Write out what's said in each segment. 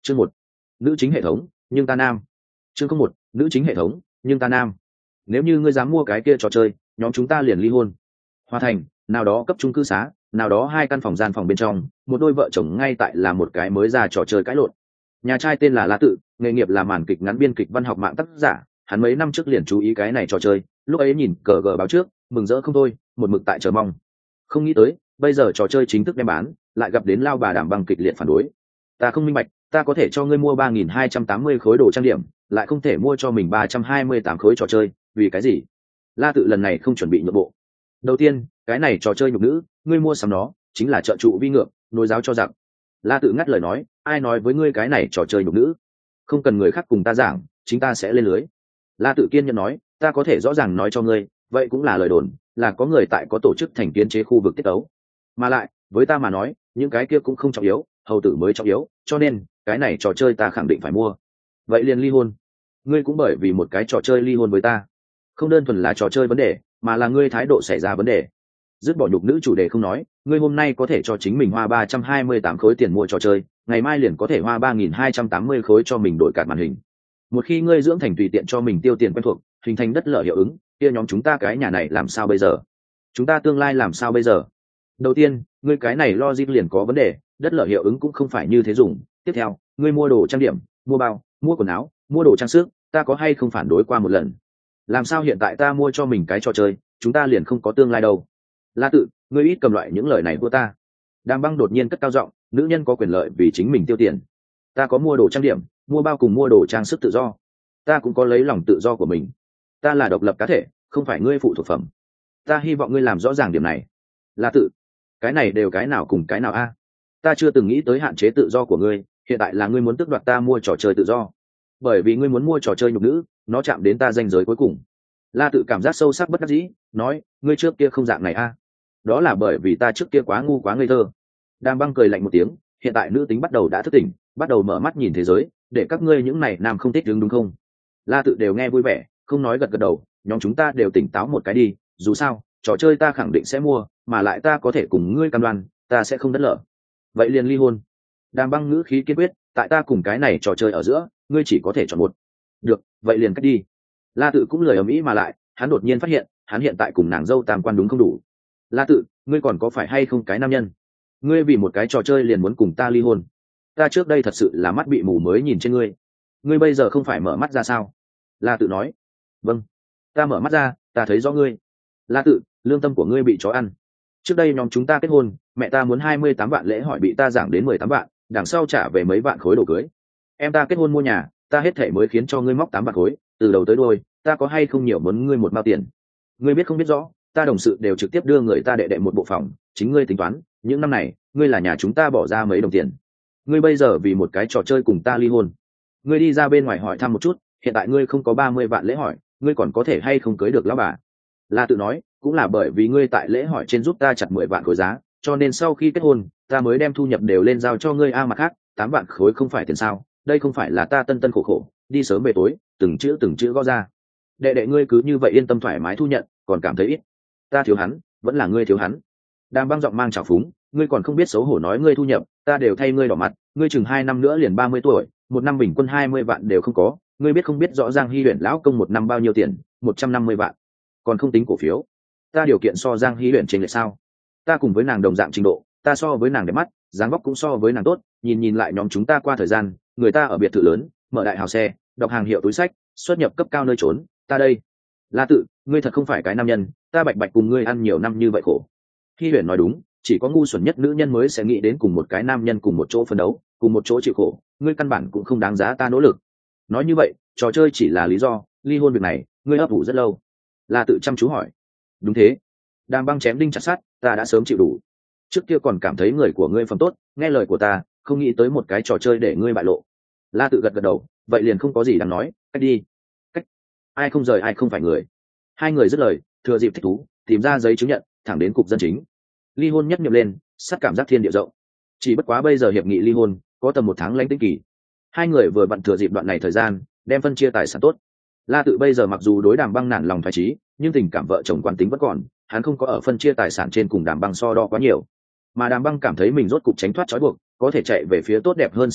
Chương 1. Nữ chính hệ thống, nhưng ta nam. Chương 1. Nữ chính hệ thống, nhưng ta nam. Nếu như ngươi dám mua cái kia trò chơi, nhóm chúng ta liền ly hôn. Hoa Thành, nào đó cấp chung cư xá, nào đó 2 căn phòng gian phòng bên trong, một đôi vợ chồng ngay tại là một cái mới ra trò chơi cãi lộn. Nhà trai tên là La Tự, nghề nghiệp là màn kịch ngắn biên kịch văn học mạng tác giả, hắn mấy năm trước liền chú ý cái này trò chơi, lúc ấy nhìn cờ gờ báo trước, mừng rỡ không thôi, một mực tại chờ mong. Không nghĩ tới, bây giờ trò chơi chính thức đem bán, lại gặp đến lao bà Đàm Băng kịch liệt phản đối. Ta không minh bạch, ta có thể cho ngươi mua 3.280 khối đồ trang điểm, lại không thể mua cho mình 328 khối trò chơi, vì cái gì? La Tự lần này không chuẩn bị nhượng bộ. Đầu tiên, cái này trò chơi nhục nữ, ngươi mua sắm nó, chính là trợ trụ vi ngược, nối giáo cho giặc. La Tự ngắt lời nói, ai nói với ngươi cái này trò chơi nhục nữ? Không cần người khác cùng ta giảng, chính ta sẽ lên lưới. La Tự kiên nhẫn nói, ta có thể rõ ràng nói cho ngươi, vậy cũng là lời đồn, là có người tại có tổ chức thành kiến chế khu vực tiết ấu. Mà lại, với ta mà nói, những cái kia cũng không trọng yếu, hầu tử mới trọng yếu, cho nên cái này trò chơi ta khẳng định phải mua. Vậy liền ly hôn. Ngươi cũng bởi vì một cái trò chơi ly hôn với ta. Không đơn thuần là trò chơi vấn đề, mà là ngươi thái độ xảy ra vấn đề. Dứt bỏ nhục nữ chủ đề không nói, ngươi hôm nay có thể cho chính mình hoa 328 khối tiền mua trò chơi, ngày mai liền có thể hoa 3.280 khối cho mình đổi cả màn hình. Một khi ngươi dưỡng thành tùy tiện cho mình tiêu tiền quen thuộc, hình thành đất lở hiệu ứng, kia nhóm chúng ta cái nhà này làm sao bây giờ? Chúng ta tương lai làm sao bây giờ? Đầu tiên, ngươi cái này logic liền có vấn đề, đất lở hiệu ứng cũng không phải như thế dùng. Tiếp theo, ngươi mua đồ trang điểm, mua bao, mua quần áo, mua đồ trang sức, ta có hay không phản đối qua một lần? Làm sao hiện tại ta mua cho mình cái trò chơi, chúng ta liền không có tương lai đâu? La Tự, ngươi ít cầm loại những lời này của ta. Đàm Băng đột nhiên cất cao giọng, nữ nhân có quyền lợi vì chính mình tiêu tiền. Ta có mua đồ trang điểm, mua bao cùng mua đồ trang sức tự do. Ta cũng có lấy lòng tự do của mình. Ta là độc lập cá thể, không phải ngươi phụ thuộc phẩm. Ta hy vọng ngươi làm rõ ràng điểm này. La Tự, cái này đều cái nào cùng cái nào a? Ta chưa từng nghĩ tới hạn chế tự do của ngươi, hiện tại là ngươi muốn tước đoạt ta mua trò chơi tự do. Bởi vì ngươi muốn mua trò chơi nhục nữ, nó chạm đến ta ranh giới cuối cùng. La Tự cảm giác sâu sắc bất đắc dĩ, nói, ngươi trước kia không dạng này a. Đó là bởi vì ta trước kia quá ngu quá ngây thơ. Đàm Băng cười lạnh một tiếng, hiện tại nữ tính bắt đầu đã thức tỉnh, bắt đầu mở mắt nhìn thế giới, để các ngươi những này nam không thích đứng đúng không? La Tự đều nghe vui vẻ, không nói gật gật đầu, nhóm chúng ta đều tỉnh táo một cái đi, dù sao, trò chơi ta khẳng định sẽ mua, mà lại ta có thể cùng ngươi cam đoan, ta sẽ không đất lở. Vậy liền ly hôn. Đàm Băng ngữ khí kiên quyết, tại ta cùng cái này trò chơi ở giữa, ngươi chỉ có thể chọn một. Được, vậy liền cách đi. La Tự cũng lời ầm ĩ mà lại, hắn đột nhiên phát hiện, hắn hiện tại cùng nàng dâu tam quan đúng không đủ. La Tự, ngươi còn có phải hay không cái nam nhân? Ngươi vì một cái trò chơi liền muốn cùng ta ly hôn? Ta trước đây thật sự là mắt bị mù mới nhìn trên ngươi. Ngươi bây giờ không phải mở mắt ra sao? La Tự nói. Vâng, ta mở mắt ra, ta thấy rõ ngươi. La Tự, lương tâm của ngươi bị chó ăn. Trước đây nhóm chúng ta kết hôn, mẹ ta muốn 28 vạn lễ hỏi bị ta giảng đến 18 vạn, đằng sau trả về mấy vạn khối đồ cưới. Em ta kết hôn mua nhà, ta hết thể mới khiến cho ngươi móc 8 vạn khối, từ đầu tới đuôi, ta có hay không nhiều muốn ngươi một mao tiền? Ngươi biết không biết rõ, ta đồng sự đều trực tiếp đưa người ta đệ đệ một bộ phòng, chính ngươi tính toán, những năm này, ngươi là nhà chúng ta bỏ ra mấy đồng tiền. Ngươi bây giờ vì một cái trò chơi cùng ta ly hôn. Ngươi đi ra bên ngoài hỏi thăm một chút, hiện tại ngươi không có 30 vạn lễ hỏi, ngươi còn có thể hay không cưới được lão bà? La Tự nói, cũng là bởi vì ngươi tại lễ hỏi trên giúp ta chặt 10 vạn khối giá, cho nên sau khi kết hôn, ta mới đem thu nhập đều lên giao cho ngươi. Mặt khác, 8 vạn khối không phải tiền sao? Đây không phải là ta tân tân khổ khổ, đi sớm về tối, từng chữ gõ ra. Đệ đệ ngươi cứ như vậy yên tâm thoải mái thu nhận, còn cảm thấy ít. Ta thiếu hắn, vẫn là ngươi thiếu hắn. Đàm Băng giọng mang trào phúng, ngươi còn không biết xấu hổ nói ngươi thu nhập, ta đều thay ngươi đỏ mặt, ngươi chừng 2 năm nữa liền 30 tuổi, một năm bình quân 20 vạn đều không có, ngươi biết không biết rõ Giang Hy Huyền lão công một năm bao nhiêu tiền? 150 vạn. Còn không tính cổ phiếu. Ta điều kiện so Giang Hy Huyền trên lệch sao? Ta cùng với nàng đồng dạng trình độ, ta so với nàng đẹp mắt, dáng vóc cũng so với nàng tốt, nhìn lại nhóm chúng ta qua thời gian, người ta ở biệt thự lớn, mở đại hào xe, đọc hàng hiệu túi sách, xuất nhập cấp cao nơi trốn, ta đây. La Tự, ngươi thật không phải cái nam nhân, ta bạch bạch cùng ngươi ăn nhiều năm như vậy khổ. Hy Huyền nói đúng, chỉ có ngu xuẩn nhất nữ nhân mới sẽ nghĩ đến cùng một cái nam nhân cùng một chỗ phấn đấu, cùng một chỗ chịu khổ, ngươi căn bản cũng không đáng giá ta nỗ lực. Nói như vậy, trò chơi chỉ là lý do, ly hôn việc này, ngươi ấp ủ rất lâu. La Tự chăm chú hỏi. Đúng thế. Đàm Băng chém đinh chặt sắt, ta đã sớm chịu đủ. Trước kia còn cảm thấy người của ngươi phẩm tốt, nghe lời của ta, không nghĩ tới một cái trò chơi để ngươi bại lộ. La Tự gật gật đầu, vậy liền không có gì đáng nói, cách đi. Cách? Ai không rời ai không phải người. Hai người dứt lời, thừa dịp thích thú, tìm ra giấy chứng nhận, thẳng đến cục dân chính. Ly hôn nhất nghiệm lên, sát cảm giác thiên địa rộng. Chỉ bất quá bây giờ hiệp nghị ly hôn có tầm 1 tháng lãnh tĩnh kỳ. Hai người vừa vặn thừa dịp đoạn này thời gian, đem phân chia tài sản tốt. La Tự bây giờ mặc dù đối Đàm Băng nản lòng thoái chí, nhưng tình cảm vợ chồng quán tính vẫn còn, hắn không có ở phân chia tài sản trên cùng Đàm Băng so đo quá nhiều. Mà Đàm Băng cảm thấy mình rốt cục tránh thoát trói buộc, có thể chạy về phía tốt đẹp hơn sinh hoạt,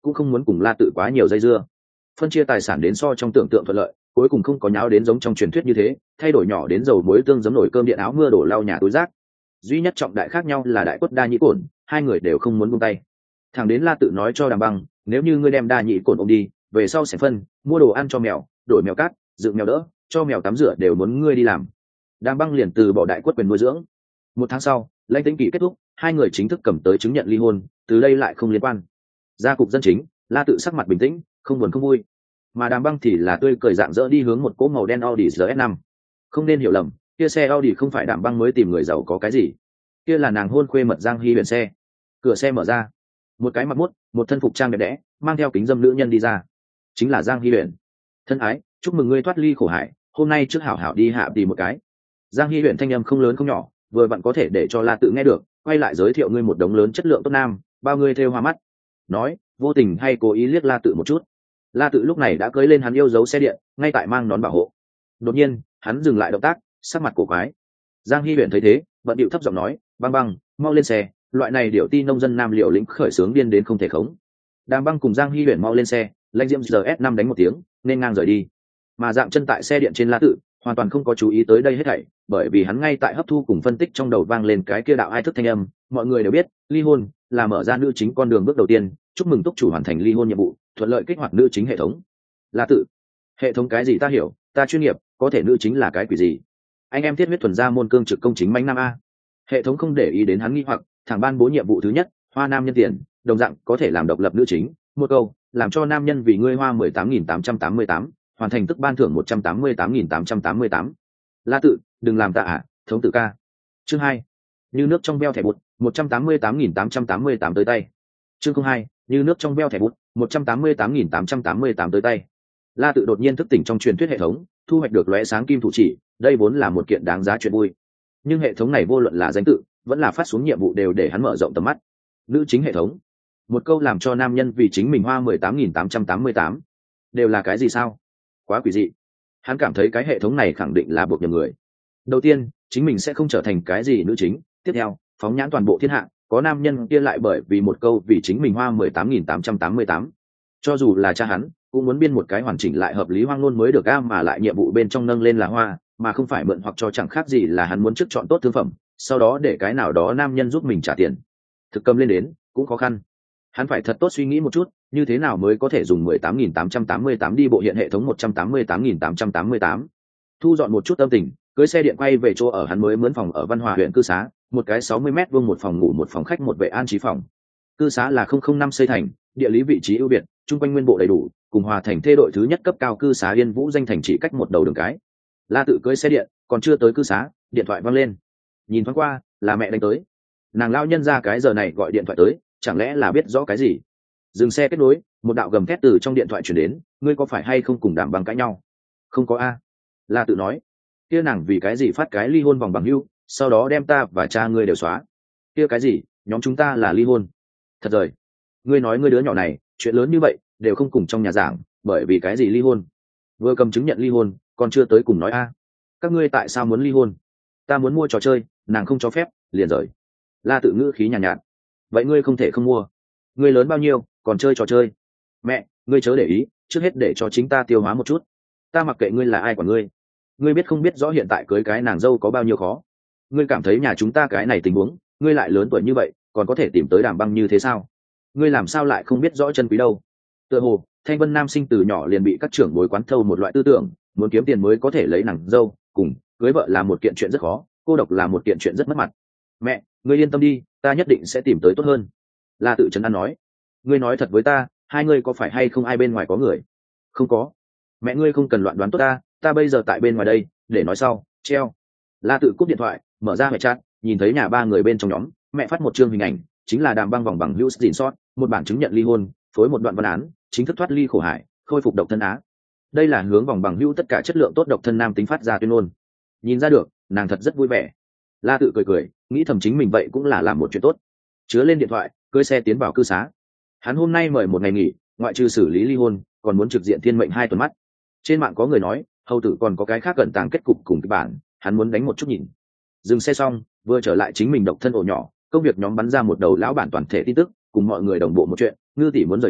cũng không muốn cùng La Tự quá nhiều dây dưa. Phân chia tài sản đến so trong tưởng tượng thuận lợi, cuối cùng không có nháo đến giống trong truyền thuyết như thế, thay đổi nhỏ đến dầu muối tương giấm nổi cơm điện áo mưa đổ lau nhà túi rác. Duy nhất trọng đại khác nhau là đại quất đa nhĩ cổn, hai người đều không muốn buông tay. Thằng đến La Tự nói cho Đàm Băng, nếu như ngươi đem đa nhĩ cổn ôm đi, về sau sẽ phân, mua đồ ăn cho mèo, đổi mèo cát, dựng mèo đỡ, cho mèo tắm rửa đều muốn ngươi đi làm. Đàm Băng liền từ bỏ đại quất quyền nuôi dưỡng. Một tháng sau, lãnh tĩnh kỳ kết thúc, hai người chính thức cầm tới chứng nhận ly hôn, từ đây lại không liên quan. Gia cục dân chính, La Tự sắc mặt bình tĩnh, không buồn không vui, mà Đàm Băng thì là tươi cười rạng rỡ đi hướng một cỗ màu đen Audi RS5. Không nên hiểu lầm, kia xe Audi không phải Đàm Băng mới tìm người giàu có cái gì, kia là nàng hôn khuê mật Giang Hy Huyền xe. Cửa xe mở ra, một cái mặt mốt, một thân phục trang đẹp đẽ, mang theo kính dâm nữ nhân đi ra, chính là Giang Hy Huyền. Thân ái, chúc mừng ngươi thoát ly khổ hải, hôm nay trước hảo hảo đi hạ đi một cái. Giang Hy Huyền thanh âm không lớn không nhỏ, vừa vặn có thể để cho La Tự nghe được, quay lại giới thiệu ngươi một đống lớn chất lượng tốt nam, bao ngươi thêu hoa mắt. Nói, vô tình hay cố ý liếc La Tự một chút. La Tự lúc này đã cưỡi lên hắn yêu dấu xe điện, ngay tại mang nón bảo hộ. Đột nhiên, hắn dừng lại động tác, sắc mặt cổ quái. Giang Hy Huyền thấy thế, bận điệu thấp giọng nói, Băng Băng, mau lên xe, loại này điệu ti nông dân nam liều lĩnh khởi sướng điên đến không thể khống. Đàm Băng cùng Giang Hy Huyền mau lên xe, lãnh diễm RS5 đánh một tiếng, nên ngang rời đi. Mà dạng chân tại xe điện trên La Tự, hoàn toàn không có chú ý tới đây hết thảy, bởi vì hắn ngay tại hấp thu cùng phân tích trong đầu vang lên cái kia đạo ai thức thanh âm, mọi người đều biết, ly hôn là mở ra nữ chính con đường bước đầu tiên, chúc mừng túc chủ hoàn thành ly hôn nhiệm vụ, thuận lợi kích hoạt nữ chính hệ thống. La Tự, hệ thống cái gì ta hiểu, ta chuyên nghiệp, có thể nữ chính là cái quỷ gì? Anh em thiết huyết thuần gia môn cương trực công chính mãnh nam a. Hệ thống không để ý đến hắn nghi hoặc, thẳng ban bố nhiệm vụ thứ nhất, hoa nam nhân tiền, đồng dạng có thể làm độc lập nữ chính, một câu, làm cho nam nhân vì ngươi hoa 18.888, hoàn thành tức ban thưởng 188.888. La Tự, đừng làm tạ ạ, thống tự ca. Chương 2. Như nước trong veo thẻ bút, 188.888 tới tay. Chương 2. Như nước trong veo thẻ bút, 188.888 tới tay. La Tự đột nhiên thức tỉnh trong truyền thuyết hệ thống, thu hoạch được lóe sáng kim thủ chỉ, đây vốn là một kiện đáng giá chuyện vui. Nhưng hệ thống này vô luận là danh tự, vẫn là phát xuống nhiệm vụ đều để hắn mở rộng tầm mắt. Nữ chính hệ thống, một câu làm cho nam nhân vì chính mình hoa 18.888, đều là cái gì sao? Quá quỷ dị. Hắn cảm thấy cái hệ thống này khẳng định là buộc nhầm người. Đầu tiên, chính mình sẽ không trở thành cái gì nữ chính, tiếp theo, phóng nhãn toàn bộ thiên hạ, có nam nhân kia lại bởi vì một câu vì chính mình hoa 18.888. Cho dù là cha hắn, cũng muốn biên một cái hoàn chỉnh lại hợp lý hoang ngôn mới được a, mà lại nhiệm vụ bên trong nâng lên là hoa, mà không phải mượn hoặc cho chẳng khác gì là hắn muốn trước chọn tốt thương phẩm, sau đó để cái nào đó nam nhân giúp mình trả tiền. Thực cầm lên đến, cũng khó khăn. Hắn phải thật tốt suy nghĩ một chút, như thế nào mới có thể dùng 18.888 đi bộ hiện hệ thống 188.888. Thu dọn một chút tâm tình, cưới xe điện quay về chỗ ở hắn mới mướn phòng ở Văn Hòa huyện cư xá, một cái 60 m², một phòng ngủ, một phòng khách, một vệ an trí phòng. Cư xá là 005 xây thành, địa lý vị trí ưu việt, chung quanh nguyên bộ đầy đủ, cùng Hòa thành thê đội thứ nhất cấp cao cư xá Yên Vũ danh thành chỉ cách một đầu đường cái. La Tự cưới xe điện, còn chưa tới cư xá, điện thoại vang lên. Nhìn thoáng qua, là mẹ đánh tới. Nàng lao nhân ra cái giờ này gọi điện thoại tới, chẳng lẽ là biết rõ cái gì? Dừng xe kết nối, một đạo gầm thét từ trong điện thoại chuyển đến, ngươi có phải hay không cùng Đàm Băng cãi nhau? Không có a. La Tự nói. Kia nàng vì cái gì phát cái ly hôn vòng bằng hưu, sau đó đem ta và cha ngươi đều xóa? Kia cái gì, nhóm chúng ta là ly hôn? Thật rồi. Ngươi nói ngươi đứa nhỏ này, chuyện lớn như vậy, đều không cùng trong nhà giảng, bởi vì cái gì ly hôn? Vừa cầm chứng nhận ly hôn, còn chưa tới cùng nói a. Các ngươi tại sao muốn ly hôn? Ta muốn mua trò chơi, nàng không cho phép, liền rời. La Tự ngữ khí nhàn nhạt. Vậy ngươi không thể không mua. Ngươi lớn bao nhiêu, còn chơi trò chơi? Mẹ, ngươi chớ để ý, trước hết để cho chính ta tiêu hóa một chút. Ta mặc kệ ngươi là ai của ngươi. Ngươi biết không biết rõ hiện tại cưới cái nàng dâu có bao nhiêu khó? Ngươi cảm thấy nhà chúng ta cái này tình huống, ngươi lại lớn tuổi như vậy, còn có thể tìm tới Đàm Băng như thế sao? Ngươi làm sao lại không biết rõ chân quý đâu? Tựa hồ, Thanh Vân nam sinh từ nhỏ liền bị các trưởng bối quán thâu một loại tư tưởng, muốn kiếm tiền mới có thể lấy nàng dâu, cùng cưới vợ là một kiện chuyện rất khó, cô độc là một kiện chuyện rất mất mặt. Mẹ, ngươi yên tâm đi, ta nhất định sẽ tìm tới tốt hơn. La Tự trấn an nói. Ngươi nói thật với ta, hai ngươi có phải hay không ai bên ngoài có người? Không có. Mẹ ngươi không cần loạn đoán tốt ta bây giờ tại bên ngoài đây, để nói sau, treo. La Tự cúp điện thoại, mở ra hệ chat, nhìn thấy nhà ba người bên trong nhóm, mẹ phát một chương hình ảnh, chính là Đàm Băng vòng bằng hữu gìn sót, một bản chứng nhận ly hôn, phối một đoạn văn án, chính thức thoát ly khổ hải, khôi phục độc thân á. Đây là hướng vòng bằng hữu tất cả chất lượng tốt độc thân nam tính phát ra tuyên ngôn. Nhìn ra được, nàng thật rất vui vẻ. La Tự cười cười, nghĩ thầm chính mình vậy cũng là làm một chuyện tốt. Chứa lên điện thoại, cưỡi xe tiến vào cư xá. Hắn hôm nay mời một ngày nghỉ, ngoại trừ xử lý ly hôn, còn muốn trực diện thiên mệnh 2 tuần mắt. Trên mạng có người nói, hầu tử còn có cái khác cẩn tàng kết cục cùng cái bản, hắn muốn đánh một chút nhìn. Dừng xe xong, vừa trở lại chính mình độc thân ổ nhỏ, công việc nhóm bắn ra một đầu lão bản toàn thể tin tức, cùng mọi người đồng bộ một chuyện, Ngư tỷ muốn rời trước,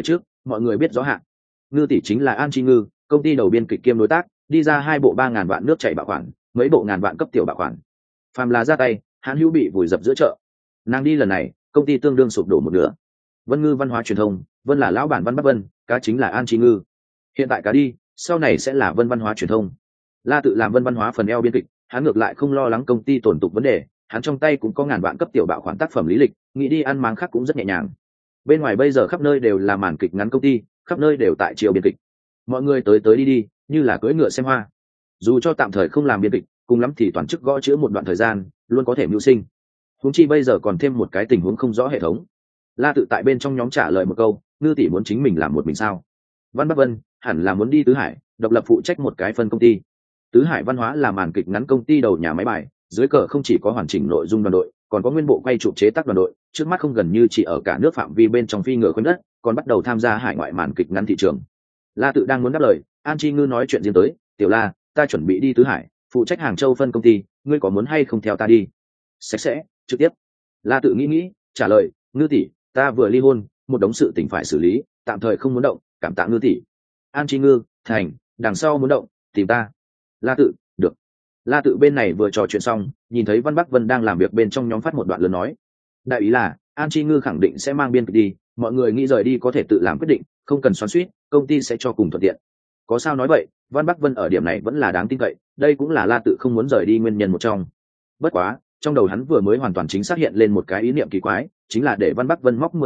mọi người biết rõ hạn. Ngư tỷ chính là An Chi Ngư, công ty đầu biên kịch kiêm đối tác, đi ra 2 bộ 3.000 vạn nước chảy bảo khoản, mấy bộ ngàn vạn cấp tiểu bảo khoản. Phàm là ra tay, hắn hữu bị vùi dập giữa chợ. Nàng đi lần này, công ty tương đương sụp đổ một nửa. Vân Ngư văn hóa truyền thông, Vân là lão bản Văn Bắc Vân, cá chính là An Chi Ngư. Hiện tại cá đi, sau này sẽ là Vân văn hóa truyền thông. La tự làm Vân văn hóa phần eo biên kịch, hắn ngược lại không lo lắng công ty tổn tục vấn đề, hắn trong tay cũng có ngàn vạn cấp tiểu bảo khoản tác phẩm lý lịch, nghĩ đi ăn máng khác cũng rất nhẹ nhàng. Bên ngoài bây giờ khắp nơi đều là màn kịch ngắn công ty, khắp nơi đều tại chiều biên kịch. Mọi người tới tới đi đi, như là cưỡi ngựa xem hoa. Dù cho tạm thời không làm biên kịch, cùng lắm thì toàn chức gõ chữ một đoạn thời gian, luôn có thể mưu sinh. Huống chi bây giờ còn thêm một cái tình huống không rõ hệ thống. La tự tại bên trong nhóm trả lời một câu, Ngư tỷ muốn chính mình làm một mình sao? Văn Bắc Vân hẳn là muốn đi Tứ Hải, độc lập phụ trách một cái phân công ty. Tứ Hải văn hóa là màn kịch ngắn công ty đầu nhà máy bài, dưới cờ không chỉ có hoàn chỉnh nội dung đoàn đội, còn có nguyên bộ quay chụp chế tác đoàn đội, trước mắt không gần như chỉ ở cả nước phạm vi bên trong phi ngựa quanh đất, còn bắt đầu tham gia hải ngoại màn kịch ngắn thị trường. La tự đang muốn đáp lời, An Chi Ngư nói chuyện riêng tới, "Tiểu La, ta chuẩn bị đi Tứ Hải, phụ trách Hàng Châu phân công ty, ngươi có muốn hay không theo ta đi?" Sạch sẽ, trực tiếp. La tự nghĩ, trả lời, "Ngư tỷ, ta vừa ly hôn, một đống sự tình phải xử lý, tạm thời không muốn động, cảm tạ Ngư tỷ." An Chi Ngư, thành, đằng sau muốn động, tìm ta. La tự, được. La tự bên này vừa trò chuyện xong, nhìn thấy Văn Bắc Vân đang làm việc bên trong nhóm phát một đoạn lớn nói, đại ý là An Chi Ngư khẳng định sẽ mang biên kịch đi, mọi người nghĩ rời đi có thể tự làm quyết định, không cần xoắn xuýt, công ty sẽ cho cùng thuận tiện. Có sao nói vậy, Văn Bắc Vân ở điểm này vẫn là đáng tin cậy, đây cũng là La tự không muốn rời đi nguyên nhân một trong. Bất quá, trong đầu hắn vừa mới hoàn toàn chính xác hiện lên một cái ý niệm kỳ quái, chính là để Văn Bắc Vân móc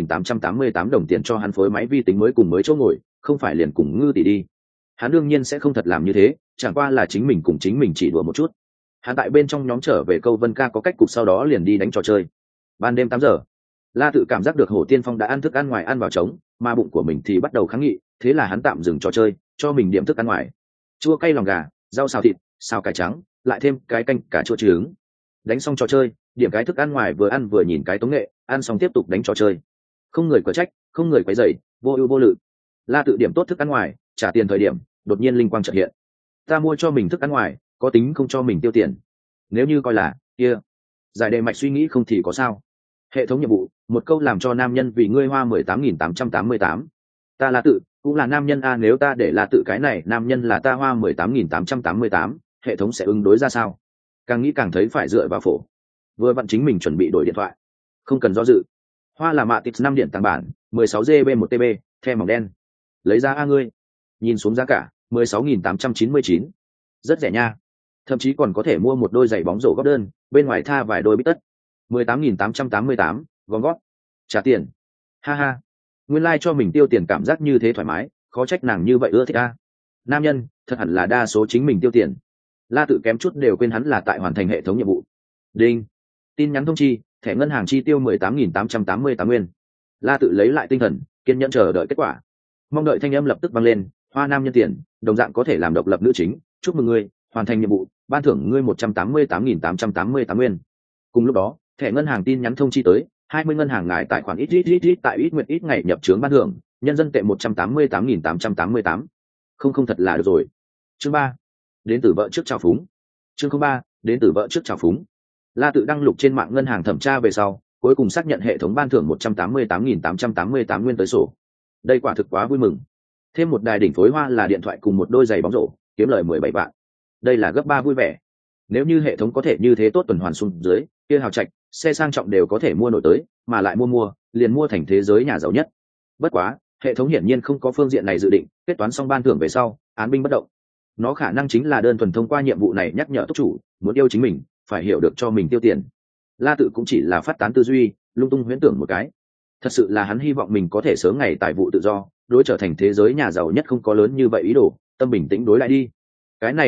18.888 đồng tiền cho hắn phối máy vi tính mới cùng mới chỗ ngồi, không phải liền cùng Ngư tỷ đi. Hắn đương nhiên sẽ không thật làm như thế, chẳng qua là chính mình cùng chính mình chỉ đùa một chút. Hắn tại bên trong nhóm trở về câu Vân ca có cách cục, sau đó liền đi đánh trò chơi. Ban đêm 8 giờ, La tự cảm giác được Hổ Tiên Phong đã ăn thức ăn ngoài ăn vào trống, mà bụng của mình thì bắt đầu kháng nghị, thế là hắn tạm dừng trò chơi, cho mình điểm thức ăn ngoài. Chua cay lòng gà, rau xào thịt, xào cải trắng, lại thêm cái canh cà chua trứng. Đánh xong trò chơi, điểm cái thức ăn ngoài vừa ăn vừa nhìn cái tống nghệ, ăn xong tiếp tục đánh trò chơi. Không người quở trách, không người quấy rầy, vô ưu vô lự. La tự điểm tốt thức ăn ngoài, trả tiền thời điểm, đột nhiên linh quang chợt hiện. Ta mua cho mình thức ăn ngoài, có tính không cho mình tiêu tiền? Nếu như coi là kia, giải đề mạch suy nghĩ không thì có sao? Hệ thống nhiệm vụ, một câu làm cho nam nhân vì ngươi hoa 18.888. Ta là tự, cũng là nam nhân a, nếu ta để là tự cái này nam nhân là ta hoa 18.888, hệ thống sẽ ứng đối ra sao? Càng nghĩ càng thấy phải dựa vào phổ. Vừa vặn chính mình chuẩn bị đổi điện thoại, không cần do dự. Hoa là mạ tịch 5 điện tàng bản, 16 GB 1 TB, the mỏng đen. Lấy ra a ngươi. Nhìn xuống giá cả, 16.899. Rất rẻ nha. Thậm chí còn có thể mua một đôi giày bóng rổ gót đơn, bên ngoài tha vài đôi bít tất. 18.888, gom gót. Trả tiền. Ha ha. Nguyên lai cho mình tiêu tiền cảm giác như thế thoải mái, khó trách nàng như vậy ưa thích a. Nam nhân, thật hẳn là đa số chính mình tiêu tiền. La tự kém chút đều quên hắn là tại hoàn thành hệ thống nhiệm vụ. Đinh. Tin nhắn thông chi, thẻ ngân hàng chi tiêu 18.888 nguyên. La tự lấy lại tinh thần, kiên nhẫn chờ đợi kết quả. Mong đợi thanh âm lập tức vang lên, hoa nam nhân tiền, đồng dạng có thể làm độc lập nữ chính, chúc mừng ngươi, hoàn thành nhiệm vụ, ban thưởng ngươi 188.888 nguyên. Cùng lúc đó, thẻ ngân hàng tin nhắn thông chi tới, 20 ngân hàng ngài tài khoản ít tại ít nguyện ít ngày nhập trướng ban thưởng, nhân dân tệ 188.888. Không thật là được rồi. Chương 3. Đến từ vợ trước chào phúng. Chương 3. Đến từ vợ trước chào phúng. La tự đăng lục trên mạng ngân hàng thẩm tra về sau, cuối cùng xác nhận hệ thống ban thưởng 188.888 nguyên tới sổ. Đây quả thực quá vui mừng. Thêm một đài đỉnh phối hoa là điện thoại cùng một đôi giày bóng rổ, kiếm lời 17 vạn. Đây là gấp 3 vui vẻ. Nếu như hệ thống có thể như thế tốt tuần hoàn xuống dưới, kia hào trạch, xe sang trọng đều có thể mua nổi tới, mà lại mua, liền mua thành thế giới nhà giàu nhất. Bất quá, hệ thống hiển nhiên không có phương diện này dự định, kết toán xong ban thưởng về sau, án binh bất động. Nó khả năng chính là đơn thuần thông qua nhiệm vụ này nhắc nhở túc chủ, muốn yêu chính mình, phải hiểu được cho mình tiêu tiền. La tự cũng chỉ là phát tán tư duy, lung tung huyễn tưởng một cái. Thật sự là hắn hy vọng mình có thể sớm ngày tài vụ tự do, đối trở thành thế giới nhà giàu nhất không có lớn như vậy ý đồ, tâm bình tĩnh đối lại đi. Cái này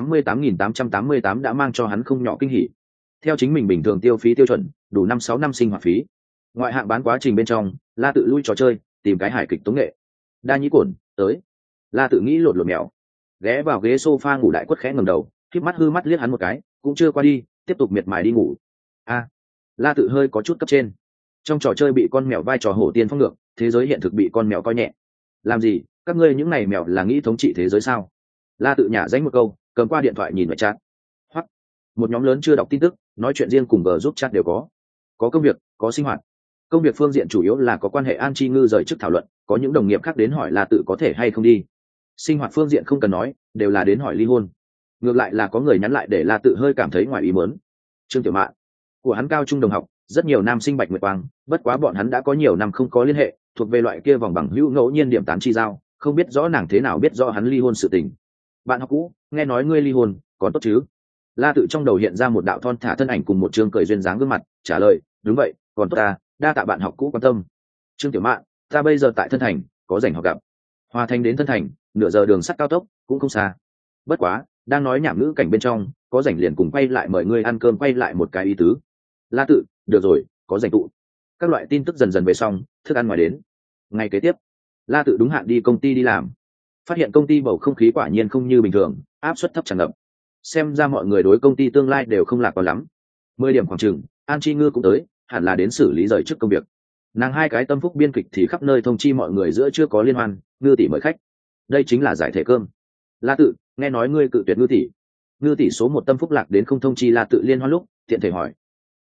188.888 đã mang cho hắn không nhỏ kinh hỉ. Theo chính mình bình thường tiêu phí tiêu chuẩn, đủ 5-6 năm sinh hoạt phí. Ngoại hạng bán quá trình bên trong, La tự lui trò chơi, tìm cái hài kịch tống nghệ. Đa nhĩ cổn, tới. La tự nghĩ lột mèo. Ghé vào ghế sofa ngủ đại quất khẽ ngẩng đầu, khép mắt hư mắt liếc hắn một cái, cũng chưa qua đi, tiếp tục miệt mài đi ngủ. La tự hơi có chút cấp trên. Trong trò chơi bị con mèo vai trò hổ tiên phong ngược, thế giới hiện thực bị con mèo coi nhẹ. Làm gì, các ngươi những này mèo là nghĩ thống trị thế giới sao? La tự nhả danh một câu, cầm qua điện thoại nhìn vào chat. Hoặc một nhóm lớn chưa đọc tin tức, nói chuyện riêng cùng gờ giúp chat đều có công việc, có sinh hoạt. Công việc phương diện chủ yếu là có quan hệ An Chi Ngư rời chức thảo luận, có những đồng nghiệp khác đến hỏi La Tự có thể hay không đi. Sinh hoạt phương diện không cần nói, đều là đến hỏi ly hôn. Ngược lại là có người nhắn lại để La Tự hơi cảm thấy ngoài ý muốn. Trương Tiểu Mạn, của hắn cao trung đồng học, rất nhiều nam sinh Bạch Nguyệt Quang, bất quá bọn hắn đã có nhiều năm không có liên hệ, thuộc về loại kia vòng bằng hữu ngẫu nhiên điểm tán chi giao, không biết rõ nàng thế nào biết rõ hắn ly hôn sự tình. Bạn học cũ, nghe nói ngươi ly hôn, còn tốt chứ? La Tự trong đầu hiện ra một đạo thon thả thân ảnh cùng một trương cười duyên dáng gương mặt, trả lời, đúng vậy, còn tốt ta, đa tạ bạn học cũ quan tâm. Trương Tiểu Mạn, ta bây giờ tại Thân Thành, có rảnh học gặp. Hòa Thành đến Thân Thành, nửa giờ đường sắt cao tốc, cũng không xa. Bất quá, đang nói nhảm ngữ cảnh bên trong, có rảnh liền cùng quay lại mời ngươi ăn cơm quay lại một cái ý tứ. La Tự, được rồi, có rảnh tụ. Các loại tin tức dần dần về xong, thức ăn ngoài đến. Ngày kế tiếp, La Tự đúng hạn đi công ty đi làm. Phát hiện công ty bầu không khí quả nhiên không như bình thường, áp suất thấp tràn ngập. Xem ra mọi người đối công ty tương lai đều không lạc quan lắm. 10 điểm khoảng chừng, An Chi Ngư cũng tới, hẳn là đến xử lý rời chức công việc. Nàng hai cái tâm phúc biên kịch thì khắp nơi thông chi mọi người giữa chưa có liên hoan, Ngư tỷ mời khách. Đây chính là giải thể cơm. La Tự, nghe nói ngươi cự tuyệt Ngư tỷ. Ngư tỷ số một tâm phúc lạc đến không thông chi La Tự liên hoan lúc, tiện thể hỏi.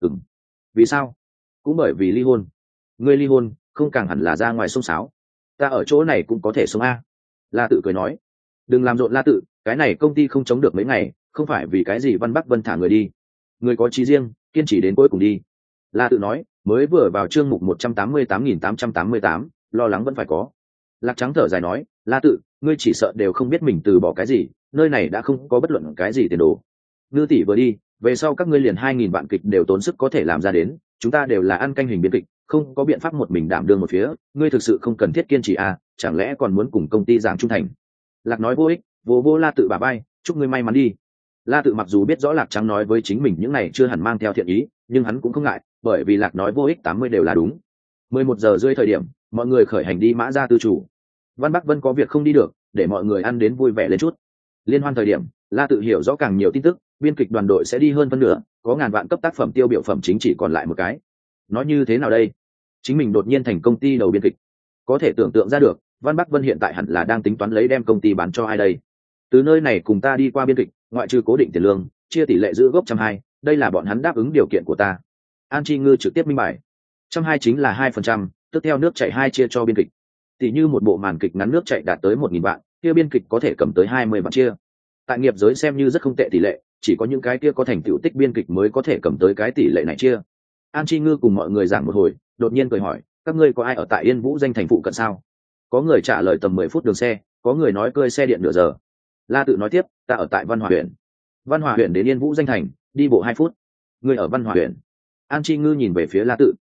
Vì sao? Cũng bởi vì ly hôn. Ngươi ly hôn, không càng hẳn là ra ngoài xông xáo. Ta ở chỗ này cũng có thể sống a. La Tự cười nói. Đừng làm rộn La Tự, cái này công ty không chống được mấy ngày, không phải vì cái gì Văn Bắc Vân thả người đi. Người có chí riêng, kiên trì đến cuối cùng đi. La Tự nói, mới vừa vào chương mục 188.888, lo lắng vẫn phải có. Lạc Trắng thở dài nói, La Tự, ngươi chỉ sợ đều không biết mình từ bỏ cái gì, nơi này đã không có bất luận cái gì tiền đồ. Ngư tỷ vừa đi, về sau các ngươi liền 2.000 vạn kịch đều tốn sức có thể làm ra đến, chúng ta đều là ăn canh hình biên kịch, không có biện pháp một mình đảm đương một phía, ngươi thực sự không cần thiết kiên trì à, chẳng lẽ còn muốn cùng công ty giảng trung thành. Lạc nói vô ích, vô La Tự bà bay, chúc ngươi may mắn đi. La Tự mặc dù biết rõ Lạc Trắng nói với chính mình những này chưa hẳn mang theo thiện ý, nhưng hắn cũng không ngại, bởi vì Lạc nói vô ích 80 đều là đúng. 11 giờ rưỡi thời điểm, mọi người khởi hành đi Mã Gia Tư chủ. Văn Bắc Vân có việc không đi được, để mọi người ăn đến vui vẻ lên chút. Liên hoan thời điểm, La Tự hiểu rõ càng nhiều tin tức, biên kịch đoàn đội sẽ đi hơn phân nửa, có ngàn vạn cấp tác phẩm tiêu biểu phẩm chính chỉ còn lại một cái. Nói như thế nào đây? Chính mình đột nhiên thành công ty đầu biên kịch. Có thể tưởng tượng ra được, Văn Bắc Vân hiện tại hẳn là đang tính toán lấy đem công ty bán cho ai đây. Từ nơi này cùng ta đi qua biên kịch, ngoại trừ cố định tiền lương, chia tỷ lệ giữ gốc 120, đây là bọn hắn đáp ứng điều kiện của ta. An Chi Ngư trực tiếp minh bạch. 120 chính là 2%, tức theo nước chảy 2 chia cho biên kịch. Tỷ như một bộ màn kịch ngắn nước chảy đạt tới 1.000 vạn, kia biên kịch có thể cầm tới 20 vạn chia. Tại nghiệp giới xem như rất không tệ tỷ lệ, chỉ có những cái kia có thành tựu tích biên kịch mới có thể cầm tới cái tỷ lệ này chia. An Chi Ngư cùng mọi người giảng một hồi, đột nhiên cười hỏi, các ngươi có ai ở tại Yên Vũ danh thành phụ cận sao? Có người trả lời tầm 10 phút đường xe, có người nói cơi xe điện nửa giờ. La Tự nói tiếp, ta ở tại Văn Hòa huyện. Văn Hòa huyện đến Yên Vũ danh thành, đi bộ 2 phút. Ngươi ở Văn Hòa huyện? An Chi Ngư nhìn về phía La Tự.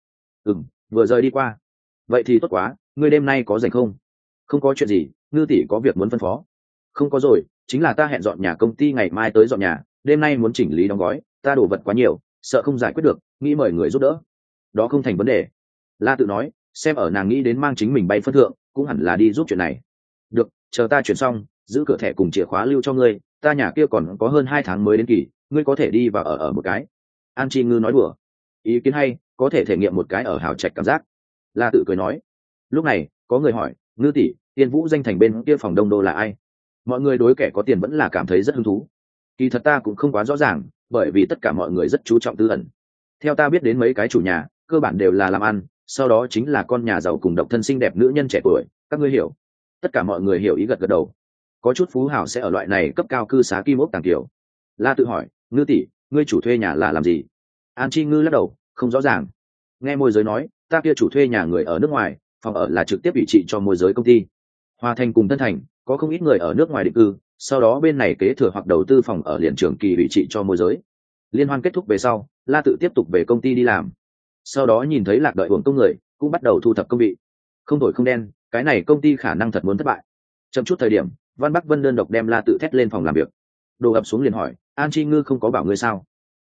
Vừa rời đi qua. Vậy thì tốt quá, ngươi đêm nay có rảnh không? Không có chuyện gì, Ngư tỷ có việc muốn phân phó. Không có rồi, chính là ta hẹn dọn nhà công ty ngày mai tới dọn nhà, đêm nay muốn chỉnh lý đóng gói, ta đổ vật quá nhiều, sợ không giải quyết được, nghĩ mời người giúp đỡ. Đó không thành vấn đề. La Tự nói, xem ở nàng nghĩ đến mang chính mình bay phân thượng, cũng hẳn là đi giúp chuyện này. Được, chờ ta chuyển xong, giữ cửa thẻ cùng chìa khóa lưu cho ngươi, ta nhà kia còn có hơn 2 tháng mới đến kỳ, ngươi có thể đi và ở một cái. An Chi Ngư nói đùa. Ý kiến hay, có thể thể nghiệm một cái ở hào trạch cảm giác. La Tự cười nói. Lúc này, có người hỏi, Ngư tỷ, Tiên Vũ danh thành bên kia phòng Đông Đô là ai? Mọi người đối kẻ có tiền vẫn là cảm thấy rất hứng thú. Kỳ thật ta cũng không quá rõ ràng, bởi vì tất cả mọi người rất chú trọng tư ẩn. Theo ta biết đến mấy cái chủ nhà, cơ bản đều là làm ăn, sau đó chính là con nhà giàu cùng độc thân xinh đẹp nữ nhân trẻ tuổi, các ngươi hiểu. Tất cả mọi người hiểu ý gật gật đầu. Có chút phú hào sẽ ở loại này cấp cao cư xá kim ốc tàng tiểu. La Tự hỏi, Ngư tỷ, ngươi chủ thuê nhà là làm gì? An Chi Ngư lắc đầu, không rõ ràng. Nghe môi giới nói, ta kia chủ thuê nhà người ở nước ngoài, phòng ở là trực tiếp ủy trị cho môi giới công ty. Hòa Thành cùng Tân Thành có không ít người ở nước ngoài định cư, sau đó bên này kế thừa hoặc đầu tư phòng ở liền trường kỳ ủy trị cho môi giới. Liên hoan kết thúc về sau, La Tự tiếp tục về công ty đi làm. Sau đó nhìn thấy Lạc đợi hưởng công người, cũng bắt đầu thu thập công vị. Không đổi không đen, cái này công ty khả năng thật muốn thất bại. Chậm chút thời điểm, Văn Bắc Vân đơn độc đem La Tự thét lên phòng làm việc. Đồ ập xuống liền hỏi, An Chi Ngư không có bảo ngươi sao?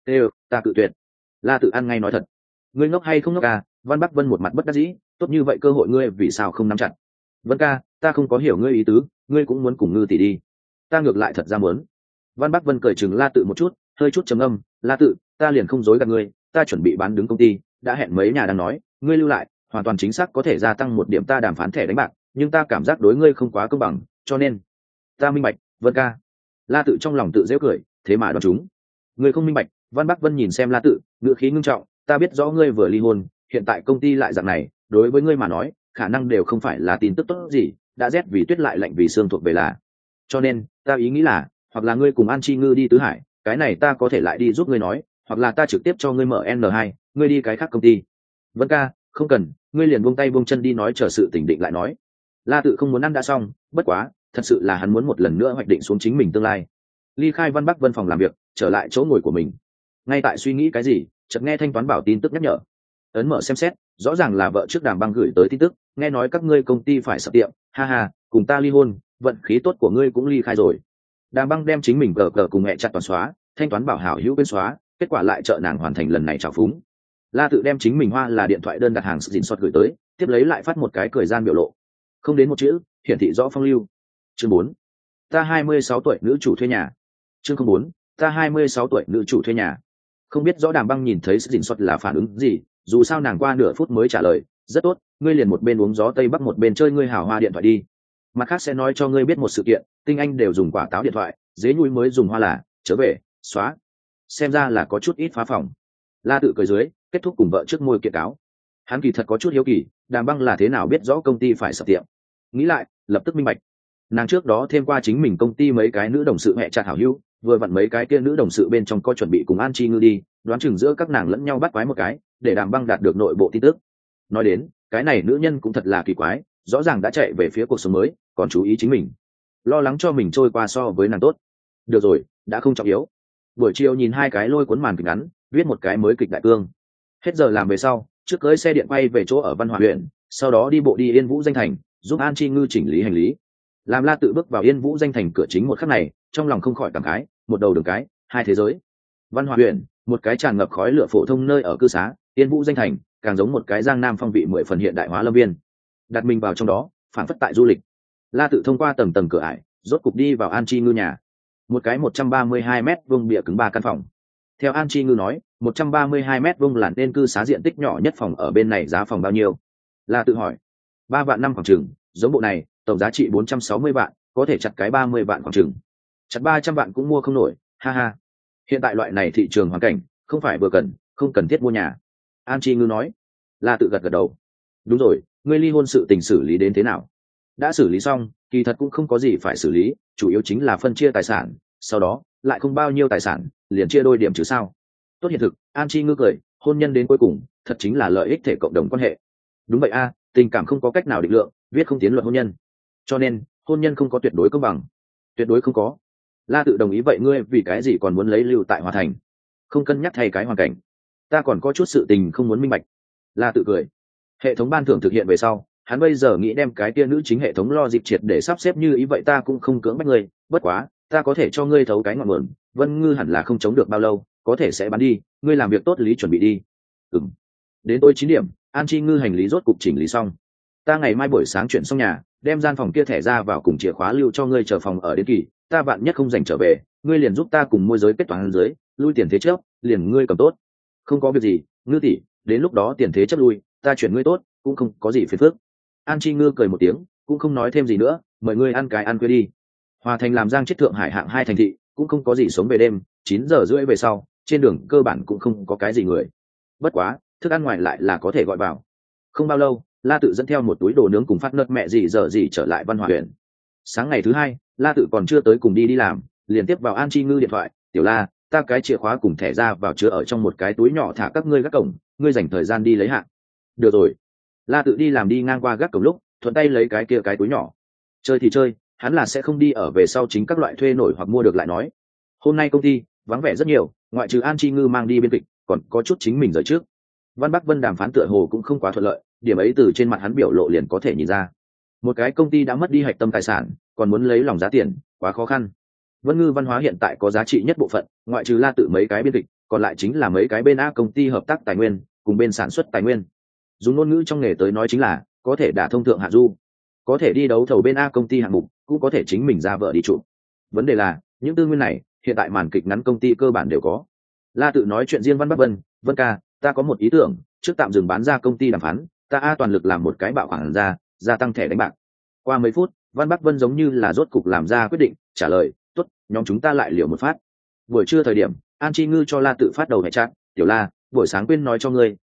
Ta cự tuyệt. La Tự ăn ngay nói thật. Ngươi ngốc hay không ngốc à? Văn Bắc Vân một mặt bất đắc dĩ, tốt như vậy cơ hội ngươi vì sao không nắm chặt? Vân ca, ta không có hiểu ngươi ý tứ, ngươi cũng muốn cùng Ngư tỷ đi. Ta ngược lại thật ra muốn. Văn Bắc Vân cởi trừng La Tự một chút, hơi chút trầm âm, La Tự, ta liền không dối gạt ngươi, ta chuẩn bị bán đứng công ty, đã hẹn mấy nhà đang nói, ngươi lưu lại, hoàn toàn chính xác có thể gia tăng 1 điểm ta đàm phán thẻ đánh bạc, nhưng ta cảm giác đối ngươi không quá công bằng, cho nên ta minh bạch. Vân ca. La Tự trong lòng tự giễu cười, thế mà đoán chúng. Ngươi không minh bạch. Văn Bắc Vân nhìn xem La Tự, ngữ khí ngưng trọng, ta biết rõ ngươi vừa ly hôn, hiện tại công ty lại dạng này, đối với ngươi mà nói khả năng đều không phải là tin tức tốt gì, đã rét vì tuyết lại lạnh vì xương thuộc về là. Cho nên ta ý nghĩ là, hoặc là ngươi cùng An Chi Ngư đi Tứ Hải, cái này ta có thể lại đi giúp ngươi nói, hoặc là ta trực tiếp cho ngươi mở N2, ngươi đi cái khác công ty. Vân ca, không cần, ngươi liền buông tay buông chân đi nói, chờ sự tỉnh định lại nói. La Tự không muốn ăn đã xong, bất quá thật sự là hắn muốn một lần nữa hoạch định xuống chính mình tương lai. Ly khai Văn Bắc Vân phòng làm việc, trở lại chỗ ngồi của mình. Ngay tại suy nghĩ cái gì, chợt nghe thanh toán bảo tin tức nhắc nhở. Ấn mở xem xét, rõ ràng là vợ trước Đàm Băng gửi tới tin tức, nghe nói các ngươi công ty phải sập tiệm, ha ha, cùng ta ly hôn, vận khí tốt của ngươi cũng ly khai rồi. Đàm Băng đem chính mình cờ cùng mẹ chặt toàn xóa, thanh toán bảo hảo hữu bên xóa, kết quả lại trợ nàng hoàn thành lần này trào phúng. La Tự đem chính mình hoa là điện thoại đơn đặt hàng dịn sọt gửi tới, tiếp lấy lại phát một cái cười gian biểu lộ, không đến một chữ, hiển thị rõ phong lưu. Chương 4. Ta 26 tuổi nữ chủ thuê nhà. Chương 4. Ta 26 tuổi nữ chủ thuê nhà. Không biết rõ Đàm Băng nhìn thấy dịn sọt là phản ứng gì, dù sao nàng qua nửa phút mới trả lời, rất tốt, ngươi liền một bên uống gió tây bắc một bên chơi ngươi hào hoa điện thoại đi. Mặt khác sẽ nói cho ngươi biết một sự kiện, tinh anh đều dùng quả táo điện thoại, dế nhui mới dùng hoa là, trở về, xóa. Xem ra là có chút ít phá phòng. La Tự cười dưới, kết thúc cùng vợ trước môi kiện cáo. Hắn kỳ thật có chút hiếu kỳ, Đàm Băng là thế nào biết rõ công ty phải sập tiệm. Nghĩ lại, lập tức minh bạch. Nàng trước đó thêm qua chính mình công ty mấy cái nữ đồng sự mẹ chặt hảo hữu, vừa vặn mấy cái kia nữ đồng sự bên trong có chuẩn bị cùng An Chi Ngư đi, đoán chừng giữa các nàng lẫn nhau bắt quái một cái, để Đàm Băng đạt được nội bộ tin tức. Nói đến, cái này nữ nhân cũng thật là kỳ quái, rõ ràng đã chạy về phía cuộc sống mới, còn chú ý chính mình, lo lắng cho mình trôi qua so với nàng tốt. Được rồi, đã không trọng yếu. Buổi chiều nhìn hai cái lôi cuốn màn kịch ngắn, viết một cái mới kịch đại cương. Hết giờ làm về sau, trước cưới xe điện quay về chỗ ở Văn Hòa huyện, sau đó đi bộ đi Yên Vũ Danh Thành, giúp An Chi Ngư chỉnh lý hành lý. Làm La Tự bước vào Yên Vũ Danh Thành cửa chính một khắc này, trong lòng không khỏi cảm khái, một đầu đường cái, hai thế giới. Văn Hòa huyện, một cái tràn ngập khói lửa phổ thông nơi ở cư xá, Yên Vũ Danh Thành, càng giống một cái Giang Nam phong vị 10 phần hiện đại hóa lâm viên. Đặt mình vào trong đó, phản phất tại du lịch. La Tự thông qua tầng tầng cửa ải, rốt cục đi vào An Chi Ngư nhà. Một cái 132 mét vuông bìa cứng 3 căn phòng. Theo An Chi Ngư nói, 132 mét vuông là nên cư xá diện tích nhỏ nhất phòng ở bên này, giá phòng bao nhiêu? La Tự hỏi. 3 vạn năm khoảng chừng, giống bộ này, tổng giá trị 460 vạn, có thể chặt cái 30 vạn khoảng chừng. Chặt 300 vạn cũng mua không nổi, ha ha. Hiện tại loại này thị trường hoàn cảnh, không phải vừa cần, không cần thiết mua nhà. An Chi Ngư nói. La Tự gật gật đầu. Đúng rồi, ngươi ly hôn sự tình xử lý đến thế nào? Đã xử lý xong, kỳ thật cũng không có gì phải xử lý, chủ yếu chính là phân chia tài sản, sau đó lại không bao nhiêu tài sản, liền chia đôi điểm chứ sao. Tốt hiện thực. An Chi Ngư cười, hôn nhân đến cuối cùng thật chính là lợi ích thể cộng đồng quan hệ. Đúng vậy a, tình cảm không có cách nào định lượng, viết không tiến luật hôn nhân, cho nên hôn nhân không có tuyệt đối công bằng. Tuyệt đối không có. La Tự đồng ý. Vậy ngươi vì cái gì còn muốn lấy lưu tại Hòa Thành, không cân nhắc thay cái hoàn cảnh? Ta còn có chút sự tình không muốn minh bạch. La Tự cười. Hệ thống ban thưởng thực hiện về sau, hắn bây giờ nghĩ đem cái tia nữ chính hệ thống lo dịp triệt để sắp xếp như ý vậy, ta cũng không cưỡng bách ngươi, bất quá ta có thể cho ngươi thấu cái ngọn nguồn. Vân Ngư hẳn là không chống được bao lâu, có thể sẽ bán đi, ngươi làm việc tốt lý chuẩn bị đi. Ừm. Đến tối 9 điểm, An Chi Ngư hành lý rốt cục chỉnh lý xong. Ta ngày mai buổi sáng chuyển xong nhà, đem gian phòng kia thẻ ra vào cùng chìa khóa lưu cho ngươi chờ phòng ở đến kỳ, ta vạn nhất không dành trở về, ngươi liền giúp ta cùng môi giới kết toán dưới, lui tiền thế chấp, liền ngươi cầm tốt. Không có việc gì, Ngư tỷ, đến lúc đó tiền thế chấp lui, ta chuyển ngươi tốt, cũng không có gì phiền phức. An Chi Ngư cười một tiếng, cũng không nói thêm gì nữa, mời ngươi ăn cái ăn khuya đi. Hòa Thành làm Giang chết Thượng Hải hạng 2 thành thị, cũng không có gì sống về đêm, 9 giờ rưỡi về sau, trên đường cơ bản cũng không có cái gì người. Bất quá, thức ăn ngoài lại là có thể gọi vào. Không bao lâu, La Tự dẫn theo một túi đồ nướng cùng phát nớt mẹ gì giờ gì trở lại Văn Hòa huyện. Sáng ngày thứ hai, La Tự còn chưa tới cùng đi làm, liền tiếp vào An Chi Ngư điện thoại, "Tiểu La, ta cái chìa khóa cùng thẻ ra vào chứa ở trong một cái túi nhỏ thả các ngươi gác cổng, ngươi dành thời gian đi lấy hạ." Được rồi. La Tự đi làm đi ngang qua gác cổng lúc, thuận tay lấy cái kia cái túi nhỏ. Chơi thì chơi, hắn là sẽ không đi ở về sau chính các loại thuê nổi hoặc mua được lại nói. Hôm nay công ty vắng vẻ rất nhiều, ngoại trừ An Chi Ngư mang đi biên kịch, còn có chút chính mình rời trước. Văn Bắc Vân đàm phán tựa hồ cũng không quá thuận lợi, điểm ấy từ trên mặt hắn biểu lộ liền có thể nhìn ra. Một cái công ty đã mất đi hạch tâm tài sản, còn muốn lấy lòng giá tiền, quá khó khăn. Vân Ngư Văn hóa hiện tại có giá trị nhất bộ phận, ngoại trừ La Tự mấy cái biên kịch, còn lại chính là mấy cái bên A công ty hợp tác tài nguyên, cùng bên sản xuất tài nguyên. Dùng ngôn ngữ trong nghề tới nói chính là có thể đả thông thượng hạ du, có thể đi đấu thầu bên A công ty hạng mục, cũng có thể chính mình ra vợ đi trụ. Vấn đề là những tư nguyên này hiện tại màn kịch ngắn công ty cơ bản đều có. La Tự nói chuyện riêng Văn Bắc Vân, "Vân ca, ta có một ý tưởng, trước tạm dừng bán ra công ty đàm phán, ta toàn lực làm một cái bạo khoản ra, gia tăng thẻ đánh bạc." Qua mấy phút, Văn Bắc Vân giống như là rốt cục làm ra quyết định, trả lời, "Tốt, nhóm chúng ta lại liều một phát." Buổi trưa thời điểm, An Chi Ngư cho La Tự phát đầu hệ chat, "Tiểu La, buổi sáng quên nói cho ngươi,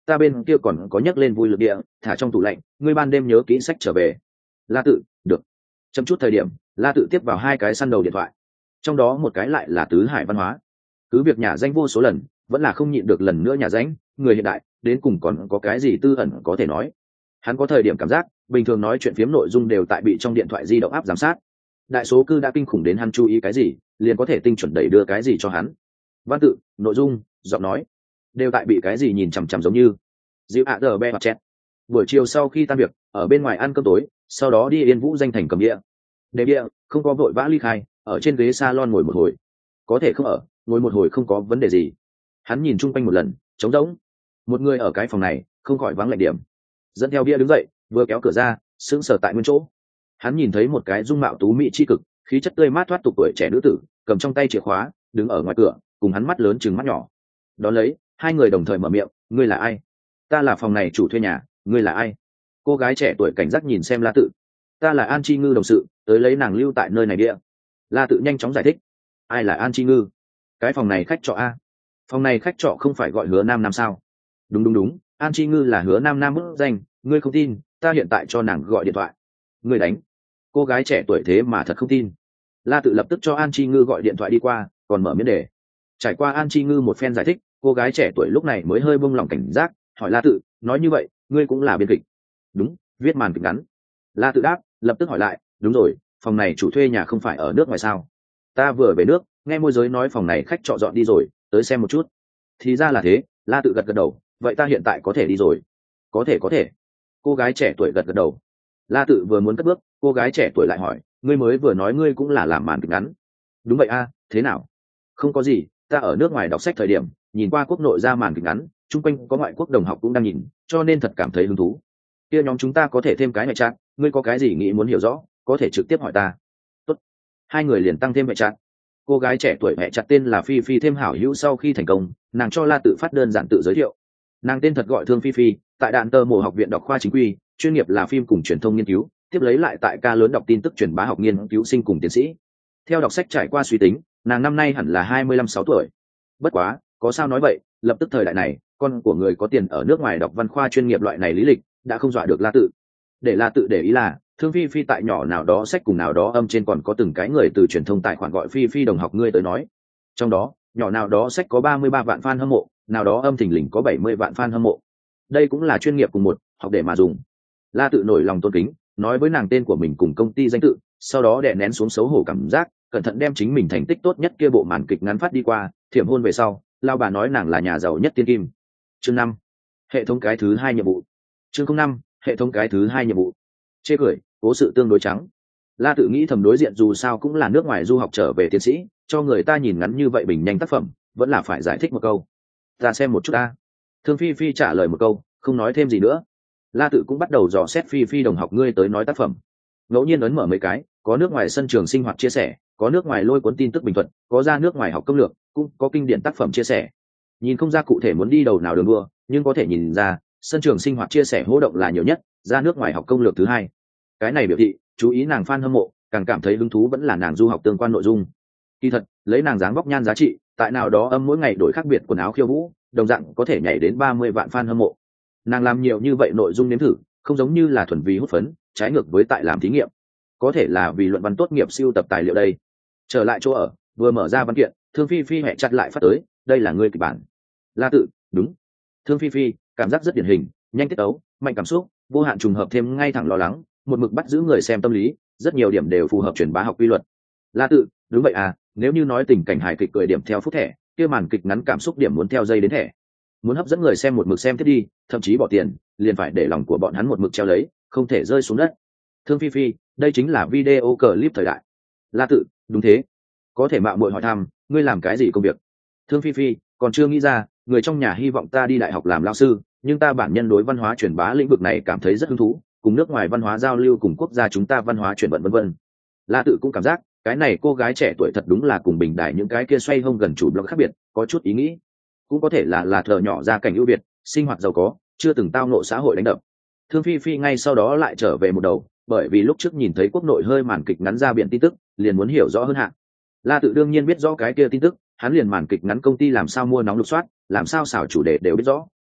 ta bên kia còn có nhắc lên vui lực địa thả trong tủ lạnh, ngươi ban đêm nhớ kỹ sách trở về. La Tự, được. Chậm chút thời điểm, La Tự tiếp vào 2 cái săn đầu điện thoại, trong đó một cái lại là Tứ Hải Văn Hóa. Cứ việc nhà danh vô số lần, vẫn là không nhịn được lần nữa nhà danh, người hiện đại đến cùng còn có cái gì tư ẩn có thể nói. Hắn có thời điểm cảm giác bình thường nói chuyện phiếm nội dung đều tại bị trong điện thoại di động áp giám sát, đại số cư đã kinh khủng đến hắn chú ý cái gì liền có thể tinh chuẩn đẩy đưa cái gì cho hắn. Văn tự, nội dung, giọng nói đều tại bị cái gì nhìn chằm chằm, giống như dịu ạ đờ be hoặc chẹt. Buổi chiều sau khi tan việc, ở bên ngoài ăn cơm tối, sau đó đi Yên Vũ danh thành cầm địa để địa, không có vội vã ly khai, ở trên ghế salon ngồi một hồi. Có thể không ở, ngồi một hồi không có vấn đề gì. Hắn nhìn chung quanh một lần, trống rỗng. Một người ở cái phòng này, không khỏi vắng lạnh điểm. Dẫn theo bia đứng dậy, vừa kéo cửa ra, sững sờ tại nguyên chỗ. Hắn nhìn thấy một cái dung mạo tú mỹ chi cực, khí chất tươi mát thoát tục tuổi trẻ nữ tử, cầm trong tay chìa khóa, đứng ở ngoài cửa, cùng hắn mắt lớn chừng mắt nhỏ. Đón lấy, 2 người đồng thời mở miệng, ngươi là ai? Ta là phòng này chủ thuê nhà, ngươi là ai? Cô gái trẻ tuổi cảnh giác nhìn xem La Tự. Ta là An Chi Ngư đồng sự, tới lấy nàng lưu tại nơi này địa. La Tự nhanh chóng giải thích. Ai là An Chi Ngư? Cái phòng này khách trọ a? Phòng này khách trọ không phải gọi Hứa Nam Nam sao? Đúng, An Chi Ngư là Hứa Nam Nam bức danh, ngươi không tin, ta hiện tại cho nàng gọi điện thoại. Ngươi đánh. Cô gái trẻ tuổi thế mà thật không tin. La Tự lập tức cho An Chi Ngư gọi điện thoại đi qua, còn mở miễn đề. Trải qua An Chi Ngư một phen giải thích, cô gái trẻ tuổi lúc này mới hơi buông lỏng cảnh giác, hỏi La Tự, nói như vậy ngươi cũng là biên kịch? Đúng, viết màn kịch ngắn. La Tự đáp, lập tức hỏi lại, đúng rồi, phòng này chủ thuê nhà không phải ở nước ngoài sao? Ta vừa về nước, nghe môi giới nói phòng này khách trọ dọn đi rồi, tới xem một chút. Thì ra là thế. La Tự gật gật đầu, vậy ta hiện tại có thể đi rồi? Có thể. Cô gái trẻ tuổi gật gật đầu. La Tự vừa muốn cất bước, cô gái trẻ tuổi lại hỏi, ngươi mới vừa nói ngươi cũng là làm màn kịch ngắn. Đúng vậy a, thế nào? Không có gì, ta ở nước ngoài đọc sách thời điểm nhìn qua quốc nội ra màn kịch ngắn, chung quanh có ngoại quốc đồng học cũng đang nhìn, cho nên thật cảm thấy hứng thú. Kia nhóm chúng ta có thể thêm cái ngoại trạng, ngươi có cái gì nghĩ muốn hiểu rõ, có thể trực tiếp hỏi ta. Tốt. 2 người liền tăng thêm ngoại trạng. Cô gái trẻ tuổi mẹ chặt tên là Phi Phi thêm hảo hữu sau khi thành công, nàng cho La Tự phát đơn giản tự giới thiệu. Nàng tên thật gọi Thương Phi Phi, tại Đạn Tơ Mộ học viện đọc khoa chính quy, chuyên nghiệp là phim cùng truyền thông nghiên cứu, tiếp lấy lại tại ca lớn đọc tin tức truyền bá học nghiên cứu sinh cùng tiến sĩ. Theo đọc sách trải qua suy tính, nàng năm nay hẳn là 25-6 tuổi. Bất quá, có sao nói vậy, lập tức thời đại này, con của người có tiền ở nước ngoài đọc văn khoa chuyên nghiệp loại này lý lịch, đã không dọa được La Tự. Để La Tự để ý là, Thương Phi Phi tại nhỏ nào đó sách cùng nào đó âm trên còn có từng cái người từ truyền thông tài khoản gọi Phi Phi đồng học ngươi tới nói. Trong đó, nhỏ nào đó sách có 33 vạn fan hâm mộ, nào đó âm thình lình có 70 vạn fan hâm mộ. Đây cũng là chuyên nghiệp cùng một, học để mà dùng. La Tự nổi lòng tôn kính, nói với nàng tên của mình cùng công ty danh tự, sau đó đè nén xuống xấu hổ cảm giác, cẩn thận đem chính mình thành tích tốt nhất kia bộ màn kịch ngắn phát đi qua, thiểm hôn về sau, lao bà nói nàng là nhà giàu nhất tiên kim. Chương 5. Hệ thống cái thứ 2 nhiệm vụ. Chương 05. Hệ thống cái thứ 2 nhiệm vụ. Chê cười, cố sự tương đối trắng. La Tự nghĩ thầm đối diện dù sao cũng là nước ngoài du học trở về tiến sĩ, cho người ta nhìn ngắn như vậy bình nhanh tác phẩm, vẫn là phải giải thích một câu. Ta xem một chút ta. Thương Phi Phi trả lời một câu, không nói thêm gì nữa. La Tự cũng bắt đầu dò xét Phi Phi đồng học ngươi tới nói tác phẩm. Ngẫu nhiên ấn mở mấy cái, có nước ngoài sân trường sinh hoạt chia sẻ, có nước ngoài lôi cuốn tin tức bình thuận, có ra nước ngoài học công lược, cũng có kinh điển tác phẩm chia sẻ. Nhìn không ra cụ thể muốn đi đầu nào đường đua, nhưng có thể nhìn ra sân trường sinh hoạt chia sẻ hỗ động là nhiều nhất, ra nước ngoài học công lược thứ 2. Cái này biểu thị chú ý nàng fan hâm mộ, càng cảm thấy hứng thú vẫn là nàng du học tương quan nội dung. Kỳ thật, lấy nàng dáng vóc nhan giá trị, tại nào đó âm mỗi ngày đổi khác biệt quần áo khiêu vũ, đồng dạng có thể nhảy đến 30 vạn fan hâm mộ. Nàng làm nhiều như vậy nội dung nếm thử, không giống như là thuần vì hút phấn, trái ngược với tại làm thí nghiệm. Có thể là vì luận văn tốt nghiệp siêu tập tài liệu đây. Trở lại chỗ ở, vừa mở ra văn kiện, Thương Phi Phi hẹ chặt lại phát tới, đây là ngươi kịch bản. La Tự, đúng. Thương Phi Phi, cảm giác rất điển hình, nhanh tiết tấu, mạnh cảm xúc, vô hạn trùng hợp thêm ngay thẳng lo lắng, một mực bắt giữ người xem tâm lý, rất nhiều điểm đều phù hợp truyền bá học quy luật. La Tự, đúng vậy à, nếu như nói tình cảnh hài kịch cười điểm theo phút thẻ, kia màn kịch ngắn cảm xúc điểm muốn theo giây đến thẻ. Muốn hấp dẫn người xem một mực xem tiếp đi, thậm chí bỏ tiền, liền phải để lòng của bọn hắn một mực treo lấy, không thể rơi xuống đất. Thương Phi Phi, đây chính là video clip thời đại. La Tự, đúng thế. Có thể mạo muội hỏi thăm, ngươi làm cái gì công việc? Thương Phi Phi, còn chưa nghĩ ra, người trong nhà hy vọng ta đi đại học làm lao sư, nhưng ta bản nhân đối văn hóa truyền bá lĩnh vực này cảm thấy rất hứng thú, cùng nước ngoài văn hóa giao lưu cùng quốc gia chúng ta văn hóa chuyển vận vân vân. La Tự cũng cảm giác, cái này cô gái trẻ tuổi thật đúng là cùng bình đại những cái kia xoay hông gần chủ blog khác biệt, có chút ý nghĩ. Cũng có thể là thợ nhỏ ra cảnh ưu việt, sinh hoạt giàu có, chưa từng tao ngộ xã hội đánh đập. Thương Phi Phi ngay sau đó lại trở về một đầu, bởi vì lúc trước nhìn thấy quốc nội hơi màn kịch ngắn ra biển tin tức, liền muốn hiểu rõ hơn hạn. La Tự đương nhiên biết rõ cái kia tin tức, hắn liền màn kịch ngắn công ty làm sao mua nóng lục soát, làm sao xảo chủ đề đều biết rõ.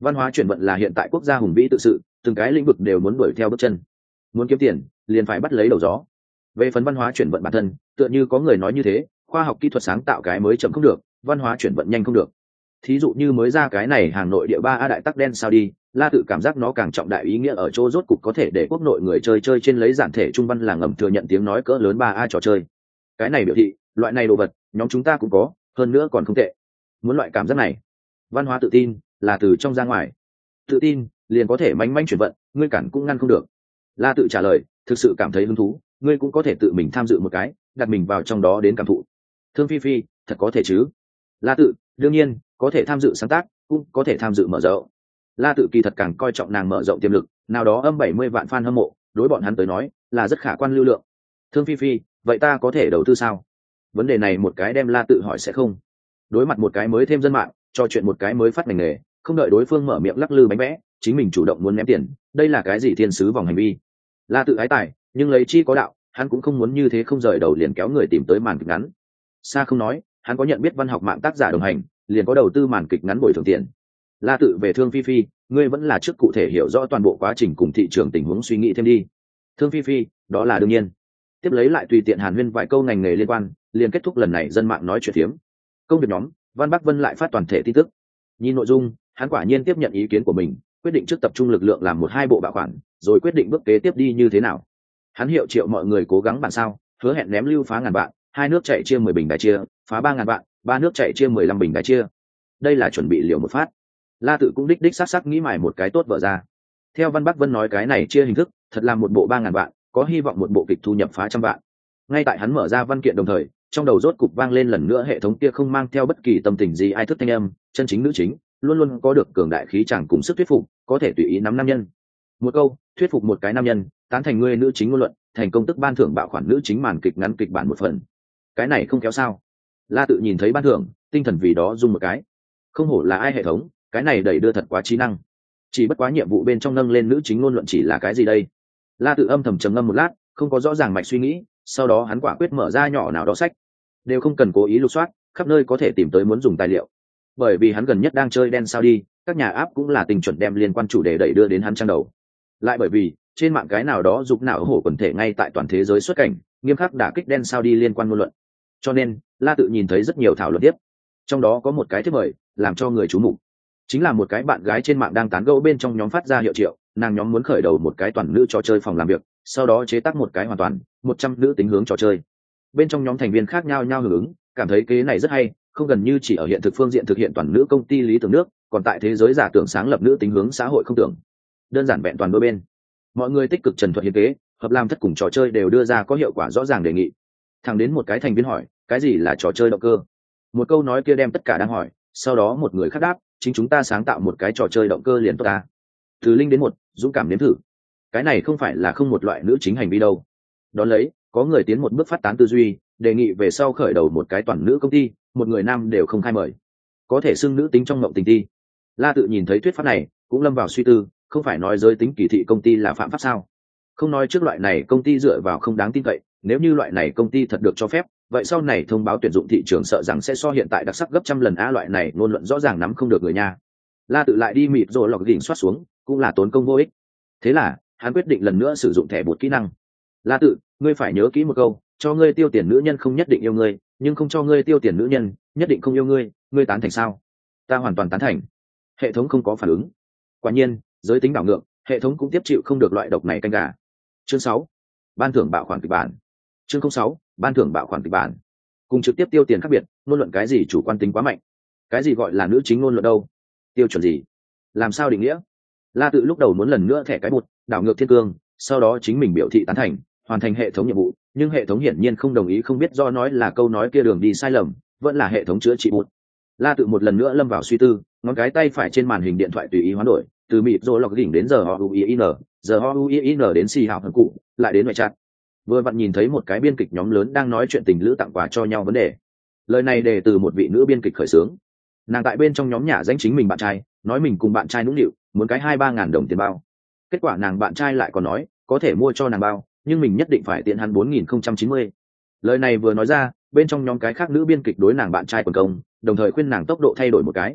Văn hóa chuyển vận là hiện tại quốc gia hùng vĩ tự sự, từng cái lĩnh vực đều muốn đuổi theo bước chân. Muốn kiếm tiền liền phải bắt lấy đầu gió. Về phần văn hóa chuyển vận bản thân, tựa như có người nói như thế, khoa học kỹ thuật sáng tạo cái mới chậm không được, văn hóa chuyển vận nhanh không được. Thí dụ như mới ra cái này Hà Nội địa 3A đại tắc đen sao đi, La tự cảm giác nó càng trọng đại ý nghĩa ở chỗ rốt cục có thể để quốc nội người chơi chơi trên lấy giản thể trung văn là ngầm thừa nhận tiếng nói cỡ lớn 3A trò chơi. Cái này biểu thị, loại này đồ vật, nhóm chúng ta cũng có, hơn nữa còn không tệ. Muốn loại cảm giác này, văn hóa tự tin là từ trong ra ngoài. Tự tin liền có thể manh manh chuyển vận, ngươi cản cũng ngăn không được. La tự trả lời, thực sự cảm thấy hứng thú, ngươi cũng có thể tự mình tham dự một cái, đặt mình vào trong đó đến cảm thụ. Thương Phi Phi, thật có thể chứ? La tự, đương nhiên, có thể tham dự sáng tác, cũng có thể tham dự mở rộng. La tự kỳ thật càng coi trọng nàng mở rộng tiềm lực, nào đó âm 70 vạn fan hâm mộ, đối bọn hắn tới nói, là rất khả quan lưu lượng. Thương Phi Phi, vậy ta có thể đầu tư sao? Vấn đề này một cái đem La tự hỏi sẽ không. Đối mặt một cái mới thêm dân mạng, cho chuyện một cái mới phát ngành nghề, không đợi đối phương mở miệng lắc lư bánh vẽ, chính mình chủ động muốn ném tiền, đây là cái gì thiên sứ vòng hành vi? La tự ái tài, nhưng lấy chi có đạo, hắn cũng không muốn như thế không rời đầu liền kéo người tìm tới màn kịch ngắn. Xa không nói, hắn có nhận biết văn học mạng tác giả đồng hành, liền có đầu tư màn kịch ngắn bồi thường tiền. La tự về Thương Phi Phi, ngươi vẫn là trước cụ thể hiểu rõ toàn bộ quá trình cùng thị trường tình huống suy nghĩ thêm đi. Thương Phi Phi, đó là đương nhiên. Tiếp lấy lại tùy tiện hàn huyên vài câu ngành nghề liên quan, liền kết thúc lần này dân mạng nói chuyện phiếm. Công việc nhóm, Văn Bắc Vân lại phát toàn thể tin tức. Nhìn nội dung, hắn quả nhiên tiếp nhận ý kiến của mình, quyết định trước tập trung lực lượng làm 1-2 bộ bạo khoản, rồi quyết định bước kế tiếp đi như thế nào. Hắn hiệu triệu mọi người cố gắng bản sao, hứa hẹn ném lưu phá ngàn vạn, 2 nước chạy chia 10 bình đài chia, phá 3.000 vạn, 3 nước chạy chia 15 bình đài chia. Đây là chuẩn bị liều một phát. La tự cũng đích xác nghĩ mài một cái tốt vợ ra. Theo Văn Bắc Vân nói cái này chia hình thức, thật là một bộ 3.000 vạn, có hy vọng một bộ kịch thu nhập phá trăm vạn. Ngay tại hắn mở ra văn kiện đồng thời, trong đầu rốt cục vang lên lần nữa hệ thống kia không mang theo bất kỳ tâm tình gì ai thức thanh âm, chân chính nữ chính, luôn luôn có được cường đại khí chẳng cùng sức thuyết phục, có thể tùy ý nắm nam nhân. Một câu, thuyết phục một cái nam nhân, tán thành ngươi nữ chính ngôn luận, thành công tức ban thưởng bạo khoản nữ chính màn kịch ngắn kịch bản một phần. Cái này không kéo sao? La tự nhìn thấy ban thưởng, tinh thần vì đó rung một cái. Không hổ là ai hệ thống, cái này đẩy đưa thật quá trí năng. Chỉ bất quá nhiệm vụ bên trong nâng lên nữ chính ngôn luận chỉ là cái gì đây? La tự âm thầm trầm ngâm một lát, không có rõ ràng mạch suy nghĩ, sau đó hắn quả quyết mở ra nhỏ nào đó sách, đều không cần cố ý lục soát, khắp nơi có thể tìm tới muốn dùng tài liệu. Bởi vì hắn gần nhất đang chơi đen sao đi, các nhà app cũng là tình chuẩn đem liên quan chủ đề đẩy đưa đến hắn trang đầu. Lại bởi vì trên mạng cái nào đó dục não hổ quần thể ngay tại toàn thế giới xuất cảnh, nghiêm khắc đả kích đen sao đi liên quan ngôn luận. Cho nên La tự nhìn thấy rất nhiều thảo luận tiếp, trong đó có một cái thiết mời làm cho người chú mục, chính là một cái bạn gái trên mạng đang tán gẫu bên trong nhóm phát ra hiệu triệu, nàng nhóm muốn khởi đầu một cái toàn nữ trò chơi phòng làm việc, sau đó chế tác một cái hoàn toàn 100 nữ tính hướng trò chơi. Bên trong nhóm thành viên khác nhau hưởng ứng, cảm thấy kế này rất hay, không gần như chỉ ở hiện thực phương diện thực hiện toàn nữ công ty lý tưởng nước, còn tại thế giới giả tưởng sáng lập nữ tính hướng xã hội không tưởng. Đơn giản vẹn toàn đôi bên, mọi người tích cực trần thuật hiến kế, hợp làm thất cùng trò chơi đều đưa ra có hiệu quả rõ ràng đề nghị. Thẳng đến một cái thành viên hỏi, cái gì là trò chơi động cơ? Một câu nói kia đem tất cả đang hỏi, sau đó một người khác đáp, chính chúng ta sáng tạo một cái trò chơi động cơ liền tốt ta. Từ linh đến một, dũng cảm nếm thử. Cái này không phải là không một loại nữ chính hành vi đâu. Đón lấy, có người tiến một bước phát tán tư duy, đề nghị về sau khởi đầu một cái toàn nữ công ty, một người nam đều không khai mời, có thể xưng nữ tính trong mộng tình ti. La tự nhìn thấy thuyết pháp này, cũng lâm vào suy tư, không phải nói giới tính kỳ thị công ty là phạm pháp sao? Không nói trước loại này công ty dựa vào không đáng tin cậy, nếu như loại này công ty thật được cho phép, vậy sau này thông báo tuyển dụng thị trường sợ rằng sẽ so hiện tại đặc sắc gấp trăm lần. Loại này ngôn luận rõ ràng nắm không được người nha. La tự lại đi mịt rồi lọc đỉnh soát xuống, cũng là tốn công vô ích. Thế là hắn quyết định lần nữa sử dụng thẻ bột kỹ năng. La tự, ngươi phải nhớ kỹ một câu, cho ngươi tiêu tiền nữ nhân không nhất định yêu ngươi, nhưng không cho ngươi tiêu tiền nữ nhân nhất định không yêu ngươi. Ngươi tán thành sao? Ta hoàn toàn tán thành. Hệ thống không có phản ứng. Quả nhiên, giới tính đảo ngược, hệ thống cũng tiếp chịu không được loại độc này canh gà. Chương 6. Ban thưởng bạo khoản kịch bản. Chương 06. Ban thưởng bạo khoản kịch bản. Cùng trực tiếp tiêu tiền khác biệt, ngôn luận cái gì chủ quan tính quá mạnh. Cái gì gọi là nữ chính ngôn luận đâu? Tiêu chuẩn gì? Làm sao định nghĩa? La tự lúc đầu muốn lần nữa thẻ cái bột, đảo ngược thiên cương, sau đó chính mình biểu thị tán thành, hoàn thành hệ thống nhiệm vụ, nhưng hệ thống hiển nhiên không đồng ý, không biết do nói là câu nói kia đường đi sai lầm, vẫn là hệ thống chữa trị bột. La tự một lần nữa lâm vào suy tư, ngón cái tay phải trên màn hình điện thoại tùy ý hoán đổi, từ mịt rồi lọc đỉnh đến giờ HUIN, giờ HUIN đến xì hào thần cụ, lại đến ngoại chat. Vừa vặn nhìn thấy một cái biên kịch nhóm lớn đang nói chuyện tình lữ tặng quà cho nhau vấn đề. Lời này đề từ một vị nữ biên kịch khởi xướng. Nàng tại bên trong nhóm nhà danh chính mình bạn trai, nói mình cùng bạn trai nũng nịu, muốn cái 2-3 ngàn đồng tiền bao. Kết quả nàng bạn trai lại còn nói, có thể mua cho nàng bao, nhưng mình nhất định phải tiện hắn 4.090. Lời này vừa nói ra, bên trong nhóm cái khác nữ biên kịch đối nàng bạn trai quần công, đồng thời khuyên nàng tốc độ thay đổi một cái.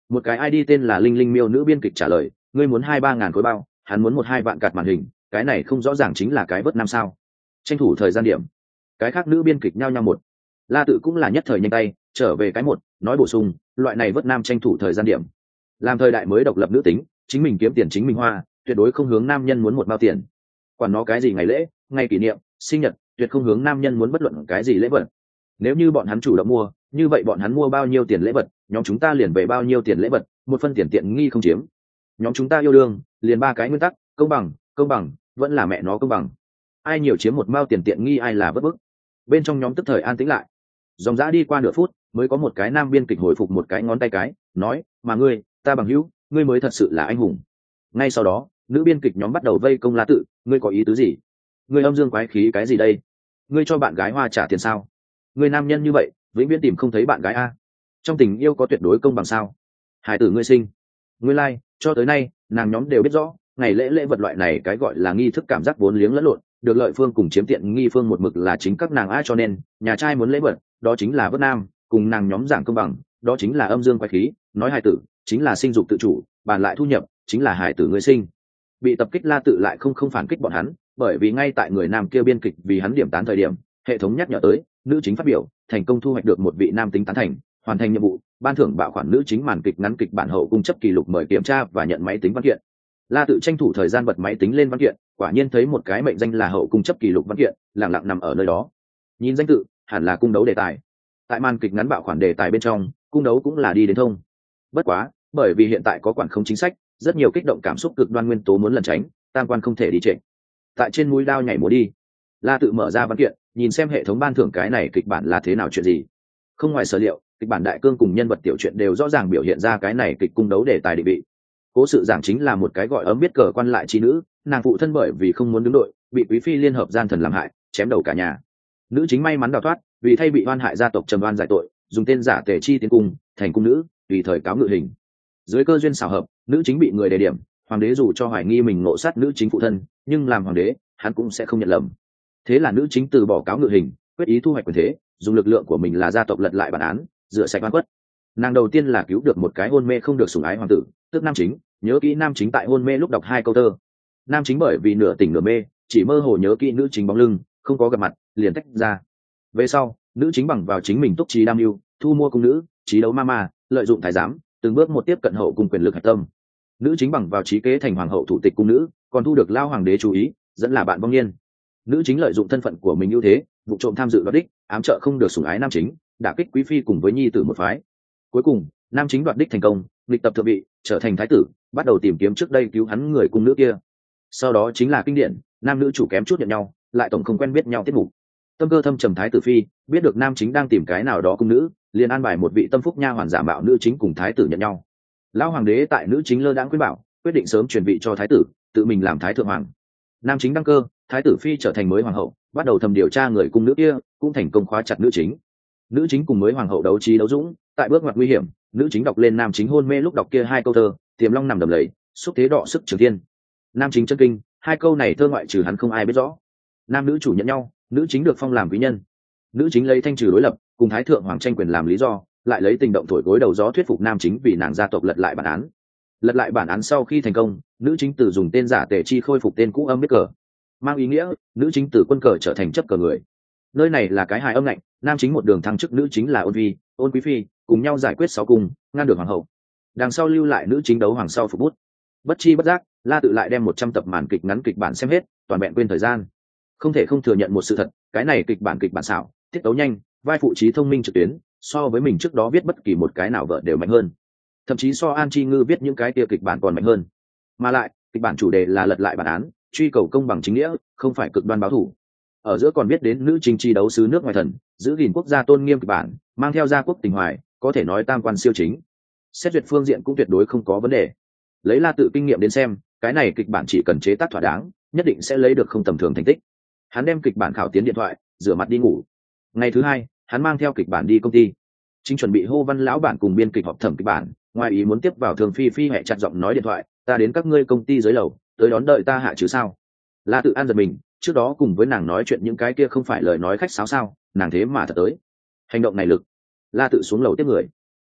Một cái ID tên là Linh Linh Miêu nữ biên kịch trả lời, ngươi muốn 2-3 ngàn khối bao, hắn muốn 1-2 vạn card màn hình, cái này không rõ ràng chính là cái vớt nam sao? Tranh thủ thời gian điểm. Cái khác nữ biên kịch nhao nhao một. La Tự cũng là nhất thời nhanh tay, trở về cái một, nói bổ sung, loại này vớt nam tranh thủ thời gian điểm. Làm thời đại mới độc lập nữ tính, chính mình kiếm tiền chính mình hoa, tuyệt đối không hướng nam nhân muốn một bao tiền. Quản nó cái gì ngày lễ, ngày kỷ niệm, sinh nhật, tuyệt không hướng nam nhân muốn bất luận cái gì lễ vật. Nếu như bọn hắn chủ động mua, như vậy bọn hắn mua bao nhiêu tiền lễ vật, nhóm chúng ta liền về bao nhiêu tiền lễ vật, một phân tiền tiện nghi không chiếm. Nhóm chúng ta yêu đương, liền 3 cái nguyên tắc, công bằng, vẫn là mẹ nó công bằng. Ai nhiều chiếm một mao tiền tiện nghi ai là vất bức. Bên trong nhóm tức thời an tĩnh lại. Dòng dã đi qua nửa phút, mới có một cái nam biên kịch hồi phục một cái ngón tay cái, nói, mà ngươi, ta bằng hữu, ngươi mới thật sự là anh hùng. Ngay sau đó, nữ biên kịch nhóm bắt đầu vây công La Tự, ngươi có ý tứ gì? Ngươi âm dương quái khí cái gì đây? Ngươi cho bạn gái hoa trả tiền sao? Ngươi nam nhân như vậy, vĩnh viễn tìm không thấy bạn gái a? Trong tình yêu có tuyệt đối công bằng sao? Hải tử ngươi sinh, ngươi lai, cho tới nay, nàng nhóm đều biết rõ, ngày lễ vật loại này cái gọi là nghi thức cảm giác vốn liếng lẫn lộn, được lợi phương cùng chiếm tiện nghi phương một mực là chính các nàng ai, cho nên nhà trai muốn lễ vật, đó chính là vớt nam, cùng nàng nhóm giảng công bằng, đó chính là âm dương quái khí, nói hài tử chính là sinh dục tự chủ, bàn lại thu nhập chính là hài tử người sinh. Bị tập kích La Tự lại không phản kích bọn hắn, bởi vì ngay tại người nam kia biên kịch vì hắn điểm tán thời điểm, hệ thống nhắc nhở tới, nữ chính phát biểu thành công thu hoạch được một vị nam tính tán thành, hoàn thành nhiệm vụ, ban thưởng bạo khoản nữ chính màn kịch ngắn kịch bản hậu cung chấp kỷ lục, mời kiểm tra và nhận máy tính văn kiện. La Tự tranh thủ thời gian bật máy tính lên văn kiện, quả nhiên thấy một cái mệnh danh là hậu cung chấp kỷ lục văn kiện lặng lặng nằm ở nơi đó. Nhìn danh tự, hẳn là cung đấu đề tài. Tại màn kịch ngắn bạo khoản đề tài bên trong, cung đấu cũng là đi đến thông. Bất quá, bởi vì hiện tại có quản không chính sách, rất nhiều kích động cảm xúc cực đoan nguyên tố muốn lẩn tránh, tam quan không thể đi trệ. Tại trên mũi đao nhảy múa đi. La Tự mở ra văn kiện, nhìn xem hệ thống ban thưởng cái này kịch bản là thế nào, chuyện gì. Không ngoài sở liệu, kịch bản đại cương cùng nhân vật tiểu truyện đều rõ ràng biểu hiện ra cái này kịch cung đấu đề tài định vị. Cố sự giảng chính là một cái gọi ấm biết cờ quan lại trí nữ, nàng phụ thân bởi vì không muốn đứng đội, bị quý phi liên hợp gian thần làm hại, chém đầu cả nhà. Nữ chính may mắn đào thoát, vì thay bị oan hại gia tộc trầm oan giải tội, dùng tên giả Tề Chi tiến cung, thành cung nữ, tùy thời cáo ngự hình. Dưới cơ duyên xảo hợp, nữ chính bị người đề điểm, hoàng đế dù cho hoài nghi mình ngộ sát nữ chính phụ thân, nhưng làm hoàng đế, hắn cũng sẽ không nhận lầm. Thế là nữ chính từ bỏ cáo ngự hình, quyết ý thu hoạch quyền thế, dùng lực lượng của mình là gia tộc lật lại bản án, rửa sạch oan khuất. Nàng đầu tiên là cứu được một cái hôn mê không được sủng ái hoàng tử, tức nam chính, nhớ kỹ nam chính tại hôn mê lúc đọc 2 câu thơ. Nam chính bởi vì nửa tỉnh nửa mê, chỉ mơ hồ nhớ kỹ nữ chính bóng lưng, không có gặp mặt, liền tách ra. Về sau, nữ chính bằng vào chính mình túc trí đam mưu, thu mua cung nữ, trí đấu ma, lợi dụng thái giám, từng bước một tiếp cận hậu cùng quyền lực hạch tâm. Nữ chính bằng vào trí kế thành hoàng hậu thủ tịch cung nữ, còn thu được lao hoàng đế chú ý, dẫn là bạn vong niên. Nữ chính lợi dụng thân phận của mình ưu thế, vụ trộm tham dự đoạt đích, ám trợ không được sủng ái nam chính, đả kích quý phi cùng với nhi tử một phái. Cuối cùng, nam chính đoạt đích thành công, lịch tập thượng vị, trở thành thái tử, bắt đầu tìm kiếm trước đây cứu hắn người cung nữ kia. Sau đó chính là kinh điển, nam nữ chủ kém chút nhận nhau, lại tổng không quen biết nhau tiết mục. Tâm cơ thâm trầm thái tử phi biết được nam chính đang tìm cái nào đó cung nữ, liền an bài một vị tâm phúc nha hoàn giả mạo nữ chính cùng thái tử nhận nhau. Lão hoàng đế tại nữ chính lơ đãng khuyên bảo, quyết định sớm truyền vị cho thái tử, tự mình làm thái thượng hoàng. Nam chính đăng cơ, thái tử phi trở thành mới hoàng hậu, bắt đầu thầm điều tra người cung nữ kia, cũng thành công khóa chặt nữ chính. Nữ chính cùng mới hoàng hậu đấu trí đấu dũng, tại bước ngoặt nguy hiểm, nữ chính đọc lên nam chính hôn mê lúc đọc kia 2 câu thơ, tiềm long nằm đầm lầy, xúc thế đọ sức trường thiên. Nam chính chân kinh, 2 câu này thơ ngoại trừ hắn không ai biết rõ. Nam nữ chủ nhận nhau, nữ chính được phong làm quý nhân. Nữ chính lấy thanh trừ đối lập, cùng thái thượng hoàng tranh quyền làm lý do, lại lấy tình động thổi gối đầu gió thuyết phục nam chính vì nàng gia tộc lật lại bản án. Lật lại bản án sau khi thành công, nữ chính từ dùng tên giả Tề Chi khôi phục tên cũ âm biết cờ, mang ý nghĩa nữ chính từ quân cờ trở thành chấp cờ người. Nơi này là cái hài âm lạnh, nam chính một đường thăng chức, nữ chính là ôn vi, ôn quý phi, cùng nhau giải quyết 6 cung, ngăn được hoàng hậu. Đằng sau lưu lại nữ chính đấu hoàng sau phục bút. Bất chi bất giác, La Tự lại đem 100 tập màn kịch ngắn kịch bản xem hết, toàn vẹn quên thời gian. Không thể không thừa nhận một sự thật, cái này kịch bản xảo, tiết tấu nhanh, vai phụ trí thông minh trực tuyến, so với mình trước đó viết bất kỳ một cái nào vợ đều mạnh hơn. Thậm chí so An Chi Ngư viết những cái kia kịch bản còn mạnh hơn. Mà lại, kịch bản chủ đề là lật lại bản án, truy cầu công bằng chính nghĩa, không phải cực đoan báo thù. Ở giữa còn biết đến nữ chính chi đấu sứ nước ngoài thần, giữ gìn quốc gia tôn nghiêm kịch bản, mang theo gia quốc tình hoài, có thể nói tam quan siêu chính. Xét duyệt phương diện cũng tuyệt đối không có vấn đề. Lấy La Tự kinh nghiệm đến xem, cái này kịch bản chỉ cần chế tác thỏa đáng, nhất định sẽ lấy được không tầm thường thành tích. Hắn đem kịch bản khảo tiến điện thoại, rửa mặt đi ngủ. Ngày thứ 2, hắn mang theo kịch bản đi công ty, chính chuẩn bị hô Văn lão bản cùng biên kịch họp thẩm kịch bản, ngoài ý muốn tiếp vào Thường Phi Phi hẹ chặt giọng nói điện thoại, ta đến các ngươi công ty dưới lầu, tới đón đợi ta hạ chứ sao. La Tự an giật mình, trước đó cùng với nàng nói chuyện những cái kia không phải lời nói khách sáo sao, nàng thế mà thật tới. Hành động này lực. La Tự xuống lầu tiếp người.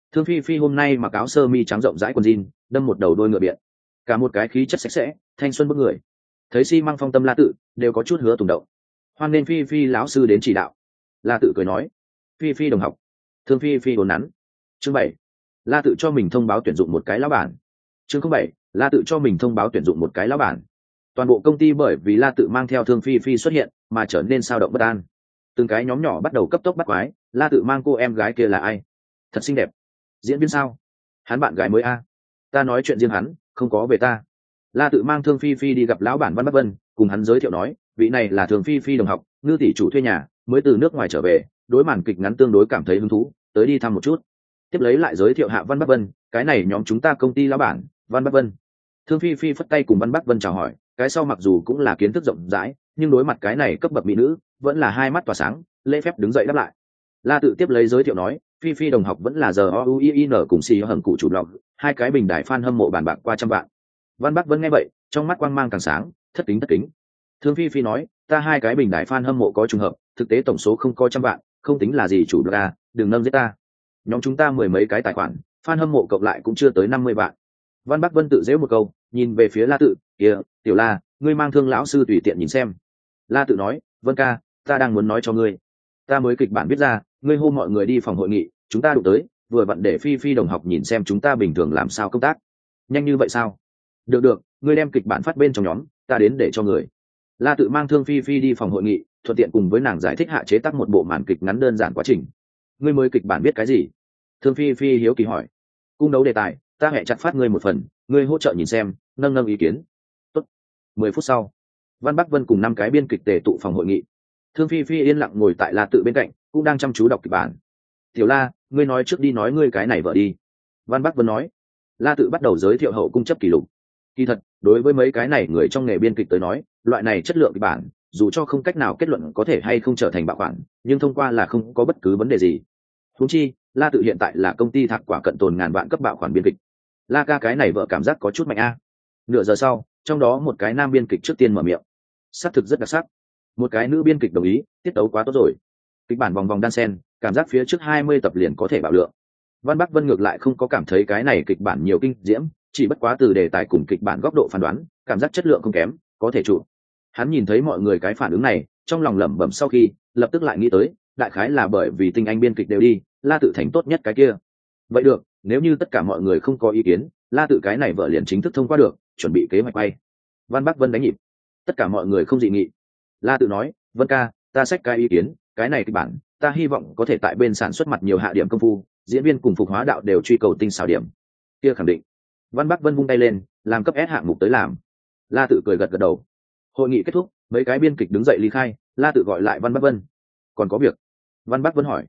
Thương Phi Phi hôm nay mặc áo sơ mi trắng rộng rãi quần jean, đâm một đầu đôi ngựa biện, cả một cái khí chất sạch sẽ, thanh xuân bức người. Thấy xi măng phong tâm La Tự đều có chút hứa tùng động. Hoan nên Phi Phi lão sư đến chỉ đạo. La Tự cười nói, Phi Phi đồng học. Thương Phi Phi đồn nắn. Chương 7. La Tự cho mình thông báo tuyển dụng một cái lão bản. Chương 07. La Tự cho mình thông báo tuyển dụng một cái lão bản. Toàn bộ công ty bởi vì La Tự mang theo Thương Phi Phi xuất hiện mà trở nên sao động bất an. Từng cái nhóm nhỏ bắt đầu cấp tốc bắt quái. La Tự mang cô em gái kia là ai? Thật xinh đẹp. Diễn viên sao? Hắn bạn gái mới a? Ta nói chuyện riêng hắn, không có về ta. La Tự mang Thương Phi Phi đi gặp lão bản Văn Bắc Vân, cùng hắn giới thiệu nói, vị này là Thương Phi Phi đồng học, Ngư tỷ chủ thuê nhà, mới từ nước ngoài trở về, đối màn kịch ngắn tương đối cảm thấy hứng thú, tới đi thăm một chút. Tiếp lấy lại giới thiệu hạ Văn Bắc Vân, cái này nhóm chúng ta công ty lão bản Văn Bắc Vân. Thương Phi Phi phất tay cùng Văn Bắc Vân chào hỏi, cái sau mặc dù cũng là kiến thức rộng rãi, nhưng đối mặt cái này cấp bậc mỹ nữ, vẫn là hai mắt tỏa sáng, lễ phép đứng dậy đáp lại. La Tự tiếp lấy giới thiệu nói, Phi Phi đồng học vẫn là giờ OUIN cùng xì hầm cụ chủ blog, hai cái bình đài fan hâm mộ bàn bạc qua trăm vạn. Văn Bắc Vân nghe vậy, trong mắt quang mang càng sáng, thất kính. Thương Phi Phi nói, ta hai cái bình đài fan hâm mộ có trùng hợp, thực tế tổng số không có trăm vạn, không tính là gì chủ blog à, đừng nâng giết ta. Nhóm chúng ta mười mấy cái tài khoản, fan hâm mộ cộng lại cũng chưa tới 50 vạn. Văn Bắc Vân tự giễu một câu, nhìn về phía La Tự, kia, tiểu La, ngươi mang Thương lão sư tùy tiện nhìn xem. La Tự nói, Vân ca, ta đang muốn nói cho ngươi, ta mới kịch bản viết ra, ngươi hô mọi người đi phòng hội nghị, chúng ta đụng tới, vừa vặn để Phi Phi đồng học nhìn xem chúng ta bình thường làm sao công tác. Nhanh như vậy sao? Được, ngươi đem kịch bản phát bên trong nhóm, ta đến để cho người. La Tự mang Thương Phi Phi đi phòng hội nghị, thuận tiện cùng với nàng giải thích hạ chế tác một bộ màn kịch ngắn đơn giản quá trình. Ngươi mới kịch bản viết cái gì? Thương Phi Phi hiếu kỳ hỏi. Cung đấu đề tài, ta hẹn chặt phát ngươi một phần, ngươi hỗ trợ nhìn xem, nâng ý kiến. Tốt. 10 phút sau, Văn Bắc Vân cùng 5 cái biên kịch tề tụ phòng hội nghị. Thương Phi Phi yên lặng ngồi tại La Tự bên cạnh, cũng đang chăm chú đọc kịch bản. Tiểu La, ngươi nói trước đi nói ngươi cái này vợ đi. Văn Bắc Vân nói. La Tự bắt đầu giới thiệu hậu cung chấp kỷ lục. Kỳ thật, đối với mấy cái này người trong nghề biên kịch tới nói, loại này chất lượng kịch bản, dù cho không cách nào kết luận có thể hay không trở thành bạo khoản, nhưng thông qua là không có bất cứ vấn đề gì. Huống chi, La Tự hiện tại là công ty thạc quả cận tồn ngàn vạn cấp bạo khoản biên kịch. La ca cái này vợ cảm giác có chút mạnh a. Nửa giờ sau, trong đó một cái nam biên kịch trước tiên mở miệng. Sắc thực rất đặc sắc. Một cái nữ biên kịch đồng ý, tiết tấu quá tốt rồi. Kịch bản vòng vòng đan sen, cảm giác phía trước 20 tập liền có thể bạo lượng. Văn Bắc Vân ngược lại không có cảm thấy cái này kịch bản nhiều kinh diễm, chỉ bất quá từ đề tài cùng kịch bản góc độ phán đoán, cảm giác chất lượng không kém, có thể trụ. Hắn nhìn thấy mọi người cái phản ứng này, trong lòng lẩm bẩm sau khi, lập tức lại nghĩ tới, đại khái là bởi vì tinh anh biên kịch đều đi, La Tự thành tốt nhất cái kia. Vậy được, nếu như tất cả mọi người không có ý kiến, La Tự cái này vợ liền chính thức thông qua được, chuẩn bị kế hoạch bay. Văn Bắc Vân đánh nhịp. Tất cả mọi người không dị nghị. La Tự nói, Vân ca, ta xách cái ý kiến, cái này kịch bản, ta hy vọng có thể tại bên sản xuất mặt nhiều hạ điểm công phu, diễn viên cùng phục hóa đạo đều truy cầu tinh xảo điểm. Kia khẳng định. Văn Bắc Vân vung tay lên, làm cấp S hạng mục tới làm. La Tự cười gật gật đầu. Hội nghị kết thúc, mấy cái biên kịch đứng dậy ly khai, La Tự gọi lại Văn Bắc Vân. Còn có việc? Văn Bắc Vân hỏi.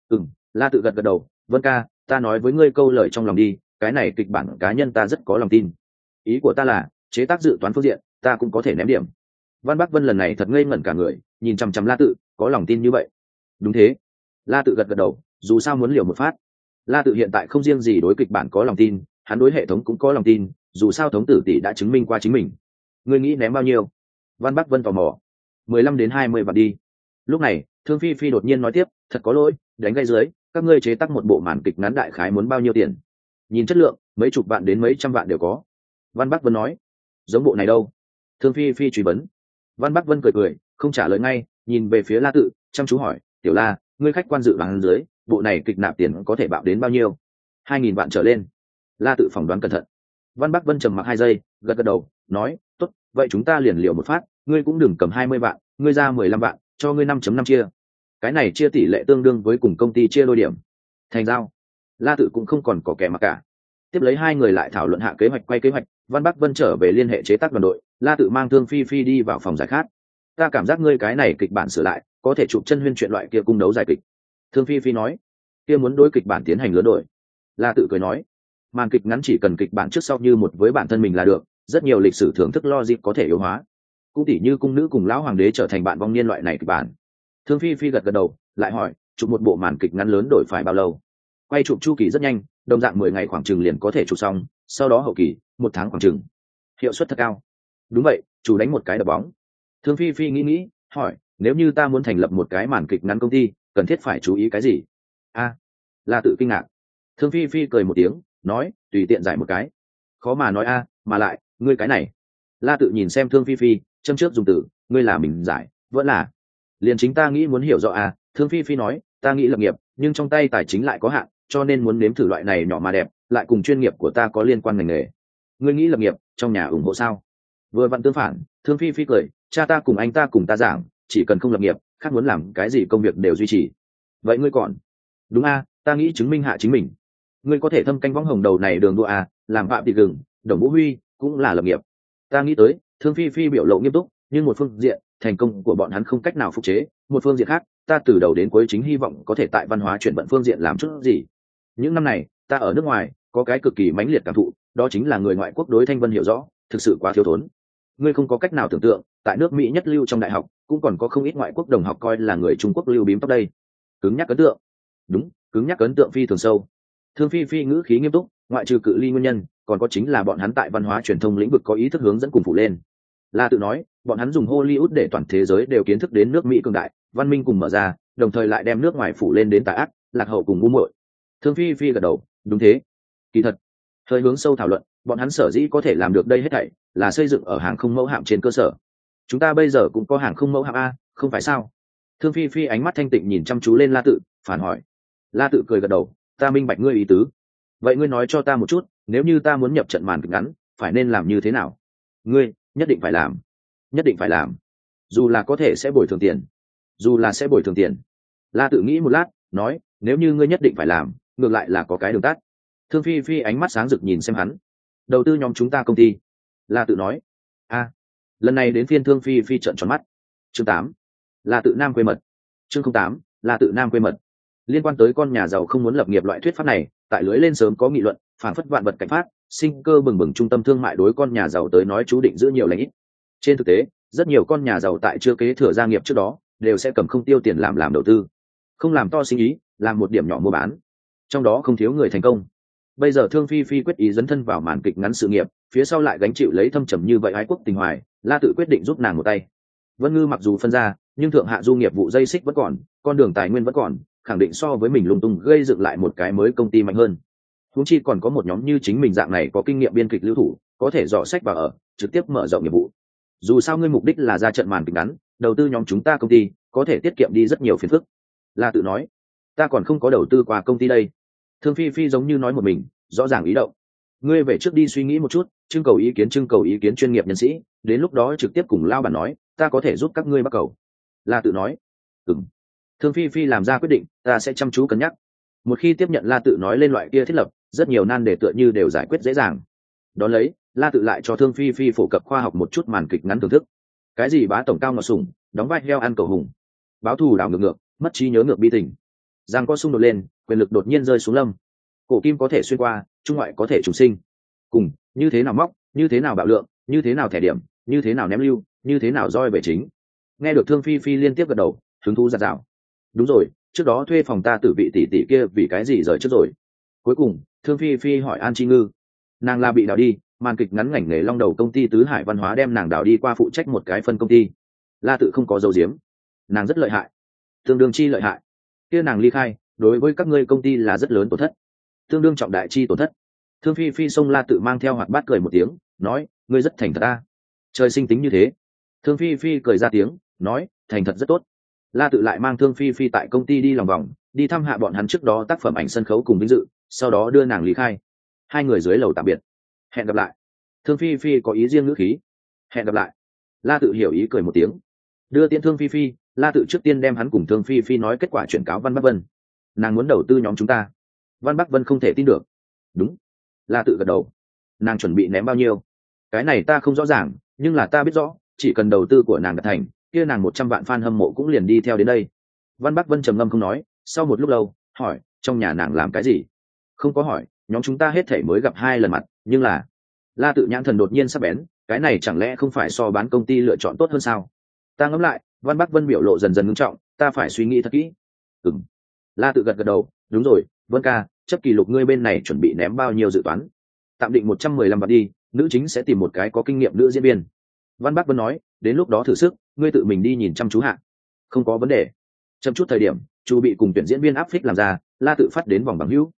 La Tự gật gật đầu, Vân ca, ta nói với ngươi câu lời trong lòng đi, cái này kịch bản cá nhân ta rất có lòng tin. Ý của ta là, chế tác dự toán phương diện, ta cũng có thể ném điểm. Văn Bắc Vân lần này thật ngây ngẩn cả người, nhìn chằm chằm La Tự, có lòng tin như vậy. Đúng thế. La Tự gật gật đầu, dù sao muốn liều một phát. La Tự hiện tại không riêng gì đối kịch bản có lòng tin, hắn đối hệ thống cũng có lòng tin, dù sao thống tử tỷ đã chứng minh qua chính mình. Ngươi nghĩ ném bao nhiêu? Văn Bắc Vân tò mò. 15 đến 20 vạn đi. Lúc này, Thương Phi Phi đột nhiên nói tiếp, thật có lỗi, đánh gây dưới, các ngươi chế tác một bộ màn kịch ngắn đại khái muốn bao nhiêu tiền? Nhìn chất lượng, mấy chục vạn đến mấy trăm vạn đều có. Văn Bắc Vân nói. Giống bộ này đâu? Thương Phi Phi truy vấn. Văn Bắc Vân cười, không trả lời ngay, nhìn về phía La Tự, chăm chú hỏi, tiểu La, ngươi khách quan dự đoán dưới, bộ này kịch nạp tiền có thể bạo đến bao nhiêu? 2.000 vạn trở lên. La Tự phỏng đoán cẩn thận. Văn Bắc Vân trầm mặc 2 giây, gật gật đầu, nói, tốt, vậy chúng ta liền liều một phát, ngươi cũng đừng cầm 20 vạn, ngươi ra 15 vạn, cho ngươi 5.5 chia. Cái này chia tỷ lệ tương đương với cùng công ty chia đôi điểm. Thành giao. La Tự cũng không còn có kẻ mặc cả. Tiếp lấy hai người lại thảo luận hạ kế hoạch quay kế hoạch, Văn Bắc Vân trở về liên hệ chế tác đoàn đội, La Tự mang Thương Phi Phi đi vào phòng giải khát. Ta cảm giác ngươi cái này kịch bản sửa lại, có thể chụp chân huyên chuyện loại kia cung đấu giải kịch. Thương Phi Phi nói, kia muốn đối kịch bản tiến hành lớn đổi. La Tự cười nói, màn kịch ngắn chỉ cần kịch bản trước sau như một với bản thân mình là được, rất nhiều lịch sử thưởng thức logic có thể yếu hóa. Cũng tỉ như cung nữ cùng lão hoàng đế trở thành bạn vong niên loại này kịch bản. Thương Phi Phi gật gật đầu, lại hỏi, chụp một bộ màn kịch ngắn lớn đổi phải bao lâu? Quay chụp chu kỳ rất nhanh, đồng dạng 10 ngày khoảng chừng liền có thể chụp xong, sau đó hậu kỳ, 1 tháng khoảng chừng. Hiệu suất thật cao. Đúng vậy, chủ đánh một cái đập bóng. Thương Phi Phi nghĩ, hỏi, nếu như ta muốn thành lập một cái màn kịch ngắn công ty, cần thiết phải chú ý cái gì? La Tự kinh ngạc. Thương Phi Phi cười một tiếng nói, tùy tiện giải một cái. Khó mà nói a, mà lại ngươi cái này. La Tự nhìn xem Thương Phi Phi, châm trước dùng từ, ngươi là mình giải vẫn là liền chính ta nghĩ muốn hiểu rõ à. Thương Phi Phi nói, ta nghĩ lập nghiệp nhưng trong tay tài chính lại có hạn, cho nên muốn nếm thử loại này nhỏ mà đẹp, lại cùng chuyên nghiệp của ta có liên quan ngành nghề. Ngươi nghĩ lập nghiệp, trong nhà ủng hộ sao? Vừa vặn tương phản. Thương Phi Phi cười, cha ta cùng anh ta cùng ta giảng, chỉ cần không lập nghiệp, khác muốn làm cái gì công việc đều duy trì. Vậy ngươi còn? Đúng a, ta nghĩ chứng minh hạ chính mình. Ngươi có thể thâm canh võng hồng đầu này đường đua à, làm phạm thị gừng, Đồng Vũ Huy cũng là lập nghiệp. Ta nghĩ tới. Thương Phi Phi biểu lộ nghiêm túc, nhưng một phương diện thành công của bọn hắn không cách nào phục chế, một phương diện khác ta từ đầu đến cuối chính hy vọng có thể tại văn hóa chuyển vận phương diện làm chút gì. Những năm này ta ở nước ngoài có cái cực kỳ mãnh liệt cảm thụ, đó chính là người ngoại quốc đối Thanh Vân hiểu rõ thực sự quá thiếu thốn. Ngươi không có cách nào tưởng tượng, tại nước Mỹ nhất lưu trong đại học cũng còn có không ít ngoại quốc đồng học coi là người Trung Quốc lưu bím tóc đây. Cứng nhắc ấn tượng. Đúng, cứng nhắc ấn tượng phi thường sâu. Thương Phi Phi ngữ khí nghiêm túc, ngoại trừ cự ly nguyên nhân còn có chính là bọn hắn tại văn hóa truyền thông lĩnh vực có ý thức hướng dẫn cùng phụ lên. La Tự nói, bọn hắn dùng Hollywood để toàn thế giới đều kiến thức đến nước Mỹ cường đại, văn minh cùng mở ra, đồng thời lại đem nước ngoài phủ lên đến tà ác, lạc hậu cùng ngu muội. Thương Phi Phi gật đầu, đúng thế. Kỳ thật, hơi hướng sâu thảo luận, bọn hắn sở dĩ có thể làm được đây hết thảy, là xây dựng ở hàng không mẫu hạm trên cơ sở. Chúng ta bây giờ cũng có hàng không mẫu hạm a, không phải sao? Thương Phi Phi ánh mắt thanh tịnh nhìn chăm chú lên La Tự, phản hỏi. La Tự cười gật đầu, ta minh bạch ngươi ý tứ. Vậy ngươi nói cho ta một chút, nếu như ta muốn nhập trận màn kịch ngắn, phải nên làm như thế nào? Ngươi nhất định phải làm, nhất định phải làm, dù là có thể sẽ bồi thường tiền, dù là sẽ bồi thường tiền. La Tự nghĩ một lát nói, nếu như ngươi nhất định phải làm, ngược lại là có cái đường tắt. Thương Phi Phi ánh mắt sáng rực nhìn xem hắn. Đầu tư nhóm chúng ta công ty. La Tự nói. A, lần này đến phiên Thương Phi Phi trợn tròn mắt. Chương 8. La Tự Nam quê mật. Chương 08. La Tự Nam quê mật. Liên quan tới con nhà giàu không muốn lập nghiệp loại thuyết pháp này, tại lưới lên sớm có nghị luận, phản phất vạn vật cảnh phát, sinh cơ bừng bừng trung tâm thương mại đối con nhà giàu tới nói chú định giữ nhiều lãnh ít. Trên thực tế, rất nhiều con nhà giàu tại chưa kế thừa gia nghiệp trước đó, đều sẽ cầm không tiêu tiền làm đầu tư, không làm to sinh ý, làm một điểm nhỏ mua bán. Trong đó không thiếu người thành công. Bây giờ Thương Phi Phi quyết ý dấn thân vào màn kịch ngắn sự nghiệp, phía sau lại gánh chịu lấy thâm trầm như vậy ái quốc tình hoài, La Tự quyết định giúp nàng một tay. Vân Ngư mặc dù phân ra, nhưng thượng hạ du nghiệp vụ dây xích vẫn còn, con đường tài nguyên vẫn còn, khẳng định so với mình lung tung gây dựng lại một cái mới công ty mạnh hơn. Huống chi còn có một nhóm như chính mình dạng này có kinh nghiệm biên kịch lưu thủ, có thể dò sách vào ở, trực tiếp mở rộng nghiệp vụ. Dù sao ngươi mục đích là ra trận màn kịch ngắn, đầu tư nhóm chúng ta công ty, có thể tiết kiệm đi rất nhiều phiền phức. La Tự nói, ta còn không có đầu tư qua công ty đây. Thương Phi Phi giống như nói một mình, rõ ràng ý động. Ngươi về trước đi suy nghĩ một chút, trưng cầu ý kiến chuyên nghiệp nhân sĩ, đến lúc đó trực tiếp cùng lao bản nói, ta có thể giúp các ngươi bắt cầu. La Tự nói, ừm. Thương Phi Phi làm ra quyết định, ta sẽ chăm chú cân nhắc. Một khi tiếp nhận La Tự nói lên loại kia thiết lập, rất nhiều nan đề tựa như đều giải quyết dễ dàng. Đón lấy, La Tự lại cho Thương Phi Phi phổ cập khoa học một chút màn kịch ngắn thưởng thức. Cái gì bá tổng cao ngọt sủng, đóng vai heo ăn cầu hùng, báo thù đảo ngược ngược, mất trí nhớ ngược bi tình. Giang có xung đột lên, quyền lực đột nhiên rơi xuống lâm. Cổ kim có thể xuyên qua, trung ngoại có thể trùng sinh. Cùng, như thế nào móc, như thế nào bạo lượng, như thế nào thẻ điểm, như thế nào ném lưu, như thế nào roi về chính. Nghe được Thương Phi Phi liên tiếp gật đầu, hứng thú giạt rào. Đúng rồi, trước đó thuê phòng ta tử vị tỷ tỷ kia vì cái gì rời trước rồi. Cuối cùng Thương Phi Phi hỏi An Chi Ngư. Nàng là bị đào đi, màn kịch ngắn ngảnh nghề long đầu công ty Tứ Hải Văn hóa đem nàng đào đi qua phụ trách một cái phân công ty. La Tự không có dấu diếm, nàng rất lợi hại, tương đương chi lợi hại. Kia nàng ly khai, đối với các ngươi công ty là rất lớn tổn thất, tương đương trọng đại chi tổn thất. Thương Phi Phi xông La Tự mang theo hoạt bát cười một tiếng, nói, ngươi rất thành thật ta. Trời sinh tính như thế. Thương Phi Phi cười ra tiếng, nói, thành thật rất tốt. La Tự lại mang Thương Phi Phi tại công ty đi lòng vòng, đi thăm hạ bọn hắn trước đó tác phẩm ảnh sân khấu cùng vinh dự, sau đó đưa nàng lý khai. Hai người dưới lầu tạm biệt. Hẹn gặp lại. Thương Phi Phi có ý riêng ngữ khí. Hẹn gặp lại. La Tự hiểu ý cười một tiếng. Đưa tiễn Thương Phi Phi, La Tự trước tiên đem hắn cùng Thương Phi Phi nói kết quả chuyển cáo Văn Bắc Vân. Nàng muốn đầu tư nhóm chúng ta. Văn Bắc Vân không thể tin được. Đúng. La Tự gật đầu. Nàng chuẩn bị ném bao nhiêu? Cái này ta không rõ ràng, nhưng là ta biết rõ, chỉ cần đầu tư của nàng đạt thành, kia nàng 100 vạn fan hâm mộ cũng liền đi theo đến đây. Văn Bắc Vân trầm ngâm không nói, sau một lúc lâu, hỏi, trong nhà nàng làm cái gì? Không có hỏi, nhóm chúng ta hết thảy mới gặp 2 lần mặt, nhưng là... La Tự nhãn thần đột nhiên sắc bén, cái này chẳng lẽ không phải so bán công ty lựa chọn tốt hơn sao? Ta ngẫm lại, Văn Bắc Vân biểu lộ dần dần ngưng trọng, ta phải suy nghĩ thật kỹ. Ừm. La Tự gật gật đầu, đúng rồi, Vân ca, chấp kỷ lục ngươi bên này chuẩn bị ném bao nhiêu dự toán? Tạm định 115 vạn đi, nữ chính sẽ tìm một cái có kinh nghiệm nữ diễn viên. Văn Bắc Vân nói, đến lúc đó thử sức, ngươi tự mình đi nhìn chăm chú hạ. Không có vấn đề. Chậm chút thời điểm, chu bị cùng tuyển diễn viên áp phích làm ra, La Tự phát đến vòng bằng hữu.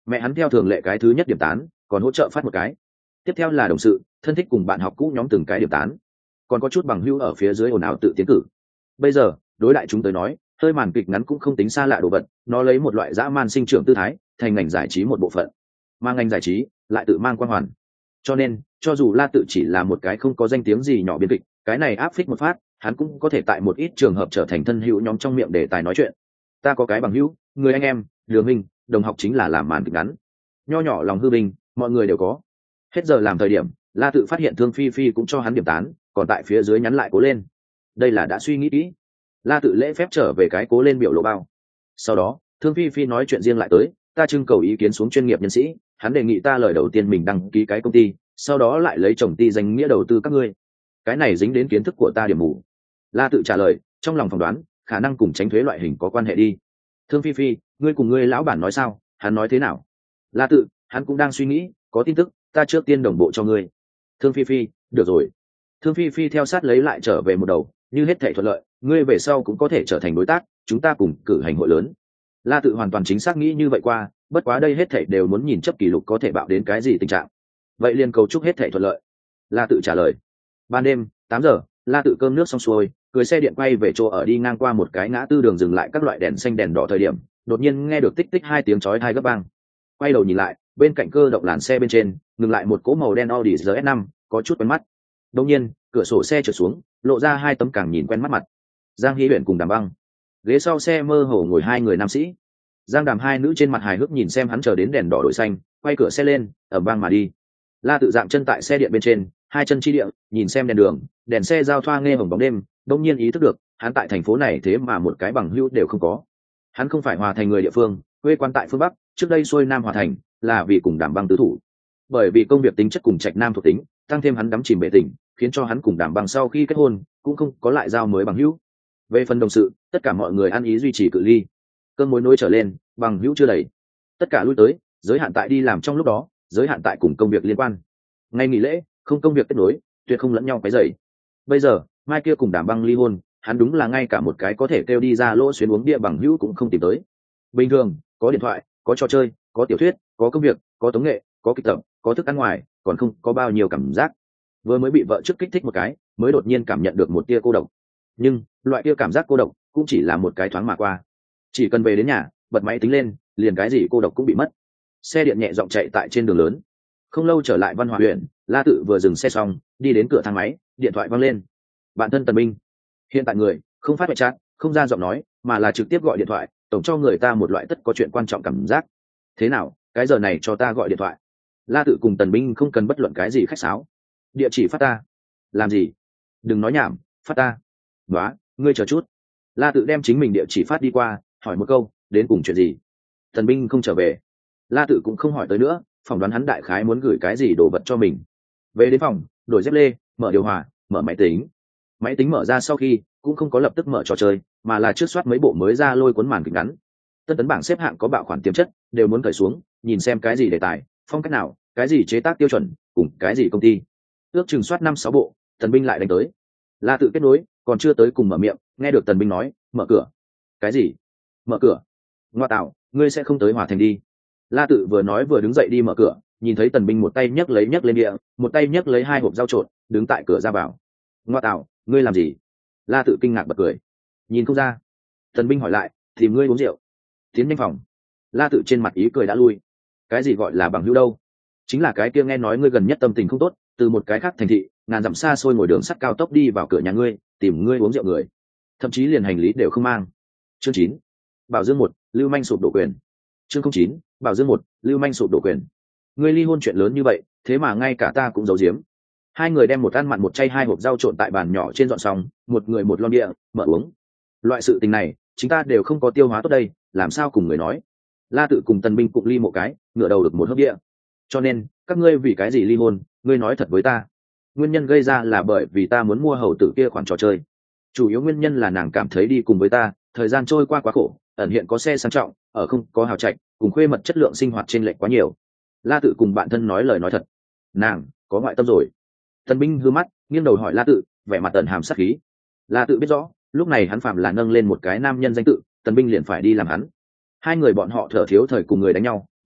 mẹ hắn theo thường lệ cái thứ nhất điểm tán, còn hỗ trợ phát một cái. Tiếp theo là đồng sự, thân thích cùng bạn học cũ nhóm từng cái điểm tán, còn có chút bằng hữu ở phía dưới ồn ào tự tiến cử. Bây giờ đối đại chúng tới nói, hơi màn kịch ngắn cũng không tính xa lạ đồ vật, nó lấy một loại dã man sinh trưởng tư thái thành ngành giải trí một bộ phận, mà ngành giải trí lại tự mang quan hoàn. Cho nên cho dù La Tự chỉ là một cái không có danh tiếng gì nhỏ biên kịch, cái này áp phích một phát, hắn cũng có thể tại một ít trường hợp trở thành thân hữu nhóm trong miệng đề tài nói chuyện. Ta có cái bằng hữu, người anh em, Đường Minh, đồng học chính là làm màn kịch ngắn. Nho nhỏ lòng hư bình, mọi người đều có. Hết giờ làm thời điểm, La Tự phát hiện Thương Phi Phi cũng cho hắn điểm tán, còn tại phía dưới nhắn lại cố lên. Đây là đã suy nghĩ kỹ. La Tự lễ phép trở về cái cố lên biểu lộ bao. Sau đó Thương Phi Phi nói chuyện riêng lại tới, ta trưng cầu ý kiến xuống chuyên nghiệp nhân sĩ, hắn đề nghị ta lời đầu tiên mình đăng ký cái công ty, sau đó lại lấy chồng ty danh nghĩa đầu tư các ngươi. Cái này dính đến kiến thức của ta điểm mù. La Tự trả lời, trong lòng phỏng đoán khả năng cùng tránh thuế loại hình có quan hệ đi. Thương Phi Phi, ngươi cùng ngươi lão bản nói sao, hắn nói thế nào? La Tự, hắn cũng đang suy nghĩ, có tin tức ta trước tiên đồng bộ cho ngươi. Thương Phi Phi, được rồi. Thương Phi Phi theo sát lấy lại trở về một đầu, như hết thảy thuận lợi, ngươi về sau cũng có thể trở thành đối tác, chúng ta cùng cử hành hội lớn. La Tự hoàn toàn chính xác nghĩ như vậy qua, bất quá đây hết thảy đều muốn nhìn chấp kỷ lục có thể bạo đến cái gì tình trạng. Vậy liền cầu chúc hết thảy thuận lợi. La Tự trả lời. Ban đêm 8 giờ, La Tự cơm nước xong xuôi, cưỡi xe điện quay về chỗ ở, đi ngang qua một cái ngã tư đường dừng lại các loại đèn xanh đèn đỏ thời điểm, đột nhiên nghe được tích tích hai tiếng chói tai gấp bang. Quay đầu nhìn lại, bên cạnh cơ động làn xe bên trên ngừng lại một cỗ màu đen Audi RS5, có chút quen mắt. Đột nhiên cửa sổ xe trượt xuống, lộ ra hai tấm càng nhìn quen mắt mặt. Giang Hy Uyển cùng Đàm Băng. Ghế sau xe mơ hồ ngồi hai người nam sĩ. Giang Đàm hai nữ trên mặt hài hước nhìn xem hắn chờ đến đèn đỏ đổi xanh, quay cửa xe lên, ầm vang mà đi. La Tự dạng chân tại xe điện bên trên, hai chân chi địa, nhìn xem đèn đường, đèn xe giao thoa nghe hồng bóng đêm, đột nhiên ý thức được, hắn tại thành phố này thế mà một cái bằng hữu đều không có. Hắn không phải Hòa Thành người địa phương, quê quán tại phương Bắc, trước đây xuôi Nam Hòa Thành, là vì cùng Đàm Băng tứ thủ. Bởi vì công việc tính chất cùng Trạch Nam thuộc tính, tăng thêm hắn đắm chìm bể tình, khiến cho hắn cùng Đàm Băng sau khi kết hôn cũng không có lại giao mới bằng hữu. Về phần đồng sự, tất cả mọi người ăn ý duy trì cự ly. Cơn mối nối trở lên, bằng hữu chưa đầy, tất cả lui tới, giới hạn tại đi làm trong lúc đó, giới hạn tại cùng công việc liên quan. Ngày nghỉ lễ không công việc kết nối, tuyệt không lẫn nhau cái dày. Bây giờ mai kia cùng Đàm Băng ly hôn, hắn đúng là ngay cả một cái có thể kêu đi ra lỗ xuyến uống bia bằng hữu cũng không tìm tới. Bình thường có điện thoại, có trò chơi, có tiểu thuyết, có công việc, có tống nghệ, có kịch tập, có thức ăn ngoài, còn không có bao nhiêu cảm giác. Vừa mới bị vợ trước kích thích một cái, mới đột nhiên cảm nhận được một tia cô độc. Nhưng loại tia cảm giác cô độc cũng chỉ là một cái thoáng mà qua. Chỉ cần về đến nhà, bật máy tính lên, liền cái gì cô độc cũng bị mất. Xe điện nhẹ giọng chạy tại trên đường lớn. Không lâu trở lại Văn Hòa huyện, La Tự vừa dừng xe xong, đi đến cửa thang máy, điện thoại vang lên. Bạn thân Tần Minh. Hiện tại người không phát ngoại chat, không ra giọng nói, mà là trực tiếp gọi điện thoại, tổng cho người ta một loại tất có chuyện quan trọng cảm giác. Thế nào, cái giờ này cho ta gọi điện thoại? La Tự cùng Tần Minh không cần bất luận cái gì khách sáo. Địa chỉ phát ta. Làm gì? Đừng nói nhảm, phát ta. Nóa, ngươi chờ chút. La Tự đem chính mình địa chỉ phát đi qua, hỏi một câu, đến cùng chuyện gì? Tần Minh không trở về. La Tự cũng không hỏi tới nữa, phỏng đoán hắn đại khái muốn gửi cái gì đồ vật cho mình. Về đến phòng, đổi dép lê, mở điều hòa, mở máy tính. Máy tính mở ra sau khi cũng không có lập tức mở trò chơi, mà là trước soát mấy bộ mới ra lôi cuốn màn kịch ngắn. Tân tấn bảng xếp hạng có bạo khoản tiềm chất, đều muốn cởi xuống, nhìn xem cái gì đề tài, phong cách nào, cái gì chế tác tiêu chuẩn, cùng cái gì công ty. Ước chừng soát 5-6 bộ, Tần Binh lại đánh tới. La Tự kết nối, còn chưa tới cùng mở miệng, nghe được Tần Binh nói, mở cửa. Cái gì? Mở cửa? Ngoa tạo, ngươi sẽ không tới Hòa Thành đi. La Tự vừa nói vừa đứng dậy đi mở cửa, nhìn thấy Tần Binh một tay nhấc lên địa, một tay nhấc lấy hai hộp rau trộn, đứng tại cửa ra vào. Ngoa tạo, ngươi làm gì? La Tự kinh ngạc bật cười. Nhìn không ra. Tần Binh hỏi lại, tìm ngươi uống rượu. Tiến nhanh phòng. La Tự trên mặt ý cười đã lui. Cái gì gọi là bằng hữu đâu? Chính là cái kia nghe nói ngươi gần nhất tâm tình không tốt, từ một cái khác thành thị, ngàn dặm xa xôi ngồi đường sắt cao tốc đi vào cửa nhà ngươi, tìm ngươi uống rượu người. Thậm chí liền hành lý đều không mang. Chương 9. Bảo Dương 1, Lưu Manh sụp đổ quyền. Chương 09, Bảo Dương 1, Lưu Manh sụp đổ quyền. Ngươi ly hôn chuyện lớn như vậy, thế mà ngay cả ta cũng giấu giếm. Hai người đem một ăn mặn một chay hai hộp rau trộn tại bàn nhỏ trên dọn xong, một người một lon bia, mở uống. Loại sự tình này, chúng ta đều không có tiêu hóa tốt đây, làm sao cùng người nói? La Tự cùng Tần Binh cụng ly một cái, ngửa đầu được một hớp bia. Cho nên, các ngươi vì cái gì ly hôn, ngươi nói thật với ta. Nguyên nhân gây ra là bởi vì ta muốn mua hầu tử kia khoản trò chơi. Chủ yếu nguyên nhân là nàng cảm thấy đi cùng với ta, thời gian trôi qua quá khổ, ẩn hiện có xe sang trọng, ở không có hào trạch, cùng khuê mật chất lượng sinh hoạt trên lệch quá nhiều. La Tự cùng bạn thân nói lời nói thật. Nàng có ngoại tâm rồi. Tần Binh hư mắt, nghiêng đầu hỏi La Tự, vẻ mặt tần hàm sát khí. La Tự biết rõ, lúc này hắn phạm là nâng lên một cái nam nhân danh tự, Tần Binh liền phải đi làm hắn. Hai người bọn họ thở thiếu thời cùng người đánh nhau,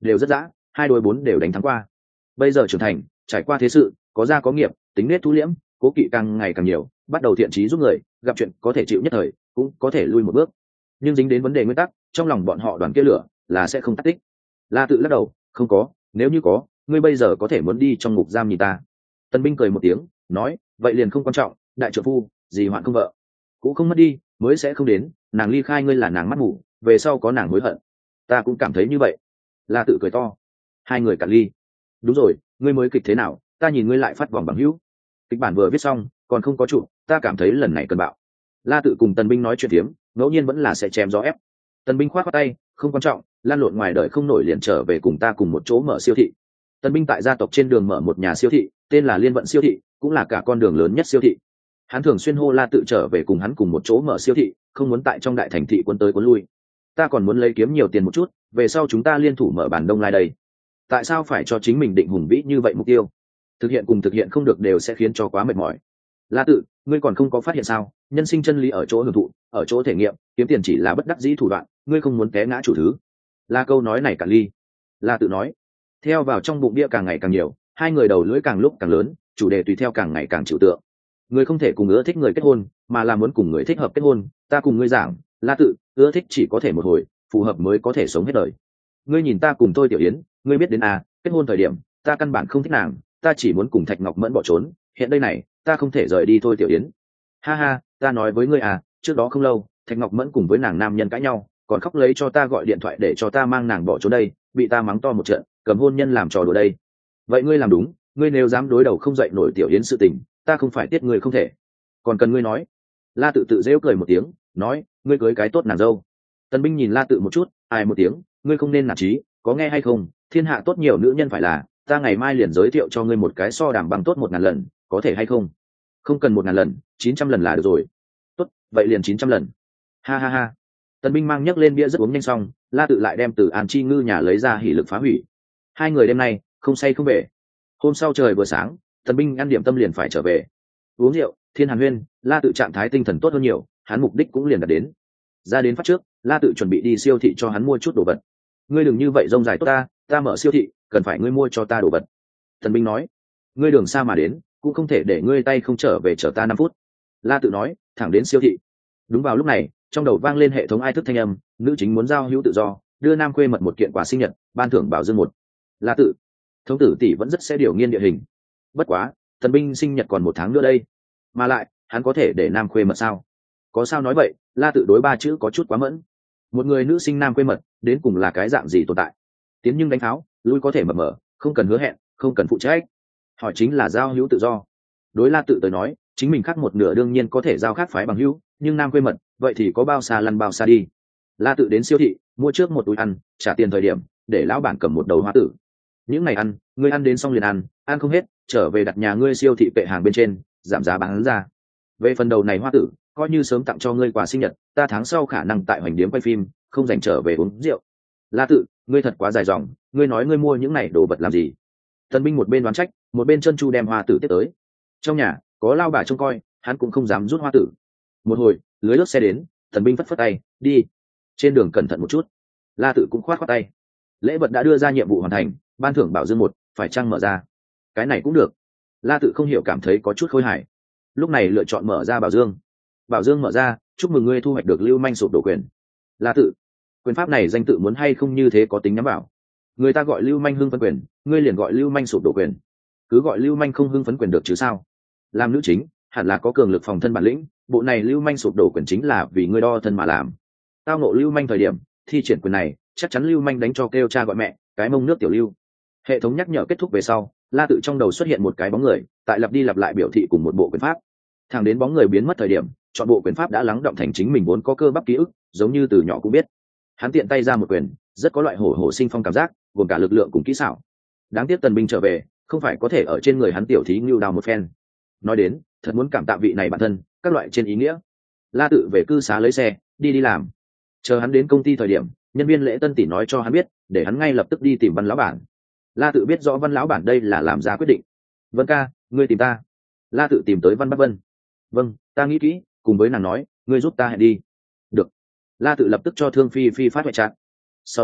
đều rất dã, 2-4 đều đánh thắng qua. Bây giờ trưởng thành, trải qua thế sự, có gia có nghiệp, tính nết thu liễm, cố kỵ càng ngày càng nhiều, bắt đầu thiện trí giúp người, gặp chuyện có thể chịu nhất thời, cũng có thể lui một bước. Nhưng dính đến vấn đề nguyên tắc, trong lòng bọn họ đoàn kia lửa là sẽ không tắt tích. La tự lắc đầu, không có, nếu như có, ngươi bây giờ có thể muốn đi trong ngục giam nhìn ta. Tân binh cười một tiếng, nói, vậy liền không quan trọng, đại trợ phu, gì hoạn không vợ, cũng không mất đi, mới sẽ không đến, nàng ly khai ngươi là nàng mắt mù, về sau có nàng hối hận. Ta cũng cảm thấy như vậy. La tự cười to. Hai người cạn ly. Đúng rồi, ngươi mới kịch thế nào, ta nhìn ngươi lại phát vòng bằng hữu. Kịch bản vừa viết xong, còn không có chủ, ta cảm thấy lần này cần bạo. La tự cùng Tần binh nói chuyện tiếm, ngẫu nhiên vẫn là sẽ chém gió ép. Tần binh khoát khoát tay, không quan trọng, lan lộn ngoài đời không nổi liền trở về cùng ta cùng một chỗ mở siêu thị. Tần binh tại gia tộc trên đường mở một nhà siêu thị, tên là Liên Vận siêu thị, cũng là cả con đường lớn nhất siêu thị. Hắn thường xuyên hô La tự trở về cùng hắn cùng một chỗ mở siêu thị, không muốn tại trong đại thành thị quân tới quân lui. Ta còn muốn lấy kiếm nhiều tiền một chút, về sau chúng ta liên thủ mở bản đông lai đây. Tại sao phải cho chính mình định hùng vĩ như vậy mục tiêu? Thực hiện cùng thực hiện không được đều sẽ khiến cho quá mệt mỏi. La tự, ngươi còn không có phát hiện sao? Nhân sinh chân lý ở chỗ hưởng thụ, ở chỗ thể nghiệm, kiếm tiền chỉ là bất đắc dĩ thủ đoạn, ngươi không muốn té ngã chủ thứ. La câu nói này cả ly. La tự nói. Theo vào trong bụng bia càng ngày càng nhiều, hai người đầu lưỡi càng lúc càng lớn, chủ đề tùy theo càng ngày càng chịu tượng. Ngươi không thể cùng ưa thích người kết hôn, mà là muốn cùng người thích hợp kết hôn. Ta cùng ngươi giảng, La tự, ưa thích chỉ có thể một hồi, phù hợp mới có thể sống hết đời. Ngươi nhìn ta cùng tôi Tiểu Yến, ngươi biết đến à, kết hôn thời điểm, ta căn bản không thích nàng, ta chỉ muốn cùng Thạch Ngọc Mẫn bỏ trốn, hiện đây này, ta không thể rời đi thôi Tiểu Yến. Ha ha, ta nói với ngươi à, trước đó không lâu, Thạch Ngọc Mẫn cùng với nàng nam nhân cãi nhau, còn khóc lấy cho ta gọi điện thoại để cho ta mang nàng bỏ trốn đây, bị ta mắng to một trận, cầm hôn nhân làm trò đùa đây. Vậy ngươi làm đúng, ngươi nếu dám đối đầu không dậy nổi Tiểu Yến sự tình, ta không phải tiết ngươi không thể. Còn cần ngươi nói. La tự tự giễu cười một tiếng, nói, ngươi cưới cái tốt nàng dâu. Tần binh nhìn La tự một chút, ai một tiếng, ngươi không nên nản chí, có nghe hay không, thiên hạ tốt nhiều nữ nhân phải là, ta ngày mai liền giới thiệu cho ngươi một cái so đàm bằng tốt 1000 lần, có thể hay không? Không cần 1000 lần, 900 lần là được rồi. Tốt, vậy liền 900 lần. Ha ha ha. Tần binh mang nhấc lên bia rất uống nhanh xong, La tự lại đem từ An Chi ngư nhà lấy ra hỉ lực phá hủy. Hai người đêm nay không say không về. Hôm sau trời vừa sáng, Tần binh ăn điểm tâm liền phải trở về. Uống rượu, thiên hàn huyên, La tự trạng thái tinh thần tốt hơn nhiều, hắn mục đích cũng liền đạt đến. Ra đến phát trước, La tự chuẩn bị đi siêu thị cho hắn mua chút đồ vật. Ngươi đừng như vậy rông dài tốt ta mở siêu thị, cần phải ngươi mua cho ta đồ vật. Tần binh nói, ngươi đường xa mà đến, cũng không thể để ngươi tay không trở về chờ ta 5 phút. La tự nói, thẳng đến siêu thị. Đúng vào lúc này, trong đầu vang lên hệ thống ai thức thanh âm, nữ chính muốn giao hữu tự do, đưa nam khuê mật một kiện quà sinh nhật, ban thưởng bảo dương 1. La tự, thống tử tỷ vẫn rất sẽ điều nghiên địa hình. Bất quá, Tần binh sinh nhật còn 1 tháng nữa đây, mà lại, hắn có thể để nam khuê mật sao? Có sao nói vậy, La tự đối 3 chữ có chút quá mẫn. Một người nữ sinh nam khuê mật, đến cùng là cái dạng gì tồn tại? Tiến nhưng đánh tháo, lui có thể mập mờ, không cần hứa hẹn, không cần phụ trách. Hỏi chính là giao hữu tự do. Đối La tự tới nói, chính mình khác một nửa đương nhiên có thể giao khác phái bằng hữu, nhưng nam khuê mật, vậy thì có bao xa lăn bao xa đi. La tự đến siêu thị, mua trước một túi ăn, trả tiền thời điểm, để lão bản cầm một đầu hoa tử. Những ngày ăn, ngươi ăn đến xong liền ăn không hết, trở về đặt nhà ngươi siêu thị kệ hàng bên trên, giảm giá bán ra. Về phần đầu này hoa tử, coi như sớm tặng cho ngươi quà sinh nhật, ta tháng sau khả năng tại hoành điếm quay phim, không dành trở về uống rượu. La tự, ngươi thật quá dài dòng, ngươi nói ngươi mua những này đồ vật làm gì? Tần binh một bên đoán trách, một bên chân chu đem hoa tử tiếp tới. Trong nhà có lao bà trông coi, hắn cũng không dám rút hoa tử. Một hồi, lưới lướt xe đến, Tần binh phất phất tay, đi. Trên đường cẩn thận một chút. La tự cũng khoát khoát tay. Lễ vật đã đưa ra nhiệm vụ hoàn thành, ban thưởng bảo dương 1, phải chăng mở ra? Cái này cũng được. La tự không hiểu cảm thấy có chút khôi hài. Lúc này lựa chọn mở ra bảo dương. Bảo dương mở ra, chúc mừng ngươi thu hoạch được lưu manh sụp đổ quyền. La tự, quyền pháp này danh tự muốn hay không như thế có tính nhắm vào. Người ta gọi lưu manh hưng phấn quyền, ngươi liền gọi lưu manh sụp đổ quyền. Cứ gọi lưu manh không hưng phấn quyền được chứ sao? Làm nữ chính hẳn là có cường lực phòng thân bản lĩnh, bộ này lưu manh sụp đổ quyền chính là vì ngươi đo thân mà làm. Tao nộ lưu manh thời điểm thi triển quyền này, chắc chắn lưu manh đánh cho kêu cha gọi mẹ, cái mông nước tiểu lưu. Hệ thống nhắc nhở kết thúc về sau, La tự trong đầu xuất hiện một cái bóng người, tại lặp đi lặp lại biểu thị cùng một bộ quyền pháp. Thẳng đến bóng người biến mất thời điểm, chọn bộ quyền pháp đã lắng động thành chính mình vốn có cơ bắp ký ức, giống như từ nhỏ cũng biết. Hắn tiện tay ra một quyền, rất có loại hổ hổ sinh phong cảm giác, gồm cả lực lượng cùng kỹ xảo. Đáng tiếc Tần binh trở về, không phải có thể ở trên người hắn tiểu thí ngưu đào một phen. Nói đến, thật muốn cảm tạ vị này bản thân, các loại trên ý nghĩa. La tự về cư xá lấy xe, đi làm. Chờ hắn đến công ty thời điểm, nhân viên lễ tân tỷ nói cho hắn biết, để hắn ngay lập tức đi tìm Văn lão bản. La tự biết rõ Văn lão bản đây là làm ra quyết định. Vân ca, ngươi tìm ta. La tự tìm tới Văn Bắc Vân. Vâng, ta nghĩ kỹ, cùng với nàng nói, ngươi giúp ta hẹn đi. Được. La tự lập tức cho Thương Phi Phi phát ngoại trạng. Sau đó,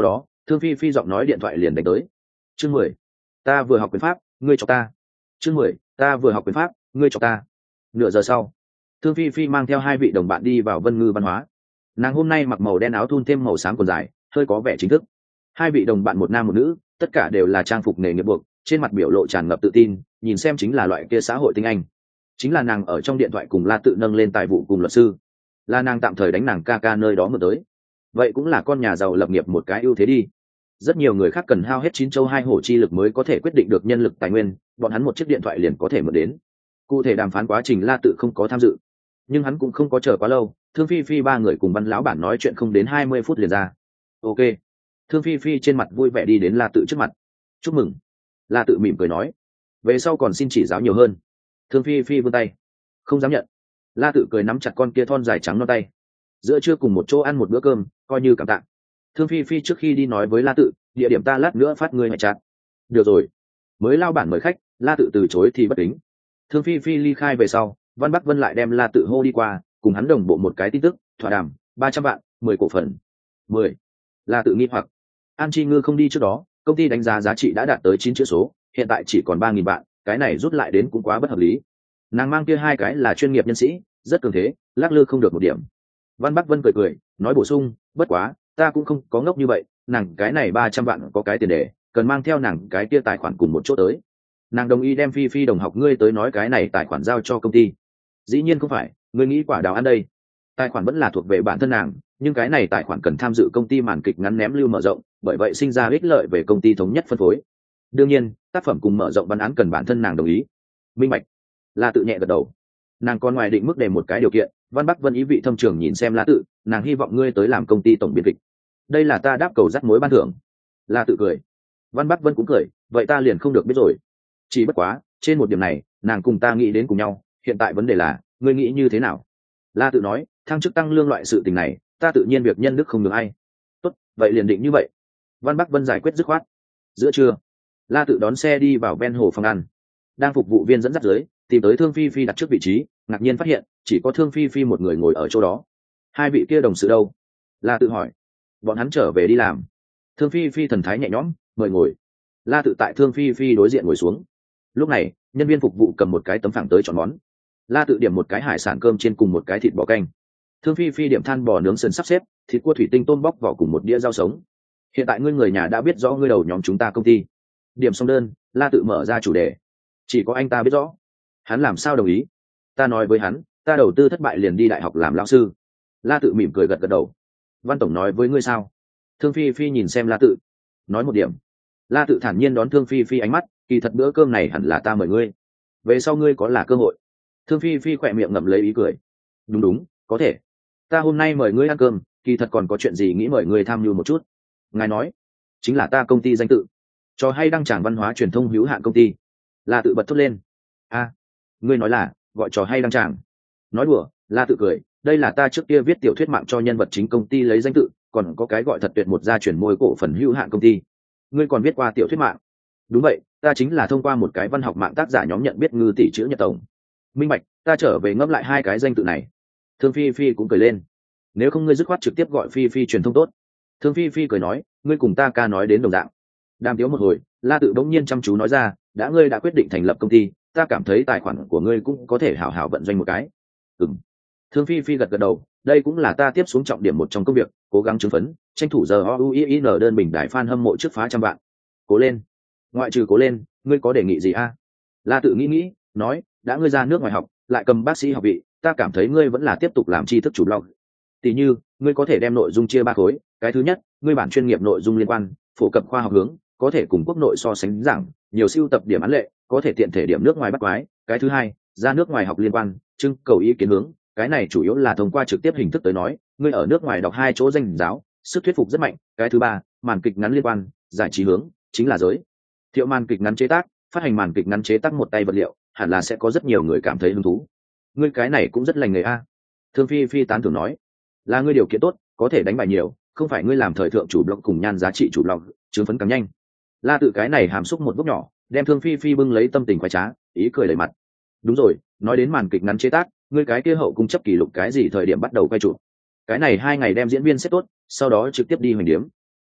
Thương Phi Phi giọng nói điện thoại liền đánh tới. Chương 10. Ta vừa học quyền pháp, ngươi cho ta. Chương 10. Ta vừa học quyền pháp, ngươi cho ta. Nửa giờ sau, Thương Phi Phi mang theo 2 vị đồng bạn đi vào Vân Ngư Văn Hóa. Nàng hôm nay mặc màu đen áo thun thêm màu xám quần dài, hơi có vẻ chính thức. 2 vị đồng bạn một nam một nữ, tất cả đều là trang phục nghề nghiệp buộc, trên mặt biểu lộ tràn ngập tự tin, nhìn xem chính là loại kia xã hội tinh anh. Chính là nàng ở trong điện thoại cùng La Tự nâng lên tài vụ cùng luật sư, là nàng tạm thời đánh nàng ca ca nơi đó mượn tới. Vậy cũng là con nhà giàu lập nghiệp một cái ưu thế đi. Rất nhiều người khác cần hao hết 9 châu 2 hổ chi lực mới có thể quyết định được nhân lực tài nguyên, bọn hắn một chiếc điện thoại liền có thể mượn đến. Cụ thể đàm phán quá trình La Tự không có tham dự, nhưng hắn cũng không có chờ quá lâu. Thương Phi Phi 3 người cùng Văn lão bản nói chuyện không đến 20 phút liền ra. Ok. Thương Phi Phi trên mặt vui vẻ đi đến La Tự trước mặt. Chúc mừng. La Tự mỉm cười nói, về sau còn xin chỉ giáo nhiều hơn. Thương Phi Phi vươn tay, không dám nhận. La Tự cười nắm chặt con kia thon dài trắng non tay. Giữa trưa cùng một chỗ ăn một bữa cơm, coi như cảm tạ. Thương Phi Phi trước khi đi nói với La Tự, địa điểm ta lát nữa phát ngươi mẹ chặt. Được rồi. Mới lao bản mời khách, La Tự từ chối thì bất kính. Thương Phi Phi ly khai về sau, Văn Bắc Vân lại đem La Tự hô đi qua, cùng hắn đồng bộ một cái tin tức, thỏa đàm, 300 vạn, 10 cổ phần. 10. La Tự nghi hoặc. An Chi Ngư không đi trước đó, công ty đánh giá giá trị đã đạt tới 9 chữ số, hiện tại chỉ còn 3.000 vạn, cái này rút lại đến cũng quá bất hợp lý. Nàng mang kia 2 cái là chuyên nghiệp nhân sĩ, rất cường thế, lắc lư không được một điểm. Văn Bắc Vân cười cười, nói bổ sung, bất quá, ta cũng không có ngốc như vậy, nàng cái này 300 vạn có cái tiền đề, cần mang theo nàng cái kia tài khoản cùng một chỗ tới. Nàng đồng ý đem Phi Phi đồng học ngươi tới nói cái này tài khoản giao cho công ty. Dĩ nhiên không phải, ngươi nghĩ quả đào ăn đây. Tài khoản vẫn là thuộc về bản thân nàng, nhưng cái này tài khoản cần tham dự công ty màn kịch ngắn ném lưu mở rộng, bởi vậy sinh ra ích lợi về công ty thống nhất phân phối. Đương nhiên, tác phẩm cùng mở rộng văn án cần bản thân nàng đồng ý. Minh bạch. La Tự nhẹ gật đầu. Nàng còn ngoài định mức đề một cái điều kiện. Văn Bắc Vân ý vị thâm trường nhìn xem La Tự, nàng hy vọng ngươi tới làm công ty tổng biên kịch. Đây là ta đáp cầu dắt mối ban thưởng. La Tự cười. Văn Bắc Vân cũng cười, vậy ta liền không được biết rồi. Chỉ bất quá, trên một điểm này, nàng cùng ta nghĩ đến cùng nhau, hiện tại vấn đề là, ngươi nghĩ như thế nào? La Tự nói, thăng chức tăng lương loại sự tình này, ta tự nhiên việc nhân đức không được ai. Tốt, vậy liền định như vậy. Văn Bắc Vân giải quyết dứt khoát. Giữa trưa, La Tự đón xe đi vào ven hồ phòng ăn. Đang phục vụ viên dẫn dắt dưới, tìm tới Thương Phi Phi đặt trước vị trí, ngạc nhiên phát hiện chỉ có Thương Phi Phi một người ngồi ở chỗ đó. 2 vị kia đồng sự đâu? La Tự hỏi. Bọn hắn trở về đi làm. Thương Phi Phi thần thái nhẹ nhõm, mời ngồi. La Tự tại Thương Phi Phi đối diện ngồi xuống. Lúc này, nhân viên phục vụ cầm một cái tấm phẳng tới chọn món. La Tự điểm một cái hải sản cơm trên cùng một cái thịt bò canh. Thương Phi Phi điểm than bò nướng sườn sắp xếp, thịt cua thủy tinh tôm bóc vỏ cùng một đĩa rau sống. Hiện tại ngươi người nhà đã biết rõ ngươi đầu nhóm chúng ta công ty. Điểm xong đơn, La Tự mở ra chủ đề. Chỉ có anh ta biết rõ. Hắn làm sao đồng ý? Ta nói với hắn, ta đầu tư thất bại liền đi đại học làm lão sư. La Tự mỉm cười gật gật đầu. Văn tổng nói với ngươi sao? Thương Phi Phi nhìn xem La Tự. Nói một điểm. La Tự thản nhiên đón Thương Phi Phi ánh mắt, kỳ thật bữa cơm này hẳn là ta mời ngươi. Về sau ngươi có là cơ hội. Thương Phi Phi khỏe miệng ngậm lấy ý cười. Đúng đúng, có thể. Ta hôm nay mời ngươi ăn cơm, kỳ thật còn có chuyện gì nghĩ mời ngươi tham mưu một chút. Ngài nói, chính là ta công ty danh tự. Trò hay đăng tràng văn hóa truyền thông hữu hạn công ty. La Tự bật thốt lên. A, ngươi nói là gọi trò hay đăng tràng? Nói đùa. La Tự cười, đây là ta trước kia viết tiểu thuyết mạng cho nhân vật chính công ty lấy danh tự, còn có cái gọi thật tuyệt một gia truyền môi cổ phần hữu hạn công ty. Ngươi còn viết qua tiểu thuyết mạng? Đúng vậy, ta chính là thông qua một cái văn học mạng tác giả nhóm nhận biết Ngư tỷ chữ Nhật Tổng. Minh bạch, ta trở về ngẫm lại 2 cái danh tự này. Thương Phi Phi cũng cười lên. Nếu không ngươi dứt khoát trực tiếp gọi Phi Phi truyền thông tốt. Thương Phi Phi cười nói, ngươi cùng ta ca nói đến đồng dạng. Đàm tiếu một hồi, La Tự bỗng nhiên chăm chú nói ra, ngươi đã quyết định thành lập công ty, ta cảm thấy tài khoản của ngươi cũng có thể hảo hảo vận doanh một cái. Ừm. Thương Phi Phi gật gật đầu, đây cũng là ta tiếp xuống trọng điểm một trong công việc, cố gắng chứng phấn, tranh thủ giờ OUIN đơn bình đại fan hâm mộ trước phá 100 vạn. Cố lên. Ngoại trừ cố lên, ngươi có đề nghị gì a? La Tự nghĩ, nói, đã ngươi ra nước ngoài học, lại cầm bác sĩ học vị, ta cảm thấy ngươi vẫn là tiếp tục làm tri thức chủ blog. Tỷ như, ngươi có thể đem nội dung chia 3 khối, cái thứ nhất, ngươi bản chuyên nghiệp nội dung liên quan, phổ cập khoa học hướng, có thể cùng quốc nội so sánh giảng, nhiều siêu tập điểm án lệ, có thể tiện thể điểm nước ngoài bắt quái. Cái thứ hai, ra nước ngoài học liên quan, trưng cầu ý kiến hướng, cái này chủ yếu là thông qua trực tiếp hình thức tới nói, ngươi ở nước ngoài đọc 2 chỗ danh giáo, sức thuyết phục rất mạnh. Cái thứ ba, màn kịch ngắn liên quan, giải trí hướng, chính là giới thiệu màn kịch ngắn chế tác, phát hành màn kịch ngắn chế tác một tay vật liệu, hẳn là sẽ có rất nhiều người cảm thấy hứng thú. Ngươi cái này cũng rất lành nghề a. Thương Phi Phi tán thưởng nói, là ngươi điều kiện tốt, có thể đánh bài nhiều, không phải ngươi làm thời thượng chủ blog cùng nhan giá trị chủ blog, chứng phấn càng nhanh. La Tự cái này hàm xúc một bước nhỏ, đem Thương Phi Phi bưng lấy tâm tình khoái trá, ý cười đầy mặt. Đúng rồi, nói đến màn kịch ngắn chế tác, ngươi cái kia hậu cung chấp kỷ lục cái gì thời điểm bắt đầu quay chụp? Cái này 2 ngày đem diễn viên xếp tốt, sau đó trực tiếp đi hoành điếm.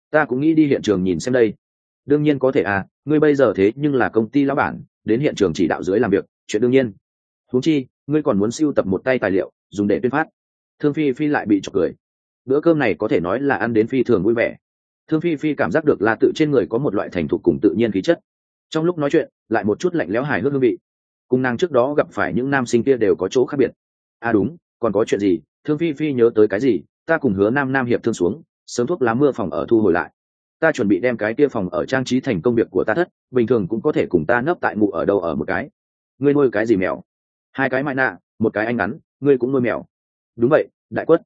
Ta cũng nghĩ đi hiện trường nhìn xem đây. Đương nhiên có thể à, ngươi bây giờ thế nhưng là công ty lão bản, đến hiện trường chỉ đạo dưới làm việc, chuyện đương nhiên. Huống chi ngươi còn muốn sưu tập một tay tài liệu dùng để tuyên phát. Thương Phi Phi lại bị chọc cười. Bữa cơm này có thể nói là ăn đến phi thường vui vẻ. Thương Phi Phi cảm giác được La Tự trên người có một loại thành thục cùng tự nhiên khí chất, trong lúc nói chuyện lại một chút lạnh lẽo hài hước hương vị, cùng nàng trước đó gặp phải những nam sinh kia đều có chỗ khác biệt. À đúng, còn có chuyện gì? Thương Phi Phi nhớ tới cái gì, ta cùng Hứa Nam Nam hiệp thương xuống, sớm thuốc lá mưa phòng ở thu hồi lại. Ta chuẩn bị đem cái kia phòng ở trang trí thành công việc của ta thất, bình thường cũng có thể cùng ta nấp tại ngủ ở đâu ở một cái. Ngươi nuôi cái gì mèo? 2 cái mai nạ, 1 cái anh ngắn, ngươi cũng nuôi mèo? Đúng vậy, đại quất.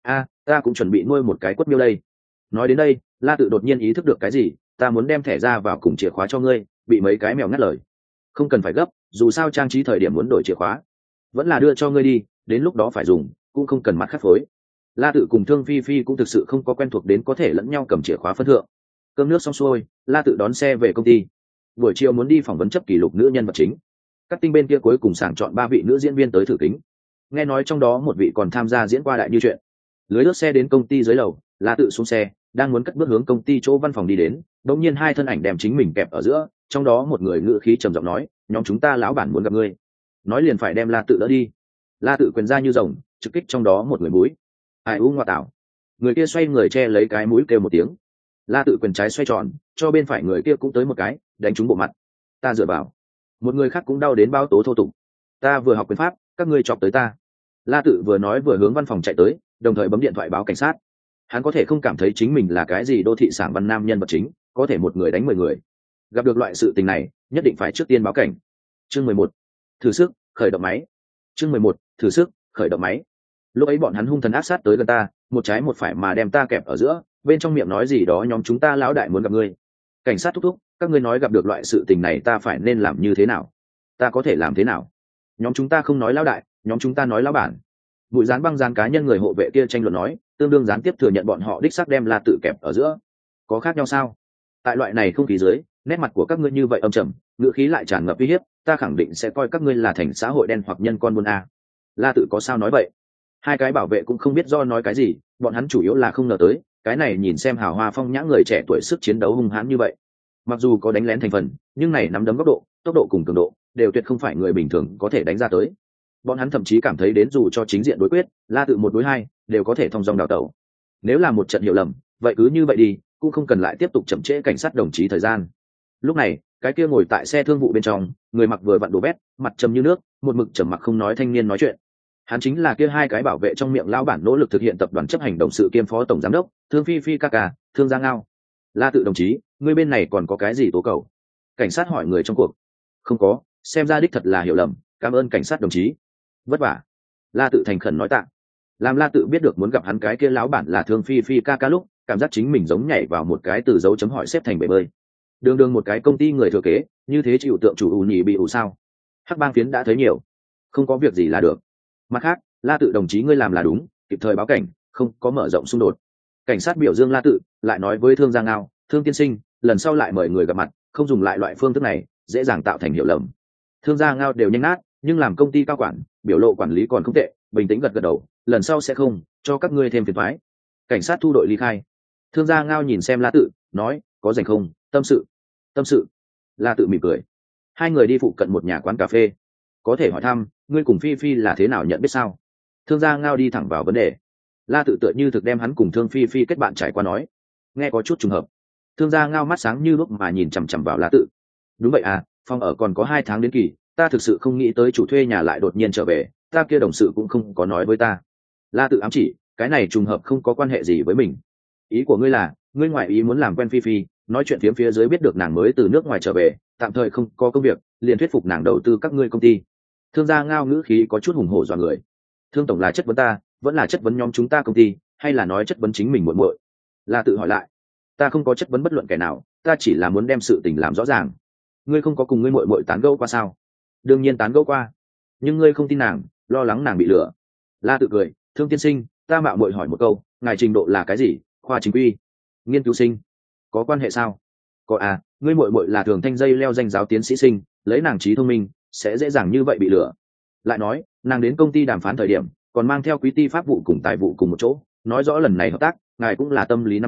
Ta cũng chuẩn bị nuôi 1 cái quất miêu đây. Nói đến đây, La Tự đột nhiên ý thức được cái gì, ta muốn đem thẻ ra vào cùng chìa khóa cho ngươi, bị mấy cái mèo ngắt lời. Không cần phải gấp, dù sao trang trí thời điểm muốn đổi chìa khóa, vẫn là đưa cho ngươi đi, đến lúc đó phải dùng, cũng không cần mắt khắc phối. La Tự cùng Thương Phi Phi cũng thực sự không có quen thuộc đến có thể lẫn nhau cầm chìa khóa phân thượng. Cơm nước xong xuôi, La Tự đón xe về công ty. Buổi chiều muốn đi phỏng vấn chấp kỷ lục nữ nhân vật chính. Các tinh bên kia cuối cùng sàng chọn 3 vị nữ diễn viên tới thử kính. Nghe nói trong đó một vị còn tham gia diễn qua đại như chuyện. Lưới lướt xe đến công ty dưới lầu, La Tự xuống xe, đang muốn cất bước hướng công ty chỗ văn phòng đi đến, đột nhiên 2 thân ảnh đem chính mình kẹp ở giữa, trong đó một người ngữ khí trầm giọng nói, nhóm chúng ta lão bản muốn gặp ngươi. Nói liền phải đem La Tự đỡ đi. La Tự quyền ra như rồng, trực kích trong đó một người mũi. Ai u ngoa tạo. Người kia xoay người che lấy cái mũi kêu một tiếng. La Tự quyền trái xoay tròn, cho bên phải người kia cũng tới một cái, đánh trúng bộ mặt. Ta dựa vào. Một người khác cũng đau đến bao tố thô tục. Ta vừa học quyền pháp, các ngươi chọc tới ta. La Tự vừa nói vừa hướng văn phòng chạy tới, đồng thời bấm điện thoại báo cảnh sát. Hắn có thể không cảm thấy chính mình là cái gì đô thị sảng văn nam nhân vật chính, có thể một người đánh 10 người. Gặp được loại sự tình này, nhất định phải trước tiên báo cảnh. Chương 11. Thử sức, khởi động máy. Chương 11. Thử sức, khởi động máy. Lúc ấy bọn hắn hung thần ác sát tới gần ta, một trái một phải mà đem ta kẹp ở giữa, bên trong miệng nói gì đó nhóm chúng ta lão đại muốn gặp ngươi. Cảnh sát thúc thúc, các ngươi nói gặp được loại sự tình này ta phải nên làm như thế nào? Ta có thể làm thế nào? Nhóm chúng ta không nói lão đại, nhóm chúng ta nói lão bản. Bụi dán băng dán cá nhân người hộ vệ kia tranh luận nói, tương đương gián tiếp thừa nhận bọn họ đích xác đem La Tự kẹp ở giữa. Có khác nhau sao? Tại loại này không khí dưới, nét mặt của các ngươi như vậy âm trầm, ngữ khí lại tràn ngập uy hiếp, ta khẳng định sẽ coi các ngươi là thành xã hội đen hoặc nhân con buôn a. La Tự có sao nói vậy? 2 cái bảo vệ cũng không biết do nói cái gì, bọn hắn chủ yếu là không ngờ tới, cái này nhìn xem hào hoa phong nhã người trẻ tuổi sức chiến đấu hung hãn như vậy. Mặc dù có đánh lén thành phần, nhưng này nắm đấm góc độ, tốc độ cùng cường độ, đều tuyệt không phải người bình thường có thể đánh ra tới. Bọn hắn thậm chí cảm thấy đến dù cho chính diện đối quyết, La Tự 1 đối 2, đều có thể thông dong đào tẩu. Nếu là một trận hiểu lầm, vậy cứ như vậy đi, cũng không cần lại tiếp tục chậm trễ cảnh sát đồng chí thời gian. Lúc này, cái kia ngồi tại xe thương vụ bên trong, người mặc vừa vặn đồ bét, mặt trầm như nước, một mực trầm mặc không nói thanh niên nói chuyện. Hắn chính là kia 2 cái bảo vệ trong miệng lão bản nỗ lực thực hiện tập đoàn chấp hành động sự kiêm phó tổng giám đốc, Thương Phi Phi ca ca, Thương Gia Ngao. La Tự đồng chí, ngươi bên này còn có cái gì tố cầu? Cảnh sát hỏi người trong cuộc. Không có, xem ra đích thật là hiểu lầm, cảm ơn cảnh sát đồng chí. Vất vả. La Tự thành khẩn nói tạ. Làm La Tự biết được muốn gặp hắn cái kia lão bản là Thương Phi Phi ca ca lúc, cảm giác chính mình giống nhảy vào một cái từ dấu chấm hỏi xếp thành bể bơi. Đường đường một cái công ty người thừa kế, như thế chịu tượng chủ ù nhì bị ù sao? Hắc bang phiến đã thấy nhiều, không có việc gì là được. Mặt khác, La Tự đồng chí ngươi làm là đúng, kịp thời báo cảnh, không có mở rộng xung đột. Cảnh sát biểu dương La Tự, lại nói với Thương Gia Ngao, Thương tiên sinh, lần sau lại mời người gặp mặt, không dùng lại loại phương thức này, dễ dàng tạo thành hiểu lầm. Thương Gia Ngao đều nhanh nát, nhưng làm công ty cao quản, biểu lộ quản lý còn không tệ, bình tĩnh gật gật đầu, lần sau sẽ không cho các ngươi thêm phiền toái. Cảnh sát thu đội ly khai. Thương Gia Ngao nhìn xem La Tự, nói, có rảnh không, tâm sự. Tâm sự. La Tự mỉm cười. 2 người đi phụ cận một nhà quán cà phê. Có thể hỏi thăm, ngươi cùng Phi Phi là thế nào nhận biết sao? Thương Gia Ngao đi thẳng vào vấn đề. La Tự tựa như thực đem hắn cùng Thương Phi Phi kết bạn trải qua nói, nghe có chút trùng hợp. Thương Gia Ngao mắt sáng như lúc mà nhìn chằm chằm vào La Tự. Đúng vậy à, phòng ở còn có 2 tháng đến kỳ, ta thực sự không nghĩ tới chủ thuê nhà lại đột nhiên trở về, ta kia đồng sự cũng không có nói với ta. La Tự ám chỉ, cái này trùng hợp không có quan hệ gì với mình. Ý của ngươi là, ngươi ngoại ý muốn làm quen Phi Phi, nói chuyện phía dưới biết được nàng mới từ nước ngoài trở về, tạm thời không có công việc, liền thuyết phục nàng đầu tư các ngươi công ty. Thương Gia Ngao ngữ khí có chút hùng hổ dọa người. Thương tổng là chất vấn ta, vẫn là chất vấn nhóm chúng ta công ty, hay là nói chất vấn chính mình muội muội? La Tự hỏi lại. Ta không có chất vấn bất luận kẻ nào, ta chỉ là muốn đem sự tình làm rõ ràng. Ngươi không có cùng ngươi muội muội tán gẫu qua sao? Đương nhiên tán gẫu qua, nhưng ngươi không tin nàng, lo lắng nàng bị lừa. La Tự cười, Thương tiên sinh, ta mạo muội hỏi một câu, ngài trình độ là cái gì? Khoa chính quy, nghiên cứu sinh, có quan hệ sao? Có à, ngươi muội muội là thường thanh dây leo danh giáo tiến sĩ sinh, lấy nàng trí thông minh, sẽ dễ dàng như vậy bị lừa. Lại nói, nàng đến công ty đàm phán thời điểm, còn mang theo quý ty pháp vụ cùng tài vụ cùng một chỗ, nói rõ lần này hợp tác, ngài cũng là tâm lý nắm chắc,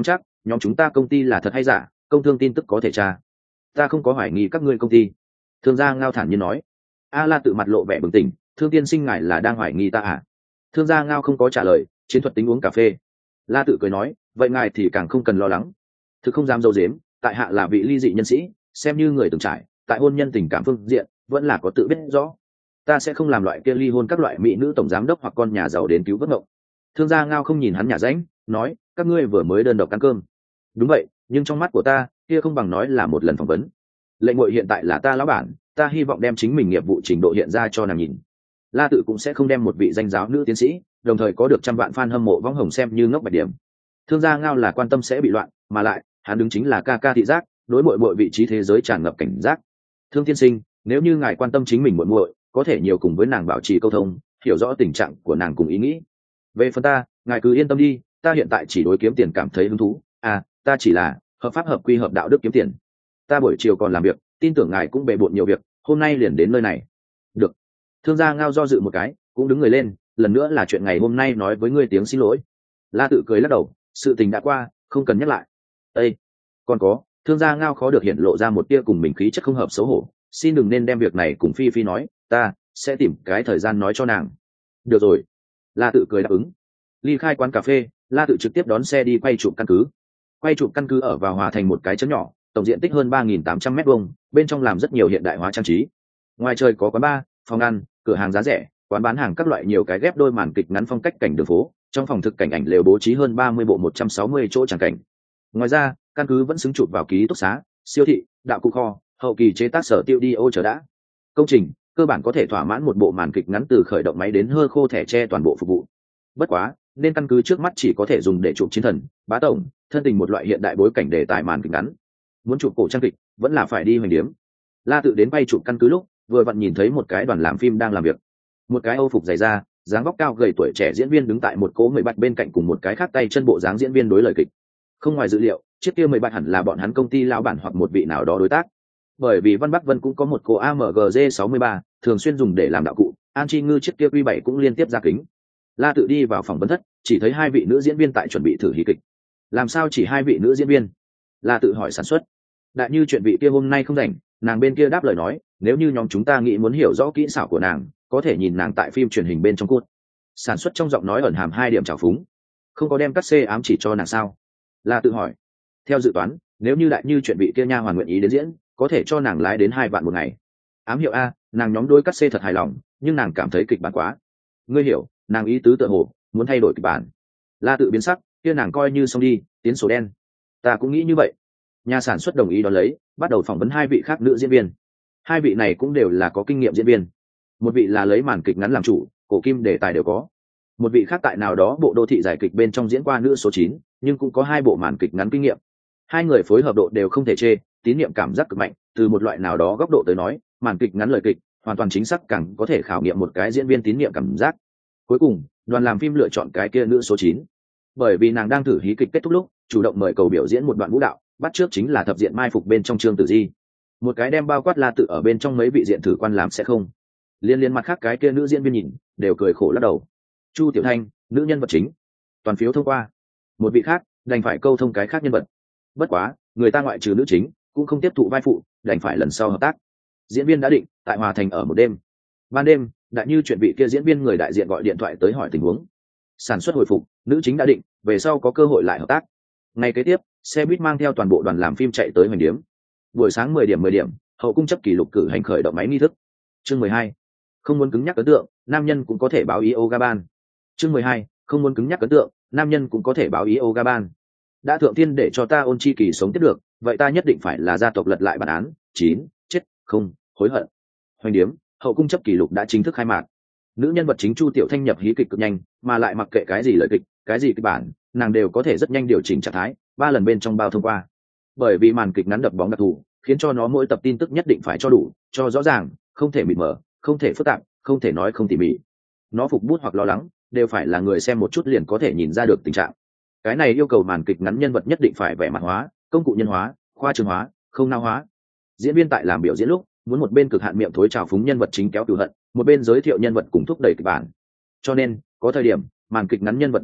nhóm chúng ta công ty là thật hay giả, công thương tin tức có thể tra. Ta không có hoài nghi các ngươi công ty. Thương gia Ngao thản nhiên nói. A La tự mặt lộ vẻ bừng tỉnh, Thương tiên sinh ngài là đang hoài nghi ta à? Thương gia Ngao không có trả lời, chiến thuật tính uống cà phê. La tự cười nói, vậy ngài thì càng không cần lo lắng. Thực không dám dâu dếm, tại hạ là vị ly dị nhân sĩ, xem như người từng trải, tại hôn nhân tình cảm phương diện vẫn là có tự biết rõ. Ta sẽ không làm loại kia ly hôn các loại mỹ nữ tổng giám đốc hoặc con nhà giàu đến cứu vớt ngộng. Thương gia Ngao không nhìn hắn nhà ránh, nói, các ngươi vừa mới đơn độc ăn cơm. Đúng vậy, nhưng trong mắt của ta, kia không bằng nói là một lần phỏng vấn. Lệnh ngội hiện tại là ta lão bản, ta hy vọng đem chính mình nghiệp vụ trình độ hiện ra cho nàng nhìn. La tự cũng sẽ không đem một vị danh giáo nữ tiến sĩ, đồng thời có được trăm vạn fan hâm mộ võng hồng xem như ngốc bạch điểm. Thương gia Ngao là quan tâm sẽ bị loạn, mà lại hắn đứng chính là ca ca thị giác, đối mọi vị trí thế giới tràn ngập cảnh giác. Thương tiên sinh, nếu như ngài quan tâm chính mình muội, có thể nhiều cùng với nàng bảo trì câu thông, hiểu rõ tình trạng của nàng cùng ý nghĩ. Về phần ta, ngài cứ yên tâm đi, ta hiện tại chỉ đối kiếm tiền cảm thấy hứng thú. Ta chỉ là hợp pháp hợp quy hợp đạo đức kiếm tiền. Ta buổi chiều còn làm việc, tin tưởng ngài cũng bề bộn nhiều việc, hôm nay liền đến nơi này. Được. Thương gia Ngao do dự một cái, cũng đứng người lên, lần nữa là chuyện ngày hôm nay nói với ngươi tiếng xin lỗi. La tự cười lắc đầu, sự tình đã qua, không cần nhắc lại. Ê, còn có, Thương gia Ngao khó được hiện lộ ra một tia cùng mình khí chất không hợp xấu hổ, xin đừng nên đem việc này cùng Phi Phi nói, ta sẽ tìm cái thời gian nói cho nàng. Được rồi. La tự cười đáp ứng. Ly khai quán cà phê, La tự trực tiếp đón xe đi quay chụp căn cứ. Quay chụp căn cứ ở vào Hòa Thành một cái trấn nhỏ, tổng diện tích hơn 3.800 m², bên trong làm rất nhiều hiện đại hóa trang trí. Ngoài trời có quán bar, phòng ăn, cửa hàng giá rẻ, quán bán hàng các loại nhiều cái ghép đôi màn kịch ngắn phong cách cảnh đường phố, trong phòng thực cảnh ảnh lều bố trí hơn 30 bộ 160 chỗ tràng cảnh. Ngoài ra, căn cứ vẫn xứng chụp vào ký túc xá, siêu thị, đạo cụ kho, hậu kỳ chế tác sở tiêu đi ô chờ đã. Công trình cơ bản có thể thỏa mãn một bộ màn kịch ngắn từ khởi động máy đến hơ khô thẻ tre toàn bộ phục vụ. Bất quá, nên căn cứ trước mắt chỉ có thể dùng để chụp chiến thần, bá tổng, thân tình một loại hiện đại bối cảnh đề tài màn kịch ngắn. Muốn chụp cổ trang kịch, vẫn là phải đi hoành điếm. La tự đến bay chụp căn cứ lúc, vừa vặn nhìn thấy một cái đoàn làm phim đang làm việc. Một cái âu phục dày da, dáng vóc cao gầy tuổi trẻ diễn viên đứng tại một cỗ 17 bên cạnh cùng một cái khác tay chân bộ dáng diễn viên đối lời kịch. Không ngoài dự liệu, chiếc kia 17 hẳn là bọn hắn công ty lão bản hoặc một vị nào đó đối tác. Bởi vì Văn Bắc Vân cũng có một cô AMG 63, thường xuyên dùng để làm đạo cụ, An Chi Ngư chiếc kia Q7 cũng liên tiếp ra kính. La tự đi vào phòng vấn thất, chỉ thấy hai vị nữ diễn viên tại chuẩn bị thử hí kịch. Làm sao chỉ hai vị nữ diễn viên? La tự hỏi sản xuất. Đại như chuyện vị kia hôm nay không rảnh, nàng bên kia đáp lời nói, nếu như nhóm chúng ta nghĩ muốn hiểu rõ kỹ xảo của nàng, có thể nhìn nàng tại phim truyền hình bên trong cốt. Sản xuất trong giọng nói ẩn hàm 2 điểm trào phúng. Không có đem cắt xê ám chỉ cho nàng sao? La tự hỏi. Theo dự toán, nếu như đại như chuyện vị kia nha hoàn nguyện ý đến diễn, có thể cho nàng lái đến 2 vạn một ngày. Ám hiệu a, nàng nhóm đôi cắt xê thật hài lòng, nhưng nàng cảm thấy kịch bản quá. Ngươi hiểu, nàng ý tứ tựa hồ muốn thay đổi kịch bản. La tự biến sắc, kia nàng coi như xong đi, tiến sổ đen. Ta cũng nghĩ như vậy. Nhà sản xuất đồng ý đón lấy, bắt đầu phỏng vấn 2 vị khác nữ diễn viên. 2 vị này cũng đều là có kinh nghiệm diễn viên. Một vị là lấy màn kịch ngắn làm chủ, cổ kim đề tài đều có. Một vị khác tại nào đó bộ đô thị giải kịch bên trong diễn qua nữ số 9, nhưng cũng có 2 bộ màn kịch ngắn kinh nghiệm. 2 người phối hợp độ đều không thể chê, tín nhiệm cảm giác cực mạnh, từ một loại nào đó góc độ tới nói, màn kịch ngắn lời kịch hoàn toàn chính xác càng có thể khảo nghiệm một cái diễn viên tín nhiệm cảm giác. Cuối cùng, đoàn làm phim lựa chọn cái kia nữ số 9, bởi vì nàng đang thử hí kịch kết thúc lúc chủ động mời cầu biểu diễn một đoạn vũ đạo, bắt trước chính là thập diện mai phục bên trong Trương Tử Di. Một cái đem bao quát La tự ở bên trong mấy vị diện thử quan làm sẽ không. Liên mặt khác cái kia nữ diễn viên nhìn đều cười khổ lắc đầu. Chu Tiểu Thanh, nữ nhân vật chính, toàn phiếu thông qua. Một vị khác đành phải câu thông cái khác nhân vật. Bất quá, người ta ngoại trừ nữ chính cũng không tiếp thụ vai phụ, đành phải lần sau hợp tác. Diễn viên đã định, tại Hòa Thành ở một đêm. Ban đêm, đại như chuyện vị kia diễn viên người đại diện gọi điện thoại tới hỏi tình huống. Sản xuất hồi phục, nữ chính đã định, về sau có cơ hội lại hợp tác. Ngày kế tiếp, xe buýt mang theo toàn bộ đoàn làm phim chạy tới hoành điếm. Buổi sáng 10 điểm, hậu cung chấp kỷ lục cử hành khởi động máy nghi thức. Chương 12. Không muốn cứng nhắc ấn tượng, nam nhân cũng có thể báo ý yoga ban. Chương 12. Không muốn cứng nhắc ấn tượng, nam nhân cũng có thể báo ý yoga ban. Đã thượng tiên để cho ta ôn chi kỳ sống tiếp được, vậy ta nhất định phải là gia tộc lật lại bản án, 9, chết, không, hối hận. Hoành điếm, hậu cung chấp kỷ lục đã chính thức khai mạc. Nữ nhân vật chính Chu Tiểu Thanh nhập hí kịch cực nhanh, mà lại mặc kệ cái gì lời kịch, cái gì kịch bản, nàng đều có thể rất nhanh điều chỉnh trạng thái, 3 lần bên trong bao thông qua. Bởi vì màn kịch ngắn đập bóng đặc thù, khiến cho nó mỗi tập tin tức nhất định phải cho đủ, cho rõ ràng, không thể mịt mờ, không thể phức tạp, không thể nói không tỉ mỉ. Nó phục bút hoặc lo lắng, đều phải là người xem một chút liền có thể nhìn ra được tình trạng. Cái này yêu cầu màn kịch ngắn nhân vật nhất định phải vẻ mặt hóa, công cụ nhân hóa, khoa trương hóa, không nao hóa. Diễn viên tại làm biểu diễn lúc, muốn một bên cực hạn miệng thối trào phúng nhân vật chính kéo cừu hận, một bên giới thiệu nhân vật cùng thúc đẩy kịch bản. Cho nên, có thời điểm, màn kịch ngắn nhân vật động cơ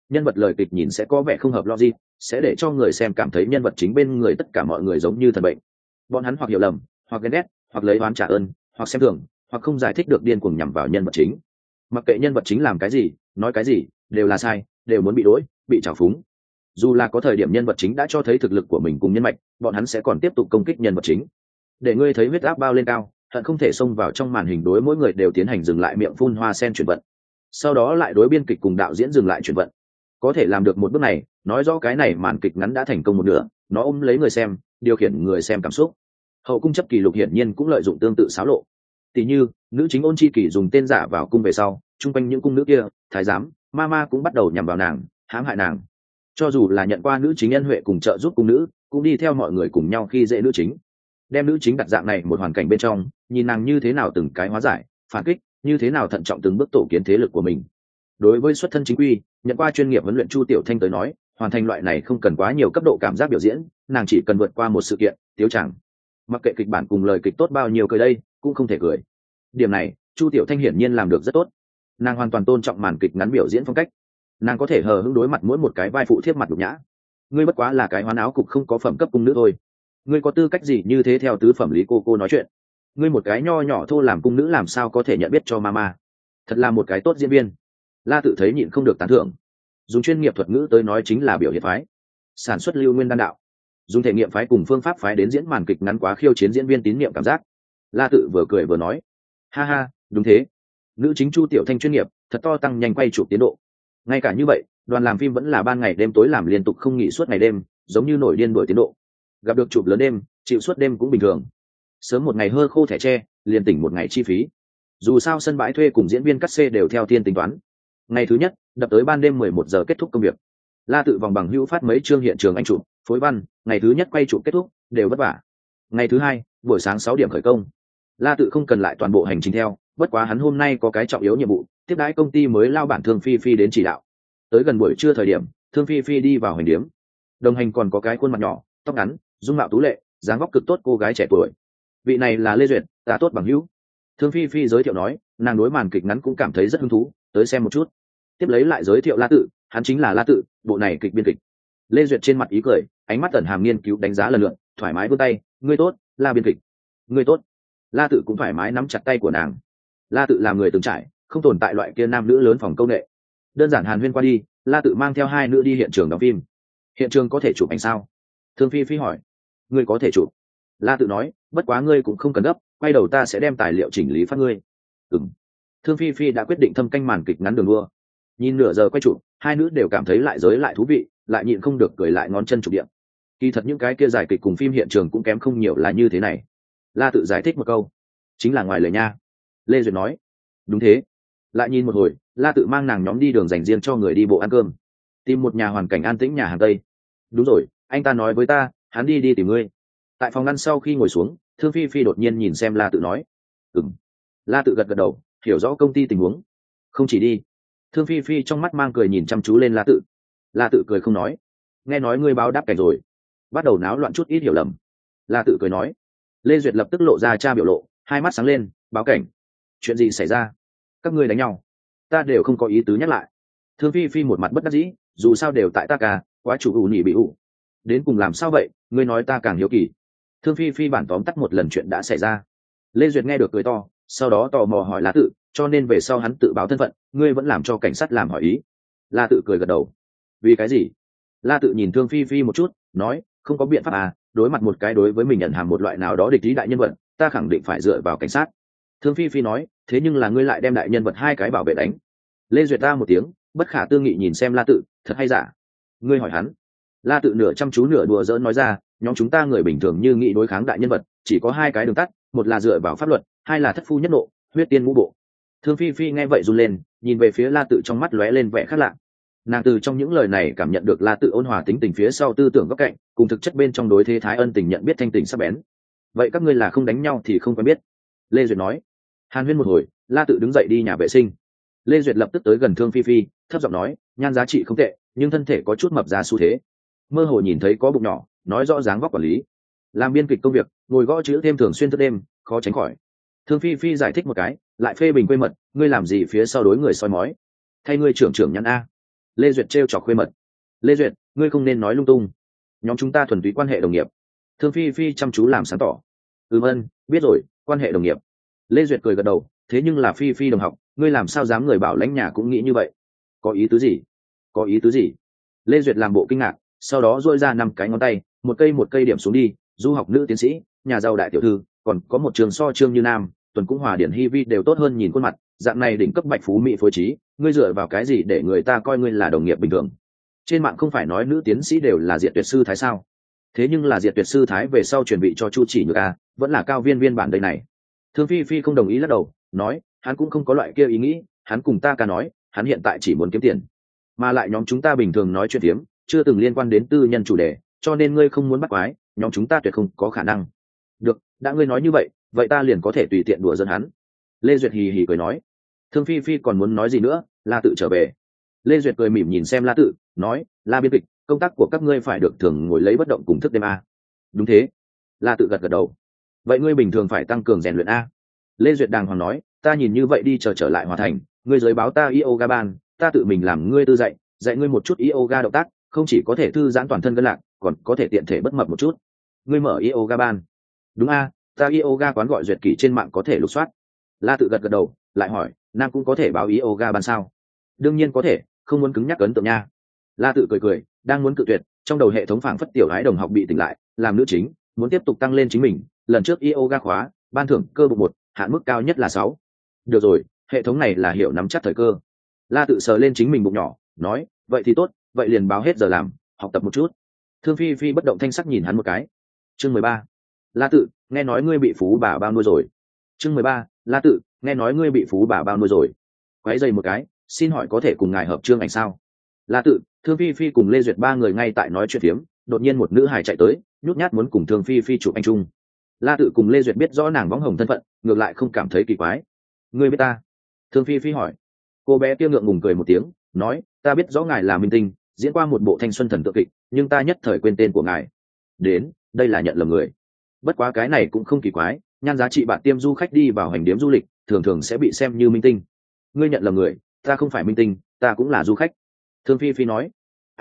nhân vật lời kịch nhìn sẽ có vẻ không hợp logic, sẽ để cho người xem cảm thấy nhân vật chính bên người tất cả mọi người giống như thần bệnh. Bọn hắn hoặc hiểu lầm, hoặc ghen ghét, hoặc lấy oán trả ơn, hoặc xem thường, hoặc không giải thích được điên cuồng nhằm vào nhân vật chính. Mặc kệ nhân vật chính làm cái gì, nói cái gì, đều là sai, đều muốn bị đỗi, bị trào phúng. Dù là có thời điểm nhân vật chính đã cho thấy thực lực của mình cùng nhân mạch, bọn hắn sẽ còn tiếp tục công kích nhân vật chính. Để ngươi thấy huyết áp bao lên cao, hận không thể xông vào trong màn hình đối mỗi người đều tiến hành dừng lại miệng phun hoa sen chuyển vận. Sau đó lại đối biên kịch cùng đạo diễn dừng lại chuyển vận. Có thể làm được một bước này, nói rõ cái này màn kịch ngắn đã thành công một nửa, nó ôm lấy người xem, điều khiển người xem cảm xúc. Hậu cung chấp kỷ lục hiển nhiên cũng lợi dụng tương tự xáo lộ. Tỷ như, nữ chính Ôn Chi Kỷ dùng tên giả vào cung về sau, chung quanh những cung nữ kia, thái giám, ma cũng bắt đầu nhằm vào nàng, hãm hại nàng. Cho dù là nhận qua nữ chính ân huệ cùng trợ giúp cung nữ, cũng đi theo mọi người cùng nhau khi dễ nữ chính. Đem nữ chính đặt dạng này một hoàn cảnh bên trong, nhìn nàng như thế nào từng cái hóa giải, phản kích, như thế nào thận trọng từng bước tổ kiến thế lực của mình. Đối với xuất thân chính quy, nhận qua chuyên nghiệp huấn luyện Chu Tiểu Thanh tới nói, hoàn thành loại này không cần quá nhiều cấp độ cảm giác biểu diễn, nàng chỉ cần vượt qua một sự kiện, tiếu chẳng. Mặc kệ kịch bản cùng lời kịch tốt bao nhiêu cười đây, cũng không thể cười. Điểm này, Chu Tiểu Thanh hiển nhiên làm được rất tốt. Nàng hoàn toàn tôn trọng màn kịch ngắn biểu diễn phong cách. Nàng có thể hờ hững đối mặt mỗi một cái vai phụ thiếp mặt nhục nhã. Ngươi bất quá là cái hoán áo cục không có phẩm cấp cung nữ thôi. Ngươi có tư cách gì như thế theo tứ phẩm lý cô nói chuyện? Ngươi một cái nho nhỏ thô làm cung nữ làm sao có thể nhận biết cho mama? Thật là một cái tốt diễn viên. La Tự thấy nhịn không được tán thưởng. Dùng chuyên nghiệp thuật ngữ tới nói chính là biểu hiện phái. Sản xuất lưu nguyên đan đạo. Dùng thể nghiệm phái cùng phương pháp phái đến diễn màn kịch ngắn quá khiêu chiến diễn viên tín nhiệm cảm giác. La Tự vừa cười vừa nói, ha ha, đúng thế. Nữ chính Chu Tiểu Thanh chuyên nghiệp, thật to tăng nhanh quay chụp tiến độ. Ngay cả như vậy, đoàn làm phim vẫn là ban ngày đêm tối làm liên tục không nghỉ suốt ngày đêm, giống như nổi điên đuổi tiến độ. Gặp được chụp lớn đêm, chịu suốt đêm cũng bình thường. Sớm một ngày hơ khô thẻ tre, liền tỉnh một ngày chi phí. Dù sao sân bãi thuê cùng diễn viên cắt xê đều theo tiên tính toán. Ngày thứ nhất, đập tới ban đêm 11 giờ kết thúc công việc. La Tự vòng bằng hữu phát mấy chương hiện trường anh chụp, phối văn, ngày thứ nhất quay chụp kết thúc, đều vất vả. Ngày thứ hai, buổi sáng 6 điểm khởi công. La Tự không cần lại toàn bộ hành trình theo, bất quá hắn hôm nay có cái trọng yếu nhiệm vụ, tiếp đãi công ty mới lao bản Thương Phi Phi đến chỉ đạo. Tới gần buổi trưa thời điểm, Thương Phi Phi đi vào hành điếm. Đồng hành còn có cái khuôn mặt nhỏ, tóc ngắn, dung mạo tú lệ, dáng vóc cực tốt cô gái trẻ tuổi. Vị này là Lê Duyệt, ta tốt bằng hữu. Thương Phi Phi giới thiệu nói, nàng đối màn kịch ngắn cũng cảm thấy rất hứng thú, tới xem một chút. Tiếp lấy lại giới thiệu La Tự, hắn chính là La Tự, bộ này kịch biên kịch. Lê Duyệt trên mặt ý cười, ánh mắt tẩn hàm nghiên cứu đánh giá lần lượt, thoải mái vươn tay, ngươi tốt, La biên kịch. Ngươi tốt. La Tự cũng thoải mái nắm chặt tay của nàng. La Tự làm người từng trải, không tồn tại loại kia nam nữ lớn phòng công nghệ. Đơn giản hàn huyên qua đi, La Tự mang theo hai nữ đi hiện trường đóng phim. Hiện trường có thể chụp ảnh sao? Thương Phi Phi hỏi. Ngươi có thể chụp. La Tự nói, bất quá ngươi cũng không cần gấp, quay đầu ta sẽ đem tài liệu chỉnh lý phát ngươi. Ừm. Thương Phi Phi đã quyết định thâm canh màn kịch ngắn đường đua. Nhìn nửa giờ quay chụp, hai nữ đều cảm thấy lại giới lại thú vị, lại nhịn không được cười lại ngón chân chụp điện. Kỳ thật những cái kia giải kịch cùng phim hiện trường cũng kém không nhiều là như thế này. La Tự giải thích một câu, chính là ngoài lời nha. Lê Duyệt nói, đúng thế. Lại nhìn một hồi, La Tự mang nàng nhóm đi đường dành riêng cho người đi bộ ăn cơm, tìm một nhà hoàn cảnh an tĩnh nhà hàng Tây. Đúng rồi, anh ta nói với ta, hắn đi tìm ngươi. Tại phòng ăn sau khi ngồi xuống, Thương Phi Phi đột nhiên nhìn xem La Tự nói, ừm. La Tự gật gật đầu, hiểu rõ công ty tình huống. Không chỉ đi. Thương Phi Phi trong mắt mang cười nhìn chăm chú lên La Tự. La Tự cười không nói. Nghe nói ngươi báo đáp cảnh rồi, bắt đầu náo loạn chút ít hiểu lầm. La Tự cười nói. Lê Duyệt lập tức lộ ra cha biểu lộ, hai mắt sáng lên, báo cảnh. Chuyện gì xảy ra? Các ngươi đánh nhau? Ta đều không có ý tứ nhắc lại. Thương Phi Phi một mặt bất đắc dĩ, dù sao đều tại ta cả, quá chủ ủ nhị bị ủ. Đến cùng làm sao vậy, ngươi nói ta càng hiếu kỳ. Thương Phi Phi bản tóm tắt một lần chuyện đã xảy ra. Lê Duyệt nghe được cười to, sau đó tò mò hỏi La Tự, cho nên về sau hắn tự báo thân phận, ngươi vẫn làm cho cảnh sát làm hỏi ý. La Tự cười gật đầu. Vì cái gì? La Tự nhìn Thương Phi Phi một chút, nói, không có biện pháp à, đối mặt một cái đối với mình nhận hàm một loại nào đó địch ý đại nhân vật, ta khẳng định phải dựa vào cảnh sát. Thương Phi Phi nói, thế nhưng là ngươi lại đem đại nhân vật hai cái bảo vệ đánh. Lê Duyệt ta một tiếng, bất khả tư nghị nhìn xem La Tự, thật hay giả? Ngươi hỏi hắn. La Tự nửa chăm chú nửa đùa giỡn nói ra, nhóm chúng ta người bình thường như nghị đối kháng đại nhân vật, chỉ có hai cái đường tắt, một là dựa vào pháp luật, hai là thất phu nhất nộ, huyết tiên ngũ bộ. Thương Phi Phi nghe vậy run lên, nhìn về phía La Tự trong mắt lóe lên vẻ khác lạ. Nàng từ trong những lời này cảm nhận được La Tự ôn hòa tính tình phía sau tư tưởng góc cạnh, cùng thực chất bên trong đối thế thái ân tình nhận biết thanh tình sắc bén. Vậy các ngươi là không đánh nhau thì không quen biết. Lê Duyệt nói. Hàn huyên một hồi, La Tự đứng dậy đi nhà vệ sinh. Lê Duyệt lập tức tới gần Thương Phi Phi, thấp giọng nói, nhan giá trị không tệ, nhưng thân thể có chút mập ra xu thế. Mơ hồ nhìn thấy có bụng nhỏ, nói rõ dáng vóc quản lý. Làm biên kịch công việc, ngồi gõ chữ thêm thường xuyên thức đêm, khó tránh khỏi. Thương Phi Phi giải thích một cái, lại phê bình quê mật, ngươi làm gì phía sau đối người soi mói. Thay ngươi trưởng nhắn a. Lê Duyệt trêu chọc khuê mật. Lê Duyệt, ngươi không nên nói lung tung, nhóm chúng ta thuần túy quan hệ đồng nghiệp. Thương Phi Phi chăm chú làm sáng tỏ. Ân, biết rồi, quan hệ đồng nghiệp. Lê Duyệt cười gật đầu, thế nhưng là Phi Phi đồng học, ngươi làm sao dám người bảo lãnh nhà cũng nghĩ như vậy? Có ý tứ gì? Có ý tứ gì? Lê Duyệt làm bộ kinh ngạc, sau đó duỗi ra 5 cái ngón tay, một cây điểm xuống đi, du học nữ tiến sĩ, nhà giàu đại tiểu thư, còn có một trường so trương như nam, tuần cũng hòa điển hy vi đều tốt hơn nhìn khuôn mặt, dạng này đỉnh cấp bạch phú mỹ phối trí, ngươi dựa vào cái gì để người ta coi ngươi là đồng nghiệp bình thường? Trên mạng không phải nói nữ tiến sĩ đều là Diệt Tuyệt sư thái sao? Thế nhưng là Diệt Tuyệt sư thái về sau chuẩn bị cho Chu Chỉ Nhược a, vẫn là cao viên viên bản đây này. Thương Phi Phi không đồng ý lắc đầu, nói, hắn cũng không có loại kia ý nghĩ, hắn cùng ta ca nói, hắn hiện tại chỉ muốn kiếm tiền, mà lại nhóm chúng ta bình thường nói chuyện tiếm, chưa từng liên quan đến tư nhân chủ đề, cho nên ngươi không muốn bắt quái, nhóm chúng ta tuyệt không có khả năng. Được, đã ngươi nói như vậy, vậy ta liền có thể tùy tiện đùa giỡn hắn. Lê Duyệt hì hì cười nói. Thương Phi Phi còn muốn nói gì nữa, La Tự trở về. Lê Duyệt cười mỉm nhìn xem La Tự, nói, La biên kịch, công tác của các ngươi phải được thường ngồi lấy bất động cùng thức đêm a. Đúng thế. La Tự gật gật đầu. Vậy ngươi bình thường phải tăng cường rèn luyện a. Lê Duyệt đàng hoàng nói, ta nhìn như vậy đi trở lại Hòa Thành, ngươi giới báo ta yoga ban, ta tự mình làm ngươi tư dạy ngươi một chút yoga động tác, không chỉ có thể thư giãn toàn thân gân lạc, còn có thể tiện thể bất mập một chút. Ngươi mở yoga ban? Đúng a, ta yoga quán gọi Duyệt Kỷ trên mạng có thể lục soát. La Tự gật gật đầu, lại hỏi, nam cũng có thể báo yoga ban sao? Đương nhiên có thể, không muốn cứng nhắc ấn tượng nha. La Tự cười, đang muốn cự tuyệt, trong đầu hệ thống phảng phất tiểu gái đồng học bị tỉnh lại, làm nữ chính, muốn tiếp tục tăng lên chính mình, lần trước yoga khóa, ban thưởng cơ bụng 1, hạn mức cao nhất là 6. Được rồi, hệ thống này là hiểu nắm chắc thời cơ. La Tự sờ lên chính mình bụng nhỏ, nói, vậy thì tốt, vậy liền báo hết giờ làm, học tập một chút. Thương Phi Phi bất động thanh sắc nhìn hắn một cái. Chương 13. La Tự, nghe nói ngươi bị phú bà bao nuôi rồi. Chương 13. La Tự, nghe nói ngươi bị phú bà bao nuôi rồi. Quấy giày một cái, xin hỏi có thể cùng ngài hợp chương ảnh sao? La Tự, Thương Phi Phi cùng Lê Duyệt ba người ngay tại nói chuyện phiếm, đột nhiên một nữ hài chạy tới, nhút nhát muốn cùng Thương Phi Phi chụp ảnh chung. La Tự cùng Lê Duyệt biết rõ nàng võng hồng thân phận, ngược lại không cảm thấy kỳ quái. Ngươi biết ta? Thương Phi Phi hỏi. Cô bé kia ngượng ngùng cười một tiếng, nói, ta biết rõ ngài là minh tinh, diễn qua một bộ thanh xuân thần tượng kịch, nhưng ta nhất thời quên tên của ngài. Đến, đây là nhận lầm người. Bất quá cái này cũng không kỳ quái, nhan giá trị bạn tiêm du khách đi vào hành điếm du lịch, thường thường sẽ bị xem như minh tinh. Ngươi nhận lầm người, ta không phải minh tinh, ta cũng là du khách. Thương Phi Phi nói.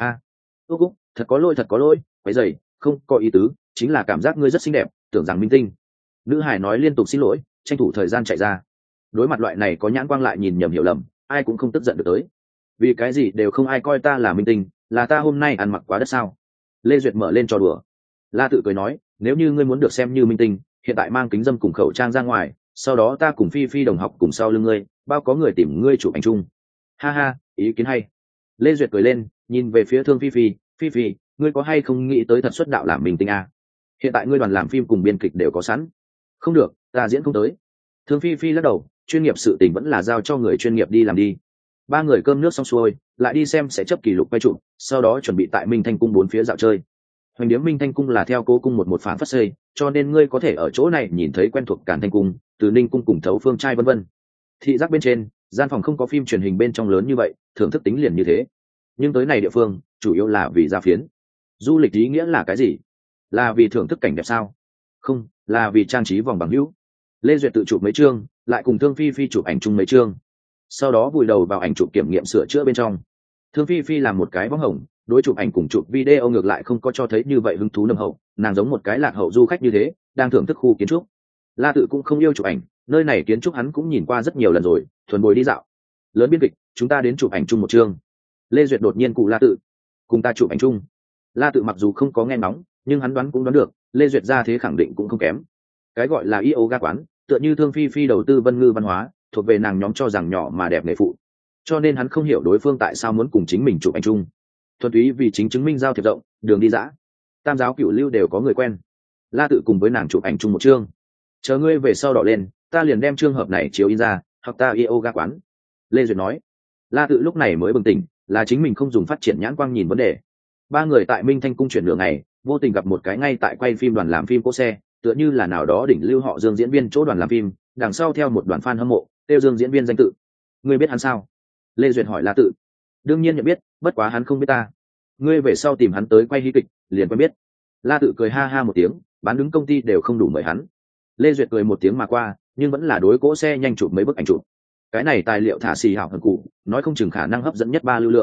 Úc, thật có lỗi, quấy rầy, không có ý tứ, chính là cảm giác ngươi rất xinh đẹp, tưởng rằng minh tinh. Nữ hải nói liên tục xin lỗi, tranh thủ thời gian chạy ra. Đối mặt loại này có nhãn quang lại nhìn nhầm hiểu lầm, ai cũng không tức giận được tới. Vì cái gì đều không ai coi ta là minh tinh, là ta hôm nay ăn mặc quá đất sao? Lê Duyệt mở lên trò đùa. La Tự cười nói, nếu như ngươi muốn được xem như minh tinh, hiện tại mang kính dâm cùng khẩu trang ra ngoài, sau đó ta cùng Phi Phi đồng học cùng sau lưng ngươi, bao có người tìm ngươi chụp ảnh chung. Ha ha, ý kiến hay. Lê Duyệt cười lên, nhìn về phía Thương Phi Phi, ngươi có hay không nghĩ tới thật xuất đạo làm minh tinh à? Hiện tại ngươi đoàn làm phim cùng biên kịch đều có sẵn. Không được, ta diễn không tới. Thương Phi Phi lắc đầu, chuyên nghiệp sự tình vẫn là giao cho người chuyên nghiệp đi làm đi. Ba người cơm nước xong xuôi, lại đi xem sẽ chấp kỷ lục quay trụ, sau đó chuẩn bị tại Minh Thanh cung 4 phía dạo chơi. Hoành điếm Minh Thanh cung là theo Cố cung một phản phát xây, cho nên ngươi có thể ở chỗ này nhìn thấy quen thuộc Càn Thanh cung, Từ Ninh cung cùng Thấu Phương trai vân vân. Thị giác bên trên, gian phòng không có phim truyền hình bên trong lớn như vậy, thưởng thức tính liền như thế. Nhưng tới này địa phương, chủ yếu là vì ra phiến. Du lịch ý nghĩa là cái gì? Là vì thưởng thức cảnh đẹp sao? Không, là vì trang trí vòng bằng hữu. Lê Duyệt tự chụp mấy chương, lại cùng Thương Phi Phi chụp ảnh chung mấy chương, sau đó vùi đầu vào ảnh chụp kiểm nghiệm sửa chữa bên trong. Thương Phi Phi làm một cái võng hồng, đối chụp ảnh cùng chụp video ngược lại không có cho thấy như vậy hứng thú nồng hậu, nàng giống một cái lạc hậu du khách như thế, đang thưởng thức khu kiến trúc. La Tự cũng không yêu chụp ảnh, nơi này kiến trúc hắn cũng nhìn qua rất nhiều lần rồi, thuần bồi đi dạo. Lớn biên kịch, chúng ta đến chụp ảnh chung một chương. Lê Duyệt đột nhiên cụ La Tự, cùng ta chụp ảnh chung. La Tự mặc dù không có nghe nóng, nhưng hắn đoán cũng đoán được, Lê Duyệt ra thế khẳng định cũng không kém. Cái gọi là yoga quán, tựa như Thương Phi Phi đầu tư Vân Ngư văn hóa, thuộc về nàng nhóm cho rằng nhỏ mà đẹp nghề phụ, cho nên hắn không hiểu đối phương tại sao muốn cùng chính mình chụp ảnh chung. Thuần túy vì chính chứng minh giao thiệp rộng, đường đi dã, tam giáo cửu lưu đều có người quen. La Tự cùng với nàng chụp ảnh chung một chương. Chờ ngươi về sau đỏ lên, ta liền đem trường hợp này chiếu in ra, hoặc ta yoga quán. Lê Duyệt nói. La Tự lúc này mới bừng tỉnh, là chính mình không dùng phát triển nhãn quang nhìn vấn đề. Ba người tại Minh Thanh cung chuyển nửa ngày, vô tình gặp một cái ngay tại quay phim đoàn làm phim cỗ xe, tựa như là nào đó đỉnh lưu họ Dương diễn viên chỗ đoàn làm phim, đằng sau theo một đoàn fan hâm mộ, tiêu Dương diễn viên danh tự. Ngươi biết hắn sao? Lê Duyệt hỏi La Tự. Đương nhiên nhận biết, bất quá hắn không biết ta. Ngươi về sau tìm hắn tới quay hí kịch, liền quen biết. La Tự cười ha ha một tiếng, bán đứng công ty đều không đủ mời hắn. Lê Duyệt cười một tiếng mà qua, nhưng vẫn là đối cỗ xe nhanh chụp mấy bức ảnh chụp. Cái này tài liệu thả xì hảo hận cụ, nói không chừng khả năng hấp dẫn nhất 3 lưu lượng.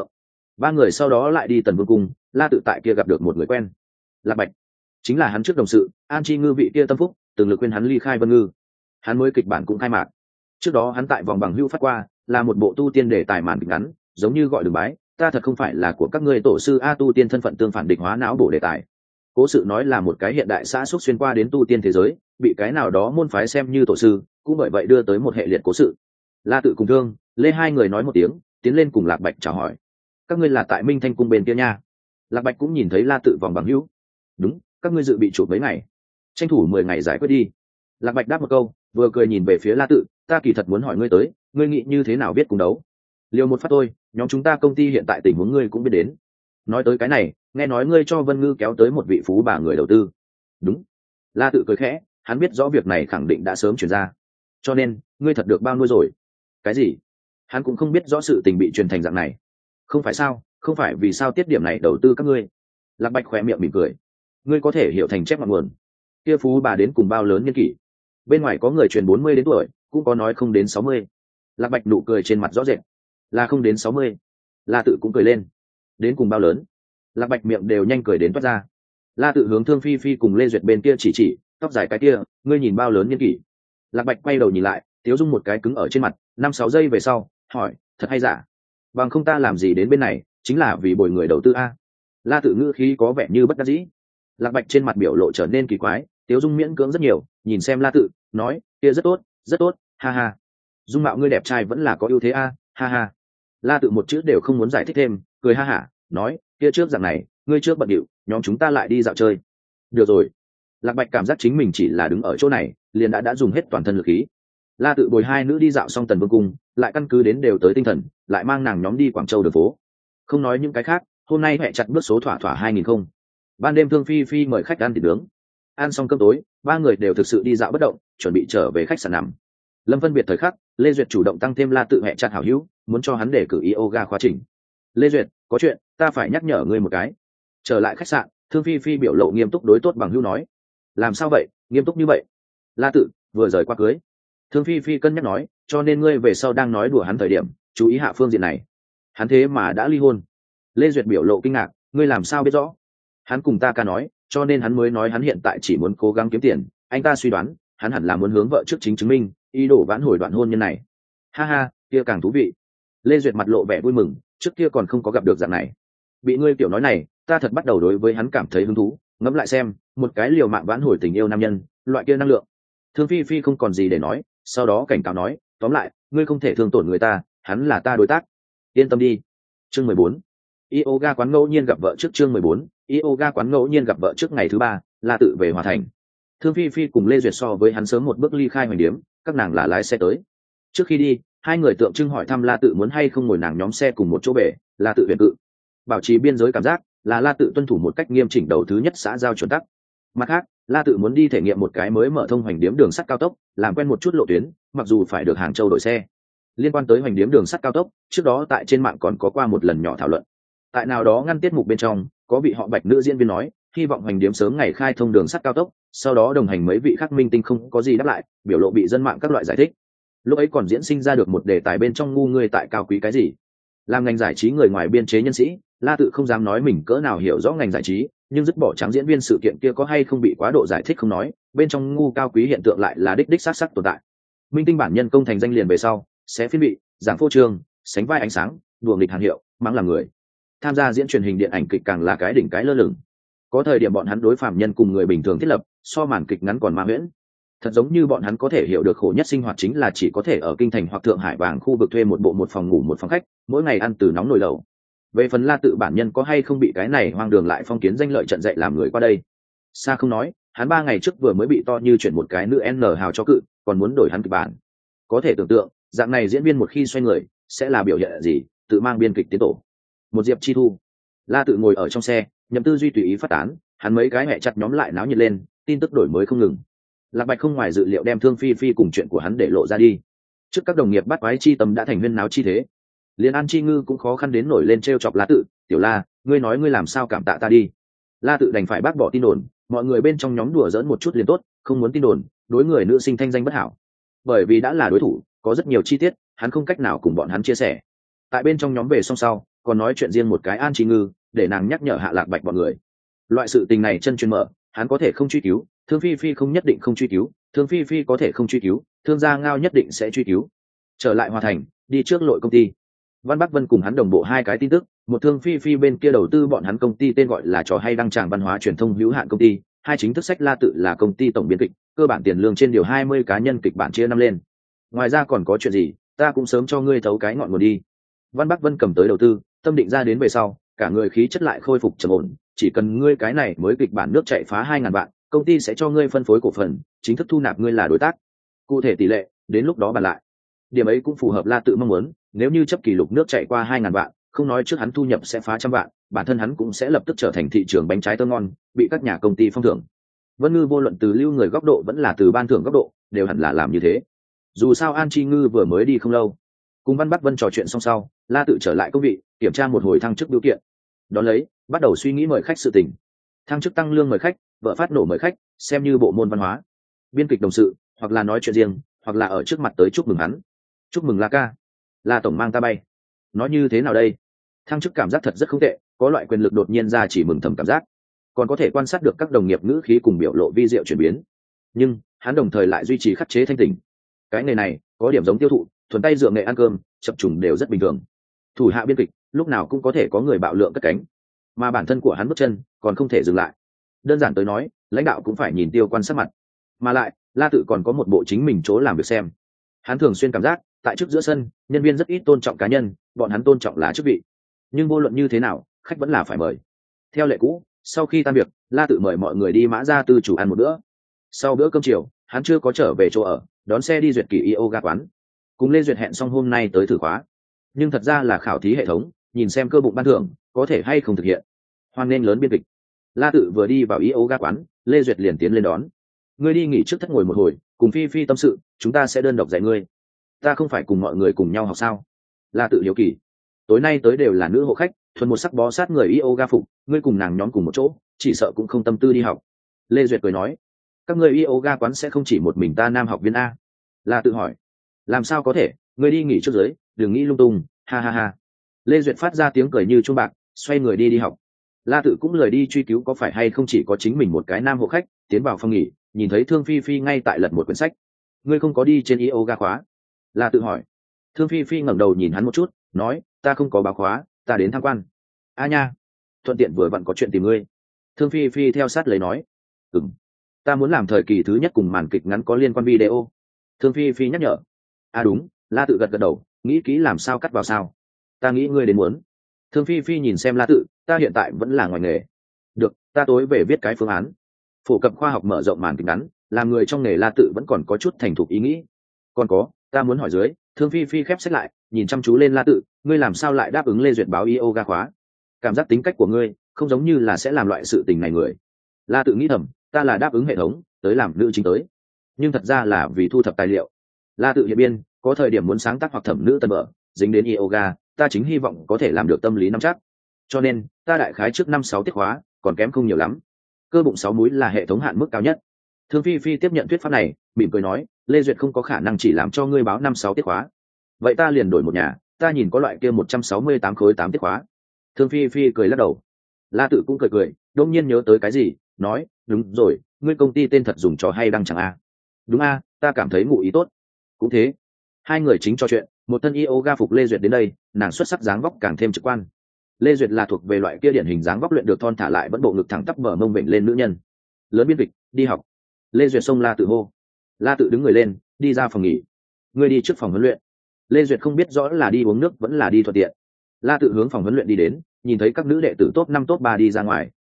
ba người sau đó lại đi Tần Vương cung. La Tự tại kia gặp được một người quen, Lạc Bạch, chính là hắn trước đồng sự An Chi Ngư vị kia tâm phúc, từng lực khuyên hắn ly khai Vân Ngư. Hắn mới kịch bản cũng khai mạc. Trước đó hắn tại vòng bằng hưu phát qua là một bộ tu tiên đề tài màn kịch ngắn, giống như gọi đường bái ta thật không phải là của các ngươi tổ sư a tu tiên thân phận tương phản địch hóa não bổ đề tài. Cố sự nói là một cái hiện đại xã xúc xuyên qua đến tu tiên thế giới, bị cái nào đó môn phái xem như tổ sư, cũng bởi vậy đưa tới một hệ liệt cố sự. La Tự cùng Thương, Lê hai người nói một tiếng, tiến lên cùng Lạc Bạch chào hỏi. Các ngươi là tại Minh Thanh cung bên kia nha. Lạc Bạch cũng nhìn thấy La Tự vòng bằng hữu. Đúng, các ngươi dự bị chụp mấy ngày, tranh thủ 10 ngày giải quyết đi. Lạc Bạch đáp một câu, vừa cười nhìn về phía La Tự, ta kỳ thật muốn hỏi ngươi tới, ngươi nghĩ như thế nào biết cùng đấu? Liều một phát thôi, nhóm chúng ta công ty hiện tại tình huống ngươi cũng biết đến. Nói tới cái này, nghe nói ngươi cho Vân Ngư kéo tới một vị phú bà người đầu tư. Đúng. La Tự cười khẽ, hắn biết rõ việc này khẳng định đã sớm truyền ra. Cho nên, ngươi thật được bao nuôi rồi? Cái gì? Hắn cũng không biết rõ sự tình bị truyền thành dạng này. Không phải sao, không phải vì sao tiết điểm này đầu tư các ngươi? Lạc Bạch khỏe miệng mỉm cười. Ngươi có thể hiểu thành chép ngọn nguồn. Kia phú bà đến cùng bao lớn niên kỷ? Bên ngoài có người truyền 40 đến tuổi, cũng có nói không đến 60. Lạc Bạch nụ cười trên mặt rõ rệt. Là không đến 60. La Tự cũng cười lên. Đến cùng bao lớn? Lạc Bạch miệng đều nhanh cười đến toát ra. La Tự hướng Thương Phi Phi cùng Lê Duyệt bên kia chỉ, tóc dài cái kia, ngươi nhìn bao lớn niên kỷ? Lạc Bạch quay đầu nhìn lại, Tiếu Dung một cái cứng ở trên mặt, 5-6 giây về sau, hỏi, thật hay giả? Bằng không ta làm gì đến bên này, chính là vì bồi người đầu tư a. La Tự ngữ khí có vẻ như bất đắc dĩ. Lạc Bạch trên mặt biểu lộ trở nên kỳ quái, Tiếu Dung miễn cưỡng rất nhiều, nhìn xem La Tự, nói, kia rất tốt, ha ha. Dung mạo ngươi đẹp trai vẫn là có ưu thế a, ha ha. La Tự một chữ đều không muốn giải thích thêm, cười ha hả, nói, kia trước rằng này, ngươi trước bận điệu, nhóm chúng ta lại đi dạo chơi. Được rồi. Lạc Bạch cảm giác chính mình chỉ là đứng ở chỗ này, liền đã dùng hết toàn thân lực khí. La Tự bồi hai nữ đi dạo xong Tần Vương cung, lại căn cứ đến đều tới tinh thần, lại mang nàng nhóm đi Quảng Châu đường phố. Không nói những cái khác, hôm nay hẹ chặt bước số thỏa 2000 không. Ban đêm Thương Phi Phi mời khách ăn thịt nướng. Ăn xong cơm tối, ba người đều thực sự đi dạo bất động, chuẩn bị trở về khách sạn nằm. Lâm phân biệt thời khắc, Lê Duyệt chủ động tăng thêm La Tự hẹ chặt hảo hữu, muốn cho hắn để cử yoga khóa trình. Lê Duyệt, có chuyện, ta phải nhắc nhở ngươi một cái. Trở lại khách sạn, Thương Phi Phi biểu lộ nghiêm túc đối tốt bằng hữu nói. Làm sao vậy, nghiêm túc như vậy? La Tự vừa rời qua cưới. Thương Phi Phi cân nhắc nói, cho nên ngươi về sau đang nói đùa hắn thời điểm, chú ý hạ phương diện này. Hắn thế mà đã ly hôn. Lê Duyệt biểu lộ kinh ngạc, ngươi làm sao biết rõ? Hắn cùng ta ca nói, cho nên hắn mới nói hắn hiện tại chỉ muốn cố gắng kiếm tiền. Anh ta suy đoán, hắn hẳn là muốn hướng vợ trước chính chứng minh, ý đồ vãn hồi đoạn hôn nhân này. Ha ha, kia càng thú vị. Lê Duyệt mặt lộ vẻ vui mừng, trước kia còn không có gặp được dạng này. Bị ngươi tiểu nói này, ta thật bắt đầu đối với hắn cảm thấy hứng thú. Ngẫm lại xem, một cái liều mạng vãn hồi tình yêu nam nhân, loại kia năng lượng. Thương Phi Phi không còn gì để nói, sau đó cảnh cáo nói, tóm lại, ngươi không thể thương tổn người ta, hắn là ta đối tác. Yên tâm đi. Chương 14. Yoga quán ngẫu nhiên gặp vợ trước. Chương 14. Yoga quán ngẫu nhiên gặp vợ trước ngày thứ 3, La Tự về Hòa Thành. Thương Phi Phi cùng Lê Duyệt so với hắn sớm một bước ly khai hoành điếm, các nàng là lái xe tới. Trước khi đi, hai người tượng trưng hỏi thăm La Tự muốn hay không ngồi nàng nhóm xe cùng một chỗ về, La Tự huyền cự. Bảo trì biên giới cảm giác là La Tự tuân thủ một cách nghiêm chỉnh đầu thứ nhất xã giao chuẩn tắc. Mặt khác, La Tự muốn đi thể nghiệm một cái mới mở thông hoành điếm đường sắt cao tốc, làm quen một chút lộ tuyến, mặc dù phải được Hàng Châu đổi xe. Liên quan tới hoành điếm đường sắt cao tốc, trước đó tại trên mạng còn có qua một lần nhỏ thảo luận. Tại nào đó ngăn tiết mục bên trong, có vị họ Bạch nữ diễn viên nói, hy vọng hoành điếm sớm ngày khai thông đường sắt cao tốc, sau đó đồng hành mấy vị khác minh tinh không có gì đáp lại, biểu lộ bị dân mạng các loại giải thích. Lúc ấy còn diễn sinh ra được một đề tài bên trong ngu ngươi tại cao quý cái gì. Làm ngành giải trí người ngoài biên chế nhân sĩ, La Tự không dám nói mình cỡ nào hiểu rõ ngành giải trí, nhưng dứt bỏ trắng diễn viên sự kiện kia có hay không bị quá độ giải thích không nói, bên trong ngu cao quý hiện tượng lại là đích xác sắc tồn tại. Minh tinh bản nhân công thành danh liền về sau, sẽ phiên bị, giảng phô trương, sánh vai ánh sáng, đùa nghịch hàng hiệu, mắng làm người. Tham gia diễn truyền hình điện ảnh kịch càng là cái đỉnh cái lơ lửng. Có thời điểm bọn hắn đối phạm nhân cùng người bình thường thiết lập, so màn kịch ngắn còn ma huyễn. Thật giống như bọn hắn có thể hiểu được khổ nhất sinh hoạt chính là chỉ có thể ở kinh thành hoặc thượng hải vàng khu vực thuê một bộ một phòng ngủ một phòng khách, mỗi ngày ăn từ nóng nồi lẩu. Về phần La Tự bản nhân có hay không bị cái này hoang đường lại phong kiến danh lợi trận dạy làm người qua đây, xa không nói, hắn 3 ngày trước vừa mới bị to như chuyển một cái nữ N hào cho cự, còn muốn đổi hắn kịch bản. Có thể tưởng tượng, dạng này diễn viên một khi xoay người, sẽ là biểu hiện gì, tự mang biên kịch tiến tổ. Một Diệp Chi Thu. La Tự ngồi ở trong xe, nhậm tư duy tùy ý phát tán, hắn mấy cái hẹ chặt nhóm lại náo nhiệt lên, tin tức đổi mới không ngừng. Lạc Bạch không ngoài dự liệu đem Thương Phi Phi cùng chuyện của hắn để lộ ra đi. Trước các đồng nghiệp bắt quái chi tâm đã thành huyên náo chi thế. Liên An Chi Ngư cũng khó khăn đến nổi lên trêu chọc La Tự, "Tiểu La, ngươi nói ngươi làm sao cảm tạ ta đi." La Tự đành phải bác bỏ tin đồn, mọi người bên trong nhóm đùa giỡn một chút liền tốt, không muốn tin đồn, đối người nữ sinh thanh danh bất hảo. Bởi vì đã là đối thủ, có rất nhiều chi tiết, hắn không cách nào cùng bọn hắn chia sẻ. Tại bên trong nhóm về xong sau, còn nói chuyện riêng một cái An Chi Ngư, để nàng nhắc nhở Hạ Lạc Bạch bọn người. Loại sự tình này chân truyền mở, hắn có thể không truy cứu, Thương Phi Phi không nhất định không truy cứu, Thương Phi Phi có thể không truy cứu, Thương Gia Ngao nhất định sẽ truy cứu. Trở lại Hoa Thành, đi trước lội công ty. Văn Bắc Vân cùng hắn đồng bộ hai cái tin tức, một Thương Phi Phi bên kia đầu tư bọn hắn công ty tên gọi là Trò Hay Đăng Tràng Văn Hóa Truyền thông hữu hạn công ty, hai chính thức sách La Tự là công ty tổng biên kịch, cơ bản tiền lương trên điều 20 cá nhân kịch bản chia năm lên. Ngoài ra còn có chuyện gì, ta cũng sớm cho ngươi thấu cái ngọn nguồn đi. Văn Bắc Vân cầm tới đầu tư, tâm định ra đến về sau, cả người khí chất lại khôi phục trầm ổn, chỉ cần ngươi cái này mới kịch bản nước chạy phá 2.000 vạn, công ty sẽ cho ngươi phân phối cổ phần, chính thức thu nạp ngươi là đối tác. Cụ thể tỷ lệ, đến lúc đó bàn lại. Điểm ấy cũng phù hợp La Tự mong muốn, nếu như chấp kỷ lục nước chạy qua 2.000 vạn, không nói trước hắn thu nhập sẽ phá 100 vạn, bản thân hắn cũng sẽ lập tức trở thành thị trường bánh trái thơm ngon, bị các nhà công ty phong thưởng. Vân Ngư vô luận từ lưu người góc độ vẫn là từ ban thưởng góc độ, đều hẳn là làm như thế. Dù sao An Chi Ngư vừa mới đi không lâu, cùng Văn Bắc Vân trò chuyện xong sau, La Tự trở lại công vị, kiểm tra một hồi thăng chức biểu kiện. Đón lấy, bắt đầu suy nghĩ mời khách sự tình. Thăng chức tăng lương mời khách, vợ phát nổ mời khách, xem như bộ môn văn hóa. Biên kịch đồng sự, hoặc là nói chuyện riêng, hoặc là ở trước mặt tới chúc mừng hắn. Chúc mừng La ca, La tổng mang ta bay. Nói như thế nào đây? Thăng chức cảm giác thật rất không tệ, có loại quyền lực đột nhiên ra chỉ mừng thầm cảm giác. Còn có thể quan sát được các đồng nghiệp ngữ khí cùng biểu lộ vi diệu chuyển biến. Nhưng, hắn đồng thời lại duy trì khắc chế thanh tỉnh. Cái nghề này, có điểm giống tiêu thụ, thuần tay dựa nghệ ăn cơm, chập trùng đều rất bình thường. Thủ hạ biên kịch, lúc nào cũng có thể có người bạo lượng cất cánh, mà bản thân của hắn bước chân còn không thể dừng lại. Đơn giản tới nói, lãnh đạo cũng phải nhìn tiêu quan sát mặt, mà lại La Tự còn có một bộ chính mình chỗ làm việc xem. Hắn thường xuyên cảm giác tại trước giữa sân, nhân viên rất ít tôn trọng cá nhân, bọn hắn tôn trọng là chức vị. Nhưng vô luận như thế nào, khách vẫn là phải mời. Theo lệ cũ, sau khi tan việc, La Tự mời mọi người đi Mã Gia Tư chủ ăn một bữa. Sau bữa cơm chiều, hắn chưa có trở về chỗ ở, đón xe đi duyệt kỳ yoga quán. Cùng Lê Duyệt hẹn xong hôm nay tới thử khóa, nhưng thật ra là khảo thí hệ thống, nhìn xem cơ bụng ban thưởng có thể hay không thực hiện. Hoan nghênh lớn biên kịch. La Tự vừa đi vào yoga quán, Lê Duyệt liền tiến lên đón. Ngươi đi nghỉ trước thất ngồi một hồi, cùng Phi Phi tâm sự, chúng ta sẽ đơn độc dạy ngươi. Ta không phải cùng mọi người cùng nhau học sao? La Tự hiếu kỳ. Tối nay tới đều là nữ hộ khách, thuần một sắc bó sát người yoga phục, ngươi cùng nàng nhóm cùng một chỗ, chỉ sợ cũng không tâm tư đi học. Lê Duyệt cười nói, các ngươi yoga quán sẽ không chỉ một mình ta nam học viên a? La Tự hỏi, làm sao có thể, ngươi đi nghỉ trước dưới, đừng nghĩ lung tung, ha ha ha. Lê Duyệt phát ra tiếng cười như chuông bạc, xoay người đi học. La Tự cũng lời đi truy cứu có phải hay không chỉ có chính mình một cái nam hộ khách, tiến vào phòng nghỉ, nhìn thấy Thương Phi Phi ngay tại lật một quyển sách. Ngươi không có đi trên yoga khóa? La Tự hỏi. Thương Phi Phi ngẩng đầu nhìn hắn một chút, nói, ta không có báo khóa, ta đến tham quan. A nha, thuận tiện vừa vặn có chuyện tìm ngươi. Thương Phi Phi theo sát lấy nói, ta muốn làm thời kỳ thứ nhất cùng màn kịch ngắn có liên quan video. Thương Phi Phi nhắc nhở. À đúng, La Tự gật gật đầu, nghĩ kỹ làm sao cắt vào sao. Ta nghĩ ngươi đến muốn. Thương Phi Phi nhìn xem La Tự, ta hiện tại vẫn là ngoài nghề. Được, ta tối về viết cái phương án. Phổ cập khoa học mở rộng màn kịch ngắn, làm người trong nghề La Tự vẫn còn có chút thành thục ý nghĩ. Còn có, ta muốn hỏi dưới. Thương Phi Phi khép sách lại, nhìn chăm chú lên La Tự, ngươi làm sao lại đáp ứng Lê Duyệt báo yoga khóa? Cảm giác tính cách của ngươi không giống như là sẽ làm loại sự tình này người. La Tự nghĩ thầm, ta là đáp ứng hệ thống, tới làm nữ chính tới, nhưng thật ra là vì thu thập tài liệu. La Tự hiện biên, có thời điểm muốn sáng tác hoặc thẩm nữ tân vở, dính đến yoga, ta chính hy vọng có thể làm được tâm lý nắm chắc. Cho nên, ta đại khái trước 5-6 tiết khóa, còn kém không nhiều lắm. Cơ bụng 6 múi là hệ thống hạn mức cao nhất. Thương Phi Phi tiếp nhận thuyết pháp này, mỉm cười nói, Lê Duyệt không có khả năng chỉ làm cho ngươi báo 5-6 tiết khóa. Vậy ta liền đổi một nhà, ta nhìn có loại kia 168 khối 8 tiết khóa. Thương Phi Phi cười lắc đầu. La Tự cũng cười, đột nhiên nhớ tới cái gì, nói, đúng rồi, ngươi công ty tên thật dùng Trò Hay Đăng Chẳng a? Đúng a, ta cảm thấy ngụ ý tốt. Cũng thế. Hai người chính trò chuyện, một thân yoga phục Lê Duyệt đến đây, nàng xuất sắc dáng vóc càng thêm trực quan. Lê Duyệt là thuộc về loại kia điển hình dáng vóc luyện được thon thả lại vẫn bộ ngực thẳng tắp mở mông vịnh lên nữ nhân. Lớn biên kịch, đi học. Lê Duyệt xông La Tự hô. La Tự đứng người lên, đi ra phòng nghỉ. Ngươi đi trước phòng huấn luyện. Lê Duyệt không biết rõ là đi uống nước vẫn là đi thuận tiện. La Tự hướng phòng huấn luyện đi đến, nhìn thấy các nữ đệ tử top 5 top 3 đi ra ngoài.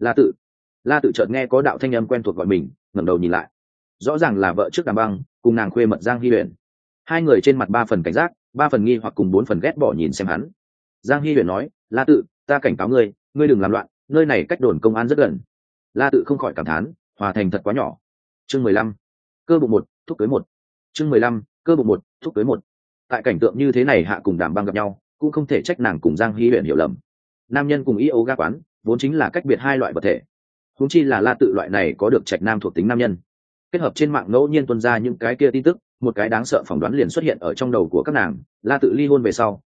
La Tự chợt nghe có đạo thanh âm quen thuộc gọi mình, ngẩng đầu nhìn lại. Rõ ràng là vợ trước Đàm Băng, cùng nàng khuê mật Giang Hy Huyền. Hai người trên mặt 3 phần cảnh giác, 3 phần nghi hoặc cùng 4 phần ghét bỏ nhìn xem hắn. Giang Hy Huyền nói, La Tự, ta cảnh cáo ngươi, ngươi đừng làm loạn, nơi này cách đồn công an rất gần. La Tự không khỏi cảm thán, Hòa Thành thật quá nhỏ. Chương 15. Cơ bụng 1, thúc cưới 1. Chương 15. Cơ bụng 1, thúc cưới 1. Tại cảnh tượng như thế này Hạ cùng Đàm Băng gặp nhau, cũng không thể trách nàng cùng Giang Hy Huyền hiểu lầm. Nam nhân cùng yoga quán, vốn chính là cách biệt hai loại vật thể. Huống chi là La Tự loại này có được trạch nam thuộc tính nam nhân. Kết hợp trên mạng ngẫu nhiên tuôn ra những cái kia tin tức, một cái đáng sợ phỏng đoán liền xuất hiện ở trong đầu của các nàng. La Tự ly hôn về sau,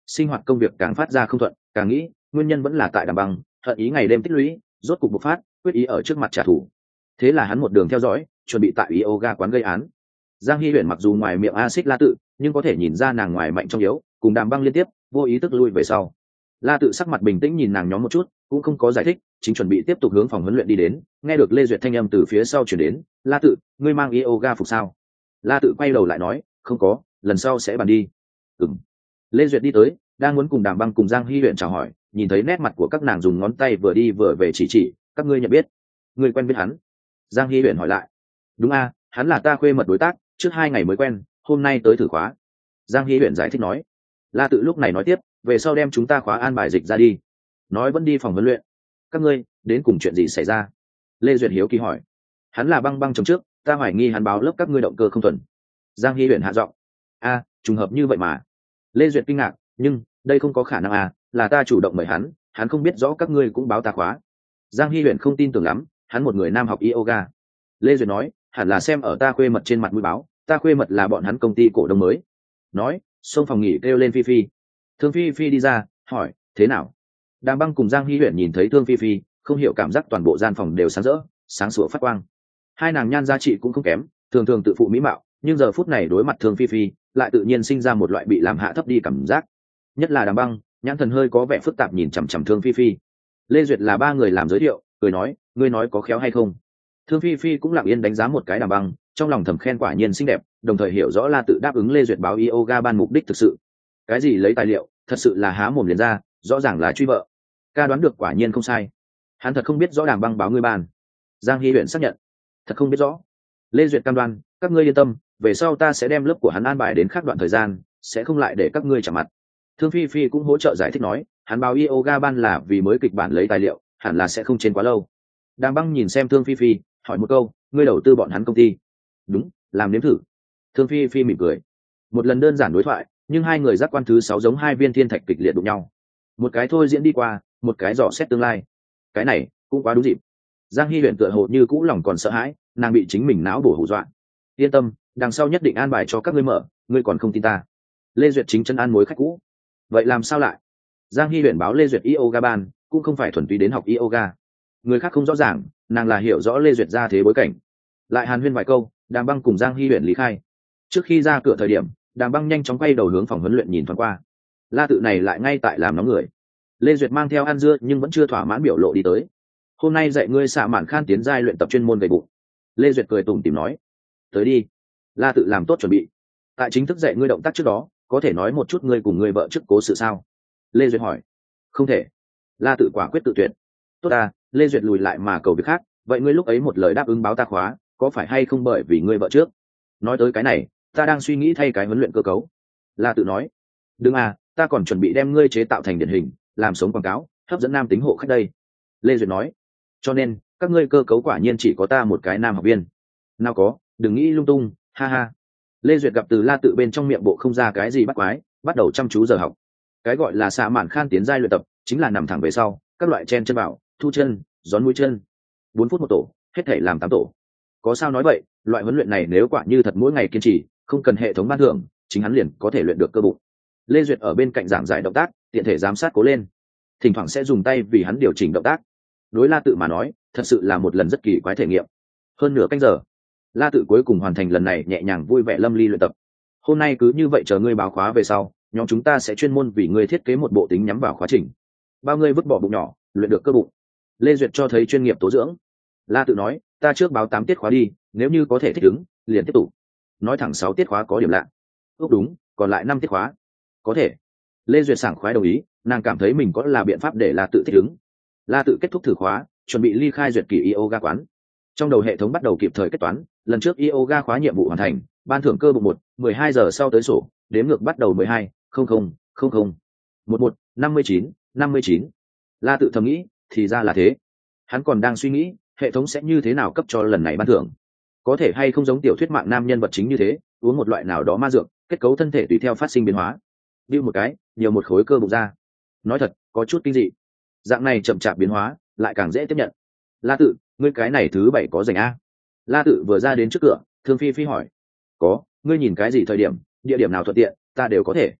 sinh hoạt công việc càng phát ra không thuận, càng nghĩ nguyên nhân vẫn là tại Đàm Băng, hận ý ngày đêm tích lũy, rốt cục bộc phát, quyết ý ở trước mặt trả thù. Thế là hắn một đường theo dõi, chuẩn bị tại yoga quán gây án. Giang Hy Huyền mặc dù ngoài miệng axit La Tự, nhưng có thể nhìn ra nàng ngoài mạnh trong yếu, cùng Đàm Băng liên tiếp, vô ý thức lui về sau. La Tự sắc mặt bình tĩnh nhìn nàng nhóm một chút, cũng không có giải thích, chính chuẩn bị tiếp tục hướng phòng huấn luyện đi đến, nghe được Lê Duyệt thanh âm từ phía sau truyền đến, "La Tự, ngươi mang yoga phục sao?" La Tự quay đầu lại nói, "Không có, lần sau sẽ bàn đi." Ừm. Lê Duyệt đi tới, đang muốn cùng Đàm Băng cùng Giang Hy Huyền chào hỏi, nhìn thấy nét mặt của các nàng dùng ngón tay vừa đi vừa về chỉ, "Các ngươi nhận biết? Ngươi quen biết hắn?" Giang Hy Huyền hỏi lại. "Đúng a, hắn là ta khuê mật đối tác, trước 2 ngày mới quen, hôm nay tới thử khóa." Giang Hy Huyền giải thích nói. La Tự lúc này nói tiếp, "Về sau đem chúng ta khóa an bài dịch ra đi." Nói vẫn đi phòng huấn luyện. "Các ngươi đến cùng chuyện gì xảy ra?" Lê Duyệt hiếu kỳ hỏi. "Hắn là Băng Băng chồng trước, ta hoài nghi hắn báo lớp các ngươi động cơ không thuần." Giang Hy Huyền hạ giọng. "A, trùng hợp như vậy mà." Lê Duyệt kinh ngạc, "Nhưng đây không có khả năng à, là ta chủ động mời hắn không biết rõ các ngươi cũng báo ta khóa." Giang Hy Huyền không tin tưởng lắm, hắn một người nam học yoga. Lê Duyệt nói, "Hẳn là xem ở ta khuê mật trên mặt mũi báo, ta khuê mật là bọn hắn công ty cổ đông mới." Nói, xông phòng nghỉ kêu lên Phi Phi. Thương Phi Phi đi ra, hỏi, "Thế nào?" Đàm Băng cùng Giang Hy Huyền nhìn thấy Thương Phi Phi, không hiểu cảm giác toàn bộ gian phòng đều sáng rỡ, sáng sủa phát quang. Hai nàng nhan giá trị cũng không kém, thường thường tự phụ mỹ mạo, nhưng giờ phút này đối mặt Thương Phi Phi, lại tự nhiên sinh ra một loại bị làm hạ thấp đi cảm giác. Nhất là Đàm Băng, nhãn thần hơi có vẻ phức tạp nhìn chằm chằm Thương Phi Phi. Lê Duyệt là 3 người làm giới thiệu, cười nói, "Ngươi nói có khéo hay không?" Thương Phi Phi cũng lặng yên đánh giá một cái Đàm Băng, trong lòng thầm khen quả nhiên xinh đẹp, đồng thời hiểu rõ La Tự đáp ứng Lê Duyệt báo yoga ban mục đích thực sự. Cái gì lấy tài liệu, thật sự là há mồm liền ra, rõ ràng là truy vợ. Ca đoán được quả nhiên không sai. Hắn thật không biết rõ Đàm Băng báo ngươi ban. Giang Hy Huyền xác nhận, thật không biết rõ. Lê Duyệt cam đoan, "Các ngươi yên tâm, về sau ta sẽ đem lớp của hắn an bài đến khác đoạn thời gian, sẽ không lại để các ngươi chạm mặt." Thương Phi Phi cũng hỗ trợ giải thích nói, "Hắn báo yoga ban là vì mới kịch bản lấy tài liệu, hẳn là sẽ không trên quá lâu." Đàm Băng nhìn xem Thương Phi Phi, hỏi một câu, "Ngươi đầu tư bọn hắn công ty?" "Đúng, làm nếm thử." Thương Phi Phi mỉm cười. Một lần đơn giản đối thoại, nhưng hai người giác quan thứ 6 giống hai viên thiên thạch kịch liệt đụng nhau. Một cái thôi diễn đi qua, một cái dò xét tương lai. Cái này cũng quá đúng dịp. Giang Hy Huyền tựa hồ như cũ lòng còn sợ hãi, nàng bị chính mình não bổ hù dọa. "Yên tâm, đằng sau nhất định an bài cho các ngươi mở, ngươi còn không tin ta." Lê Duyệt chính chân an mối khách cũ. "Vậy làm sao lại?" Giang Hy Huyền báo Lê Duyệt yoga ban, cũng không phải thuần túy đến học yoga. Người khác không rõ ràng, nàng là hiểu rõ Lê Duyệt ra thế bối cảnh. Lại hàn huyên vài câu, Đàm Băng cùng Giang Hy Huyền lý khai. Trước khi ra cửa thời điểm, Đàm Băng nhanh chóng quay đầu hướng phòng huấn luyện nhìn thoáng qua. La Tự này lại ngay tại làm nóng người. Lê Duyệt mang theo ăn dưa nhưng vẫn chưa thỏa mãn biểu lộ đi tới. "Hôm nay dạy ngươi xạ mạn khan tiến giai luyện tập chuyên môn về bụng." Lê Duyệt cười tủm tỉm nói. "Tới đi." La Tự làm tốt chuẩn bị. "Tại chính thức dạy ngươi động tác trước đó, có thể nói một chút ngươi cùng ngươi vợ trước cố sự sao?" Lê Duyệt hỏi. "Không thể." La Tự quả quyết tự tuyệt. "Tốt à." Lê Duyệt lùi lại mà cầu việc khác, "Vậy ngươi lúc ấy một lời đáp ứng báo ta khóa, có phải hay không bởi vì ngươi vợ trước?" Nói tới cái này, ta đang suy nghĩ thay cái huấn luyện cơ cấu. La Tự nói. "Đừng à, ta còn chuẩn bị đem ngươi chế tạo thành điển hình, làm sống quảng cáo, hấp dẫn nam tính hộ khách đây." Lê Duyệt nói. "Cho nên các ngươi cơ cấu quả nhiên chỉ có ta một cái nam học viên." "Nào có, đừng nghĩ lung tung, ha ha." Lê Duyệt gặp từ La Tự bên trong miệng bộ không ra cái gì bắt quái, bắt đầu chăm chú giờ học. Cái gọi là xạ mạn khan tiến giai luyện tập, chính là nằm thẳng về sau, các loại chen chân vào, thu chân, gión mũi chân. 4 phút một tổ, hết thể làm 8 tổ. Có sao nói vậy, loại huấn luyện này nếu quả như thật mỗi ngày kiên trì, không cần hệ thống ban thưởng, chính hắn liền có thể luyện được cơ bụng. Lê Duyệt ở bên cạnh giảng giải động tác, tiện thể giám sát cố lên. Thỉnh thoảng sẽ dùng tay vì hắn điều chỉnh động tác. Đối La Tự mà nói, thật sự là một lần rất kỳ quái thể nghiệm. Hơn nửa canh giờ, La Tự cuối cùng hoàn thành lần này nhẹ nhàng vui vẻ lâm ly luyện tập. "Hôm nay cứ như vậy chờ ngươi báo khóa về sau, nhóm chúng ta sẽ chuyên môn vì ngươi thiết kế một bộ tính nhắm vào khóa trình. Bao ngươi vứt bỏ bụng nhỏ, luyện được cơ bụng." Lê Duyệt cho thấy chuyên nghiệp tố dưỡng. La Tự nói, "Ta trước báo 8 tiết khóa đi, nếu như có thể thích ứng, liền tiếp tục." Nói thẳng 6 tiết khóa có điểm lạ. "Ước đúng, còn lại 5 tiết khóa." "Có thể." Lê Duyệt sảng khoái đồng ý, nàng cảm thấy mình có là biện pháp để La Tự thích ứng. La Tự kết thúc thử khóa, chuẩn bị ly khai duyệt kỳ yoga quán. Trong đầu hệ thống bắt đầu kịp thời kết toán, lần trước yoga khóa nhiệm vụ hoàn thành, ban thưởng cơ bụng 12 giờ sau tới sổ, đếm ngược bắt đầu 12, 00, 00, 11, 59, 59. La Tự thầm nghĩ, thì ra là thế. Hắn còn đang suy nghĩ, hệ thống sẽ như thế nào cấp cho lần này ban thưởng. Có thể hay không giống tiểu thuyết mạng nam nhân vật chính như thế, uống một loại nào đó ma dược, kết cấu thân thể tùy theo phát sinh biến hóa. Điêu một cái, nhiều một khối cơ bụng ra. Nói thật, có chút kinh dị. Dạng này chậm chạp biến hóa, lại càng dễ tiếp nhận. La Tự, ngươi cái này thứ 7 có dành a? La Tự vừa ra đến trước cửa, Thương Phi Phi hỏi. "Có, ngươi nhìn cái gì thời điểm, địa điểm nào thuận tiện, ta đều có thể."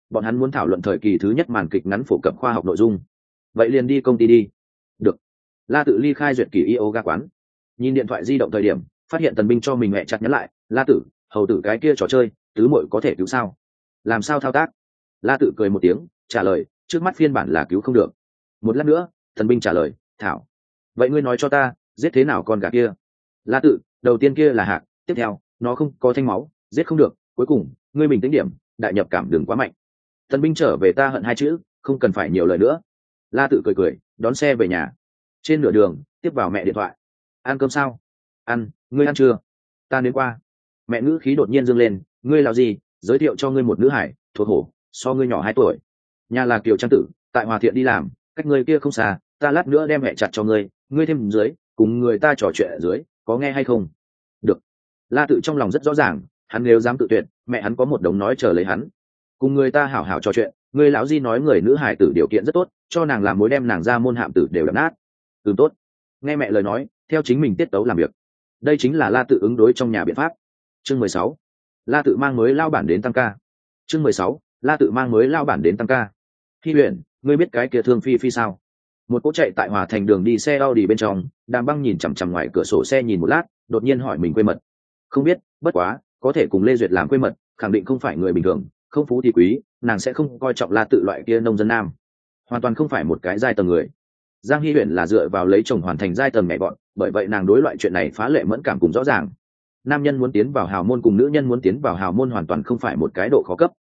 bọn hắn muốn thảo luận thời kỳ thứ nhất màn kịch ngắn phổ cập khoa học nội dung. Vậy liền đi công ty đi. Được. La Tự ly khai duyệt kỳ yoga quán, nhìn điện thoại di động thời điểm phát hiện Tần Binh cho mình mẹ chặt nhắn lại: La Tử, hầu tử cái kia trò chơi tứ muội có thể cứu sao? Làm sao thao tác? La Tự cười một tiếng trả lời: trước mắt phiên bản là cứu không được. Một lát nữa Tần Binh trả lời: thảo, vậy ngươi nói cho ta giết thế nào con gà kia? La Tự: đầu tiên kia là hạc, tiếp theo nó không có thanh máu, giết không được, cuối cùng ngươi bình tĩnh điểm, đại nhập cảm đừng quá mạnh. Tần Binh trở về ta hận hai chữ, không cần phải nhiều lời nữa. La Tự cười cười đón xe về nhà. Trên nửa đường tiếp vào mẹ điện thoại: ăn cơm sao? Ăn. Ngươi ăn chưa? Ta đến qua. Mẹ ngữ khí đột nhiên dâng lên: ngươi làm gì? Giới thiệu cho ngươi một nữ hải thuộc hổ, so ngươi nhỏ 2 tuổi, nhà là Kiều Trang Tử, tại Hòa Thiện đi làm, cách ngươi kia không xa, ta lát nữa đem mẹ chặt cho ngươi, ngươi thêm dưới cùng người ta trò chuyện ở dưới, có nghe hay không? Được. La Tự trong lòng rất rõ ràng, hắn nếu dám tự tuyệt, mẹ hắn có một đống nói chờ lấy hắn. Cùng người ta hảo hảo trò chuyện, ngươi lão di nói người nữ hải tử điều kiện rất tốt, cho nàng làm mối đem nàng ra môn hạm tử đều đập nát. Tốt. Nghe mẹ lời nói, theo chính mình tiết tấu làm việc. Đây chính là La Tự ứng đối trong nhà biện pháp. Chương 16. La Tự mang mới lao bản đến tăng ca. Chương 16. La Tự mang mới lao bản đến tăng ca. Hi Huyền, ngươi biết cái kia Thương Phi Phi sao? Một cỗ chạy tại Hòa Thành đường đi xe Audi bên trong, Đàm Băng nhìn chằm chằm ngoài cửa sổ xe nhìn một lát, đột nhiên hỏi mình quê mật. Không biết, bất quá, có thể cùng Lê Duyệt làm quê mật, khẳng định không phải người bình thường, không phú thì quý, nàng sẽ không coi trọng La Tự loại kia nông dân nam. Hoàn toàn không phải một cái giai tầng người. Giang Hi Huyền là dựa vào lấy chồng hoàn thành giai tầng mẹ bọn, bởi vậy nàng đối loại chuyện này phá lệ mẫn cảm cùng rõ ràng. Nam nhân muốn tiến vào hào môn cùng nữ nhân muốn tiến vào hào môn hoàn toàn không phải một cái độ khó cấp.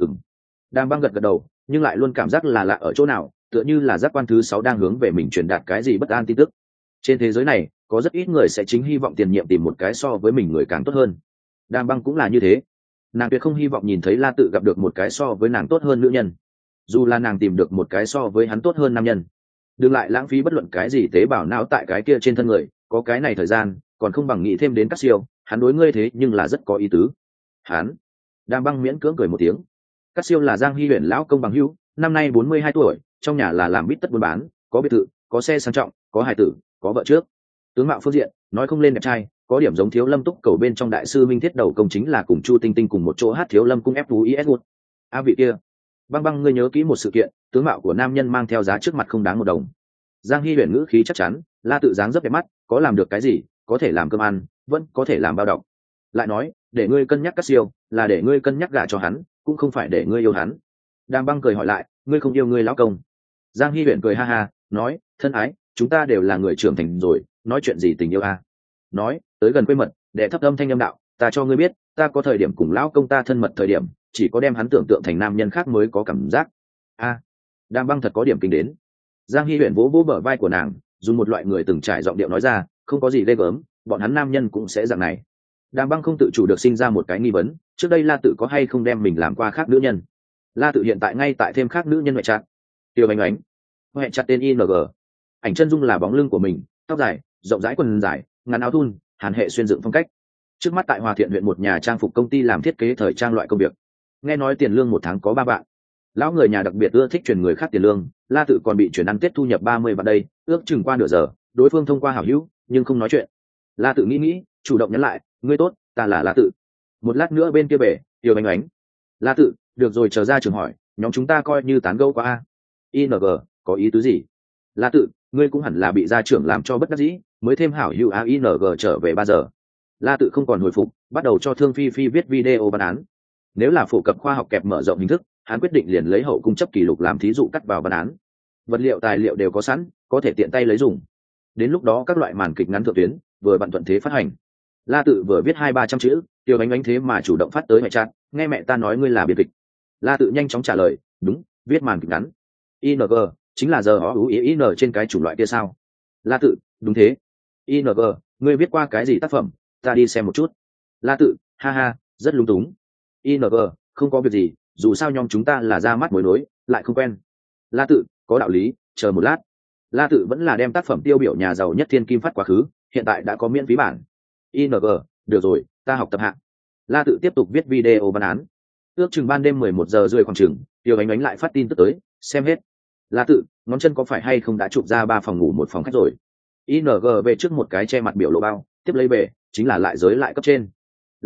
Đàm Băng gật gật đầu, nhưng lại luôn cảm giác là lạ ở chỗ nào, tựa như là giác quan thứ 6 đang hướng về mình truyền đạt cái gì bất an tin tức. Trên thế giới này, có rất ít người sẽ chính hy vọng tiền nhiệm tìm một cái so với mình người càng tốt hơn. Đàm Băng cũng là như thế. Nàng tuyệt không hy vọng nhìn thấy La Tự gặp được một cái so với nàng tốt hơn nữ nhân. Dù là nàng tìm được một cái so với hắn tốt hơn nam nhân, đừng lại lãng phí bất luận cái gì tế bào não tại cái kia trên thân người, có cái này thời gian còn không bằng nghĩ thêm đến Cát Siêu, hắn đối ngươi thế nhưng là rất có ý tứ. Hắn. Đàm Băng miễn cưỡng cười một tiếng. Cát Siêu là Giang Hi Huyền lão công bằng hữu, năm nay 42 tuổi, trong nhà là làm bít tất buôn bán, có biệt thự, có xe sang trọng, có hài tử, có vợ trước. Tướng mạo phương diện, nói không lên đẹp trai, có điểm giống Thiếu Lâm Túc cầu bên trong đại sư Minh Thiết đầu công chính là cùng Chu Tinh Tinh cùng một chỗ hát Thiếu Lâm cung FUIS1. A vị kia. Băng, ngươi nhớ kỹ một sự kiện, tướng mạo của nam nhân mang theo giá trước mặt không đáng một đồng. Giang Hi Huyền ngữ khí chắc chắn, La Tự dáng rất đẹp mắt, có làm được cái gì, có thể làm cơm ăn, vẫn có thể làm bao đọc. Lại nói, để ngươi cân nhắc Cát Siêu, là để ngươi cân nhắc gả cho hắn, cũng không phải để ngươi yêu hắn. Đàm Băng cười hỏi lại: ngươi không yêu ngươi lão công? Giang Hi Huyền cười ha ha, nói: thân ái, chúng ta đều là người trưởng thành rồi, nói chuyện gì tình yêu à? Nói, tới gần quê mật, để thấp âm thanh âm đạo: ta cho ngươi biết, ta có thời điểm cùng lão công ta thân mật thời điểm, chỉ có đem hắn tưởng tượng thành nam nhân khác mới có cảm giác. A. Đàm Băng thật có điểm kinh đến. Giang Hi Huyền vỗ vỗ bờ vai của nàng, dùng một loại người từng trải giọng điệu nói ra: không có gì ghê gớm, bọn hắn nam nhân cũng sẽ dạng này. Đàm Băng không tự chủ được sinh ra một cái nghi vấn, trước đây La Tự có hay không đem mình làm qua khác nữ nhân? La Tự hiện tại ngay tại thêm khác nữ nhân ngoại trạng. Tiêu Ánh Ánh, hẹn chặt tên ING. Ảnh chân dung là bóng lưng của mình, tóc dài, rộng rãi quần dài, ngắn áo thun, hàn hệ xuyên dựng phong cách. Trước mắt tại Hòa Thiện huyện một nhà trang phục công ty làm thiết kế thời trang loại công việc. Nghe nói tiền lương một tháng có 3 vạn. Lão người nhà đặc biệt ưa thích truyền người khác tiền lương, La Tự còn bị chuyển ăn Tết thu nhập 30 vạn đây, ước chừng qua nửa giờ, đối phương thông qua hảo hữu, nhưng không nói chuyện. La Tự nghĩ, chủ động nhắn lại: ngươi tốt, ta là La Tự. Một lát nữa bên kia về, Tiêu Ánh Ánh. La Tự, được rồi, chờ ra trường hỏi, nhóm chúng ta coi như tán gẫu qua a. ING, có ý tứ gì? La Tự, ngươi cũng hẳn là bị gia trưởng làm cho bất đắc dĩ, mới thêm hảo hữu ING trở về 3 giờ. La Tự không còn hồi phục, bắt đầu cho Thương Phi Phi viết video bản án. Nếu là phổ cập khoa học kẹp mở rộng hình thức, hắn quyết định liền lấy hậu cung chấp kỷ lục làm thí dụ cắt vào bản án. Vật liệu tài liệu đều có sẵn, có thể tiện tay lấy dùng. Đến lúc đó các loại màn kịch ngắn thượng tuyến vừa bận thuận thế phát hành. La Tự vừa viết 200-300 chữ, Tiêu Ánh Ánh thế mà chủ động phát tới mẹ chat: nghe mẹ ta nói ngươi là biên kịch. La Tự nhanh chóng trả lời: đúng, viết màn kịch ngắn. ING, chính là giờ IN trên cái chủng loại kia sao? La Tự, đúng thế. ING, ngươi viết qua cái gì tác phẩm, ta đi xem một chút. La Tự, ha ha, rất lung túng. ING, không có việc gì, dù sao nhóm chúng ta là ra mắt mối nối, lại không quen. La Tự, có đạo lý, chờ một lát. La Tự vẫn là đem tác phẩm tiêu biểu nhà giàu nhất thiên kim phát quá khứ, hiện tại đã có miễn phí bản. ING, được rồi, ta học tập hạ. La Tự tiếp tục viết video bản án. Ước chừng ban đêm 11 giờ rưỡi khoảng chừng, Tiêu Ánh Ánh lại phát tin tức tới: xem hết. La Tự, ngón chân có phải hay không đã chụp ra 3 phòng ngủ 1 phòng khách rồi? ING về trước một cái che mặt biểu lộ bao, tiếp lấy về, chính là lại giới lại cấp trên. La Tự,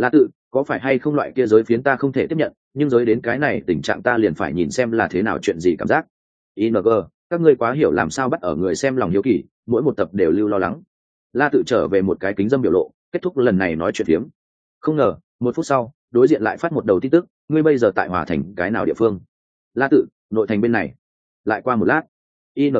có phải hay không loại kia giới phiến ta không thể tiếp nhận, nhưng giới đến cái này tình trạng ta liền phải nhìn xem là thế nào, chuyện gì cảm giác. ING, các ngươi quá hiểu làm sao bắt ở người xem lòng hiếu kỳ, mỗi một tập đều lưu lo lắng. La Tự trở về một cái kính dâm biểu lộ, kết thúc lần này nói chuyện phiếm. Không ngờ, 1 phút sau, đối diện lại phát một đầu tin tức, ngươi bây giờ tại Hòa Thành cái nào địa phương? La Tự, nội thành bên này. Lại qua một lát, ING,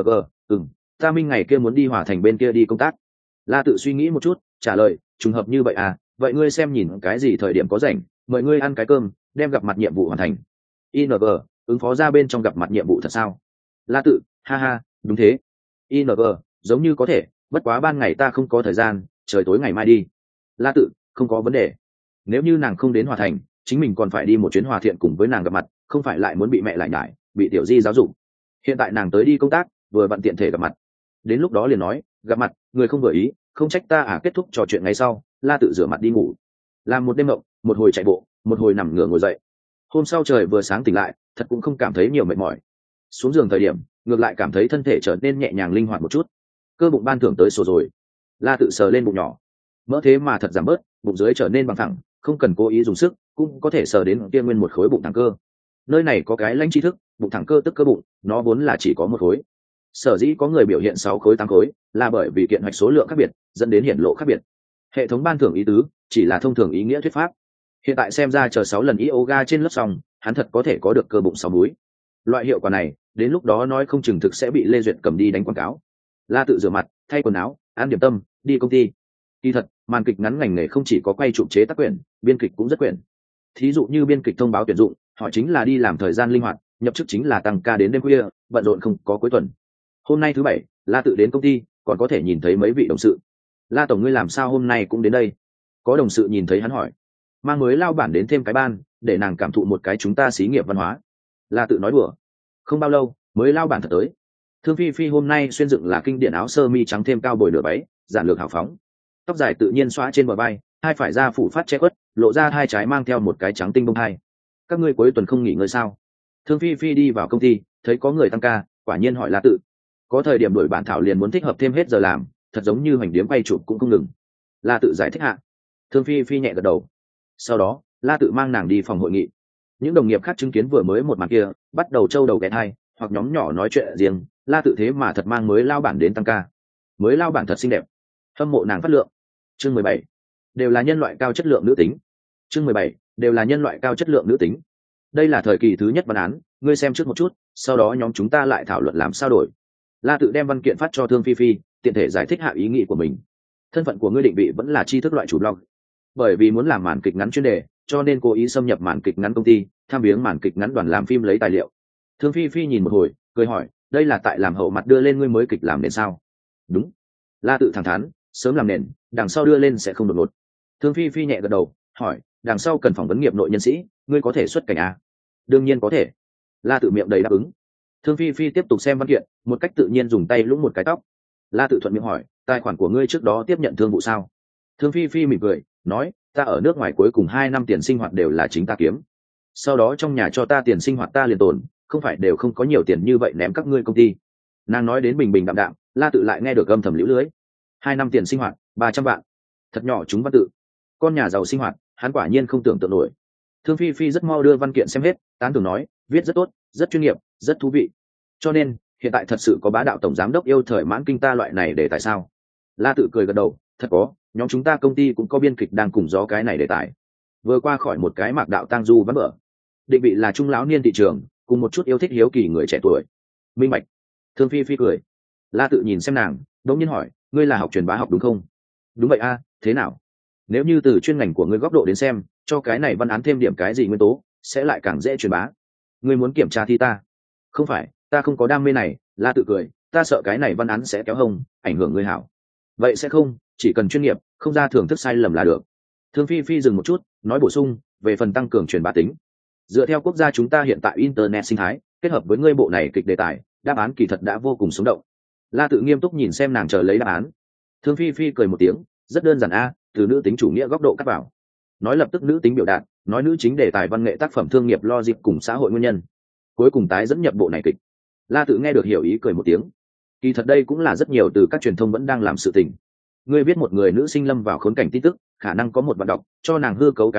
ta minh ngày kia muốn đi Hòa Thành bên kia đi công tác. La Tự suy nghĩ một chút, trả lời, trùng hợp như vậy à, vậy ngươi xem nhìn cái gì thời điểm có rảnh, mời ngươi ăn cái cơm, đem gặp mặt nhiệm vụ hoàn thành. ING, ứng phó ra bên trong gặp mặt nhiệm vụ thật sao? La Tự, ha ha, đúng thế. ING, giống như có thể, bất quá ban ngày ta không có thời gian, trời tối ngày mai đi. La Tự, không có vấn đề. Nếu như nàng không đến Hòa Thành, chính mình còn phải đi một chuyến Hòa Thiện cùng với nàng gặp mặt, không phải lại muốn bị mẹ lại nhải, bị tiểu di giáo dục. Hiện tại nàng tới đi công tác, vừa bận tiện thể gặp mặt. Đến lúc đó liền nói, gặp mặt, người không vừa ý, không trách ta à. Kết thúc trò chuyện ngày sau, La Tự rửa mặt đi ngủ. Làm một đêm mộng, một hồi chạy bộ, một hồi nằm ngửa ngồi dậy. Hôm sau trời vừa sáng tỉnh lại, thật cũng không cảm thấy nhiều mệt mỏi. Xuống giường thời điểm, ngược lại cảm thấy thân thể trở nên nhẹ nhàng linh hoạt một chút. Cơ bụng ban thưởng tới sổ rồi. La Tự sờ lên bụng nhỏ, mỡ thế mà thật giảm bớt, bụng dưới trở nên bằng thẳng, không cần cố ý dùng sức cũng có thể sờ đến kia nguyên một khối bụng thẳng cơ. Nơi này có cái lãnh tri thức, bụng thẳng cơ tức cơ bụng, nó vốn là chỉ có một khối. Sở dĩ có người biểu hiện 6 khối 8 khối là bởi vì kiện hoạch số lượng khác biệt dẫn đến hiển lộ khác biệt. Hệ thống ban thưởng ý tứ chỉ là thông thường ý nghĩa thuyết pháp. Hiện tại xem ra chờ 6 lần yoga trên lớp xong, hắn thật có thể có được cơ bụng 6 múi. Loại hiệu quả này đến lúc đó nói không chừng thực sẽ bị Lê Duyệt cầm đi đánh quảng cáo. La Tự rửa mặt, thay quần áo, ăn điểm tâm, đi công ty. Kỳ thật màn kịch ngắn ngành nghề không chỉ có quay chụp chế tác quyển, biên kịch cũng rất quyển. Thí dụ như biên kịch thông báo tuyển dụng, họ chính là đi làm thời gian linh hoạt, nhập chức chính là tăng ca đến đêm khuya, bận rộn không có cuối tuần. Hôm nay thứ bảy, La Tự đến công ty, còn có thể nhìn thấy mấy vị đồng sự. La tổng, ngươi làm sao hôm nay cũng đến đây? Có đồng sự nhìn thấy hắn hỏi. Mang mới lao bản đến thêm cái ban, để nàng cảm thụ một cái chúng ta xí nghiệp văn hóa. La Tự nói đùa. Không bao lâu, mới lao bản thật tới. Thương Phi Phi hôm nay xuyên dựng là kinh điển áo sơ mi trắng thêm cao bồi nửa váy, giản lược hào phóng. Tóc dài tự nhiên xõa trên bờ vai, hai phải da phủ phát che khuất, lộ ra hai trái mang theo một cái trắng tinh bông hai. Các ngươi cuối tuần không nghỉ ngơi sao? Thương Phi Phi đi vào công ty, thấy có người tăng ca, quả nhiên hỏi La Tự. Có thời điểm đổi bản thảo liền muốn thích hợp thêm hết giờ làm, thật giống như hoành điếm quay chụp cũng không ngừng. La Tự giải thích hạ. Thương Phi Phi nhẹ gật đầu. Sau đó, La Tự mang nàng đi phòng hội nghị. Những đồng nghiệp khác chứng kiến vừa mới một màn kia, bắt đầu trâu đầu ghé thai, hoặc nhóm nhỏ nói chuyện riêng. La Tự thế mà thật mang mới lao bản đến tăng ca. Mới lao bản thật xinh đẹp, hâm mộ nàng phát lượng. Chương 17. Đều là nhân loại cao chất lượng nữ tính. Chương 17. Đều là nhân loại cao chất lượng nữ tính. Đây là thời kỳ thứ nhất văn án, ngươi xem trước một chút, sau đó nhóm chúng ta lại thảo luận làm sao đổi. La Tự đem văn kiện phát cho Thương Phi Phi, tiện thể giải thích hạ ý nghĩ của mình. Thân phận của ngươi định vị vẫn là tri thức loại chủ blog. Bởi vì muốn làm màn kịch ngắn chuyên đề, cho nên cố ý xâm nhập màn kịch ngắn công ty, tham viếng màn kịch ngắn đoàn làm phim lấy tài liệu. Thương Phi Phi nhìn một hồi, cười hỏi, đây là tại làm hậu mặt đưa lên ngươi mới kịch làm nền sao? Đúng. La Tự thẳng thắn, sớm làm nền, đằng sau đưa lên sẽ không đột ngột. Thương Phi Phi nhẹ gật đầu, hỏi, đằng sau cần phỏng vấn nghiệp nội nhân sĩ, ngươi có thể xuất cảnh à? Đương nhiên có thể. La Tự miệng đầy đáp ứng. Thương Phi Phi tiếp tục xem văn kiện, một cách tự nhiên dùng tay lũng một cái tóc. La Tự thuận miệng hỏi, tài khoản của ngươi trước đó tiếp nhận thương vụ sao? Thương Phi Phi mỉm cười, nói, ta ở nước ngoài cuối cùng 2 năm tiền sinh hoạt đều là chính ta kiếm. Sau đó trong nhà cho ta tiền sinh hoạt ta liền tồn, không phải đều không có nhiều tiền như vậy ném các ngươi công ty. Nàng nói đến bình bình đạm đạm, La Tự lại nghe được âm thầm liễu lưới. 2 năm tiền sinh hoạt, 300 vạn. Thật nhỏ chúng văn tự. Con nhà giàu sinh hoạt, hắn quả nhiên không tưởng tượng nổi. Thương Phi Phi rất mau đưa văn kiện xem hết, tán thưởng nói, viết rất tốt, rất chuyên nghiệp, rất thú vị. Cho nên, hiện tại thật sự có bá đạo tổng giám đốc yêu thời mãn kinh ta loại này để tại sao? La Tự cười gật đầu, thật có, nhóm chúng ta công ty cũng có biên kịch đang cùng gió cái này đề tài. Vừa qua khỏi một cái mạc đạo tang du vắn vở. Định vị là trung lão niên thị trường, cùng một chút yêu thích hiếu kỳ người trẻ tuổi. Minh bạch. Thương Phi Phi cười. La Tự nhìn xem nàng, đống nhiên hỏi, ngươi là học truyền bá học đúng không? Đúng vậy a, thế nào? Nếu như từ chuyên ngành của ngươi góc độ đến xem, cho cái này văn án thêm điểm cái gì nguyên tố, sẽ lại càng dễ truyền bá. Ngươi muốn kiểm tra thi ta? Không phải, ta không có đam mê này. La Tự cười, ta sợ cái này văn án sẽ kéo hông, ảnh hưởng ngươi hảo. Vậy sẽ không, chỉ cần chuyên nghiệp, không ra thưởng thức sai lầm là được. Thương Phi Phi dừng một chút, nói bổ sung, về phần tăng cường truyền bá tính. Dựa theo quốc gia chúng ta hiện tại internet sinh thái, kết hợp với ngươi bộ này kịch đề tài, đáp án kỳ thật đã vô cùng sống động. La Tự nghiêm túc nhìn xem nàng chờ lấy đáp án. Thương Phi Phi cười một tiếng, rất đơn giản a, từ nữ tính chủ nghĩa góc độ cắt vào. Nói lập tức nữ tính biểu đạt, nói nữ chính đề tài văn nghệ tác phẩm thương nghiệp logic cùng xã hội nguyên nhân. Cuối cùng tái dẫn nhập bộ này kịch. La Tự nghe được hiểu ý cười một tiếng. Kỳ thật đây cũng là rất nhiều từ các truyền thông vẫn đang làm sự tình. Ngươi biết một người nữ sinh lâm vào khốn cảnh tin tức, khả năng có một bạn đọc cho nàng hư cấu cái đệ đệ,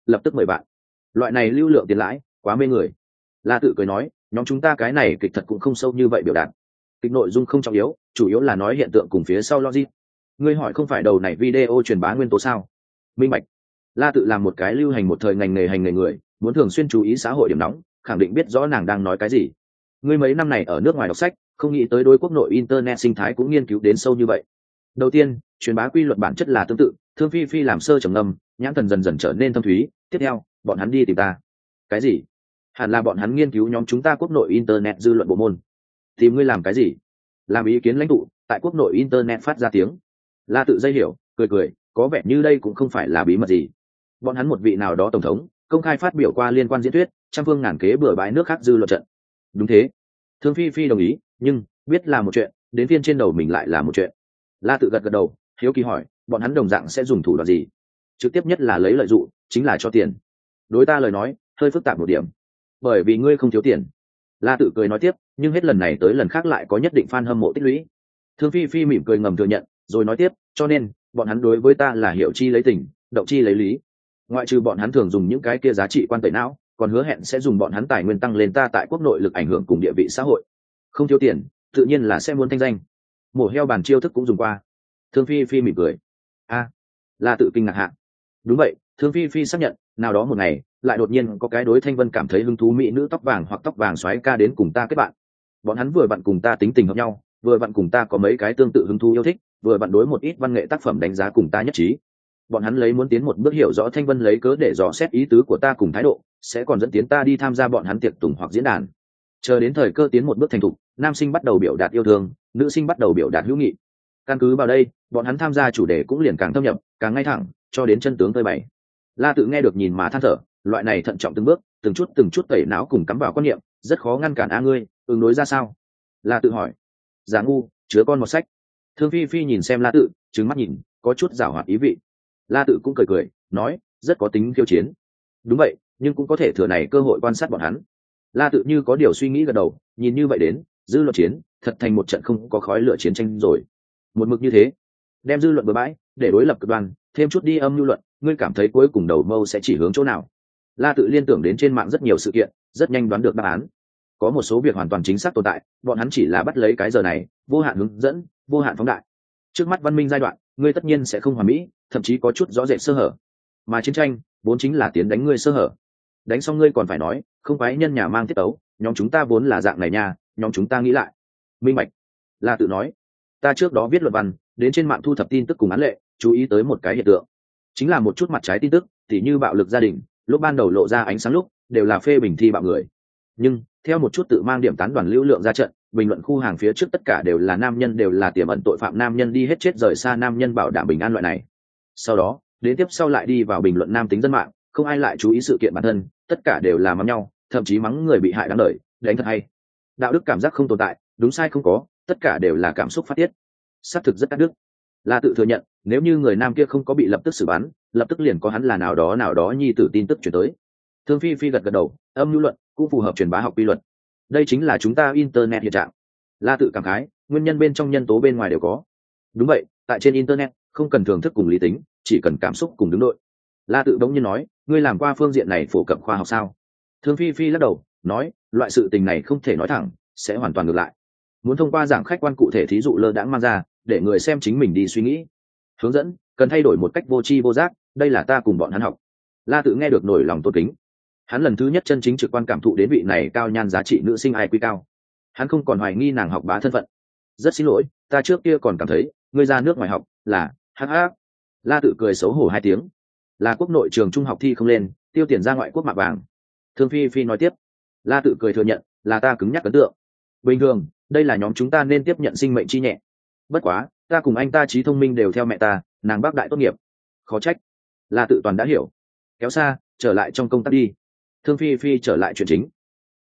lập tức 10 bạn. Loại này lưu lượng tiền lãi quá mê người. La Tự cười nói, nhóm chúng ta cái này kịch thật cũng không sâu như vậy biểu đạt, kịch nội dung không trọng yếu, chủ yếu là nói hiện tượng cùng phía sau logic. Ngươi hỏi không phải đầu này video truyền bá nguyên tố sao? Minh bạch. La Tự làm một cái lưu hành một thời ngành nghề hành nghề người, muốn thường xuyên chú ý xã hội điểm nóng, khẳng định biết rõ nàng đang nói cái gì. Ngươi mấy năm này ở nước ngoài đọc sách, không nghĩ tới đối quốc nội internet sinh thái cũng nghiên cứu đến sâu như vậy. Đầu tiên, truyền bá quy luật bản chất là tương tự, Thương Phi Phi làm sơ trầm ngâm, nhãn thần dần dần trở nên thâm thúy. Tiếp theo, bọn hắn đi tìm ta. Cái gì? Hẳn là bọn hắn nghiên cứu nhóm chúng ta quốc nội internet dư luận bộ môn. Tìm ngươi làm cái gì? Làm ý kiến lãnh tụ, tại quốc nội internet phát ra tiếng. La Tự dây hiểu, cười cười, có vẻ như đây cũng không phải là bí mật gì. Bọn hắn một vị nào đó tổng thống công khai phát biểu qua liên quan diễn thuyết, trăm phương ngàn kế bừa bãi nước khác dư luận trận. Đúng thế. Thương Phi Phi đồng ý, nhưng biết là một chuyện, đến phiên trên đầu mình lại là một chuyện. La Tự gật gật đầu, hiếu kỳ hỏi, bọn hắn đồng dạng sẽ dùng thủ đoạn gì? Trực tiếp nhất là lấy lợi dụng, chính là cho tiền. Đối ta lời nói hơi phức tạp một điểm, bởi vì ngươi không thiếu tiền. La Tự cười nói tiếp, nhưng hết lần này tới lần khác lại có nhất định fan hâm mộ tích lũy. Thương Phi Phi mỉm cười ngầm thừa nhận, rồi nói tiếp, cho nên bọn hắn đối với ta là hiểu chi lấy tình, động chi lấy lý. Ngoại trừ bọn hắn thường dùng những cái kia giá trị quan tẩy não, còn hứa hẹn sẽ dùng bọn hắn tài nguyên tăng lên ta tại quốc nội lực ảnh hưởng cùng địa vị xã hội. Không thiếu tiền, tự nhiên là sẽ muốn thanh danh. Mổ heo bàn chiêu thức cũng dùng qua. Thương Phi Phi mỉm cười. A, La Tự kinh ngạc hạ. Đúng vậy, Thương Phi Phi xác nhận, nào đó một ngày, lại đột nhiên có cái đối Thanh Vân cảm thấy hứng thú mỹ nữ tóc vàng hoặc tóc vàng xoáy ca đến cùng ta kết bạn. Bọn hắn vừa vặn cùng ta tính tình hợp nhau, vừa vặn cùng ta có mấy cái tương tự hứng thú yêu thích, vừa vặn đối một ít văn nghệ tác phẩm đánh giá cùng ta nhất trí. Bọn hắn lấy muốn tiến một bước hiểu rõ Thanh Vân lấy cớ để dò xét ý tứ của ta cùng thái độ, sẽ còn dẫn tiến ta đi tham gia bọn hắn tiệc tùng hoặc diễn đàn. Chờ đến thời cơ tiến một bước thành thục, nam sinh bắt đầu biểu đạt yêu thương, nữ sinh bắt đầu biểu đạt hữu nghị. Căn cứ vào đây, bọn hắn tham gia chủ đề cũng liền càng thâm nhập, càng ngay thẳng, cho đến chân tướng tơi bày. La Tự nghe được nhìn mà than thở, loại này thận trọng từng bước, từng chút tẩy não cùng cắm vào quan niệm, rất khó ngăn cản. A ngươi ứng đối ra sao? La Tự hỏi. Giả ngu, chứa con một sách. Thương Phi Phi nhìn xem La Tự, trừng mắt nhìn, có chút giảo hoạt ý vị. La Tự cũng cười cười, nói, rất có tính khiêu chiến. Đúng vậy, nhưng cũng có thể thừa này cơ hội quan sát bọn hắn. La Tự như có điều suy nghĩ gật đầu, nhìn như vậy đến, dư luận chiến, thật thành một trận không có khói lửa chiến tranh rồi. Một mực như thế, đem dư luận bừa bãi, để đối lập cực đoan, thêm chút đi âm lưu luận, ngươi cảm thấy cuối cùng đầu mâu sẽ chỉ hướng chỗ nào? La Tự liên tưởng đến trên mạng rất nhiều sự kiện, rất nhanh đoán được đáp án. Có một số việc hoàn toàn chính xác tồn tại, bọn hắn chỉ là bắt lấy cái giờ này, vô hạn hướng dẫn, vô hạn phóng đại. Trước mắt văn minh giai đoạn, ngươi tất nhiên sẽ không hoàn mỹ, thậm chí có chút rõ rệt sơ hở. Mà chiến tranh, vốn chính là tiến đánh ngươi sơ hở. Đánh xong ngươi còn phải nói, không phải nhân nhà mang tiết tấu, nhóm chúng ta vốn là dạng này nha, nhóm chúng ta nghĩ lại. Minh bạch. La Tự nói, ta trước đó viết luận văn, đến trên mạng thu thập tin tức cùng án lệ, chú ý tới một cái hiện tượng, chính là một chút mặt trái tin tức, tỉ như bạo lực gia đình, lúc ban đầu lộ ra ánh sáng lúc đều là phê bình thi bạo người, nhưng theo một chút tự mang điểm tán đoàn lưu lượng ra trận, bình luận khu hàng phía trước tất cả đều là nam nhân, đều là tiềm ẩn tội phạm nam nhân, đi hết chết rời xa nam nhân bảo đảm bình an loại này. Sau đó đến tiếp sau lại đi vào bình luận nam tính dân mạng, không ai lại chú ý sự kiện bản thân, tất cả đều là mắng nhau, thậm chí mắng người bị hại đáng đời, đánh thật hay. Đạo đức cảm giác không tồn tại, đúng sai không có, tất cả đều là cảm xúc phát tiết, xác thực rất cắt đứt. La Tự thừa nhận, nếu như người nam kia không có bị lập tức xử bắn, lập tức liền có hắn là nào đó nhi tử tin tức chuyển tới. Thương Phi Phi gật gật đầu, âm lưu luận cũng phù hợp truyền bá học quy luật. Đây chính là chúng ta internet hiện trạng. La Tự cảm khái, nguyên nhân bên trong nhân tố bên ngoài đều có. Đúng vậy, tại trên internet không cần thưởng thức cùng lý tính, chỉ cần cảm xúc cùng đứng đội. La Tự bỗng nhiên nói, ngươi làm qua phương diện này phổ cập khoa học sao? Thương Phi Phi lắc đầu, nói, loại sự tình này không thể nói thẳng, sẽ hoàn toàn ngược lại. Muốn thông qua giảng khách quan cụ thể thí dụ lơ đãng mang ra, để người xem chính mình đi suy nghĩ. Hướng dẫn cần thay đổi một cách vô tri vô giác, đây là ta cùng bọn hắn học. La Tự nghe được nổi lòng tôn kính. Hắn lần thứ nhất chân chính trực quan cảm thụ đến vị này cao nhan giá trị nữ sinh ai quy cao. Hắn không còn hoài nghi nàng học bá thân phận. Rất xin lỗi, ta trước kia còn cảm thấy ngươi ra nước ngoài học là hắc hắc. La Tự cười xấu hổ 2 tiếng. Là quốc nội trường trung học thi không lên, tiêu tiền ra ngoại quốc mạ vàng. Thương Phi Phi nói tiếp. La Tự cười thừa nhận, là ta cứng nhắc ấn tượng. Bình thường, đây là nhóm chúng ta nên tiếp nhận sinh mệnh chi nhẹ. Bất quá, ta cùng anh ta trí thông minh đều theo mẹ ta, nàng bác đại tốt nghiệp. Khó trách. La Tự toàn đã hiểu. Kéo xa, trở lại trong công tác đi. Thương Phi Phi trở lại chuyện chính.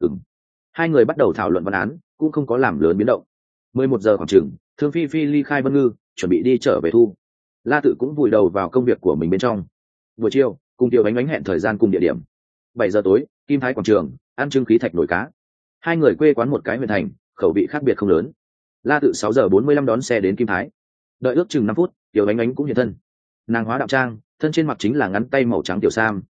Hai người bắt đầu thảo luận văn án, cũng không có làm lớn biến động. 11 giờ khoảng chừng, Thương Phi Phi ly khai Vân Ngư, chuẩn bị đi trở về thu. La Tự cũng vùi đầu vào công việc của mình bên trong. Buổi chiều, cùng Tiêu Ánh Ánh hẹn thời gian cùng địa điểm. 7 giờ tối, Kim Thái quảng trường, ăn trưng khí thạch nổi cá. Hai người quê quán một cái huyện thành, khẩu vị khác biệt không lớn. La Tự 6 giờ 45 đón xe đến Kim Thái. Đợi ước chừng 5 phút, Tiêu Ánh Ánh cũng hiện thân. Nàng hóa đạo trang, thân trên mặc chính là ngắn tay màu trắng tiểu sam,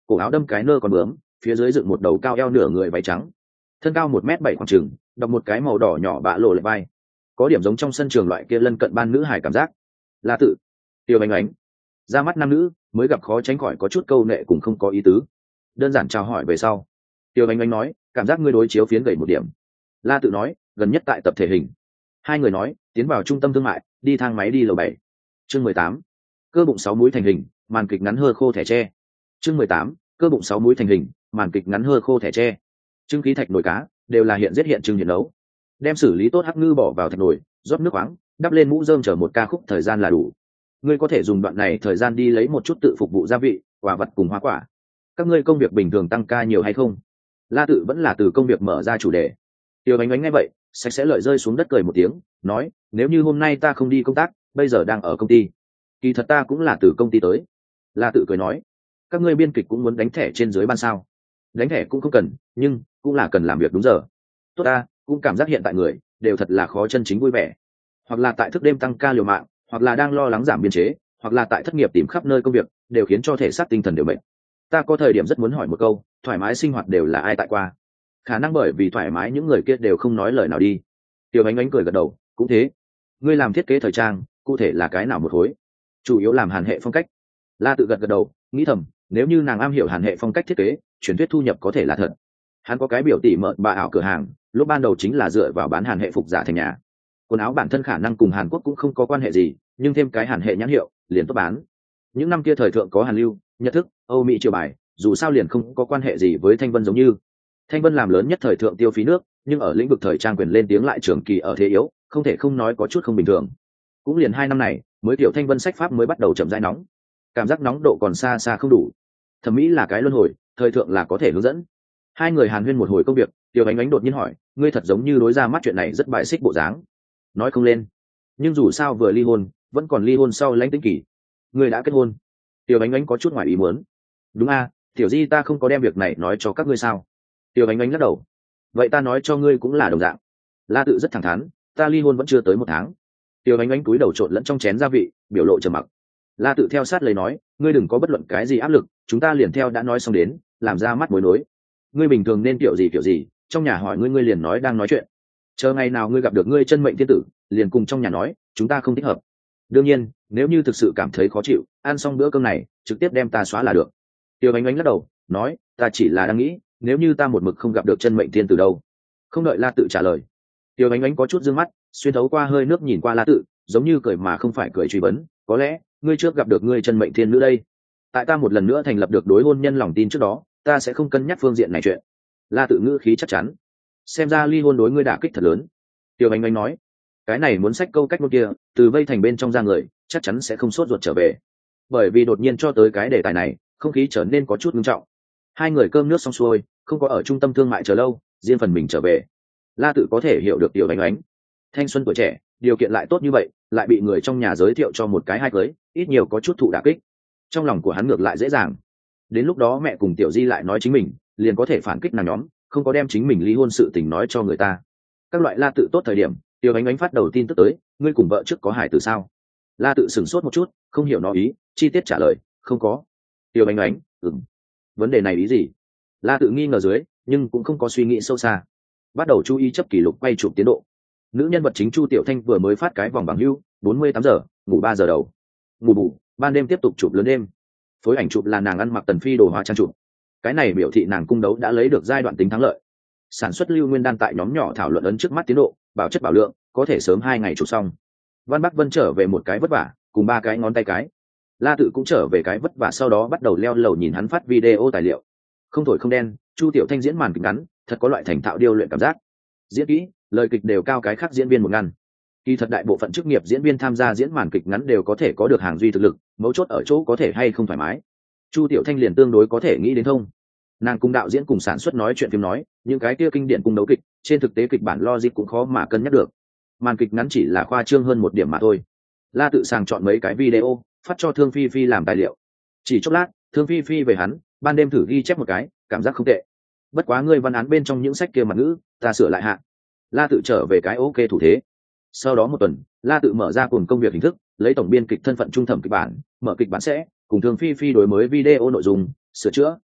cổ áo đâm cái nơ còn bướm, phía dưới dựng một đầu cao eo nửa người váy trắng, thân cao 1m7 khoảng chừng, đọc một cái màu đỏ nhỏ bạ lộ lại vai, có điểm giống trong sân trường loại kia lân cận ban nữ hài cảm giác. La Tự, Tiêu Ánh Ánh, ra mắt nam nữ mới gặp khó tránh khỏi có chút câu nệ cùng không có ý tứ. Đơn giản chào hỏi về sau, Tiêu Ánh Ánh nói, cảm giác ngươi đối chiếu phiến gầy một điểm. La Tự nói, gần nhất tại tập thể hình. Hai người nói, tiến vào trung tâm thương mại, đi thang máy đi lầu 7. Chương 18, cơ bụng 6 múi thành hình, màn kịch ngắn hơ khô thẻ tre. Chương 18, cơ bụng 6 múi thành hình, màn kịch ngắn hơ khô thẻ tre. Trưng khí thạch nồi cá đều là hiện giết hiện trưng nhiệt nấu. Đem xử lý tốt hắc ngư bỏ vào thạch nồi, rót nước khoáng, đắp lên mũ rơm chờ một ca khúc thời gian là đủ. Ngươi có thể dùng đoạn này thời gian đi lấy một chút tự phục vụ gia vị, quả vật cùng hoa quả. Các ngươi công việc bình thường tăng ca nhiều hay không? La Tự vẫn là từ công việc mở ra chủ đề. Tiêu Ánh Ánh nghe vậy, sạch sẽ lợi rơi xuống đất cười một tiếng, nói, nếu như hôm nay ta không đi công tác, bây giờ đang ở công ty. Kỳ thật ta cũng là từ công ty tới. La Tự cười nói, các ngươi biên kịch cũng muốn đánh thẻ trên dưới ban sao? Đánh thẻ cũng không cần, nhưng cũng là cần làm việc đúng giờ. Tốt ta, cũng cảm giác hiện tại người đều thật là khó chân chính vui vẻ, hoặc là tại thức đêm tăng ca liều mạng, hoặc là đang lo lắng giảm biên chế, hoặc là tại thất nghiệp tìm khắp nơi công việc, đều khiến cho thể xác tinh thần đều mệt. Ta có thời điểm rất muốn hỏi một câu, thoải mái sinh hoạt đều là ai tại qua? Khả năng bởi vì thoải mái những người kia đều không nói lời nào đi. Tiêu Ánh Ánh cười gật đầu, cũng thế. Ngươi làm thiết kế thời trang, cụ thể là cái nào một khối? Chủ yếu làm hàn hệ phong cách. La Tự gật gật đầu, nghĩ thầm, nếu như nàng am hiểu hàn hệ phong cách thiết kế, truyền thuyết thu nhập có thể là thật. Hắn có cái biểu tỷ mợ bà ảo cửa hàng, lúc ban đầu chính là dựa vào bán hàn hệ phục giả thành nhà. Quần áo bản thân khả năng cùng Hàn Quốc cũng không có quan hệ gì, nhưng thêm cái hàn hệ nhãn hiệu, liền tốt bán. Những năm kia thời thượng có Hàn Lưu, Nhật thức, Âu Mỹ triều bài, dù sao liền không có quan hệ gì với Thanh Vân giống như. Thanh Vân làm lớn nhất thời thượng tiêu phí nước, nhưng ở lĩnh vực thời trang quyền lên tiếng lại trường kỳ ở thế yếu, không thể không nói có chút không bình thường. Cũng liền 2 năm này, mới tiểu Thanh Vân sách pháp mới bắt đầu chậm rãi nóng. Cảm giác nóng độ còn xa xa không đủ. Thẩm mỹ là cái luân hồi, thời thượng là có thể hướng dẫn. Hai người hàn huyên một hồi công việc, Tiêu Ánh Ánh đột nhiên hỏi, ngươi thật giống như đối ra mắt chuyện này rất bại xích bộ dáng. Nói không lên, nhưng dù sao vừa ly hôn, vẫn còn ly hôn sau lãnh tĩnh kỳ. Ngươi đã kết hôn? Tiêu Ánh Ánh có chút ngoài ý muốn. Đúng a, tiểu di ta không có đem việc này nói cho các ngươi sao? Tiêu Ánh Ánh lắc đầu. Vậy ta nói cho ngươi cũng là đồng dạng. La Tự rất thẳng thắn, ta ly hôn vẫn chưa tới 1 tháng. Tiêu Ánh Ánh cúi đầu trộn lẫn trong chén gia vị, biểu lộ trầm mặc. La Tự theo sát lấy nói, ngươi đừng có bất luận cái gì áp lực, chúng ta liền theo đã nói xong đến, làm ra mắt mối nối. Ngươi bình thường nên kiểu gì, trong nhà hỏi ngươi liền nói đang nói chuyện. Chờ ngày nào ngươi gặp được ngươi chân mệnh thiên tử, liền cùng trong nhà nói, chúng ta không thích hợp. Đương nhiên, nếu như thực sự cảm thấy khó chịu, ăn xong bữa cơm này, trực tiếp đem ta xóa là được. Tiêu Ánh Ánh lắc đầu, nói, ta chỉ là đang nghĩ, nếu như ta một mực không gặp được chân mệnh thiên tử đâu. Không đợi La Tự trả lời, Tiêu Ánh Ánh có chút dương mắt, xuyên thấu qua hơi nước nhìn qua La Tự, giống như cười mà không phải cười truy vấn, có lẽ ngươi trước gặp được ngươi chân mệnh thiên nữ đây. Tại ta một lần nữa thành lập được đối hôn nhân lòng tin trước đó, ta sẽ không cân nhắc phương diện này chuyện. La Tự ngữ khí chắc chắn. Xem ra ly hôn đối ngươi đả kích thật lớn. Tiêu Ánh Ánh nói, cái này muốn sách câu cách ngôn kia, từ vây thành bên trong ra người, chắc chắn sẽ không sốt ruột trở về. Bởi vì đột nhiên cho tới cái đề tài này, không khí trở nên có chút nghiêm trọng. Hai người cơm nước xong xuôi, không có ở trung tâm thương mại chờ lâu, riêng phần mình trở về. La Tự có thể hiểu được Tiêu Ánh Ánh. Thanh xuân tuổi trẻ, điều kiện lại tốt như vậy, lại bị người trong nhà giới thiệu cho một cái hai cưới, ít nhiều có chút thụ đả kích. Trong lòng của hắn ngược lại dễ dàng. Đến lúc đó mẹ cùng Tiểu Di lại nói chính mình, liền có thể phản kích nàng nhóm, không có đem chính mình ly hôn sự tình nói cho người ta. Các loại La Tự tốt thời điểm, Tiêu Ánh Ánh phát đầu tin tức tới, ngươi cùng vợ trước có hài tử sao? La Tự sửng sốt một chút, không hiểu nó ý, chi tiết trả lời, không có. Tiêu Ánh Ánh, vấn đề này ý gì? La Tự nghi ngờ dưới, nhưng cũng không có suy nghĩ sâu xa, bắt đầu chú ý chấp kỷ lục quay chụp tiến độ. Nữ nhân vật chính Chu Tiểu Thanh vừa mới phát cái vòng bằng hưu, 48 giờ, ngủ 3 giờ đầu, ngủ bù, ban đêm tiếp tục chụp lớn đêm. Phối ảnh chụp là nàng ăn mặc Tần Phi đồ hóa trang chụp. Cái này biểu thị nàng cung đấu đã lấy được giai đoạn tính thắng lợi. Sản xuất Lưu Nguyên Đan tại nhóm nhỏ thảo luận ấn trước mắt tiến độ, bảo chất bảo lượng, có thể sớm 2 ngày chụp xong. Văn Bắc Vân trở về một cái vất vả, cùng 3 cái ngón tay cái. La Tự cũng trở về cái vất vả, sau đó bắt đầu leo lầu nhìn hắn phát video tài liệu. Không thổi không đen, Chu Tiểu Thanh diễn màn kịch ngắn, thật có loại thành thạo điêu luyện cảm giác. Diễn kỹ, lời kịch đều cao cái khác diễn viên một ngăn. Kỳ thật đại bộ phận chức nghiệp diễn viên tham gia diễn màn kịch ngắn đều có thể có được hàng duy thực lực, mấu chốt ở chỗ có thể hay không thoải mái. Chu Tiểu Thanh liền tương đối có thể nghĩ đến thông. Nàng cùng đạo diễn cùng sản xuất nói chuyện phim nói, những cái kia kinh điển cung đấu kịch, trên thực tế kịch bản logic cũng khó mà cân nhắc được. Màn kịch ngắn chỉ là khoa trương hơn một điểm mà thôi. La Tự sàng chọn mấy cái video, phát cho Thương Phi Phi làm tài liệu. Chỉ chốc lát, Thương Phi Phi về hắn, ban đêm thử ghi chép một cái, cảm giác không tệ. Bất quá ngươi văn án bên trong những sách kia mặt ngữ, ta sửa lại hạ. La Tự trở về cái ok thủ thế. Sau đó một tuần, La Tự mở ra cùng công việc hình thức, lấy tổng biên kịch thân phận trung thẩm kịch bản, mở kịch bản sẽ cùng Thương Phi Phi đổi mới video nội dung, sửa chữa,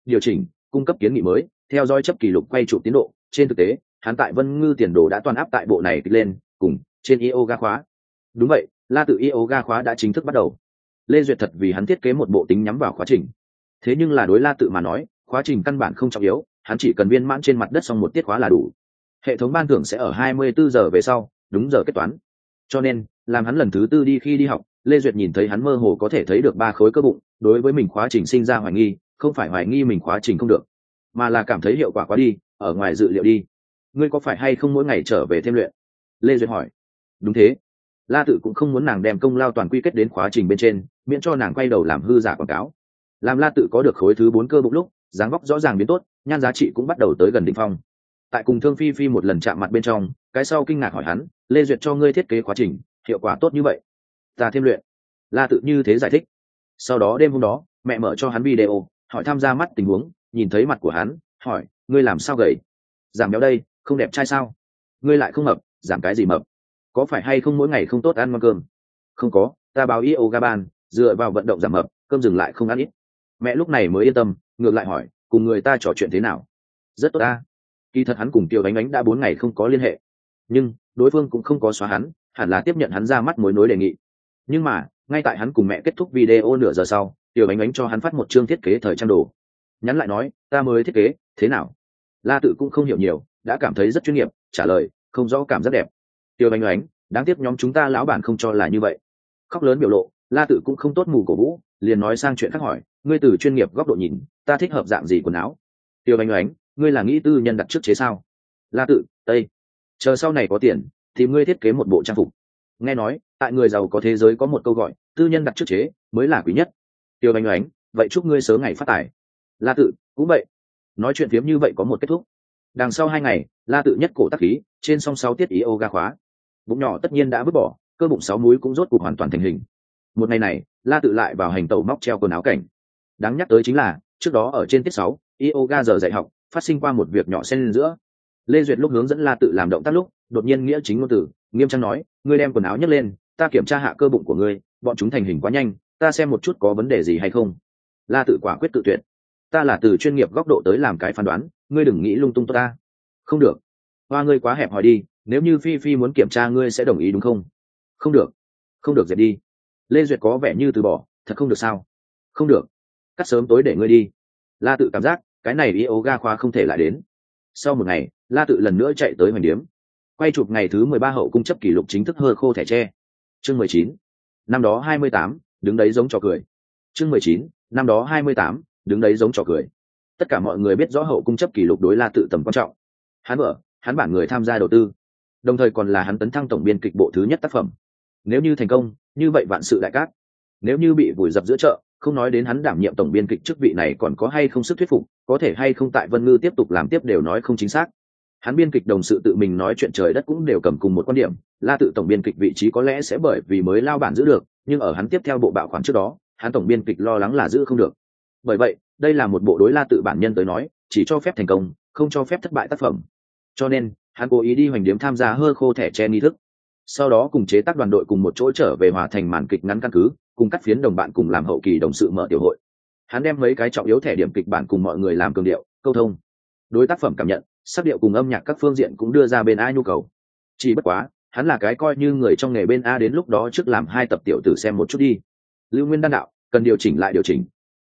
điều chỉnh, cung cấp kiến nghị mới, theo dõi chấp kỷ lục quay chụp tiến độ. Trên thực tế, hắn tại Vân Ngư tiền đồ đã toàn áp tại bộ này kịch lên, cùng trên yoga khóa. Đúng vậy, La Tự yoga khóa đã chính thức bắt đầu. Lê Duyệt thật vì hắn thiết kế một bộ tính nhắm vào khóa trình. Thế nhưng là đối La Tự mà nói, khóa trình căn bản không trọng yếu, hắn chỉ cần viên mãn trên mặt đất xong một tiết khóa là đủ. Hệ thống ban thưởng sẽ ở 24 giờ về sau, đúng giờ kết toán. Cho nên, làm hắn lần thứ tư khi đi học, Lê Duyệt nhìn thấy hắn mơ hồ có thể thấy được 3 khối cơ bụng, đối với mình khóa trình sinh ra hoài nghi, không phải hoài nghi mình khóa trình không được, mà là cảm thấy hiệu quả quá đi, ở ngoài dự liệu đi. Ngươi có phải hay không mỗi ngày trở về thêm luyện? Lê Duyệt hỏi. Đúng thế. La Tự cũng không muốn nàng đem công lao toàn quy kết đến khóa trình bên trên, miễn cho nàng quay đầu làm hư giả quảng cáo. Làm La Tự có được khối thứ 4 cơ bụng lúc, dáng vóc rõ ràng biến tốt, nhan giá trị cũng bắt đầu tới gần đỉnh phong. Tại cùng Thương Phi Phi một lần chạm mặt bên trong, cái sau kinh ngạc hỏi hắn, Lê Duyệt cho ngươi thiết kế khóa trình, hiệu quả tốt như vậy? Ta thêm luyện. La Tự như thế giải thích. Sau đó đêm hôm đó, mẹ mở cho hắn video, hỏi tham gia mắt tình huống, nhìn thấy mặt của hắn, hỏi, ngươi làm sao gầy? Giảm béo đây, không đẹp trai sao? Ngươi lại không mập, giảm cái gì mập? Có phải hay không mỗi ngày không tốt ăn ngon cơm? Không có, ta báo yoga ban, dựa vào vận động giảm mập, cơm dừng lại không ăn ít. Mẹ lúc này mới yên tâm, ngược lại hỏi, cùng người ta trò chuyện thế nào? Rất tốt ta. Kỳ thật hắn cùng Tiêu Ánh Ánh đã 4 ngày không có liên hệ, nhưng đối phương cũng không có xóa hắn, hẳn là tiếp nhận hắn ra mắt mối nối đề nghị. Nhưng mà ngay tại hắn cùng mẹ kết thúc video nửa giờ sau, Tiêu Ánh Ánh cho hắn phát một chương thiết kế thời trang đồ, nhắn lại nói, ta mới thiết kế, thế nào? La Tự cũng không hiểu nhiều, đã cảm thấy rất chuyên nghiệp, trả lời, không rõ cảm giác đẹp. Tiêu Ánh Ánh, đáng tiếc nhóm chúng ta lão bản không cho là như vậy. Khóc lớn biểu lộ, La Tự cũng không tốt mù cổ vũ, liền nói sang chuyện khác hỏi, ngươi từ chuyên nghiệp góc độ nhìn, ta thích hợp dạng gì quần áo? Tiêu Ánh Ánh, ngươi là nghĩ tư nhân đặt trước chế sao? La Tự, tây, chờ sau này có tiền thì ngươi thiết kế một bộ trang phục. Nghe nói tại người giàu có thế giới có một câu gọi, tư nhân đặt trước chế mới là quý nhất. Tiêu Ánh Ánh, vậy chúc ngươi sớm ngày phát tài. La Tự, cũng vậy. Nói chuyện phiếm như vậy có một kết thúc. Đằng sau 2 ngày, La Tự nhất cổ tắc khí, trên song 6 tiết yoga khóa. Bụng nhỏ tất nhiên đã vứt bỏ, cơ bụng 6 múi cũng rốt cuộc hoàn toàn thành hình. Một ngày này, La Tự lại vào hành tẩu móc treo quần áo cảnh. Đáng nhắc tới chính là, trước đó ở trên tiết 6, yoga giờ dạy học, phát sinh qua một việc nhỏ xen lên giữa. Lê Duyệt lúc hướng dẫn La Tự làm động tác lúc, đột nhiên nghĩa chính ngôn từ, nghiêm trang nói, ngươi đem quần áo nhấc lên, ta kiểm tra hạ cơ bụng của ngươi, bọn chúng thành hình quá nhanh, ta xem một chút có vấn đề gì hay không. La Tự quả quyết tự tuyệt. Ta là từ chuyên nghiệp góc độ tới làm cái phán đoán, ngươi đừng nghĩ lung tung tốt ta. Không được. Hoa ngươi quá hẹp hòi đi, nếu như Phi Phi muốn kiểm tra ngươi sẽ đồng ý đúng không? Không được. Không được, dẹp đi. Lê Duyệt có vẻ như từ bỏ, thật không được sao? Không được. Cắt sớm tối để ngươi đi. La Tự cảm giác, cái này yoga khóa không thể lại đến. Sau một ngày, La Tự lần nữa chạy tới Hoành Điếm, quay chụp ngày thứ 13 hậu cung chấp kỷ lục chính thức hơ khô thẻ tre. Chương 19. Năm đó 28, đứng đấy giống trò cười. Chương 19. Năm đó 28, đứng đấy giống trò cười. Tất cả mọi người biết rõ hậu cung chấp kỷ lục đối La Tự tầm quan trọng. Hắn vợ, hắn bản người tham gia đầu tư, đồng thời còn là hắn tấn thăng tổng biên kịch bộ thứ nhất tác phẩm. Nếu như thành công, như vậy vạn sự đại cát. Nếu như bị vùi dập giữa chợ, không nói đến hắn đảm nhiệm tổng biên kịch chức vị này còn có hay không sức thuyết phục, có thể hay không tại Vân Ngư tiếp tục làm tiếp đều nói không chính xác. Hắn biên kịch đồng sự tự mình nói chuyện trời đất cũng đều cầm cùng một quan điểm, La Tự tổng biên kịch vị trí có lẽ sẽ bởi vì mới lao bản giữ được, nhưng ở hắn tiếp theo bộ bạo khoản trước đó, hắn tổng biên kịch lo lắng là giữ không được. Bởi vậy, đây là một bộ đối La Tự bản nhân tới nói, chỉ cho phép thành công, không cho phép thất bại tác phẩm. Cho nên, hắn cố ý đi Hoành Điếm tham gia hơ khô thẻ tre nghi thức. Sau đó cùng chế tác đoàn đội cùng một chỗ trở về hòa thành màn kịch ngắn căn cứ, cùng cắt phiến đồng bạn cùng làm hậu kỳ đồng sự mở tiểu hội. Hắn đem mấy cái trọng yếu thẻ điểm kịch bản cùng mọi người làm cường điệu, câu thông. Đối tác phẩm cảm nhận, sắc điệu cùng âm nhạc các phương diện cũng đưa ra bên A nhu cầu. Chỉ bất quá, hắn là cái coi như người trong nghề bên A đến lúc đó trước làm 2 tập tiểu tử xem một chút đi. Lưu Nguyên đan đạo, cần điều chỉnh lại điều chỉnh.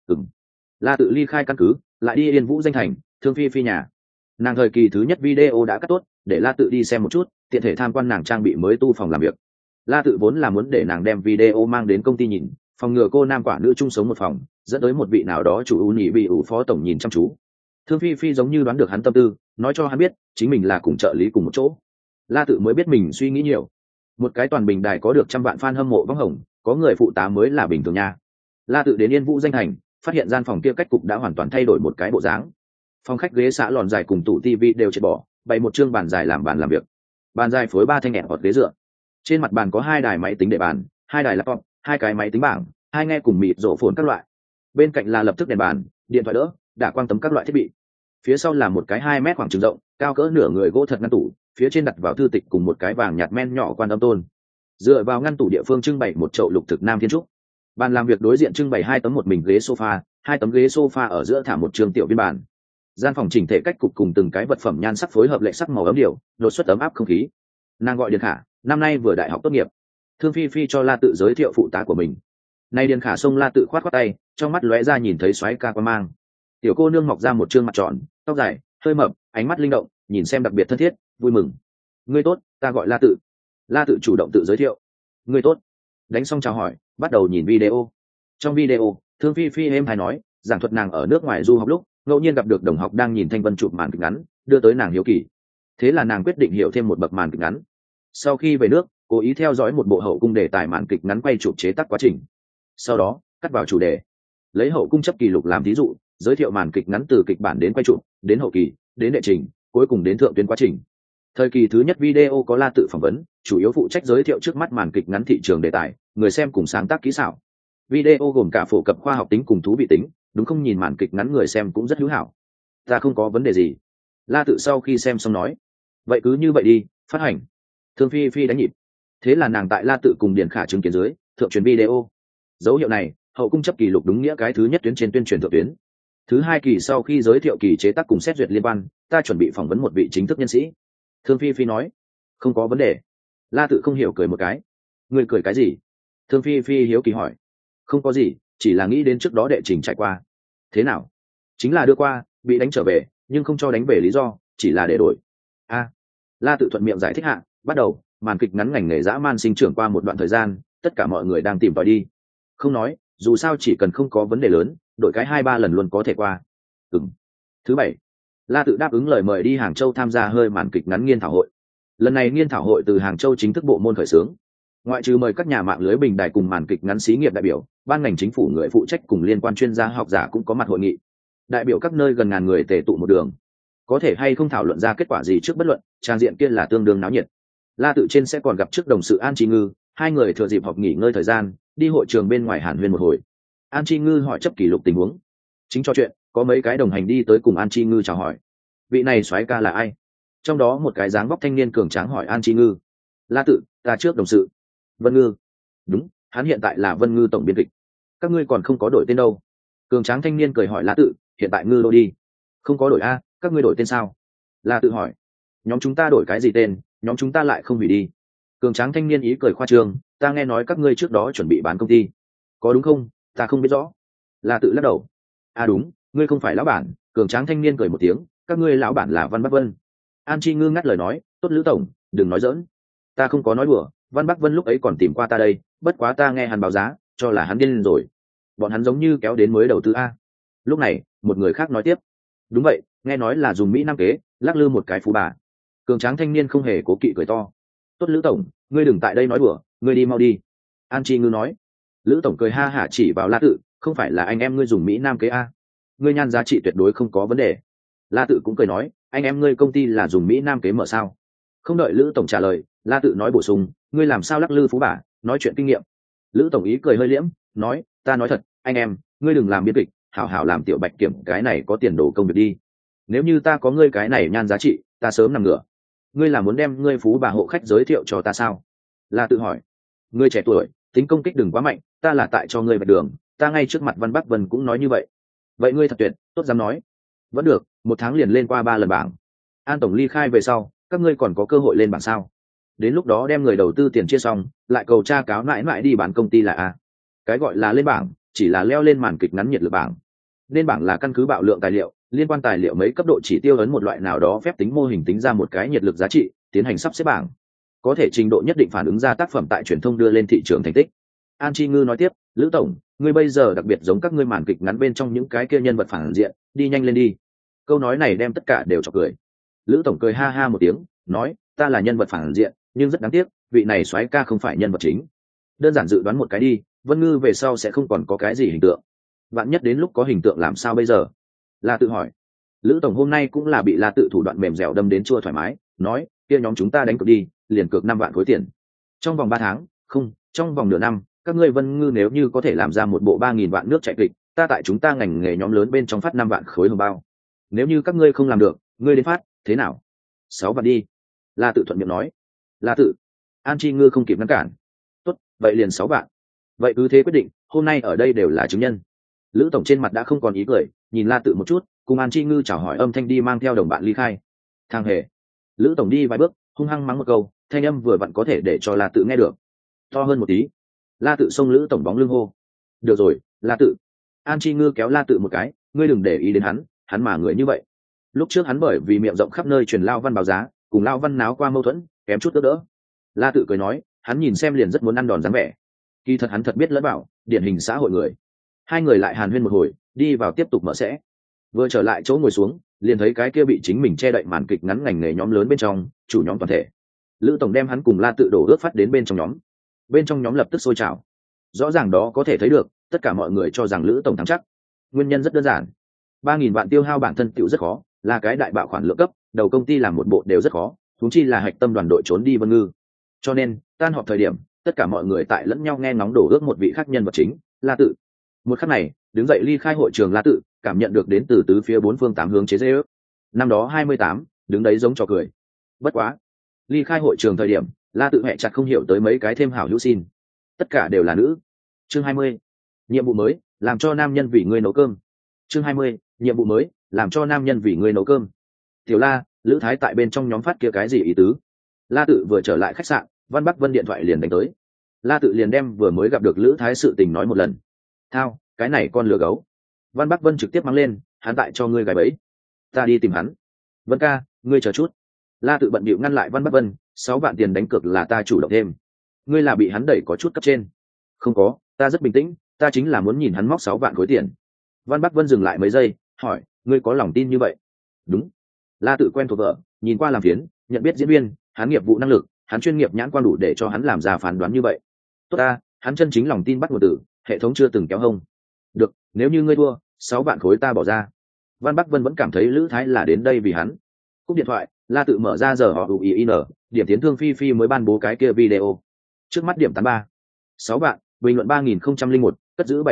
La Tự ly khai căn cứ, lại đi Yên Vũ danh thành, Thương Phi Phi nhà. Nàng thời kỳ thứ nhất video đã cắt tốt, để La Tự đi xem một chút, tiện thể tham quan nàng trang bị mới tu phòng làm việc. La Tự vốn là muốn để nàng đem video mang đến công ty nhìn, phòng ngừa cô nam quả nữ chung sống một phòng, dẫn tới một vị nào đó chủ ưu nhị bị ủ phó tổng nhìn chăm chú. Thương Phi Phi giống như đoán được hắn tâm tư, nói cho hắn biết chính mình là cùng trợ lý cùng một chỗ. La Tự mới biết mình suy nghĩ nhiều. Một cái toàn bình đài có được 100 vạn fan hâm mộ vắng hồng, có người phụ tá mới là bình thường nha. La Tự đến Yên Vũ danh thành, phát hiện gian phòng kia cách cục đã hoàn toàn thay đổi một cái bộ dáng. Phòng khách ghế xạ lòn dài cùng tủ tivi đều triệt bỏ, bày một chương bàn dài làm bàn làm việc. Bàn dài phối 3 thanh nhẹ hoặc ghế dựa. Trên mặt bàn có 2 đài máy tính để bàn, 2 đài laptop, 2 cái máy tính bảng, 2 nghe cùng mịt rổ phồn các loại. Bên cạnh là lập tức đèn bàn, điện thoại đỡ, đả quang tấm các loại thiết bị. Phía sau là một cái 2 mét khoảng trường rộng, cao cỡ nửa người gỗ thật ngăn tủ, phía trên đặt vào thư tịch cùng một cái vàng nhạt men nhỏ quan âm tôn. Dựa vào ngăn tủ địa phương trưng bày một chậu lục thực nam thiên trúc. Bàn làm việc đối diện trưng bày 2 tấm một mình ghế sofa, 2 tấm ghế sofa ở giữa thả một trường tiểu biên bản. Gian phòng chỉnh thể cách cục cùng từng cái vật phẩm nhan sắc phối hợp lệ sắc màu ấm điều, đột xuất ấm áp không khí. Nàng gọi Điền Khả, năm nay vừa đại học tốt nghiệp. Thương Phi Phi cho La Tự giới thiệu phụ tá của mình. Nay Điền Khả xông La Tự khoát khoát tay, trong mắt lóe ra nhìn thấy xoáy ca quan mang. Tiểu cô nương mọc ra một trương mặt tròn, tóc dài, hơi mập, ánh mắt linh động, nhìn xem đặc biệt thân thiết, vui mừng. Ngươi tốt, ta gọi La Tự. La Tự chủ động tự giới thiệu. Ngươi tốt. Đánh xong chào hỏi, bắt đầu nhìn video. Trong video, Thương Phi Phi êm hay nói, giảng thuật nàng ở nước ngoài du học lúc ngẫu nhiên gặp được đồng học đang nhìn Thanh Vân chụp màn kịch ngắn, đưa tới nàng hiếu kỳ. Thế là nàng quyết định hiểu thêm một bậc màn kịch ngắn. Sau khi về nước, cố ý theo dõi một bộ hậu cung đề tài màn kịch ngắn quay chụp chế tác quá trình. Sau đó, cắt vào chủ đề, lấy hậu cung chấp kỷ lục làm ví dụ, giới thiệu màn kịch ngắn từ kịch bản đến quay chụp, đến hậu kỳ, đến đệ trình, cuối cùng đến thượng tuyến quá trình. Thời kỳ thứ nhất video có La Tự phỏng vấn, chủ yếu phụ trách giới thiệu trước mắt màn kịch ngắn thị trường đề tài, người xem cùng sáng tác kỹ xảo. Video gồm cả phổ cập khoa học tính cùng thú vị tính, đúng không, nhìn màn kịch ngắn người xem cũng rất hữu hảo. Ta không có vấn đề gì. La Tự sau khi xem xong nói, vậy cứ như vậy đi, phát hành. Thương Phi Phi đánh nhịp. Thế là nàng tại La Tự cùng Điền Khả chứng kiến dưới thượng truyền video. Dấu hiệu này, hậu cung chấp kỷ lục đúng nghĩa cái thứ nhất tuyến trên tuyên truyền thượng tuyến. Thứ hai kỳ sau khi giới thiệu kỳ chế tác cùng xét duyệt liên quan, ta chuẩn bị phỏng vấn một vị chính thức nhân sĩ. Thương Phi Phi nói, không có vấn đề. La Tự không hiểu cười một cái. Người cười cái gì? Thương Phi Phi hiếu kỳ hỏi. Không có gì, chỉ là nghĩ đến trước đó đệ trình trải qua. Thế nào? Chính là đưa qua, bị đánh trở về, nhưng không cho đánh về lý do, chỉ là để đổi. La Tự thuận miệng giải thích hạ, bắt đầu màn kịch ngắn ngành nghề dã man sinh trưởng qua một đoạn thời gian, tất cả mọi người đang tìm tòi đi. Không nói, dù sao chỉ cần không có vấn đề lớn, đổi cái 2-3 lần luôn có thể qua. Thứ bảy, La Tự đáp ứng lời mời đi Hàng Châu tham gia hơi màn kịch ngắn nghiên thảo hội. Lần này nghiên thảo hội từ Hàng Châu chính thức bộ môn khởi xướng, ngoại trừ mời các nhà mạng lưới bình đài cùng màn kịch ngắn xí nghiệp đại biểu, ban ngành chính phủ người phụ trách cùng liên quan chuyên gia học giả cũng có mặt hội nghị. Đại biểu các nơi gần ngàn người tề tụ một đường, có thể hay không thảo luận ra kết quả gì trước bất luận, trang diện kia là tương đương náo nhiệt. La Tự trên sẽ còn gặp trước đồng sự An Chi Ngư, hai người thừa dịp họp nghỉ ngơi thời gian, đi hội trường bên ngoài hàn huyên một hồi. An Chi Ngư hỏi chấp kỷ lục tình huống. Chính trò chuyện, có mấy cái đồng hành đi tới cùng An Chi Ngư chào hỏi. Vị này soái ca là ai? Trong đó một cái dáng vóc thanh niên cường tráng hỏi An Chi Ngư. La Tự, ta trước đồng sự. Vân Ngư. Đúng, hắn hiện tại là Vân Ngư tổng biên kịch. Các ngươi còn không có đổi tên đâu? Cường tráng thanh niên cười hỏi La Tự, hiện tại Ngư đô đi. Không có đổi a, các ngươi đổi tên sao? La Tự hỏi. Nhóm chúng ta đổi cái gì tên, nhóm chúng ta lại không hủy đi. Cường tráng thanh niên ý cười khoa trương, ta nghe nói các ngươi trước đó chuẩn bị bán công ty. Có đúng không? Ta không biết rõ. La Tự lắc đầu. Đúng, ngươi không phải lão bản. Cường tráng thanh niên cười một tiếng, các ngươi lão bản là Văn Bắc Vân. An Chi Ngư ngắt lời nói, tốt Lữ tổng, đừng nói giỡn. Ta không có nói đùa, Văn Bắc Vân lúc ấy còn tìm qua ta đây, bất quá ta nghe hắn báo giá, cho là hắn điên rồi. Bọn hắn giống như kéo đến mới đầu tư a. Lúc này, một người khác nói tiếp. Đúng vậy, nghe nói là dùng Mỹ Nam kế, lắc lư một cái phú bà. Cường tráng thanh niên không hề cố kỵ cười to. Tốt Lữ tổng, ngươi đừng tại đây nói đùa, ngươi đi mau đi. An Chi Ngư nói. Lữ tổng cười ha hả chỉ vào La Tự, không phải là anh em ngươi dùng Mỹ Nam kế a? Ngươi nhan giá trị tuyệt đối không có vấn đề. La Tự cũng cười nói, anh em ngươi công ty là dùng Mỹ Nam kế mở sao? Không đợi Lữ tổng trả lời, La Tự nói bổ sung, ngươi làm sao lắc lư phú bà, nói chuyện kinh nghiệm. Lữ tổng ý cười hơi liễm, nói, ta nói thật, anh em, ngươi đừng làm biên kịch, hảo hảo làm tiểu bạch kiểm, cái này có tiền đồ công việc đi. Nếu như ta có ngươi cái này nhan giá trị, ta sớm nằm ngửa. Ngươi là muốn đem ngươi phú bà hộ khách giới thiệu cho ta sao? La Tự hỏi. Ngươi trẻ tuổi, tính công kích đừng quá mạnh, ta là tại cho ngươi bạch đường, ta ngay trước mặt Văn Bắc Vân cũng nói như vậy. Vậy ngươi thật tuyệt, tốt dám nói. Vẫn được, 1 tháng liền lên qua 3 lần bảng. An tổng ly khai về sau, các ngươi còn có cơ hội lên bảng sao? Đến lúc đó đem người đầu tư tiền chia xong, lại cầu tra cáo mãi mãi đi bán công ty là a. Cái gọi là lên bảng, chỉ là leo lên màn kịch ngắn nhiệt lực bảng. Lên bảng là căn cứ bạo lượng tài liệu, liên quan tài liệu mấy cấp độ chỉ tiêu ấn một loại nào đó phép tính mô hình tính ra một cái nhiệt lực giá trị, tiến hành sắp xếp bảng. Có thể trình độ nhất định phản ứng ra tác phẩm tại truyền thông đưa lên thị trường thành tích. An Chi Ngư nói tiếp, Lữ tổng, ngươi bây giờ đặc biệt giống các ngươi màn kịch ngắn bên trong những cái kia nhân vật phản diện, đi nhanh lên đi. Câu nói này đem tất cả đều chọc cười. Lữ tổng cười ha ha một tiếng, nói, ta là nhân vật phản diện, nhưng rất đáng tiếc, vị này soái ca không phải nhân vật chính. Đơn giản dự đoán một cái đi, Vân Ngư về sau sẽ không còn có cái gì hình tượng. Vạn nhất đến lúc có hình tượng làm sao bây giờ? La Tự hỏi. Lữ tổng hôm nay cũng là bị La Tự thủ đoạn mềm dẻo đâm đến chua thoải mái, nói, kia nhóm chúng ta đánh cược đi, liền cược 5 vạn khối tiền. Trong vòng 3 tháng, không, trong vòng nửa năm, các ngươi Vân Ngư nếu như có thể làm ra một bộ 3.000 vạn nước chạy kịch, ta tại chúng ta ngành nghề nhóm lớn bên trong phát 5 vạn khối hồng bao. Nếu như các ngươi không làm được, ngươi đến phát, thế nào? 6 vạn đi. La Tự thuận miệng nói. La Tự. An Chi Ngư không kịp ngăn cản. Tốt, vậy liền 6 vạn. Vậy cứ thế quyết định, hôm nay ở đây đều là chứng nhân. Lữ tổng trên mặt đã không còn ý cười, nhìn La Tự một chút, cùng An Chi Ngư chào hỏi âm thanh đi mang theo đồng bạn ly khai. Thang hề. Lữ tổng đi vài bước, hung hăng mắng một câu, thanh âm vừa vặn có thể để cho La Tự nghe được. To hơn một tí. La Tự xông Lữ tổng bóng lưng hô. Được rồi, La Tự. An Chi Ngư kéo La Tự một cái, ngươi đừng để ý đến hắn mà người như vậy. Lúc trước hắn bởi vì miệng rộng khắp nơi truyền lao văn báo giá, cùng lao văn náo qua mâu thuẫn, kém chút đỡ. La Tự cười nói, hắn nhìn xem liền rất muốn ăn đòn dáng vẻ. Kỳ thật hắn thật biết lẫn bảo, điển hình xã hội người. Hai người lại hàn huyên một hồi, đi vào tiếp tục mở sẽ. Vừa trở lại chỗ ngồi xuống, liền thấy cái kia bị chính mình che đậy màn kịch ngắn ngành nghề nhóm lớn bên trong, chủ nhóm toàn thể. Lữ tổng đem hắn cùng La Tự đổ ướt phát đến bên trong nhóm. Bên trong nhóm lập tức sôi trào. Rõ ràng đó có thể thấy được, tất cả mọi người cho rằng Lữ tổng thắng chắc. Nguyên nhân rất đơn giản. 3.000 vạn tiêu hao bản thân tiểu rất khó, là cái đại bạo khoản lượng cấp, đầu công ty làm một bộ đều rất khó, huống chi là hạch tâm đoàn đội trốn đi Vân Ngư. Cho nên, tan họp thời điểm, tất cả mọi người tại lẫn nhau nghe ngóng đổ ước một vị khác nhân vật chính, La Tự. Một khắc này, đứng dậy ly khai hội trường La Tự, cảm nhận được đến từ tứ phía bốn phương tám hướng chế giễu. Năm đó 28, đứng đấy giống trò cười. Bất quá, ly khai hội trường thời điểm, La Tự hẹ chặt không hiểu tới mấy cái thêm hảo hữu xin. Tất cả đều là nữ. Chương 20. Nhiệm vụ mới, làm cho nam nhân vì ngươi nấu cơm. Chương 20. Nhiệm vụ mới, làm cho nam nhân vì ngươi nấu cơm. Tiểu La, Lữ Thái tại bên trong nhóm phát kia cái gì ý tứ? La Tự vừa trở lại khách sạn, Văn Bắc Vân điện thoại liền đánh tới. La Tự liền đem vừa mới gặp được Lữ Thái sự tình nói một lần. Thao, cái này con lừa gấu. Văn Bắc Vân trực tiếp mắng lên, hắn tại cho ngươi gài bẫy. Ta đi tìm hắn. Vân ca, ngươi chờ chút. La Tự bận bịu ngăn lại Văn Bắc Vân, 6 vạn tiền đánh cược là ta chủ động thêm. Ngươi là bị hắn đẩy có chút cấp trên. Không có, ta rất bình tĩnh, ta chính là muốn nhìn hắn móc 6 vạn khối tiền. Văn Bắc Vân dừng lại mấy giây, hỏi, ngươi có lòng tin như vậy? Đúng. La Tự quen thuộc vợ, nhìn qua làm phiến, nhận biết diễn viên, hắn nghiệp vụ năng lực, hắn chuyên nghiệp nhãn quan đủ để cho hắn làm ra phán đoán như vậy. Tốt ta, hắn chân chính lòng tin bắt nguồn từ hệ thống chưa từng kéo hông. Được, nếu như ngươi thua, 6 vạn khối ta bỏ ra. Văn Bắc Vân vẫn cảm thấy Lữ Thái là đến đây vì hắn. Cúp điện thoại, La Tự mở ra giờ họ UIN, điểm tiến thương Phi Phi mới ban bố cái kia video. Trước mắt điểm 83. 6 vạn, bình luận 3001, cất giữ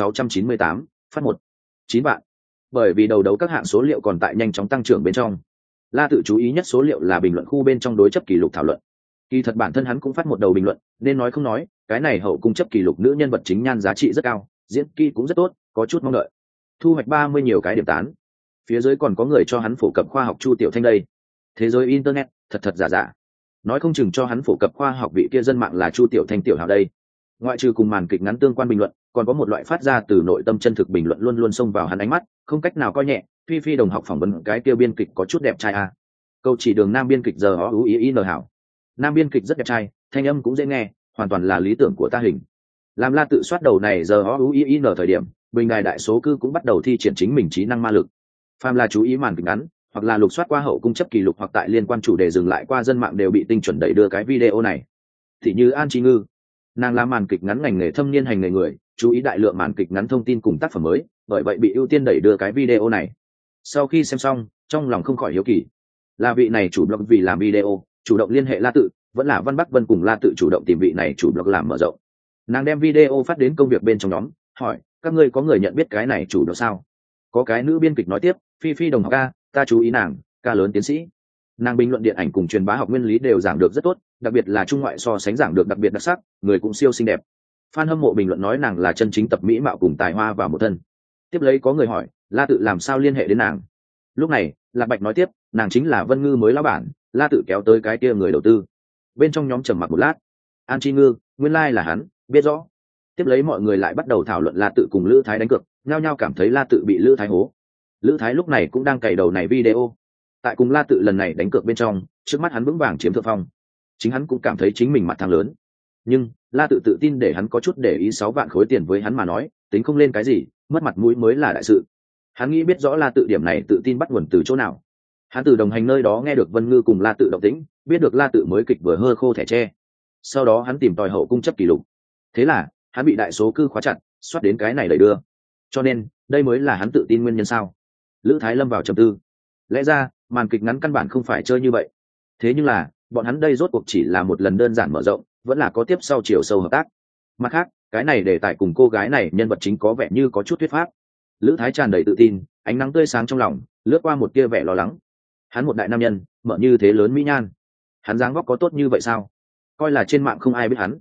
7698, phát 1. 9 vạn. Bởi vì đầu đấu các hạng số liệu còn tại nhanh chóng tăng trưởng bên trong. La Tự chú ý nhất số liệu là bình luận khu bên trong đối chấp kỷ lục thảo luận. Kỳ thật bản thân hắn cũng phát một đầu bình luận, nên nói không nói, cái này hậu cung chấp kỷ lục nữ nhân vật chính nhan giá trị rất cao, diễn kỹ cũng rất tốt, có chút mong đợi. Thu hoạch 30 nhiều cái điểm tán. Phía dưới còn có người cho hắn phổ cập khoa học Chu Tiểu Thanh đây. Thế giới internet, thật thật giả giả. Nói không chừng cho hắn phổ cập khoa học vị kia dân mạng là Chu Tiểu Thanh tiểu hào đây. Ngoại trừ cùng màn kịch ngắn tương quan bình luận, còn có một loại phát ra từ nội tâm chân thực bình luận luôn luôn xông vào hắn ánh mắt, không cách nào coi nhẹ. Phi Phi đồng học phỏng vấn cái kia biên kịch có chút đẹp trai à. Câu chỉ đường nam biên kịch giờ ó ú ý nở hảo. Nam biên kịch rất đẹp trai, thanh âm cũng dễ nghe, hoàn toàn là lý tưởng của ta hình. Làm La Tự soát đầu này giờ ó ú ý nở thời điểm, bình đài đại số cư cũng bắt đầu thi triển chính mình trí năng ma lực. Phàm là chú ý màn kịch ngắn, hoặc là lục soát qua hậu cung chấp kỷ lục hoặc tại liên quan chủ đề dừng lại qua dân mạng đều bị tinh chuẩn đẩy đưa cái video này. Thì như An Chi Ngư, nàng làm màn kịch ngắn ngành nghề thâm niên hành nghề người, chú ý đại lượng màn kịch ngắn thông tin cùng tác phẩm mới, bởi vậy bị ưu tiên đẩy đưa cái video này. Sau khi xem xong, trong lòng không khỏi hiếu kỳ, là vị này chủ blog vì làm video chủ động liên hệ La Tự, vẫn là Văn Bắc Vân cùng La Tự chủ động tìm vị này chủ blog làm mở rộng. Nàng đem video phát đến công việc bên trong nhóm, hỏi, các ngươi có người nhận biết cái này chủ blog sao? Có cái nữ biên kịch nói tiếp, Phi Phi đồng học ca, ta chú ý nàng, ca lớn tiến sĩ. Nàng bình luận điện ảnh cùng truyền bá học nguyên lý đều giảng được rất tốt, đặc biệt là trung ngoại so sánh giảng được đặc biệt đặc sắc, người cũng siêu xinh đẹp. Fan hâm mộ bình luận nói nàng là chân chính tập mỹ mạo cùng tài hoa vào một thân. Tiếp lấy có người hỏi, La Tự làm sao liên hệ đến nàng? Lúc này, Lạc Bạch nói tiếp, nàng chính là Vân Ngư mới lão bản, La Tự kéo tới cái kia người đầu tư. Bên trong nhóm trầm mặc một lát, An Chi Ngư, nguyên lai là hắn, biết rõ. Tiếp lấy mọi người lại bắt đầu thảo luận La Tự cùng Lữ Thái đánh cược, nhao nhao cảm thấy La Tự bị Lữ Thái hố. Lữ Thái lúc này cũng đang cày đầu này video. Tại cùng La Tự lần này đánh cược bên trong, trước mắt hắn vững vàng chiếm thượng phong. Chính hắn cũng cảm thấy chính mình mặt thắng lớn. Nhưng La Tự tự tin để hắn có chút để ý 6 vạn khối tiền với hắn mà nói, tính không lên cái gì, mất mặt mũi mới là đại sự. Hắn nghĩ biết rõ La Tự điểm này tự tin bắt nguồn từ chỗ nào. Hắn từ đồng hành nơi đó nghe được Vân Ngư cùng La Tự động tĩnh, biết được La Tự mới kịch vừa hơ khô thẻ tre. Sau đó hắn tìm tòi hậu cung chấp kỷ lục. Thế là hắn bị đại số cư khóa chặt, xoát đến cái này đẩy đưa. Cho nên đây mới là hắn tự tin nguyên nhân sao? Lữ Thái lâm vào trầm tư. Lẽ ra màn kịch ngắn căn bản không phải chơi như vậy. Thế nhưng là bọn hắn đây rốt cuộc chỉ là một lần đơn giản mở rộng, vẫn là có tiếp sau chiều sâu hợp tác. Mặt khác, cái này đề tài cùng cô gái này nhân vật chính có vẻ như có chút thuyết pháp. Lữ Thái tràn đầy tự tin, ánh nắng tươi sáng trong lòng, lướt qua một tia vẻ lo lắng. Hắn một đại nam nhân, mở như thế lớn mỹ nhan, hắn dáng vóc có tốt như vậy sao? Coi là trên mạng không ai biết hắn.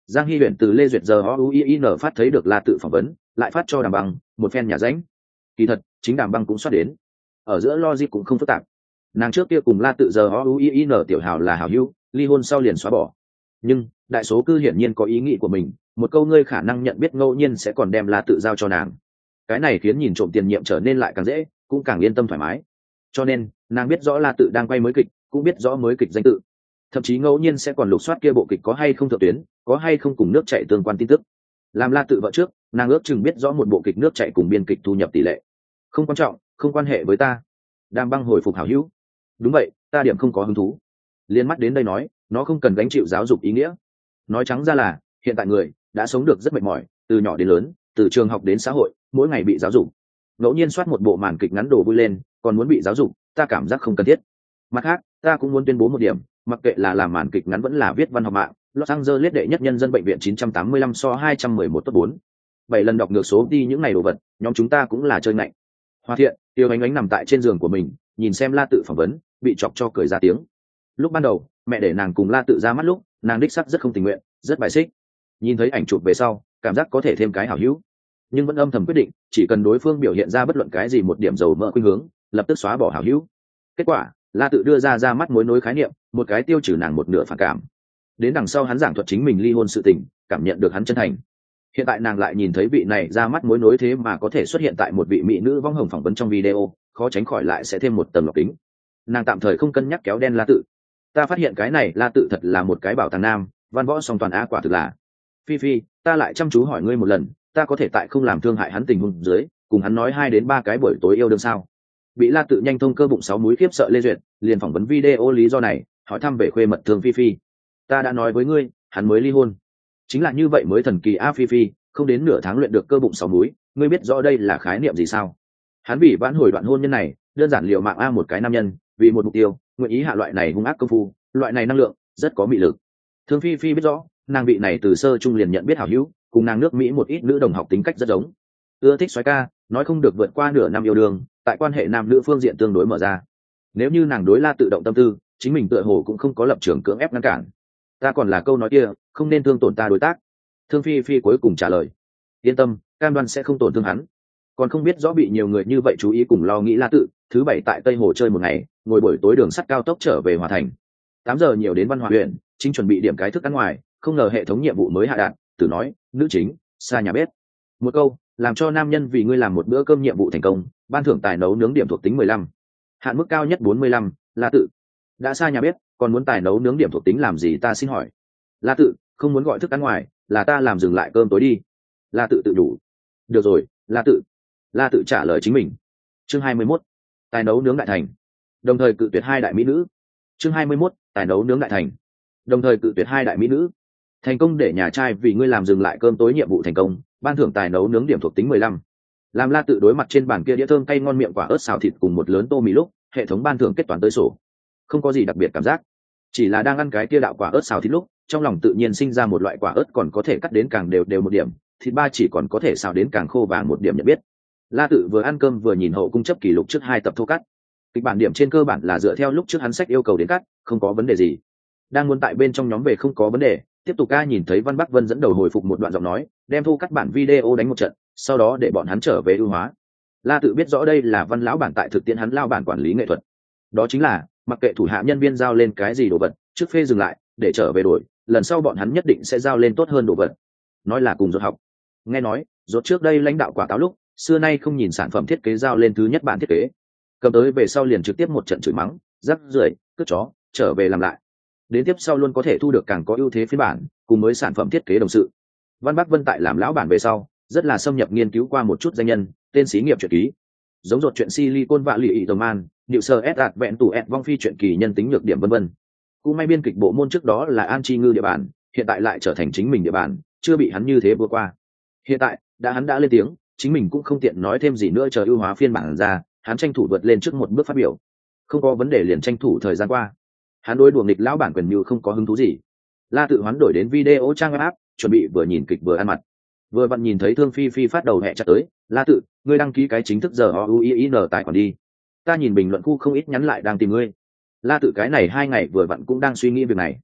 Giang Hy Huyền từ Lê Duyệt giờ OUIN phát thấy được La Tự phỏng vấn, lại phát cho Đàm Băng một phen nhà ránh. Kỳ thật, chính Đàm Băng cũng soát đến. Ở giữa logic cũng không phức tạp. Nàng trước kia cùng La Tự giờ OUIN tiểu hào là hảo hữu, ly hôn sau liền xóa bỏ. Nhưng, đại số cư hiển nhiên có ý nghĩ của mình, một câu ngươi khả năng nhận biết ngẫu nhiên sẽ còn đem La Tự giao cho nàng. Cái này khiến nhìn trộm tiền nhiệm trở nên lại càng dễ, cũng càng yên tâm thoải mái. Cho nên, nàng biết rõ La Tự đang quay mới kịch, cũng biết rõ mới kịch danh tự. Thậm chí ngẫu nhiên sẽ còn lục soát kia bộ kịch có hay không thượng tuyến, có hay không cùng nước chạy tương quan tin tức. Làm La Tự vợ trước, nàng ước chừng biết rõ một bộ kịch nước chạy cùng biên kịch thu nhập tỷ lệ. Không quan trọng, không quan hệ với ta. Đàm Băng hồi phục hảo hữu. Đúng vậy, ta điểm không có hứng thú. Liên mắt đến đây nói, nó không cần gánh chịu giáo dục ý nghĩa. Nói trắng ra là, hiện tại người đã sống được rất mệt mỏi, từ nhỏ đến lớn, từ trường học đến xã hội, mỗi ngày bị giáo dục. Ngẫu nhiên soát một bộ màn kịch ngắn đồ vui lên, còn muốn bị giáo dục, ta cảm giác không cần thiết. Mặt khác, ta cũng muốn tuyên bố một điểm, mặc kệ là làm màn kịch ngắn vẫn là viết văn học mạng, Los Angeles đệ nhất nhân dân bệnh viện 985 so 211 tốt 4. 7 lần đọc ngược số đi những ngày đồ vật, nhóm chúng ta cũng là chơi ngạnh. Hoa Thiện, Tiêu Ánh Ánh nằm tại trên giường của mình, nhìn xem La Tự phỏng vấn, bị chọc cho cười ra tiếng. Lúc ban đầu, mẹ để nàng cùng La Tự ra mắt lúc, nàng đích sắc rất không tình nguyện, rất bài xích. Nhìn thấy ảnh chụp về sau, cảm giác có thể thêm cái hảo hữu, nhưng vẫn âm thầm quyết định, chỉ cần đối phương biểu hiện ra bất luận cái gì một điểm dầu mỡ khuynh hướng, lập tức xóa bỏ hảo hữu. Kết quả, La Tự đưa ra mắt mối nối khái niệm, một cái tiêu trừ nàng một nửa phản cảm. Đến đằng sau hắn giảng thuật chính mình ly hôn sự tình, cảm nhận được hắn chân thành. Hiện tại nàng lại nhìn thấy vị này ra mắt mối nối thế mà có thể xuất hiện tại một vị mỹ nữ vong hồng phỏng vấn trong video, khó tránh khỏi lại sẽ thêm một tầng lọc kính. Nàng tạm thời không cân nhắc kéo đen La Tự. Ta phát hiện cái này La Tự thật là một cái bảo tàng nam, văn võ song toàn á, quả thực là. Phi Phi, ta lại chăm chú hỏi ngươi một lần, ta có thể tại không làm thương hại hắn tình huống dưới, cùng hắn nói 2 đến 3 cái buổi tối yêu đương sao? Bị La Tự nhanh thông cơ bụng 6 múi khiếp sợ Lê Duyệt, liền phỏng vấn video lý do này, hỏi thăm về khuê mật thương Phi Phi. Ta đã nói với ngươi, hắn mới ly hôn. Chính là như vậy mới thần kỳ a Phi Phi, không đến nửa tháng luyện được cơ bụng 6 múi, ngươi biết rõ đây là khái niệm gì sao? Hắn vì vãn hồi đoạn hôn nhân này, đơn giản liều mạng a một cái nam nhân, vì một mục tiêu, nguyện ý hạ loại này hung ác công phu, loại này năng lượng, rất có mị lực. Thương Phi Phi biết rõ, nàng vị này từ sơ trung liền nhận biết hảo hữu, cùng nàng nước Mỹ một ít nữ đồng học tính cách rất giống. Ưa thích soái ca, nói không được vượt qua nửa năm yêu đương, tại quan hệ nam nữ phương diện tương đối mở ra. Nếu như nàng đối La Tự động tâm tư, chính mình tựa hồ cũng không có lập trường cưỡng ép ngăn cản. Ta còn là câu nói kia, không nên thương tổn ta đối tác. Thương Phi Phi cuối cùng trả lời. Yên tâm, cam đoan sẽ không tổn thương hắn. Còn không biết rõ bị nhiều người như vậy chú ý cùng lo nghĩ La Tự, thứ 7 tại Tây Hồ chơi một ngày, ngồi buổi tối đường sắt cao tốc trở về Hòa Thành. 8 giờ nhiều đến Văn Hòa huyện, chính chuẩn bị điểm cái thức ăn ngoài, không ngờ hệ thống nhiệm vụ mới hạ đạn, Tử nói, nữ chính, xa nhà bếp. Một câu, làm cho nam nhân vì ngươi làm một bữa cơm nhiệm vụ thành công, ban thưởng tài nấu nướng điểm thuộc tính 15. Hạn mức cao nhất 45, La Tự. Đã xa nhà bếp, còn muốn tài nấu nướng điểm thuộc tính làm gì ta xin hỏi. La Tự, không muốn gọi thức ăn ngoài, là ta làm dừng lại cơm tối đi. La Tự tự đủ. Được rồi, La Tự. La Tự trả lời chính mình. Chương 21. Tài nấu nướng đại thành. Đồng thời cự tuyệt 2 đại mỹ nữ. Chương 21. Tài nấu nướng đại thành. Đồng thời cự tuyệt 2 đại mỹ nữ. Thành công để nhà trai vì ngươi làm dừng lại cơm tối nhiệm vụ thành công, ban thưởng tài nấu nướng điểm thuộc tính 15. Làm La Tự đối mặt trên bàn kia đĩa thơm cay ngon miệng quả ớt xào thịt cùng một lớn tô mì lúc, hệ thống ban thưởng kết toán tới sổ. Không có gì đặc biệt cảm giác, chỉ là đang ăn cái kia đạo quả ớt xào thịt lúc, trong lòng tự nhiên sinh ra một loại quả ớt còn có thể cắt đến càng đều đều một điểm, thịt ba chỉ còn có thể xào đến càng khô vàng một điểm nhận biết. La Tự vừa ăn cơm vừa nhìn hậu cung chấp kỷ lục trước 2 tập thô cắt. Kịch bản điểm trên cơ bản là dựa theo lúc trước hắn sách yêu cầu đến cắt, không có vấn đề gì. Đang muốn tại bên trong nhóm về không có vấn đề, tiếp tục ca nhìn thấy Văn Bắc Vân dẫn đầu hồi phục một đoạn giọng nói, đem thu cắt bản video đánh một trận, sau đó để bọn hắn trở về ưu hóa. La Tự biết rõ đây là Văn lão bản tại thực tiễn hắn lao bản quản lý nghệ thuật. Đó chính là, mặc kệ thủ hạ nhân viên giao lên cái gì đồ vật, trước phê dừng lại, để trở về đổi, lần sau bọn hắn nhất định sẽ giao lên tốt hơn đồ vật. Nói là cùng Rốt học. Nghe nói, Rốt trước đây lãnh đạo quả táo lúc, xưa nay không nhìn sản phẩm thiết kế giao lên thứ nhất bản thiết kế. Cầm tới về sau liền trực tiếp một trận chửi mắng, rắc rưởi, cướp chó, trở về làm lại. Đến tiếp sau luôn có thể thu được càng có ưu thế phiên bản, cùng với sản phẩm thiết kế đồng sự. Văn Bắc Vân tại làm lão bản về sau, rất là xâm nhập nghiên cứu qua một chút danh nhân, tên xí nghiệp truyện ký. Giống Rốt chuyện Silicon Valley Man, Niệu Sơ S đạt vẹn tủ vong phi truyện kỳ nhân tính nhược điểm vân vân. Cú may biên kịch bộ môn trước đó là An Chi Ngư địa bàn, hiện tại lại trở thành chính mình địa bàn, chưa bị hắn như thế vừa qua. Hiện tại, hắn đã lên tiếng, chính mình cũng không tiện nói thêm gì nữa, chờ ưu hóa phiên bản ra, hắn tranh thủ vượt lên trước một bước phát biểu. Không có vấn đề liền tranh thủ thời gian qua. Hắn đối đùa nghịch lão bản quyền như không có hứng thú gì. La Tự hoán đổi đến video trang web app, chuẩn bị vừa nhìn kịch vừa ăn mặt. Vừa vặn nhìn thấy Thương Phi Phi phát đầu hẹ chặt tới, La Tự, ngươi đăng ký cái chính thức giờ OUIN tài khoản đi. Ta nhìn bình luận khu không ít nhắn lại đang tìm ngươi. La Tự cái này 2 ngày vừa vặn cũng đang suy nghĩ việc này.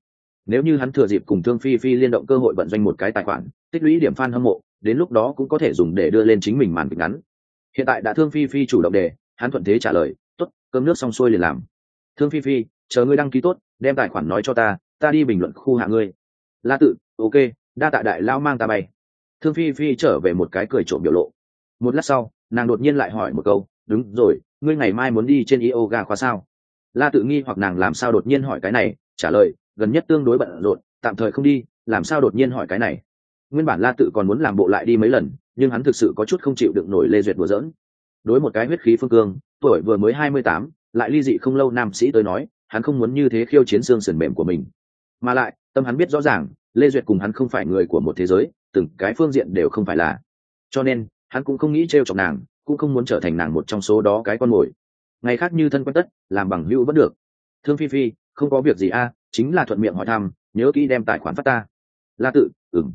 Nếu như hắn thừa dịp cùng Thương Phi Phi liên động cơ hội vận doanh một cái tài khoản, tích lũy điểm fan hâm mộ, đến lúc đó cũng có thể dùng để đưa lên chính mình màn kịch ngắn. Hiện tại đã Thương Phi Phi chủ động đề, hắn thuận thế trả lời, tốt, cơm nước xong xuôi liền làm. Thương Phi Phi, chờ ngươi đăng ký tốt, đem tài khoản nói cho ta đi bình luận khu hạ ngươi. La Tự, ok, đa tạ đại lao mang ta bay. Thương Phi Phi trở về một cái cười trộm biểu lộ. Một lát sau, nàng đột nhiên lại hỏi một câu, đúng rồi, ngươi ngày mai muốn đi trên yoga khóa sao? La Tự nghi hoặc nàng làm sao đột nhiên hỏi cái này, trả lời, gần nhất tương đối bận rộn, tạm thời không đi, làm sao đột nhiên hỏi cái này. Nguyên bản La Tự còn muốn làm bộ lại đi mấy lần, nhưng hắn thực sự có chút không chịu đựng nổi Lê Duyệt đùa giỡn. Đối một cái huyết khí phương cương, tuổi vừa mới 28, lại ly dị không lâu nam sĩ tới nói, hắn không muốn như thế khiêu chiến xương sườn mềm của mình. Mà lại, tâm hắn biết rõ ràng, Lê Duyệt cùng hắn không phải người của một thế giới, từng cái phương diện đều không phải là. Cho nên, hắn cũng không nghĩ trêu chọc nàng, cũng không muốn trở thành nàng một trong số đó cái con mồi. Ngày khác như thân quen tất, làm bằng hữu vẫn được. Thương Phi Phi, không có việc gì a, chính là thuận miệng hỏi thăm, nhớ kỹ đem tài khoản phát ta. La Tự,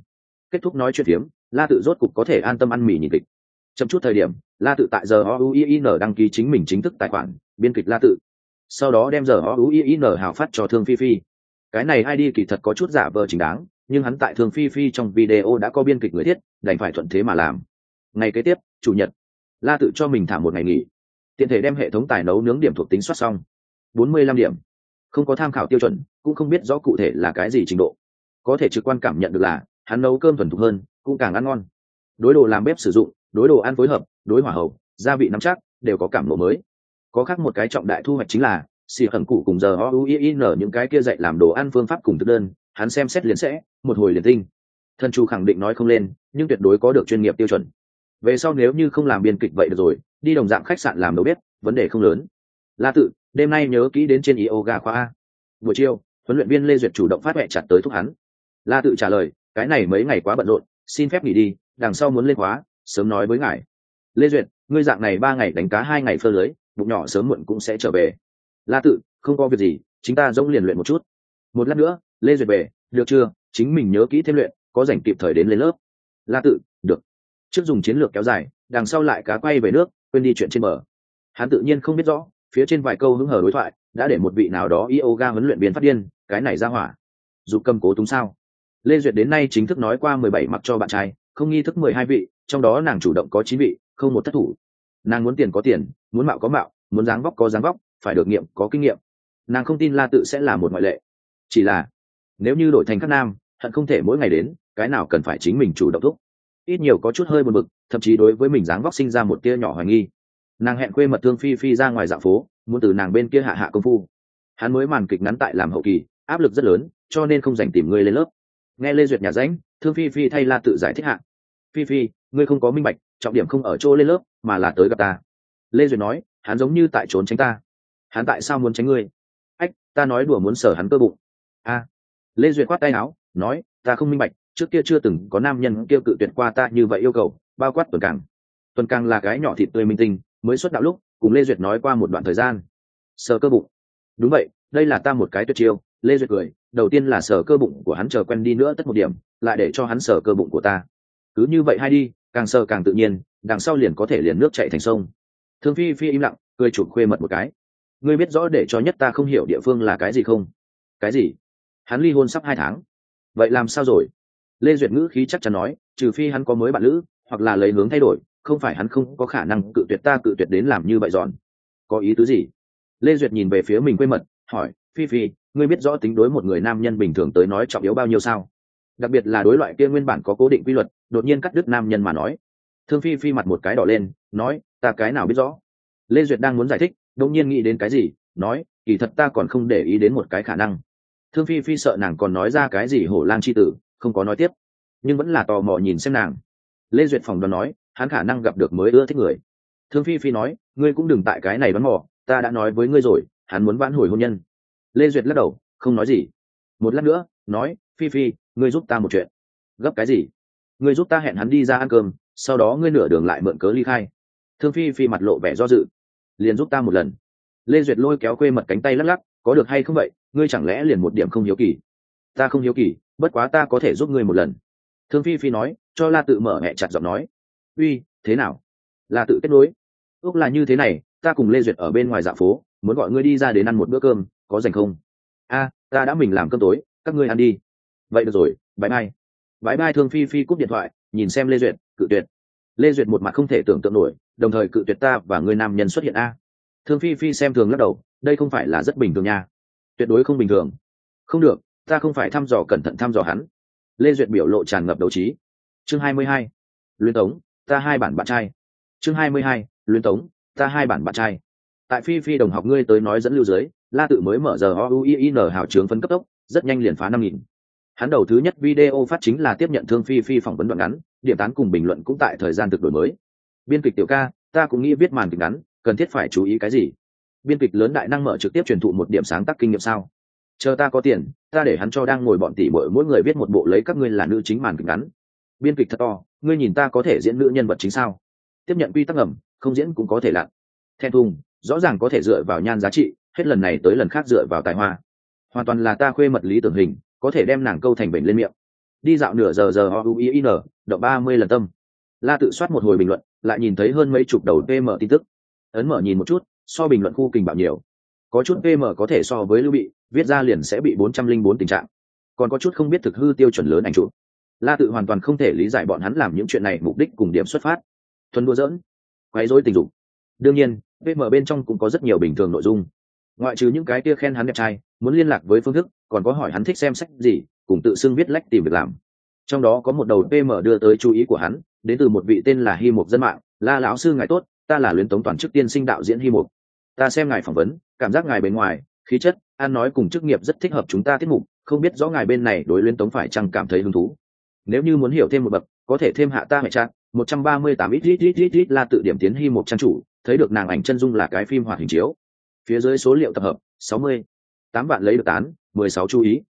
Kết thúc nói chuyện phiếm, La Tự rốt cục có thể an tâm ăn mì nhìn kịch. Chậm chút thời điểm, La Tự tại giờ OUIN đăng ký chính mình chính thức tài khoản, biên kịch La Tự. Sau đó đem giờ OUIN hào phát cho Thương Phi Phi. Cái này ID kỳ thật có chút giả vờ chính đáng, nhưng hắn tại Thương Phi Phi trong video đã có biên kịch người thiết, đành phải thuận thế mà làm. Ngày kế tiếp, chủ nhật, La Tự cho mình thả một ngày nghỉ, tiện thể đem hệ thống tài nấu nướng điểm thuộc tính soát xong. 45 điểm, không có tham khảo tiêu chuẩn, cũng không biết rõ cụ thể là cái gì trình độ, có thể trực quan cảm nhận được là hắn nấu cơm thuần thục hơn, cũng càng ăn ngon. Đối đồ làm bếp sử dụng, đối đồ ăn phối hợp, đối hỏa hậu, gia vị nắm chắc, đều có cảm lộ mới. Có khác một cái trọng đại thu hoạch chính là xì khẩn cụ cùng giờ OUIN những cái kia dạy làm đồ ăn phương pháp cùng thực đơn, hắn xem xét liền sẽ một hồi liền tinh. Thân Chu khẳng định nói không lên, nhưng tuyệt đối có được chuyên nghiệp tiêu chuẩn. Về sau nếu như không làm biên kịch vậy được rồi, đi đồng dạng khách sạn làm đầu bếp, vấn đề không lớn. La Tự, đêm nay nhớ kỹ đến trên yoga khóa a. Buổi chiều, huấn luyện viên Lê Duyệt chủ động phát huệ chặt tới thúc hắn. La Tự trả lời, cái này mấy ngày quá bận rộn, xin phép nghỉ đi, đằng sau muốn lên khóa, sớm nói với ngài. Lê Duyệt, ngươi dạng này 3 ngày đánh cá 2 ngày phơ lưới, bụng nhỏ sớm muộn cũng sẽ trở về. La Tự, không có việc gì, chúng ta dông liền luyện một chút. Một lát nữa, Lê Duyệt về, được chưa, chính mình nhớ kỹ thêm luyện, có rảnh kịp thời đến lên lớp. La Tự, được. Trước dùng chiến lược kéo dài, đằng sau lại cá quay về nước, quên đi chuyện trên bờ. Hắn tự nhiên không biết rõ, phía trên vài câu hứng hở đối thoại đã để một vị nào đó yoga huấn luyện viên phát điên, cái này ra hỏa. Dù cầm cố túng sao? Lê Duyệt đến nay chính thức nói qua 17 mặc cho bạn trai, không nghi thức 12 vị, trong đó nàng chủ động có 9 vị, không một thất thủ. Nàng muốn tiền có tiền, muốn mạo có mạo, muốn dáng vóc có dáng vóc, phải được nghiệm có kinh nghiệm. Nàng không tin La Tự sẽ là một ngoại lệ. Chỉ là, nếu như đổi thành các nam, hận không thể mỗi ngày đến, cái nào cần phải chính mình chủ động thúc. Ít nhiều có chút hơi buồn bực, thậm chí đối với mình dáng vóc sinh ra một tia nhỏ hoài nghi. Nàng hẹn khuê mật Thương Phi Phi ra ngoài dạo phố, muốn từ nàng bên kia hạ hạ công phu. Hắn mới màn kịch ngắn tại làm hậu kỳ, áp lực rất lớn, cho nên không dành tìm ngươi lên lớp. Nghe Lê Duyệt nhà ránh, Thương Phi Phi thay La Tự giải thích hạ. Phi Phi, ngươi không có minh bạch, trọng điểm không ở chỗ lên lớp, mà là tới gặp ta. Lê Duyệt nói, hắn giống như tại trốn tránh ta. Hắn tại sao muốn tránh ngươi? Ách, ta nói đùa muốn sờ hắn cơ bụng. A. Lê Duyệt khoát tay áo, nói, ta không minh bạch, trước kia chưa từng có nam nhân kêu cự tuyệt qua ta như vậy yêu cầu, bao quát Tuần Càng. Tuần Càng là cái nhỏ thịt tươi minh tinh, mới xuất đạo lúc, cùng Lê Duyệt nói qua một đoạn thời gian. Sờ cơ bụng. Đúng vậy, đây là ta một cái tuyệt chiêu. Lê Duyệt cười, đầu tiên là sờ cơ bụng của hắn chờ quen đi nữa tất một điểm, lại để cho hắn sờ cơ bụng của ta. Cứ như vậy hay đi, càng sờ càng tự nhiên, đằng sau liền có thể liền nước chảy thành sông. Thương Phi Phi im lặng, cười chụp khuê mật một cái. Ngươi biết rõ để cho nhất ta không hiểu địa phương là cái gì không? Cái gì? Hắn ly hôn sắp 2 tháng. Vậy làm sao rồi? Lê Duyệt ngữ khí chắc chắn nói, trừ phi hắn có mới bạn lữ, hoặc là lấy hướng thay đổi, không phải hắn không có khả năng cự tuyệt ta cự tuyệt đến làm như vậy giòn. Có ý tứ gì? Lê Duyệt nhìn về phía mình quê mật, hỏi, Phi Phi, ngươi biết rõ tính đối một người nam nhân bình thường tới nói trọng yếu bao nhiêu sao? Đặc biệt là đối loại kia nguyên bản có cố định quy luật, đột nhiên cắt đứt nam nhân mà nói. Thương Phi Phi mặt một cái đỏ lên, nói, ta cái nào biết rõ? Lê Duyệt đang muốn giải thích, đột nhiên nghĩ đến cái gì, nói, kỳ thật ta còn không để ý đến một cái khả năng. Thương Phi Phi sợ nàng còn nói ra cái gì hổ lang chi tử, không có nói tiếp, nhưng vẫn là tò mò nhìn xem nàng. Lê Duyệt phỏng đoán nói, hắn khả năng gặp được mới ưa thích người. Thương Phi Phi nói, ngươi cũng đừng tại cái này đoán mò, ta đã nói với ngươi rồi, hắn muốn vãn hồi hôn nhân. Lê Duyệt lắc đầu, không nói gì. Một lát nữa, nói, Phi Phi, ngươi giúp ta một chuyện. Gấp cái gì? Ngươi giúp ta hẹn hắn đi ra ăn cơm, sau đó ngươi nửa đường lại mượn cớ ly khai. Thương Phi Phi mặt lộ vẻ do dự. Liền giúp ta một lần. Lê Duyệt lôi kéo quê mật cánh tay lắc lắc, có được hay không vậy, ngươi chẳng lẽ liền một điểm không hiếu kỳ? Ta không hiếu kỳ, bất quá ta có thể giúp ngươi một lần. Thương Phi Phi nói, cho La Tự mở hẹ chặt giọng nói. Uy, thế nào? La Tự kết nối. Ước là như thế này, ta cùng Lê Duyệt ở bên ngoài dạo phố, muốn gọi ngươi đi ra đến ăn một bữa cơm, có rảnh không? A, ta đã mình làm cơm tối, các ngươi ăn đi. Vậy được rồi, bye bye. Bye bye. Thương Phi Phi cúp điện thoại, nhìn xem Lê Duyệt, cự tuyệt. Lê Duyệt một mặt không thể tưởng tượng nổi, đồng thời cự tuyệt ta và người nam nhân xuất hiện a. Thương Phi Phi xem thường lắc đầu, đây không phải là rất bình thường nha. Tuyệt đối không bình thường. Không được, ta không phải thăm dò cẩn thận thăm dò hắn. Lê Duyệt biểu lộ tràn ngập đấu trí. Chương 22. Luyến tống, ta hai bản bạn trai. Chương 22. Luyến tống, ta hai bản bạn trai. Tại Phi Phi đồng học ngươi tới nói dẫn lưu dưới, La Tự mới mở giờ OUIN hào trướng phấn cấp tốc, rất nhanh liền phá 5.000. Hắn đầu thứ nhất video phát chính là tiếp nhận Thương Phi Phi phỏng vấn đoạn ngắn, điểm tán cùng bình luận cũng tại thời gian thực đổi mới. Biên kịch tiểu ca, ta cũng nghĩ viết màn kịch ngắn, cần thiết phải chú ý cái gì? Biên kịch lớn đại năng mở trực tiếp truyền thụ một điểm sáng tác kinh nghiệm sao? Chờ ta có tiền, ta để hắn cho đang ngồi bọn tỷ bội mỗi người viết một bộ lấy các ngươi là nữ chính màn kịch ngắn. Biên kịch thật to, ngươi nhìn ta có thể diễn nữ nhân vật chính sao? Tiếp nhận quy tắc ngầm, không diễn cũng có thể lặn. Thẹn thùng, rõ ràng có thể dựa vào nhan giá trị, hết lần này tới lần khác dựa vào tài hoa. Hoàn toàn là ta khuê mật lý tưởng hình, có thể đem nàng câu thành bệnh lên miệng. Đi dạo nửa giờ giờ OUIN, động 30 lần tâm. La Tự soát một hồi bình luận, lại nhìn thấy hơn mấy chục đầu PM tin tức. Ấn mở nhìn một chút, so bình luận khu kình bạo nhiều. Có chút PM có thể so với Lưu Bị, viết ra liền sẽ bị 404 tình trạng. Còn có chút không biết thực hư tiêu chuẩn lớn ảnh chụp. La Tự hoàn toàn không thể lý giải bọn hắn làm những chuyện này mục đích cùng điểm xuất phát. Thuần đùa giỡn, quấy rối tình dục. Đương nhiên, PM bên trong cũng có rất nhiều bình thường nội dung. Ngoại trừ những cái kia khen hắn đẹp trai, muốn liên lạc với phương thức, còn có hỏi hắn thích xem sách gì, cùng tự xưng viết lách tìm việc làm. Trong đó có một đầu PM đưa tới chú ý của hắn, đến từ một vị tên là Hy Mục dân mạng. La lão sư ngài tốt, ta là Luyến Tống toàn chức tiên sinh đạo diễn Hy Mục. Ta xem ngài phỏng vấn, cảm giác ngài bên ngoài, khí chất, ăn nói cùng chức nghiệp rất thích hợp chúng ta tiết mục, không biết rõ ngài bên này đối Luyến Tống phải chăng cảm thấy hứng thú. Nếu như muốn hiểu thêm một bậc, có thể thêm hạ ta hệ chat 138 ít La Tự điểm tiến Hy Mục trang chủ, thấy được nàng ảnh chân dung là cái phim hoạt hình chiếu. Phía dưới số liệu tập hợp 60. 8 vạn lấy được tán, 16 chú ý,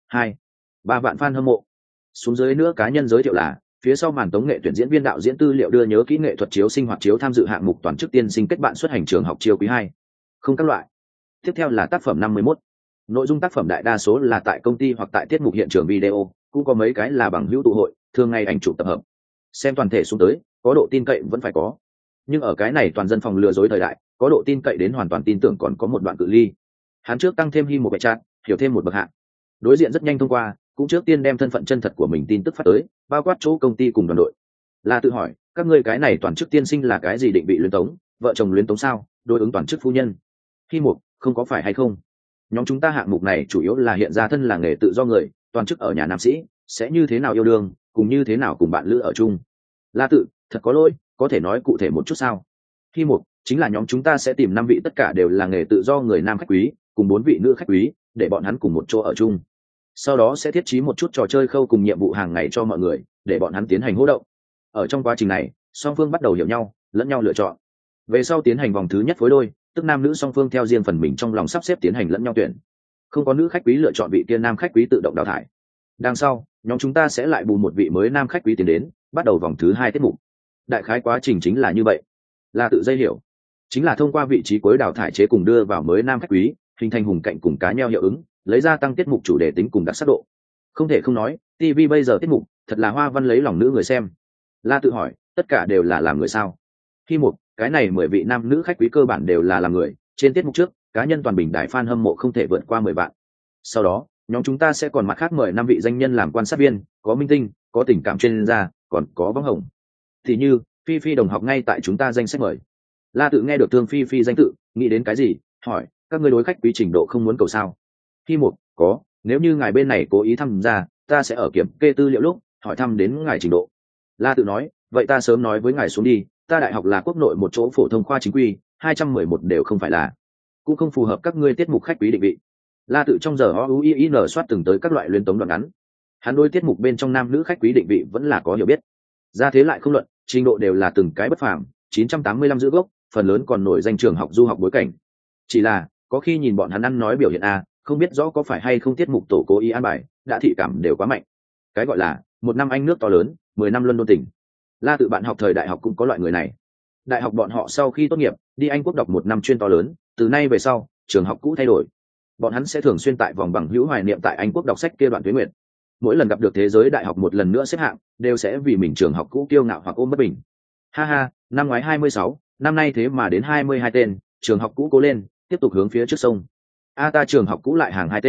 3 vạn fan hâm mộ. Xuống dưới nữa cá nhân giới thiệu là phía sau màn tống nghệ tuyển diễn viên đạo diễn tư liệu đưa nhớ kỹ nghệ thuật chiếu sinh hoạt chiếu tham dự hạng mục toàn chức tiên sinh kết bạn xuất hành trường học chiêu quý 2. Không các loại. Tiếp theo là tác phẩm 51. Nội dung tác phẩm đại đa số là tại công ty hoặc tại tiết mục hiện trường video, cũng có mấy cái là bằng hữu tụ hội, thường ngày ảnh chụp tập hợp. Xem toàn thể xuống tới, có độ tin cậy vẫn phải có. Nhưng ở cái này toàn dân phòng lừa dối thời đại, có độ tin cậy đến hoàn toàn tin tưởng còn có một đoạn cự ly. Hắn trước tăng thêm một bài chat, hiểu thêm một bậc hạng. Đối diện rất nhanh thông qua, cũng trước tiên đem thân phận chân thật của mình tin tức phát tới, bao quát chỗ công ty cùng đoàn đội. Là tự hỏi, các ngươi cái này toàn chức tiên sinh là cái gì định vị luyến tống, vợ chồng luyến tống sao, đối ứng toàn chức phu nhân. Khi một, không có phải hay không? Nhóm chúng ta hạng mục này chủ yếu là hiện ra thân là nghề tự do người, toàn chức ở nhà nam sĩ, sẽ như thế nào yêu đương, cùng như thế nào cùng bạn lữ ở chung. La tự, thật có lỗi, có thể nói cụ thể một chút sao? Khi một, chính là nhóm chúng ta sẽ tìm 5 vị tất cả đều là nghề tự do người nam khách quý, cùng 4 vị nữ khách quý, để bọn hắn cùng một chỗ ở chung. Sau đó sẽ thiết trí một chút trò chơi khâu cùng nhiệm vụ hàng ngày cho mọi người, để bọn hắn tiến hành hô động. Ở trong quá trình này, song phương bắt đầu hiểu nhau, lẫn nhau lựa chọn. Về sau tiến hành vòng thứ nhất phối đôi, tức nam nữ song phương theo riêng phần mình trong lòng sắp xếp tiến hành lẫn nhau tuyển. Không có nữ khách quý lựa chọn vị kia nam khách quý tự động đào thải. Đằng sau, nhóm chúng ta sẽ lại bù một vị mới nam khách quý tiến đến, bắt đầu vòng thứ 2 tiết mục. Đại khái quá trình chính là như vậy. Là tự dây hiểu, chính là thông qua vị trí cuối đào thải chế cùng đưa vào mới nam khách quý, hình thành hùng cạnh cùng cá nheo hiệu ứng, lấy ra tăng tiết mục chủ đề tính cùng đặc sắc độ. Không thể không nói, TV bây giờ tiết mục thật là hoa văn lấy lòng nữ người xem. La tự hỏi, tất cả đều là làm người sao? Khi một, cái này 10 vị nam nữ khách quý cơ bản đều là làm người, trên tiết mục trước, cá nhân toàn bình đại fan hâm mộ không thể vượt qua 10 vạn. Sau đó, nhóm chúng ta sẽ còn mặt khác mời 5 vị danh nhân làm quan sát viên, có minh tinh, có tình cảm chuyên gia, còn có bóng hồng. Thì như, Phi Phi đồng học ngay tại chúng ta danh sách mời. La tự nghe được Thương Phi Phi danh tự, nghĩ đến cái gì, hỏi, các ngươi đối khách quý trình độ không muốn cầu sao? Khi một, có, nếu như ngài bên này cố ý tham gia, ta sẽ ở kiểm kê tư liệu lúc hỏi thăm đến ngài trình độ. La tự nói, vậy ta sớm nói với ngài xuống đi, ta đại học là quốc nội một chỗ phổ thông khoa chính quy, 211 đều không phải là, cũng không phù hợp các ngươi tiết mục khách quý định vị. La tự trong giờ OUIN soát từng tới các loại luyến tống đoạn ngắn. Hắn đối tiết mục bên trong nam nữ khách quý định vị vẫn là có hiểu biết. Ra thế lại không luận, trình độ đều là từng cái bất phàm, 985 giữ gốc, phần lớn còn nổi danh trường học du học bối cảnh. Chỉ là, có khi nhìn bọn hắn ăn nói biểu hiện a, không biết rõ có phải hay không tiết mục tổ cố ý an bài, đã thị cảm đều quá mạnh. Cái gọi là một năm Anh nước to lớn, 10 năm Luân đôn tỉnh. La tự bạn học thời đại học cũng có loại người này. Đại học bọn họ sau khi tốt nghiệp, đi Anh quốc đọc 1 năm chuyên to lớn, từ nay về sau, trường học cũ thay đổi. Bọn hắn sẽ thường xuyên tại vòng bằng hữu hoài niệm tại Anh quốc đọc sách kia đoạn tuế nguyệt. Mỗi lần gặp được thế giới đại học một lần nữa xếp hạng, đều sẽ vì mình trường học cũ kiêu ngạo hoặc ôm bất bình. Ha ha, năm ngoái 26, năm nay thế mà đến 22 tên, trường học cũ cố lên, tiếp tục hướng phía trước sông. Ta trường học cũ lại hàng 2 tên,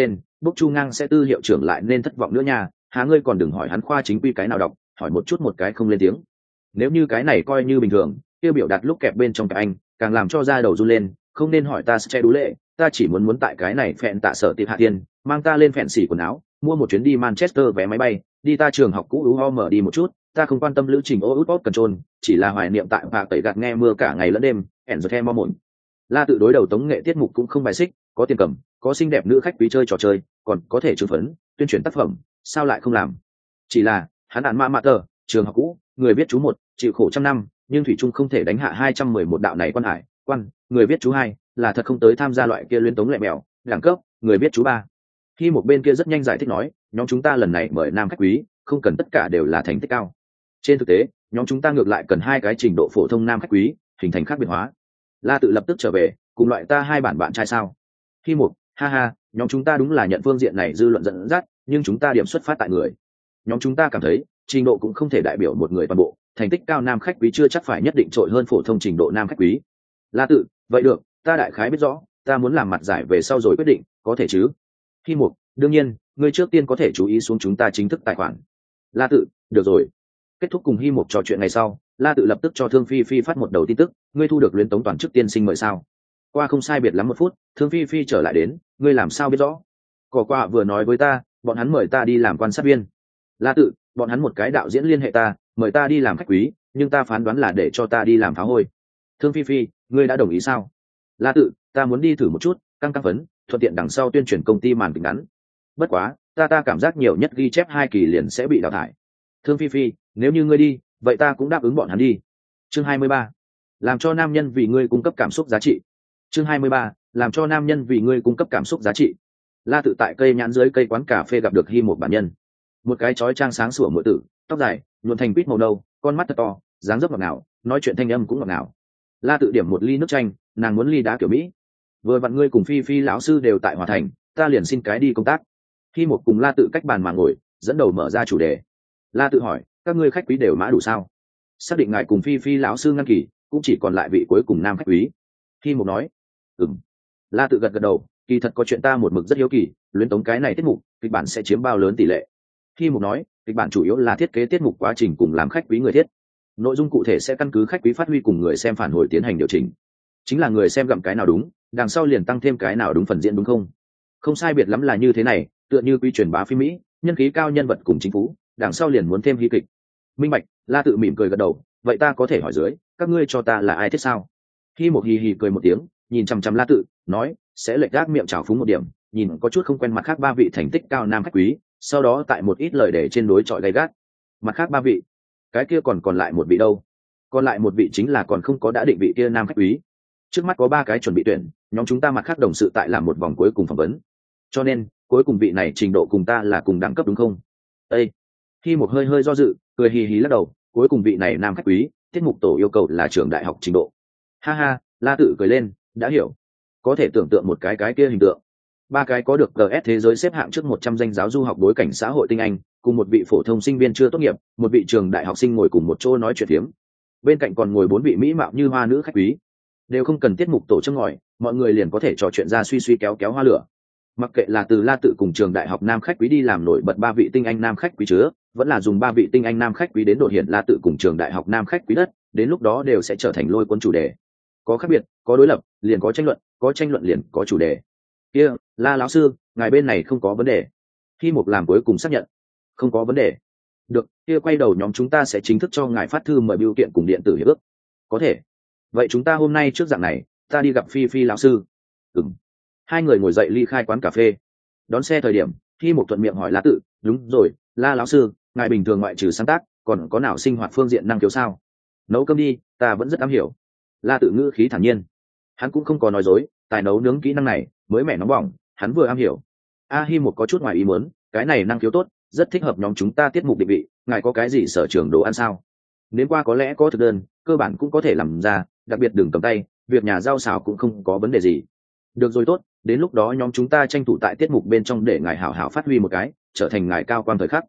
bốc chu ngang sẽ tư hiệu trưởng lại nên thất vọng nữa nha. Há ngươi còn đừng hỏi hắn khoa chính quy cái nào đọc, hỏi một cái không lên tiếng. Nếu như cái này coi như bình thường, tiêu biểu đạt lúc kẹp bên trong cái anh càng làm cho da đầu run lên. Không nên hỏi ta sẽ đú lệ, ta chỉ muốn tại cái này phẹn tạ sở tiệp hạ tiền, mang ta lên phẹn xỉ quần áo, mua một chuyến đi Manchester vé máy bay, đi ta trường học cũ mở đi một chút. Ta không quan tâm lữ trình ô út control, chỉ là hoài niệm tại và tẩy gạt nghe mưa cả ngày lẫn đêm. Enzo mo mồn. La tự đối đầu tống nghệ tiết mục cũng không bài xích, có tiền cầm, có xinh đẹp nữ khách quý chơi trò chơi, còn có thể trừng phấn, tuyên truyền tác phẩm, sao lại không làm? Chỉ là hắn đạn ma tờ, trường học cũ, người viết chú một, chịu khổ trăm năm, nhưng thủy trung không thể đánh hạ 211 đạo này người viết chú hai là thật không tới tham gia loại kia liên tống lẹ mèo, đẳng cấp, người viết chú ba. Khi một bên kia rất nhanh giải thích nói, nhóm chúng ta lần này mời nam khách quý, không cần tất cả đều là thành tích cao. Trên thực tế, nhóm chúng ta ngược lại cần 2 cái trình độ phổ thông nam khách quý, hình thành khác biệt hóa. La tự lập tức trở về, cùng loại ta 2 bản bạn trai sao? Khi một, ha ha, nhóm chúng ta đúng là nhận phương diện này dư luận dẫn dắt, nhưng chúng ta điểm xuất phát tại người. Nhóm chúng ta cảm thấy, trình độ cũng không thể đại biểu một người toàn bộ, thành tích cao nam khách quý chưa chắc phải nhất định trội hơn phổ thông trình độ nam khách quý. La tự, vậy được, ta đại khái biết rõ, ta muốn làm mặt giải về sau rồi quyết định, có thể chứ? Khi một, đương nhiên, ngươi trước tiên có thể chú ý xuống chúng ta chính thức tài khoản. La tự, được rồi. Kết thúc cùng Hi Mục trò chuyện ngày sau, La tự lập tức cho Thương Phi Phi phát một đầu tin tức, ngươi thu được luyến tống toàn chức tiên sinh mời sao? Qua không sai biệt lắm 1 phút, Thương Phi Phi trở lại đến, ngươi làm sao biết rõ? Cỏ qua vừa nói với ta, bọn hắn mời ta đi làm quan sát viên. La tự, bọn hắn một cái đạo diễn liên hệ ta, mời ta đi làm khách quý, nhưng ta phán đoán là để cho ta đi làm phá hôi. Thương Phi Phi, ngươi đã đồng ý sao? La tự, ta muốn đi thử một chút, căng phấn, thuận tiện đằng sau tuyên truyền công ty màn kịch ngắn. Bất quá, ta cảm giác nhiều nhất ghi chép 2 kỳ liền sẽ bị đào thải. Thương Phi Phi, nếu như ngươi đi, vậy ta cũng đáp ứng bọn hắn đi. Chương 23. Làm cho nam nhân vì ngươi cung cấp cảm xúc giá trị. Chương 23. Làm cho nam nhân vì ngươi cung cấp cảm xúc giá trị. La tự tại cây nhãn dưới cây quán cà phê gặp được Hi một bản nhân. Một cái chói trang sáng sủa muội tử, tóc dài, nhuộm thành quýt màu nâu, con mắt thật to, dáng dấp ngọt ngào, nói chuyện thanh âm cũng ngọt ngào. La tự điểm một ly nước chanh, nàng muốn ly đá kiểu Mỹ. Vừa vặn ngươi cùng Phi Phi lão sư đều tại Hòa Thành, ta liền xin cái đi công tác. Hi một cùng La tự cách bàn mà ngồi, dẫn đầu mở ra chủ đề. La tự hỏi, các ngươi khách quý đều mã đủ sao? Xác định ngài cùng Phi Phi lão sư ngăn kỳ, cũng chỉ còn lại vị cuối cùng nam khách quý. Hi một nói, ừm. La tự gật đầu, kỳ thật có chuyện ta một mực rất hiếu kỳ, luyến tống cái này tiết mục, kịch bản sẽ chiếm bao lớn tỷ lệ? Hi một nói, kịch bản chủ yếu là thiết kế tiết mục quá trình cùng làm khách quý người thiết. Nội dung cụ thể sẽ căn cứ khách quý phát huy cùng người xem phản hồi tiến hành điều chỉnh. Chính là người xem gặm cái nào đúng, đằng sau liền tăng thêm cái nào đúng phần diễn đúng không? Không sai biệt lắm là như thế này, tựa như quy truyền bá phim Mỹ, nhân khí cao nhân vật cùng chính phủ, đằng sau liền muốn thêm hí kịch. Minh bạch. La tự mỉm cười gật đầu, vậy ta có thể hỏi dưới, các ngươi cho ta là ai thiết sao? Hi một hì hì cười một tiếng, nhìn chằm chằm La tự, nói, sẽ lệch gác miệng trào phúng một điểm, nhìn có chút không quen mặt khác 3 vị thành tích cao nam khách quý, sau đó tại một ít lời để trên đối chọi gay gắt. Mặt khác 3 vị, cái kia còn lại một vị đâu? Còn lại một vị chính là còn không có đã định vị kia nam khách quý. Trước mắt có 3 cái chuẩn bị tuyển, nhóm chúng ta mặt khác đồng sự tại làm một vòng cuối cùng phỏng vấn. Cho nên, cuối cùng vị này trình độ cùng ta là cùng đẳng cấp đúng không? Ê! Khi một hơi do dự, cười hì hì lắc đầu, cuối cùng vị này nam khách quý, tiết mục tổ yêu cầu là trường đại học trình độ. Ha ha, La tự cười lên, đã hiểu. Có thể tưởng tượng một cái kia hình tượng. 3 cái có được GS thế giới xếp hạng trước 100 danh giáo du học bối cảnh xã hội tinh anh, cùng một vị phổ thông sinh viên chưa tốt nghiệp, một vị trường đại học sinh ngồi cùng một chỗ nói chuyện phiếm. Bên cạnh còn ngồi 4 vị mỹ mạo như hoa nữ khách quý. Đều không cần tiết mục tổ châm ngòi, mọi người liền có thể trò chuyện ra suy kéo hoa lửa. Mặc kệ là từ La tự cùng trường đại học nam khách quý đi làm nổi bật 3 vị tinh anh nam khách quý chứa, vẫn là dùng 3 vị tinh anh nam khách quý đến đột hiện La tự cùng trường đại học nam khách quý đất, đến lúc đó đều sẽ trở thành lôi cuốn chủ đề. Có khác biệt, có đối lập, liền có tranh luận, có tranh luận liền có chủ đề. Kia, La lão sư, ngài bên này không có vấn đề. Khi một làm cuối cùng xác nhận, không có vấn đề. Được, kia quay đầu nhóm chúng ta sẽ chính thức cho ngài phát thư mời bưu kiện cùng điện tử hiệp ước. Có thể. Vậy chúng ta hôm nay trước dạng này, ta đi gặp Phi Phi lão sư. Ừm. 2 người ngồi dậy ly khai quán cà phê. Đón xe thời điểm, khi một thuận miệng hỏi La tự, đúng rồi, La lão sư, ngài bình thường ngoại trừ sáng tác, còn có nào sinh hoạt phương diện năng khiếu sao? Nấu cơm đi, ta vẫn rất am hiểu. La tự ngữ khí thản nhiên. Hắn cũng không có nói dối, tài nấu nướng kỹ năng này, mới mẻ nóng bỏng, hắn vừa am hiểu. Hi một có chút ngoài ý muốn, cái này năng khiếu tốt, rất thích hợp nhóm chúng ta tiết mục định vị, ngài có cái gì sở trường đồ ăn sao? Đến qua có lẽ có thực đơn, cơ bản cũng có thể làm ra, đặc biệt đừng cầm tay, việc nhà rau xào cũng không có vấn đề gì. Được rồi tốt, đến lúc đó nhóm chúng ta tranh thủ tại tiết mục bên trong để ngài hảo hảo phát huy một cái, trở thành ngài cao quan thời khắc.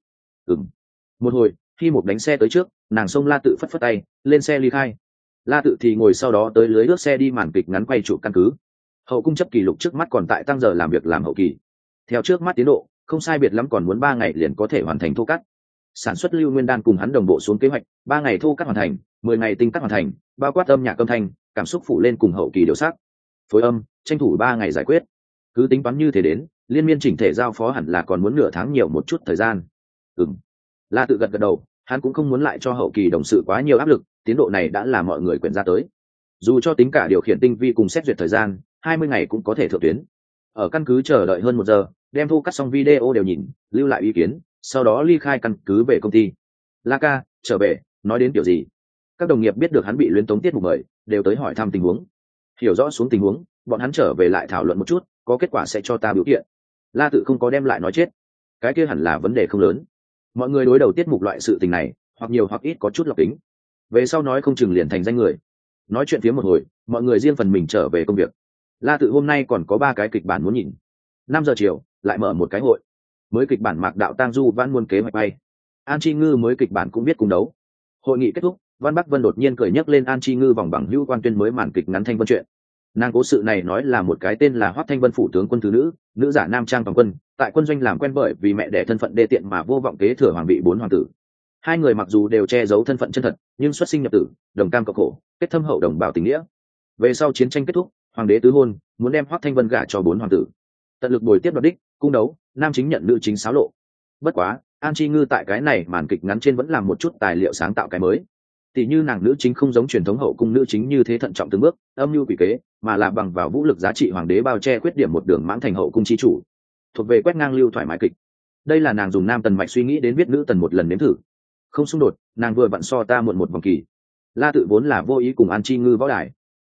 Một hồi, khi một đánh xe tới trước, nàng xông La tự phất phất tay, lên xe ly khai. La tự thì ngồi sau đó tới lưới lướt xe đi màn kịch ngắn quay chụp căn cứ. Hậu cung chấp kỷ lục trước mắt còn tại tăng giờ làm việc làm hậu kỳ. theo trước mắt tiến độ không sai biệt lắm còn muốn 3 ngày liền có thể hoàn thành thô cắt. Sản xuất Lưu Nguyên Đan cùng hắn đồng bộ xuống kế hoạch, 3 ngày thô cắt hoàn thành, 10 ngày tinh cắt hoàn thành, bao quát âm nhạc âm thanh, cảm xúc phụ lên cùng hậu kỳ điều sắc, phối âm, tranh thủ 3 ngày giải quyết. Cứ tính toán như thế đến, liên miên chỉnh thể giao phó hẳn là còn muốn nửa tháng nhiều một chút thời gian. La Tự gật gật đầu, hắn cũng không muốn lại cho hậu kỳ đồng sự quá nhiều áp lực, tiến độ này đã là mọi người quyển ra tới. Dù cho tính cả điều khiển tinh vi cùng xét duyệt thời gian, 20 ngày cũng có thể thượng tuyến. Ở căn cứ chờ đợi hơn 1 giờ, đem thu cắt xong video đều nhìn, lưu lại ý kiến, sau đó ly khai căn cứ về công ty. La ca, trở về, nói đến kiểu gì? Các đồng nghiệp biết được hắn bị luyến tống tiết mục mời, đều tới hỏi thăm tình huống. Hiểu rõ xuống tình huống, bọn hắn trở về lại thảo luận một chút, có kết quả sẽ cho ta biểu kiện. La Tự không có đem lại nói chết, cái kia hẳn là vấn đề không lớn. Mọi người đối đầu tiết mục loại sự tình này, hoặc nhiều hoặc ít có chút lọc tính. Về sau nói không chừng liền thành danh người. Nói chuyện phía một hồi, mọi người riêng phần mình trở về công việc. La Tự hôm nay còn có 3 cái kịch bản muốn nhìn. 5 giờ chiều lại mở một cái hội. Mới kịch bản Mạc Đạo Tang Du Vãn muôn kế hoạch bay. An Chi Ngư mới kịch bản cũng biết cùng đấu. Hội nghị kết thúc, Văn Bắc Vân đột nhiên cười nhắc lên An Chi Ngư vòng bằng hữu quan tuyên mới màn kịch ngắn Thanh Vân chuyện. Nàng cố sự này nói là một cái tên là Hoắc Thanh Vân phủ tướng quân thứ nữ, nữ giả nam trang toàn quân, tại quân doanh làm quen bởi vì mẹ đẻ thân phận đê tiện mà vô vọng kế thừa hoàng vị 4 hoàng tử. Hai người mặc dù đều che giấu thân phận chân thật, nhưng xuất sinh nhập tử, đồng cam cộng khổ, kết thâm hậu đồng bào tình nghĩa. Về sau chiến tranh kết thúc, hoàng đế tứ hôn, muốn đem Hoắc Thanh Vân gả cho 4 hoàng tử. Tận lực bồi tiếp đoạt đích, cung đấu, nam chính nhận nữ chính xáo lộ. Bất quá, An Chi Ngư tại cái này màn kịch ngắn trên vẫn làm một chút tài liệu sáng tạo cái mới. Tỷ như nàng nữ chính không giống truyền thống hậu cung nữ chính như thế thận trọng từng bước, âm mưu quỷ kế, mà là bằng vào vũ lực giá trị hoàng đế bao che khuyết điểm một đường mãng thành hậu cung chi chủ, thuộc về quét ngang lưu thoải mái kịch. Đây là nàng dùng nam tần mạch suy nghĩ đến viết nữ tần một lần nếm thử. Không xung đột, nàng vừa vặn so ta muộn một vòng kỳ. La Tự vốn là vô ý cùng An Chi Ngư võ đài.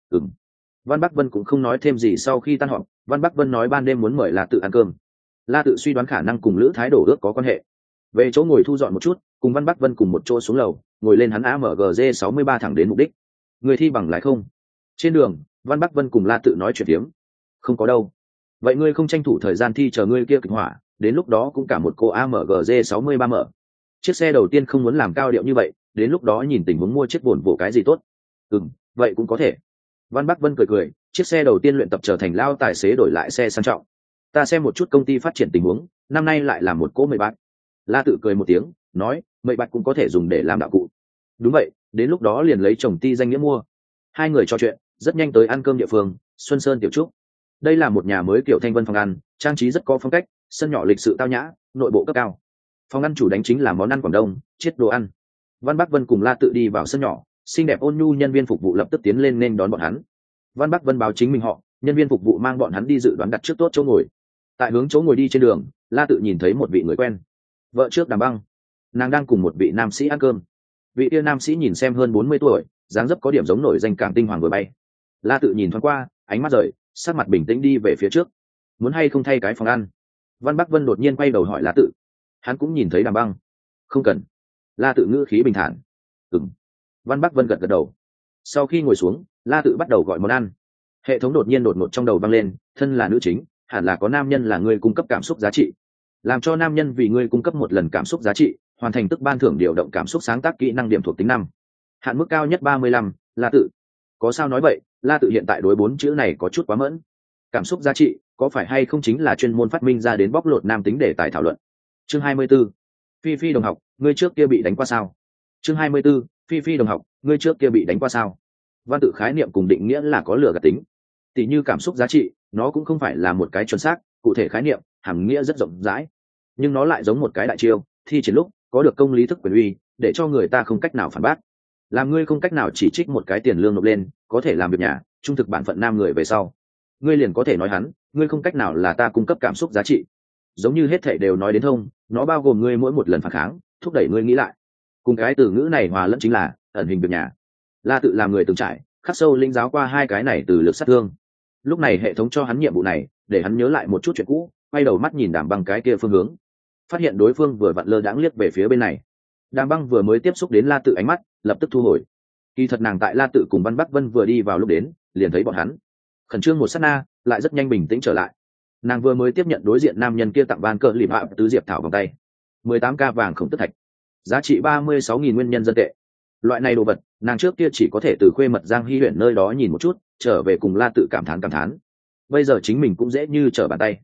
Văn Bắc Vân cũng không nói thêm gì. Sau khi tan họp, Văn Bắc Vân nói ban đêm muốn mời La Tự ăn cơm. La Tự suy đoán khả năng cùng Lữ Thái Đổ ước có quan hệ. Về chỗ ngồi thu dọn một chút, cùng Văn Bắc Vân cùng một chỗ xuống lầu, ngồi lên hắn AMG 63 thẳng đến mục đích. Người thi bằng lái không? Trên đường, Văn Bắc Vân cùng La Tự nói chuyện tiếm. Không có đâu. Vậy ngươi không tranh thủ thời gian thi chờ ngươi kia kịch hỏa, đến lúc đó cũng cả một cô AMG 63 mở. Chiếc xe đầu tiên không muốn làm cao điệu như vậy, đến lúc đó nhìn tình huống mua chiếc buồn vỗ cái gì tốt. Vậy cũng có thể. Văn Bắc Vân cười cười, chiếc xe đầu tiên luyện tập trở thành lao tài xế đổi lại xe sang trọng. Ta xem một chút công ty phát triển tình huống, năm nay lại làm một cỗ mười bát. La Tự cười một tiếng, nói, mười bát cũng có thể dùng để làm đạo cụ. Đúng vậy, đến lúc đó liền lấy chồng ty danh nghĩa mua. Hai người trò chuyện, rất nhanh tới ăn cơm địa phương, Xuân Sơn Tiểu Trúc. Đây là một nhà mới kiểu Thanh Vân phòng ăn, trang trí rất có phong cách, sân nhỏ lịch sự tao nhã, nội bộ cấp cao. Phòng ăn chủ đánh chính là món ăn Quảng Đông, chiết đồ ăn. Văn Bắc Vân cùng La Tự đi vào sân nhỏ, xinh đẹp ôn nhu nhân viên phục vụ lập tức tiến lên nên đón bọn hắn. Văn Bắc Vân báo chính mình họ, nhân viên phục vụ mang bọn hắn đi dự đoán đặt trước tốt chỗ ngồi. Tại hướng chỗ ngồi đi trên đường, La Tự nhìn thấy một vị người quen. Vợ trước Đàm Băng, nàng đang cùng một vị nam sĩ ăn cơm. Vị kia nam sĩ nhìn xem hơn 40 tuổi, dáng dấp có điểm giống nổi danh Cảng Tinh Hoàng vừa bay. La Tự nhìn thoáng qua, ánh mắt rời, sắc mặt bình tĩnh đi về phía trước. Muốn hay không thay cái phòng ăn? Văn Bắc Vân đột nhiên quay đầu hỏi La Tự. Hắn cũng nhìn thấy Đàm Băng. Không cần. La Tự ngữ khí bình thản. Văn Bắc Vân gật gật đầu. Sau khi ngồi xuống, La Tự bắt đầu gọi món ăn. Hệ thống đột nhiên đột ngột trong đầu vang lên, thân là nữ chính, hẳn là có nam nhân là người cung cấp cảm xúc giá trị. Làm cho nam nhân vì ngươi cung cấp một lần cảm xúc giá trị, hoàn thành tức ban thưởng điều động cảm xúc sáng tác kỹ năng điểm thuộc tính 5. Hạn mức cao nhất 35, La Tự. Có sao nói vậy, La Tự hiện tại đối 4 chữ này có chút quá mẫn. Cảm xúc giá trị, có phải hay không chính là chuyên môn phát minh ra đến bóc lột nam tính để tài thảo luận. Chương 24. Phi Phi đồng học, ngươi trước kia bị đánh qua sao? Chương 24. Phi Phi đồng học, ngươi trước kia bị đánh qua sao? Văn tự khái niệm cùng định nghĩa là có lừa gạt tính. Tỷ như cảm xúc giá trị, nó cũng không phải là một cái chuẩn xác, cụ thể khái niệm, hàm nghĩa rất rộng rãi, nhưng nó lại giống một cái đại chiêu, thi triển lúc có được công lý thức quyền uy, để cho người ta không cách nào phản bác. Làm ngươi không cách nào chỉ trích một cái tiền lương nộp lên, có thể làm việc nhà, trung thực bản phận nam người về sau, ngươi liền có thể nói hắn, ngươi không cách nào là ta cung cấp cảm xúc giá trị. Giống như hết thảy đều nói đến thông, nó bao gồm ngươi mỗi một lần phản kháng, thúc đẩy ngươi nghĩ lại. Cùng cái từ ngữ này hòa lẫn chính là ẩn hình việc nhà. La Tự làm người từng trải, khắc sâu linh giáo qua hai cái này từ lực sát thương. Lúc này hệ thống cho hắn nhiệm vụ này, để hắn nhớ lại một chút chuyện cũ, quay đầu mắt nhìn Đàm Băng cái kia phương hướng, phát hiện đối phương vừa vặn lơ đãng liếc về phía bên này. Đàm Băng vừa mới tiếp xúc đến La Tự ánh mắt, lập tức thu hồi. Kỳ thật nàng tại La Tự cùng Văn Bắc Vân vừa đi vào lúc đến, liền thấy bọn hắn. Khẩn trương một sát na, lại rất nhanh bình tĩnh trở lại. Nàng vừa mới tiếp nhận đối diện nam nhân kia tặng van cờ lìm hạ tứ diệp thảo vòng tay, 18k vàng khổng tức thạch, giá trị 36.000 nguyên nhân dân tệ. Loại này đồ vật, nàng trước kia chỉ có thể từ Khuê Mật Giang Hy huyện nơi đó nhìn một chút, trở về cùng La Tự cảm thán. Bây giờ chính mình cũng dễ như trở bàn tay.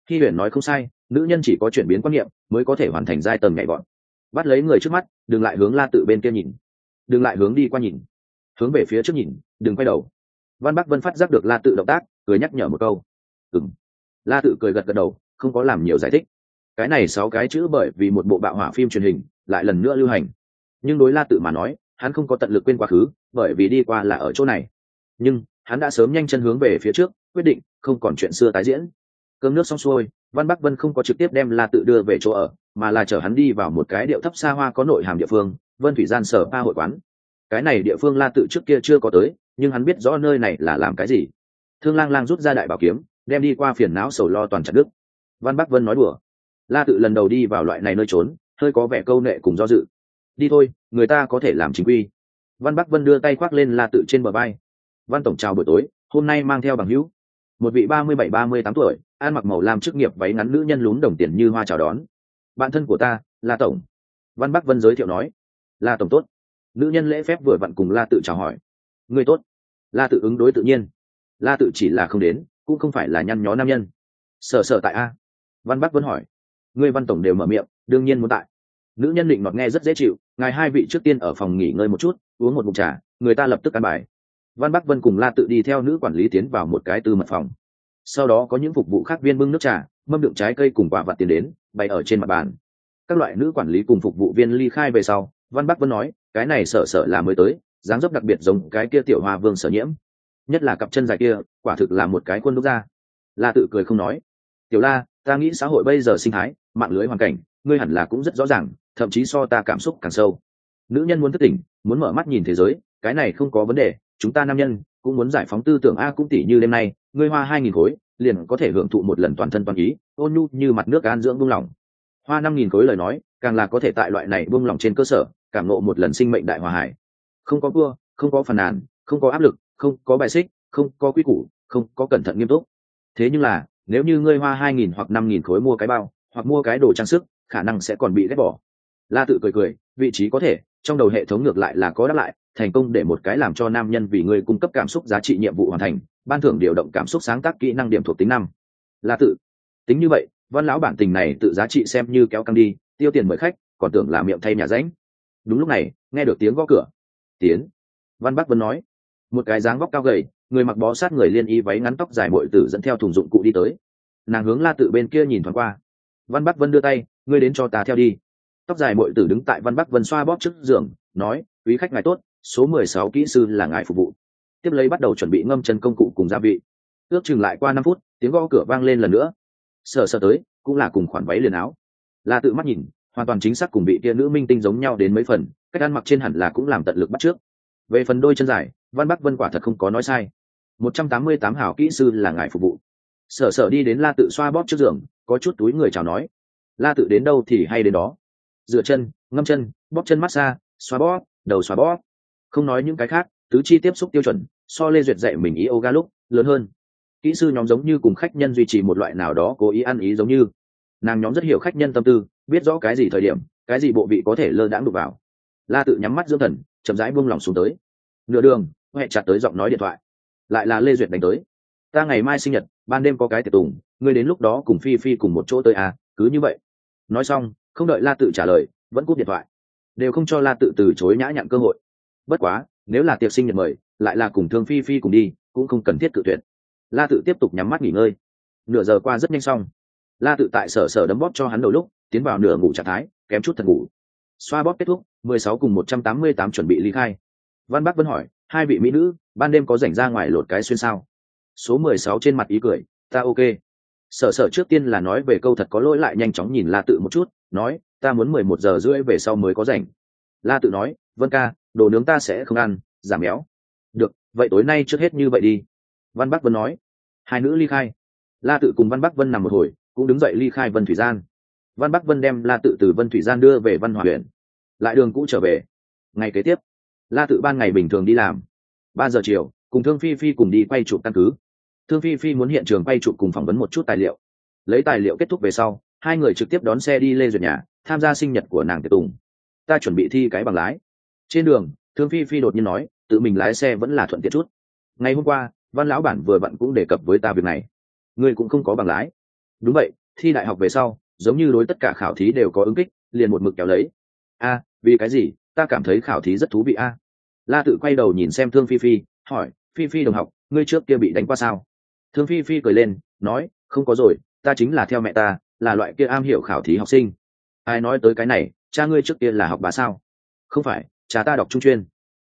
Hy Huyền nói không sai, nữ nhân chỉ có chuyển biến quan niệm mới có thể hoàn thành giai tầng nhảy vọt. Bắt lấy người trước mắt, đừng lại hướng La Tự bên kia nhìn, đừng lại hướng đi qua nhìn, hướng về phía trước nhìn, đừng quay đầu. Văn Bắc Vân phát giác được La Tự động tác, cười nhắc nhở một câu. Ừm. La Tự cười gật gật đầu, không có làm nhiều giải thích. Cái này 6 cái chữ bởi vì một bộ bạo hỏa phim truyền hình lại lần nữa lưu hành, nhưng đối La Tự mà nói, hắn không có tận lực quên quá khứ, bởi vì đi qua là ở chỗ này. Nhưng hắn đã sớm nhanh chân hướng về phía trước, quyết định không còn chuyện xưa tái diễn. Cơm nước xong xuôi, Văn Bắc Vân không có trực tiếp đem La Tự đưa về chỗ ở, mà là chở hắn đi vào một cái điệu thấp xa hoa có nội hàm địa phương, Vân Thủy Gian Sở Pa hội quán. Cái này địa phương La Tự trước kia chưa có tới, nhưng hắn biết rõ nơi này là làm cái gì. Thương Lang Lang rút ra đại bảo kiếm, đem đi qua phiền não sầu lo toàn chặt đứt. Văn Bắc Vân nói đùa. La Tự lần đầu đi vào loại này nơi trốn, hơi có vẻ câu nệ cùng do dự. Đi thôi, người ta có thể làm chính quy. Văn Bắc Vân đưa tay khoác lên La Tự trên bờ vai. Văn tổng chào buổi tối, hôm nay mang theo bằng hữu. Một vị 37-38 tuổi, ăn mặc màu lam chức nghiệp váy ngắn nữ nhân lún đồng tiền như hoa chào đón. Bạn thân của ta, La tổng. Văn Bắc Vân giới thiệu nói. La tổng tốt. Nữ nhân lễ phép vừa vặn cùng La Tự chào hỏi. Người tốt. La Tự ứng đối tự nhiên. La Tự chỉ là không đến, cũng không phải là nhăn nhó nam nhân. Sở tại a? Văn Bắc Vân hỏi. Ngươi Văn tổng đều mở miệng, đương nhiên muốn tại. Nữ nhân định nọt nghe rất dễ chịu, ngài hai vị trước tiên ở phòng nghỉ ngơi một chút, uống một ngụm trà, người ta lập tức ăn bài. Văn Bắc Vân cùng La Tự đi theo nữ quản lý tiến vào một cái tư mật phòng. Sau đó có những phục vụ khác viên bưng nước trà, mâm đựng trái cây cùng quả vặt tiền đến, bày ở trên mặt bàn. Các loại nữ quản lý cùng phục vụ viên ly khai về sau, Văn Bắc Vân nói, cái này Sở là mới tới, dáng dấp đặc biệt giống cái kia tiểu hoa vương Sở Nhiễm, nhất là cặp chân dài kia, quả thực là một cái khuôn đúc ra. La Tự cười không nói. Tiểu La, ta nghĩ xã hội bây giờ sinh thái, mạng lưới hoàn cảnh, ngươi hẳn là cũng rất rõ ràng, thậm chí so ta cảm xúc càng sâu. Nữ nhân muốn thức tỉnh, muốn mở mắt nhìn thế giới, cái này không có vấn đề, chúng ta nam nhân cũng muốn giải phóng tư tưởng a, cũng tỉ như đêm nay, ngươi hoa 2.000 khối, liền có thể hưởng thụ một lần toàn thân toàn ý, ôn nhu như mặt nước an dưỡng buông lỏng. Hoa 5.000 khối lời nói, càng là có thể tại loại này buông lỏng trên cơ sở, cảm ngộ một lần sinh mệnh đại hòa hải. Không có cua, không có phàn nàn, không có áp lực, không có bài xích, không có quy củ, không có cẩn thận nghiêm túc. Thế nhưng là, nếu như ngươi hoa 2.000 hoặc 5.000 khối mua cái bao, hoặc mua cái đồ trang sức, khả năng sẽ còn bị ghét bỏ. La Tự cười, vị trí có thể, trong đầu hệ thống ngược lại là có đáp lại, thành công để một cái làm cho nam nhân vì ngươi cung cấp cảm xúc giá trị nhiệm vụ hoàn thành, ban thưởng điều động cảm xúc sáng tác kỹ năng điểm thuộc tính 5. La Tự, tính như vậy, Văn lão bản tình này tự giá trị xem như kéo căng đi, tiêu tiền mời khách, còn tưởng là miệng thay nhà ránh. Đúng lúc này, nghe được tiếng gõ cửa. Tiến. Văn Bắc Vân nói. Một cái dáng vóc cao gầy, người mặc bó sát người liên y váy ngắn tóc dài muội tử dẫn theo thùng dụng cụ đi tới. Nàng hướng La Tự bên kia nhìn thoáng qua. Văn Bắc Vân đưa tay, ngươi đến cho ta theo đi. Tóc dài muội tử đứng tại Văn Bắc Vân xoa bóp trước giường, nói, quý khách ngài tốt, số 16 kỹ sư là ngài phục vụ. Tiếp lấy bắt đầu chuẩn bị ngâm chân công cụ cùng gia vị. Ước chừng lại qua 5 phút, tiếng gõ cửa vang lên lần nữa. Sở tới, cũng là cùng khoản váy liền áo. La Tự mắt nhìn, hoàn toàn chính xác cùng vị kia nữ minh tinh giống nhau đến mấy phần, cách ăn mặc trên hẳn là cũng làm tận lực bắt trước. Về phần đôi chân dài, Văn Bắc Vân quả thật không có nói sai. 188 hảo kỹ sư là ngài phục vụ. Sở đi đến La Tự xoa bóp trước giường, có chút túi người chào nói. La Tự đến đâu thì hay đến đó. Dựa chân, ngâm chân, bóp chân massage, xoa bóp, đầu xoa bóp. Không nói những cái khác, tứ chi tiếp xúc tiêu chuẩn, so Lê Duyệt dạy mình yoga lúc lớn hơn. Kỹ sư nhóm giống như cùng khách nhân duy trì một loại nào đó cố ý ăn ý giống như. Nàng nhóm rất hiểu khách nhân tâm tư, biết rõ cái gì thời điểm, cái gì bộ vị có thể lơ đãng đụng vào. La Tự nhắm mắt dưỡng thần, chậm rãi buông lỏng xuống tới. Nửa đường, huệ chặt tới giọng nói điện thoại. Lại là Lê Duyệt đánh tới. Ta ngày mai sinh nhật, ban đêm có cái tiệc tùng, ngươi đến lúc đó cùng Phi cùng một chỗ tới à, cứ như vậy. Nói xong, không đợi La Tự trả lời, vẫn cúp điện thoại. Đều không cho La Tự từ chối nhã nhặn cơ hội. Bất quá, nếu là tiệc sinh nhật mời, lại là cùng Thương Phi cùng đi, cũng không cần thiết cự tuyệt. La Tự tiếp tục nhắm mắt nghỉ ngơi. Nửa giờ qua rất nhanh xong. La Tự tại Sở đấm bóp cho hắn đầu lúc, tiến vào nửa ngủ trạng thái, kém chút thật ngủ. Xoa bóp kết thúc, 16 cùng 188 chuẩn bị ly khai. Văn Bắc Vân hỏi, hai vị mỹ nữ, ban đêm có rảnh ra ngoài lột cái xuyên sao? Số 16 trên mặt ý cười, ta ok. Sở trước tiên là nói về câu thật có lỗi, lại nhanh chóng nhìn La Tự một chút, nói, ta muốn 11 giờ rưỡi về sau mới có rảnh. La Tự nói, Vân ca, đồ nướng ta sẽ không ăn, giảm béo. Được, vậy tối nay trước hết như vậy đi. Văn Bắc Vân nói. Hai nữ ly khai. La Tự cùng Văn Bắc Vân nằm một hồi, cũng đứng dậy ly khai Vân Thủy Gian. Văn Bắc Vân đem La Tự từ Vân Thủy Gian đưa về Văn Hòa huyện, lại đường cũ trở về. Ngày kế tiếp, La Tự ban ngày bình thường đi làm. 3 giờ chiều, cùng Thương Phi cùng đi quay chụp căn cứ. Thương Phi muốn hiện trường quay chụp cùng phỏng vấn một chút tài liệu. Lấy tài liệu kết thúc về sau, hai người trực tiếp đón xe đi Lê Duyệt nhà, tham gia sinh nhật của nàng tiệc tùng. Ta chuẩn bị thi cái bằng lái. Trên đường, Thương Phi đột nhiên nói, tự mình lái xe vẫn là thuận tiện chút. Ngày hôm qua, Văn lão bản vừa vặn cũng đề cập với ta việc này. Ngươi cũng không có bằng lái. đúng vậy, thi đại học về sau giống như đối tất cả khảo thí đều có ứng kích, liền một mực kéo lấy. A, vì cái gì? Ta cảm thấy khảo thí rất thú vị a. La Tự quay đầu nhìn xem Thương Phi Phi, hỏi, Phi Phi đồng học, ngươi trước kia bị đánh qua sao? Thương Phi Phi cười lên, nói, không có rồi, ta chính là theo mẹ ta, là loại kia am hiểu khảo thí học sinh. Ai nói tới cái này, cha ngươi trước kia là học bá sao? Không phải, cha ta đọc trung chuyên.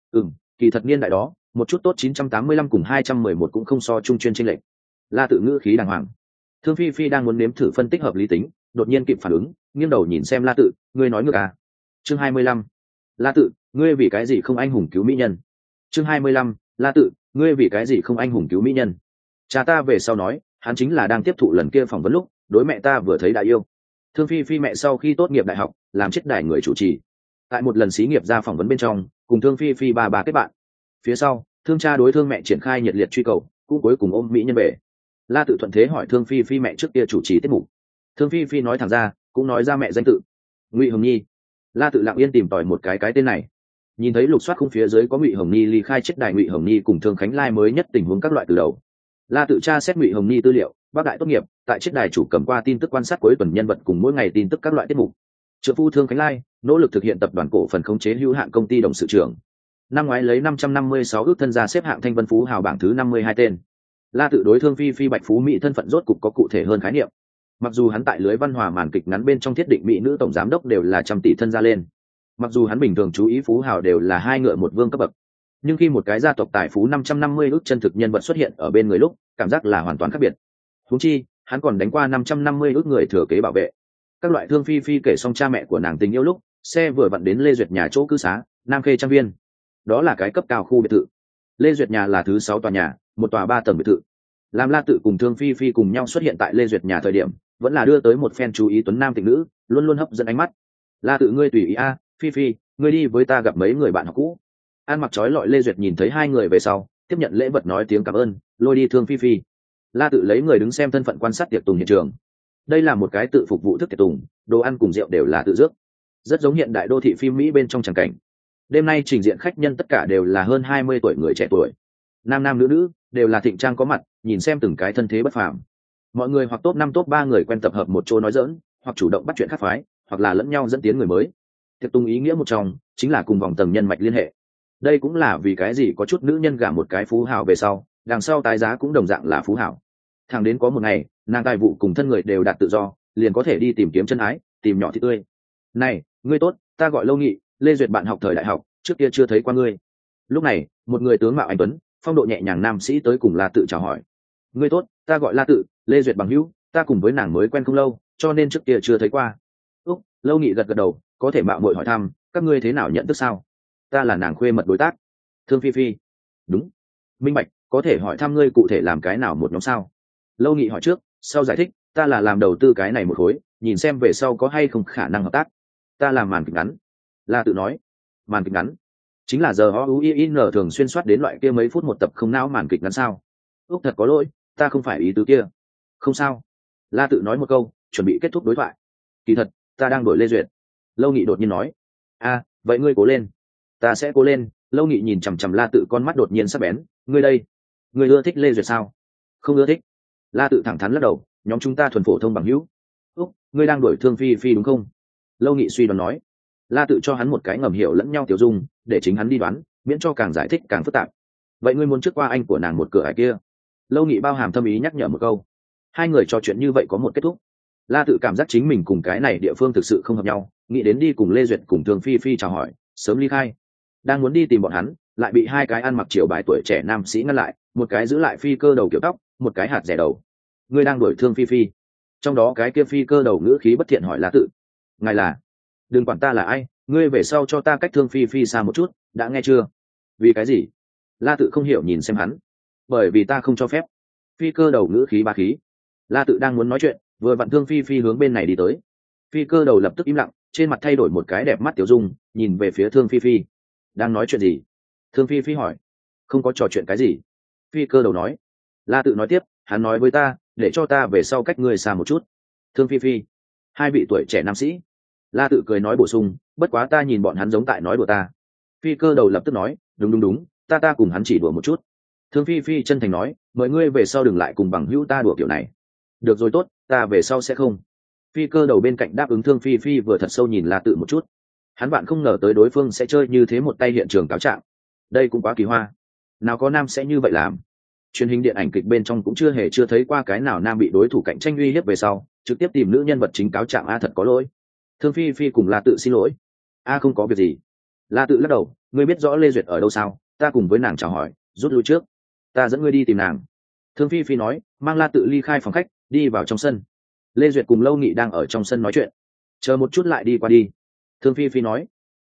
Kỳ thật niên đại đó, một chút tốt 985 cùng 211 cũng không so trung chuyên chênh lệch. La Tự ngữ khí đàng hoàng. Thương Phi Phi đang muốn nếm thử phân tích hợp lý tính, đột nhiên kịp phản ứng, nghiêng đầu nhìn xem La Tự, ngươi nói ngược à? Chương 25. La Tự, ngươi vì cái gì không anh hùng cứu mỹ nhân? Chương 25. La Tự, ngươi vì cái gì không anh hùng cứu mỹ nhân? Cha ta về sau nói, hắn chính là đang tiếp thụ lần kia phỏng vấn lúc, đối mẹ ta vừa thấy đã yêu. Thương Phi Phi mẹ sau khi tốt nghiệp đại học, làm chết đài người chủ trì. Tại một lần xí nghiệp ra phỏng vấn bên trong, cùng Thương Phi Phi bà kết bạn. Phía sau, Thương cha đối Thương mẹ triển khai nhiệt liệt truy cầu, cũng cuối cùng ôm mỹ nhân về. La Tự thuận thế hỏi Thương Phi Phi mẹ trước kia chủ trì tiết mục. Thương Phi Phi nói thẳng ra, cũng nói ra mẹ danh tự, Ngụy Hồng Nhi. La Tự lặng yên tìm tòi một cái tên này, nhìn thấy lục soát khung phía dưới có Ngụy Hồng Nhi ly khai chết đài Ngụy Hồng Nhi cùng Thương Khánh Lai mới nhất tình huống các loại từ đầu. La Tự tra xét Ngụy Hồng Nhi tư liệu, bác đại tốt nghiệp tại chết đài chủ cầm qua tin tức quan sát cuối tuần nhân vật cùng mỗi ngày tin tức các loại tiết mục. Trợ phu Thương Khánh Lai nỗ lực thực hiện tập đoàn cổ phần khống chế hữu hạn công ty đồng sự trưởng, năm ngoái lấy 556 ước thân gia xếp hạng thanh vân phú hào bảng thứ 52 tên. La Tự đối Thương Phi Phi bạch phú mỹ thân phận rốt cục có cụ thể hơn khái niệm. Mặc dù hắn tại lưới văn hòa màn kịch ngắn bên trong thiết định mỹ nữ tổng giám đốc đều là trăm tỷ thân gia lên, mặc dù hắn bình thường chú ý phú hào đều là hai ngựa một vương cấp bậc, nhưng khi một cái gia tộc tài phú 550 ước chân thực nhân vật xuất hiện ở bên người lúc, cảm giác là hoàn toàn khác biệt. Huống chi, hắn còn đánh qua 550 ước người thừa kế bảo vệ. Các loại Thương Phi Phi kể xong cha mẹ của nàng tình yêu lúc, xe vừa vặn đến Lê Duyệt nhà chỗ cư xá, Nam Khê trang viên. Đó là cái cấp cao khu biệt thự. Lê Duyệt nhà là thứ 6 tòa nhà, một tòa 3 tầng biệt thự. Làm La Tự cùng Thương Phi Phi cùng nhau xuất hiện tại Lê Duyệt nhà thời điểm, vẫn là đưa tới một phen chú ý tuấn nam tịnh nữ, luôn luôn hấp dẫn ánh mắt. La Tự ngươi tùy ý a, Phi Phi, ngươi đi với ta gặp mấy người bạn học cũ. An mặc trói lọi Lê Duyệt nhìn thấy hai người về sau, tiếp nhận lễ vật nói tiếng cảm ơn, lôi đi Thương Phi Phi. La Tự lấy người đứng xem thân phận quan sát tiệc tùng hiện trường. Đây là một cái tự phục vụ thức tiệc tùng, đồ ăn cùng rượu đều là tự dước, rất giống hiện đại đô thị phim Mỹ bên trong tràng cảnh. Đêm nay trình diện khách nhân tất cả đều là hơn 20 tuổi người trẻ tuổi, nam nam nữ nữ đều là thịnh trang có mặt, nhìn xem từng cái thân thế bất phàm. Mọi người hoặc top 5 top 3 người quen tập hợp một chỗ nói giỡn, hoặc chủ động bắt chuyện khác phái, hoặc là lẫn nhau dẫn tiến người mới. Tiệc tùng ý nghĩa một trong chính là cùng vòng tầng nhân mạch liên hệ. Đây cũng là vì cái gì có chút nữ nhân gả một cái phú hào về sau, đằng sau tái giá cũng đồng dạng là phú hào. Thẳng đến có một ngày, nàng tài vụ cùng thân người đều đạt tự do, liền có thể đi tìm kiếm chân ái, tìm nhỏ thị tươi. Này, ngươi tốt, ta gọi Lâu Nghị, Lê Duyệt bạn học thời đại học, trước kia chưa thấy qua ngươi. Lúc này, một người tướng mạo anh tuấn, phong độ nhẹ nhàng nam sĩ tới cùng La Tự chào hỏi. Ngươi tốt, ta gọi La Tự, Lê Duyệt bằng hữu, ta cùng với nàng mới quen không lâu, cho nên trước kia chưa thấy qua. Úc, Lâu Nghị gật gật đầu, có thể mạo muội hỏi thăm, các ngươi thế nào nhận thức sao? Ta là nàng khuê mật đối tác. Thương Phi Phi. Đúng. Minh bạch, có thể hỏi thăm ngươi cụ thể làm cái nào một nhóm sao? Lâu Nghị hỏi trước, sau giải thích, ta là làm đầu tư cái này một khối, nhìn xem về sau có hay không khả năng hợp tác. Ta làm màn kịch ngắn. La Tự nói. Màn kịch ngắn chính là giờ OUIN thường xuyên soát đến loại kia mấy phút một tập không não màn kịch ngắn sao? Úc thật có lỗi, ta không phải ý tứ kia. Không sao. La Tự nói một câu, chuẩn bị kết thúc đối thoại. Kỳ thật, ta đang đổi Lê Duyệt. Lâu Nghị đột nhiên nói. A, vậy ngươi cố lên. Ta sẽ cố lên. Lâu Nghị nhìn chằm chằm La Tự, con mắt đột nhiên sắc bén. Ngươi đây, ngươi ưa thích Lê Duyệt sao? Không ưa thích. La Tự thẳng thắn lắc đầu, nhóm chúng ta thuần phổ thông bằng hữu. Úc, ngươi đang đuổi Thương Phi Phi đúng không? Lâu Nghị suy đoán nói. La Tự cho hắn một cái ngầm hiểu lẫn nhau tiểu dung, để chính hắn đi đoán, miễn cho càng giải thích càng phức tạp. Vậy ngươi muốn trước qua anh của nàng một cửa ải kia? Lâu Nghị bao hàm thâm ý nhắc nhở một câu. Hai người trò chuyện như vậy có một kết thúc. La Tự cảm giác chính mình cùng cái này địa phương thực sự không hợp nhau, nghĩ đến đi cùng Lê Duyệt cùng Thương Phi Phi chào hỏi, sớm ly khai. Đang muốn đi tìm bọn hắn, lại bị hai cái ăn mặc triều bài tuổi trẻ nam sĩ ngăn lại, một cái giữ lại phi cơ đầu kiểu tóc, một cái hạt rẻ đầu. Ngươi đang đuổi Thương Phi Phi? Trong đó cái kia phi cơ đầu ngữ khí bất thiện hỏi La Tự. Ngài là? Đừng quản ta là ai, ngươi về sau cho ta cách Thương Phi Phi xa một chút, đã nghe chưa? Vì cái gì? La Tự không hiểu nhìn xem hắn. Bởi vì ta không cho phép. Phi cơ đầu ngữ khí ba khí. La Tự đang muốn nói chuyện, vừa vặn Thương Phi Phi hướng bên này đi tới. Phi cơ đầu lập tức im lặng, trên mặt thay đổi một cái đẹp mắt tiểu dung, nhìn về phía Thương Phi Phi. Đang nói chuyện gì? Thương Phi Phi hỏi. Không có trò chuyện cái gì. Phi cơ đầu nói. La Tự nói tiếp, hắn nói với ta, để cho ta về sau cách ngươi xa một chút. Thương Phi Phi. Hai vị tuổi trẻ nam sĩ. La Tự cười nói bổ sung, bất quá ta nhìn bọn hắn giống tại nói đùa ta. Phi cơ đầu lập tức nói, đúng, ta cùng hắn chỉ đùa một chút. Thương Phi Phi chân thành nói, mời ngươi về sau đừng lại cùng bằng hữu ta đùa kiểu này. được rồi tốt, ta về sau sẽ không. Phi cơ đầu bên cạnh đáp ứng. Thương Phi Phi vừa thật sâu nhìn La Tự một chút, hắn bạn không ngờ tới đối phương sẽ chơi như thế một tay hiện trường cáo trạng, đây cũng quá kỳ hoa, nào có nam sẽ như vậy làm. Truyền hình điện ảnh kịch bên trong cũng chưa thấy qua cái nào nam bị đối thủ cạnh tranh uy hiếp về sau trực tiếp tìm nữ nhân vật chính cáo trạng. A thật có lỗi. Thương Phi Phi cùng La Tự xin lỗi. A không có việc gì. La Tự lắc đầu, ngươi biết rõ Lê Duyệt ở đâu sao? Ta cùng với nàng chào hỏi, rút lui trước, ta dẫn ngươi đi tìm nàng. Thương Phi Phi nói, mang La Tự ly khai phòng khách, đi vào trong sân. Lê Duyệt cùng Lâu Nghị đang ở trong sân nói chuyện, chờ một chút lại đi qua đi. Thương Phi Phi nói.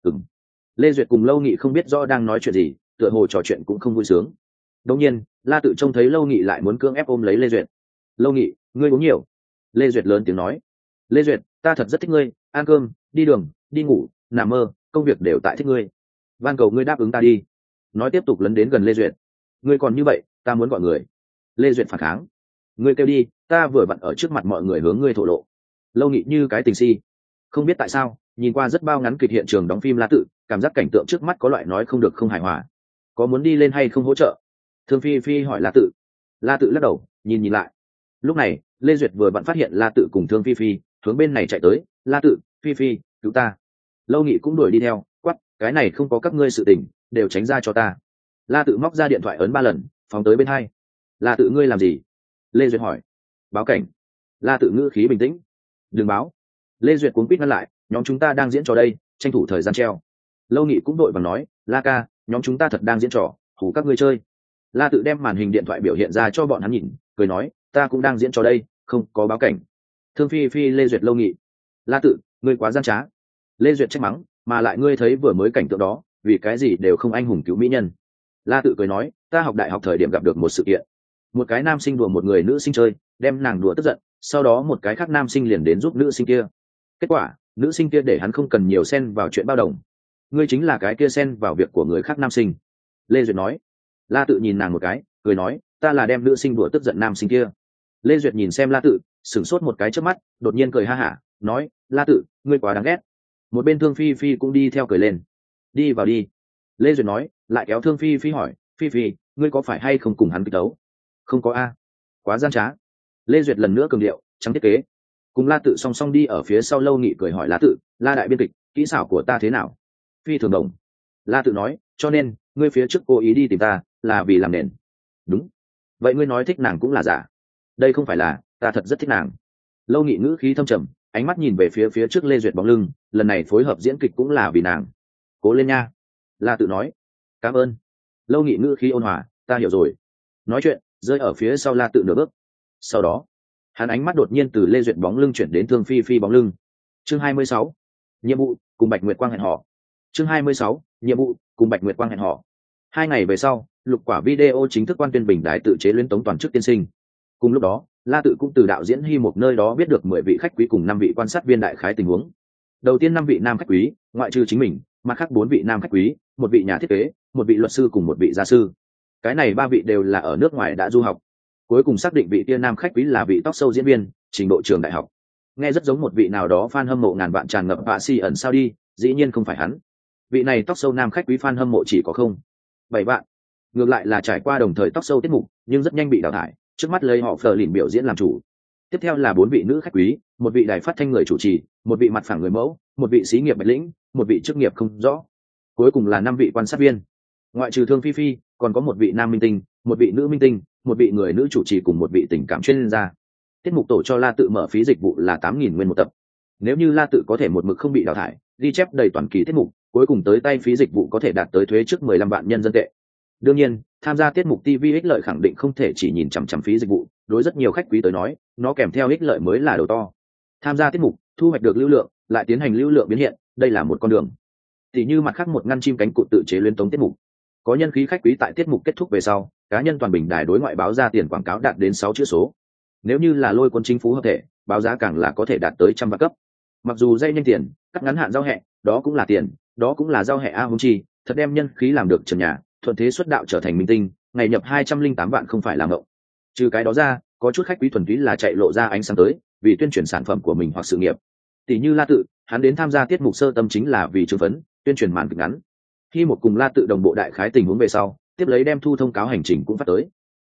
Lê Duyệt cùng Lâu Nghị không biết rõ đang nói chuyện gì, tựa hồ trò chuyện cũng không vui sướng. Đột nhiên La Tự trông thấy Lâu Nghị lại muốn cưỡng ép ôm lấy Lê Duyệt. Lâu Nghị, ngươi uống nhiều. Lê Duyệt lớn tiếng nói. Lê Duyệt, ta thật rất thích ngươi, ăn cơm, đi đường, đi ngủ, nằm mơ, công việc đều tại thích ngươi, van cầu ngươi đáp ứng ta đi. Nói tiếp tục lấn đến gần Lê Duyệt. Ngươi còn như vậy, ta muốn gọi người. Lê Duyệt phản kháng. Ngươi kêu đi, ta vừa vặn ở trước mặt mọi người hướng ngươi thổ lộ. Lâu Nghị như cái tình si. Không biết tại sao, nhìn qua rất bao ngắn kịch hiện trường đóng phim La Tự, cảm giác cảnh tượng trước mắt có loại nói không được không hài hòa. Có muốn đi lên hay không hỗ trợ? Thương Phi Phi hỏi La Tự. La Tự lắc đầu, nhìn lại. Lúc này Lê Duyệt vừa vặn phát hiện La Tự cùng Thương Phi Phi hướng bên này chạy tới. La Tự, Phi Phi, cứu ta. Lâu Nghị cũng đuổi đi theo, quắc, cái này không có các ngươi sự tình, đều tránh ra cho ta. La Tự móc ra điện thoại ấn 3 lần, phóng tới bên hai. La Tự, ngươi làm gì? Lê Duyệt hỏi. Báo cảnh. La Tự ngữ khí bình tĩnh. Đừng báo. Lê Duyệt cuống quýt ngăn lại, nhóm chúng ta đang diễn trò đây, tranh thủ thời gian treo. Lâu Nghị cũng đội vàng nói, La ca, nhóm chúng ta thật đang diễn trò, hù các ngươi chơi. La Tự đem màn hình điện thoại biểu hiện ra cho bọn hắn nhìn, cười nói, ta cũng đang diễn trò đây, không có báo cảnh. Thương Phi Phi, Lê Duyệt, Lâu Nghị. La Tự, ngươi quá gian trá. Lê Duyệt trách mắng, mà lại ngươi thấy vừa mới cảnh tượng đó, vì cái gì đều không anh hùng cứu mỹ nhân. La Tự cười nói, ta học đại học thời điểm gặp được một sự kiện, một cái nam sinh đùa một người nữ sinh chơi, đem nàng đùa tức giận, sau đó một cái khác nam sinh liền đến giúp nữ sinh kia. Kết quả nữ sinh kia để hắn không cần nhiều xen vào chuyện bao đồng. Ngươi chính là cái kia xen vào việc của người khác nam sinh. Lê Duyệt nói. La Tự nhìn nàng một cái, cười nói, ta là đem nữ sinh đùa tức giận nam sinh kia. Lê Duyệt nhìn xem La Tự, sửng sốt một cái trước mắt, đột nhiên cười ha hả, nói, La Tự, ngươi quá đáng ghét. Một bên Thương Phi Phi cũng đi theo cười lên. Đi vào đi. Lê Duyệt nói, lại kéo Thương Phi Phi hỏi, Phi Phi, ngươi có phải hay không cùng hắn kịch đấu? Không có a. Quá gian trá. Lê Duyệt lần nữa cường điệu, trắng thiết kế. Cùng La Tự song song đi ở phía sau. Lâu Nghị cười hỏi La Tự, La đại biên kịch, kỹ xảo của ta thế nào? Phi thường đồng. La Tự nói, cho nên ngươi phía trước cố ý đi tìm ta là vì làm nền. Đúng. Vậy ngươi nói thích nàng cũng là giả. Đây không phải là, ta thật rất thích nàng. Lâu Nghị ngữ khí thâm trầm, ánh mắt nhìn về phía trước Lê Duyệt bóng lưng, lần này phối hợp diễn kịch cũng là vì nàng. Cố lên nha. La Tự nói. Cảm ơn. Lâu Nghị ngữ khí ôn hòa, ta hiểu rồi. Nói chuyện rơi ở phía sau La Tự nửa bước. Sau đó hắn ánh mắt đột nhiên từ Lê Duyệt bóng lưng chuyển đến Thương Phi Phi bóng lưng. Chương 26. Nhiệm vụ cùng Bạch Nguyệt Quang hẹn hò. Chương 26. Nhiệm vụ cùng Bạch Nguyệt Quang hẹn hò. 2 ngày về sau, lục quả video chính thức quan tuyên bình đài tự chế luyến tống toàn chức tiên sinh. Cùng lúc đó, La Tự cũng từ đạo diễn Hy một nơi đó biết được 10 vị khách quý cùng 5 vị quan sát viên đại khái tình huống. Đầu tiên 5 vị nam khách quý, ngoại trừ chính mình, mặt khác 4 vị nam khách quý, một vị nhà thiết kế, một vị luật sư cùng một vị gia sư. Cái này 3 vị đều là ở nước ngoài đã du học. Cuối cùng xác định vị kia nam khách quý là vị tóc sâu diễn viên, trình độ trường đại học. Nghe rất giống một vị nào đó fan hâm mộ ngàn vạn tràn ngập vạ si ẩn sao đi, dĩ nhiên không phải hắn. Vị này tóc sâu nam khách quý fan hâm mộ chỉ có 7 vạn. Ngược lại là trải qua đồng thời tóc sâu tiết mục, nhưng rất nhanh bị đào thải, trước mắt lấy họ Fleur lìn biểu diễn làm chủ. Tiếp theo là 4 vị nữ khách quý, một vị đài phát thanh người chủ trì, một vị mặt phẳng người mẫu, một vị xí nghiệp bạch lĩnh, một vị chức nghiệp không rõ. Cuối cùng là 5 vị quan sát viên. Ngoại trừ Thương Phi Phi, còn có một vị nam minh tinh, một vị nữ minh tinh, một vị người nữ chủ trì cùng một vị tình cảm chuyên gia. Tiết mục tổ cho La Tự mở phí dịch vụ là 8.000 nguyên một tập. Nếu như La Tự có thể một mực không bị đào thải, ghi chép đầy toàn kỳ tiết mục, cuối cùng tới tay phí dịch vụ có thể đạt tới thuế trước 15 vạn nhân dân tệ. Đương nhiên, tham gia tiết mục TV ích lợi khẳng định không thể chỉ nhìn chằm chằm phí dịch vụ, đối rất nhiều khách quý tới nói, nó kèm theo ích lợi mới là đầu to. Tham gia tiết mục, thu hoạch được lưu lượng, lại tiến hành lưu lượng biến hiện, đây là một con đường. Tỷ như mặt khác một ngăn chim cánh cụt tự chế luyến tống tiết mục. Có nhân khí khách quý tại tiết mục kết thúc về sau, cá nhân toàn bình đài đối ngoại báo ra tiền quảng cáo đạt đến 6 chữ số. Nếu như là lôi quân chính phủ hợp thể, báo giá càng là có thể đạt tới trăm vạn cấp. Mặc dù dây nhanh tiền, cắt ngắn hạn giao hẹ, đó cũng là tiền, đó cũng là giao hẹ a hung chi, thật đem nhân khí làm được trần nhà, thuận thế xuất đạo trở thành minh tinh, ngày nhập 208 vạn không phải là ngộng. Trừ cái đó ra, có chút khách quý thuần túy là chạy lộ ra ánh sáng tới, vì tuyên truyền sản phẩm của mình hoặc sự nghiệp. Tỷ như La Tự, hắn đến tham gia tiết mục sơ tâm chính là vì chứng phấn, tuyên truyền màn kịch ngắn. Khi một cùng La Tự đồng bộ đại khái tình huống về sau, tiếp lấy đem thu thông cáo hành trình cũng phát tới.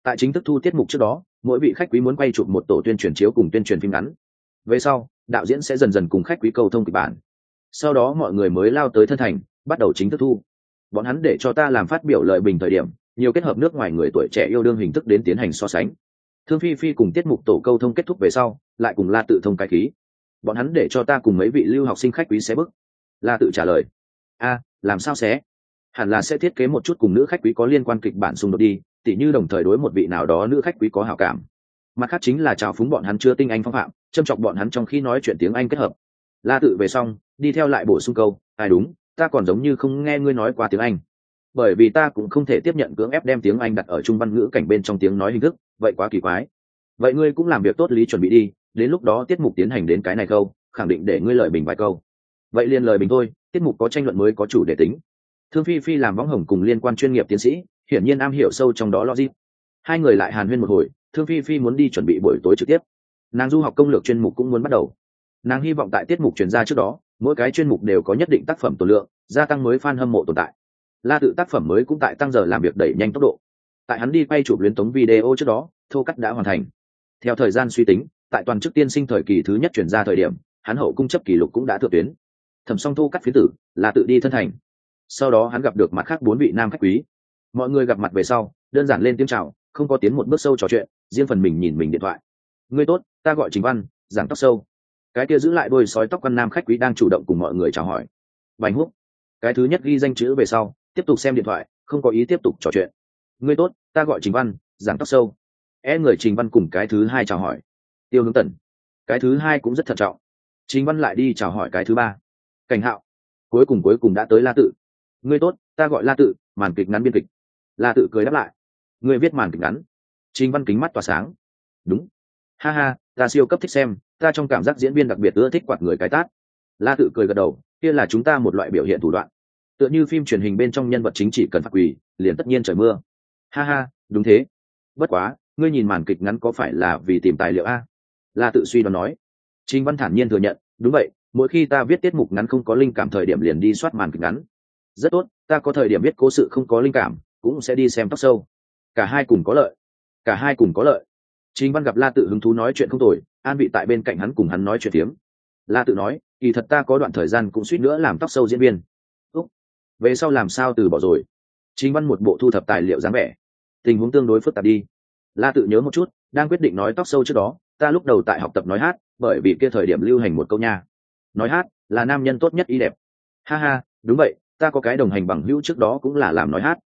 Tại chính thức thu tiết mục trước đó, mỗi vị khách quý muốn quay chụp một tổ tuyên truyền chiếu cùng tuyên truyền phim ngắn. Về sau, đạo diễn sẽ dần dần cùng khách quý cầu thông kịch bản. Sau đó mọi người mới lao tới thân thành, bắt đầu chính thức thu. Bọn hắn để cho ta làm phát biểu lời bình thời điểm, nhiều kết hợp nước ngoài người tuổi trẻ yêu đương hình thức đến tiến hành so sánh. Thương Phi Phi cùng tiết mục tổ câu thông kết thúc về sau, lại cùng La Tự thông cái khí. Bọn hắn để cho ta cùng mấy vị lưu học sinh khách quý xé bức. La Tự trả lời: làm sao xé? Hẳn là sẽ thiết kế một chút cùng nữ khách quý có liên quan kịch bản xung đột đi, tỉ như đồng thời đối một vị nào đó nữ khách quý có hảo cảm. Mặt khác chính là chào phúng bọn hắn chưa tinh anh phong phạm, châm chọc bọn hắn trong khi nói chuyện tiếng Anh kết hợp. La Tự về xong, đi theo lại bổ sung câu: đúng, ta còn giống như không nghe ngươi nói qua tiếng Anh. Bởi vì ta cũng không thể tiếp nhận cưỡng ép đem tiếng Anh đặt ở trung văn ngữ cảnh bên trong tiếng nói hình thức, vậy quá kỳ quái. Vậy ngươi cũng làm việc tốt lý chuẩn bị đi, đến lúc đó tiết mục tiến hành đến cái này câu, khẳng định để ngươi lời bình vài câu. Vậy liền lời bình thôi, tiết mục có tranh luận mới có chủ đề tính. Thương Phi Phi làm võng hồng cùng liên quan chuyên nghiệp tiến sĩ, hiển nhiên am hiểu sâu trong đó logic. Hai người lại hàn huyên một hồi, Thương Phi Phi muốn đi chuẩn bị buổi tối trực tiếp. Nàng du học công lược chuyên mục cũng muốn bắt đầu. Nàng hy vọng tại tiết mục truyền ra trước đó, mỗi cái chuyên mục đều có nhất định tác phẩm tồn lượng, gia tăng mới fan hâm mộ tồn tại. La Tự tác phẩm mới cũng tại tăng giờ làm việc đẩy nhanh tốc độ. Tại hắn đi quay chụp luyến tống video trước đó, thô cắt đã hoàn thành. Theo thời gian suy tính, tại toàn chức tiên sinh thời kỳ thứ nhất chuyển ra thời điểm, hắn hậu cung chấp kỷ lục cũng đã thượng tuyến. Thẩm xong thô cắt phiến tử, là tự đi thân thành. Sau đó hắn gặp được mặt khác 4 vị nam khách quý. Mọi người gặp mặt về sau, đơn giản lên tiếng chào, không có tiến một bước sâu trò chuyện, riêng phần mình nhìn mình điện thoại. Ngươi tốt, ta gọi Trình Văn, giảng tóc sâu. Cái kia giữ lại đôi sói tóc quan nam khách quý đang chủ động cùng mọi người chào hỏi. Bành Húc. Cái thứ nhất ghi danh chữ về sau, tiếp tục xem điện thoại, không có ý tiếp tục trò chuyện. Ngươi tốt, ta gọi Trình Văn, giảng tóc sâu. Người Trình Văn cùng cái thứ hai chào hỏi. Tiêu Hướng Tần. Cái thứ hai cũng rất thận trọng. Trình Văn lại đi chào hỏi cái thứ ba. Cảnh Hạo. Cuối cùng đã tới La Tự. Ngươi tốt, ta gọi La Tự, màn kịch ngắn biên kịch. La Tự cười đáp lại. Ngươi viết màn kịch ngắn? Trình Văn kính mắt tỏa sáng. Đúng. Ha ha, ta siêu cấp thích xem, ta trong cảm giác diễn viên đặc biệt ưa thích quạt người cái tát. La Tự cười gật đầu, kia là chúng ta một loại biểu hiện thủ đoạn. Tựa như phim truyền hình bên trong nhân vật chính chỉ cần phạt quỳ, liền tất nhiên trời mưa. Ha ha, đúng thế. Bất quá, ngươi nhìn màn kịch ngắn có phải là vì tìm tài liệu a? La Tự suy đoán nói. Trình Văn thản nhiên thừa nhận, đúng vậy, mỗi khi ta viết tiết mục ngắn không có linh cảm thời điểm liền đi soát màn kịch ngắn. Rất tốt, ta có thời điểm viết cố sự không có linh cảm, cũng sẽ đi xem talk show. Cả hai cùng có lợi. Cả hai cùng có lợi. Trình Văn gặp La Tự hứng thú nói chuyện không tồi, an vị tại bên cạnh hắn cùng hắn nói chuyện tiếm. La Tự nói, kỳ thật ta có đoạn thời gian cũng suýt nữa làm talk show diễn viên. Về sau làm sao từ bỏ rồi? Trình Văn một bộ thu thập tài liệu dáng vẻ. Tình huống tương đối phức tạp đi. La Tự nhớ một chút, đang quyết định nói talk show trước đó, ta lúc đầu tại học tập nói hát, bởi vì kia thời điểm lưu hành một câu nha. Nói hát là nam nhân tốt nhất ý đẹp. Ha ha, đúng vậy, ta có cái đồng hành bằng hữu trước đó cũng là làm nói hát.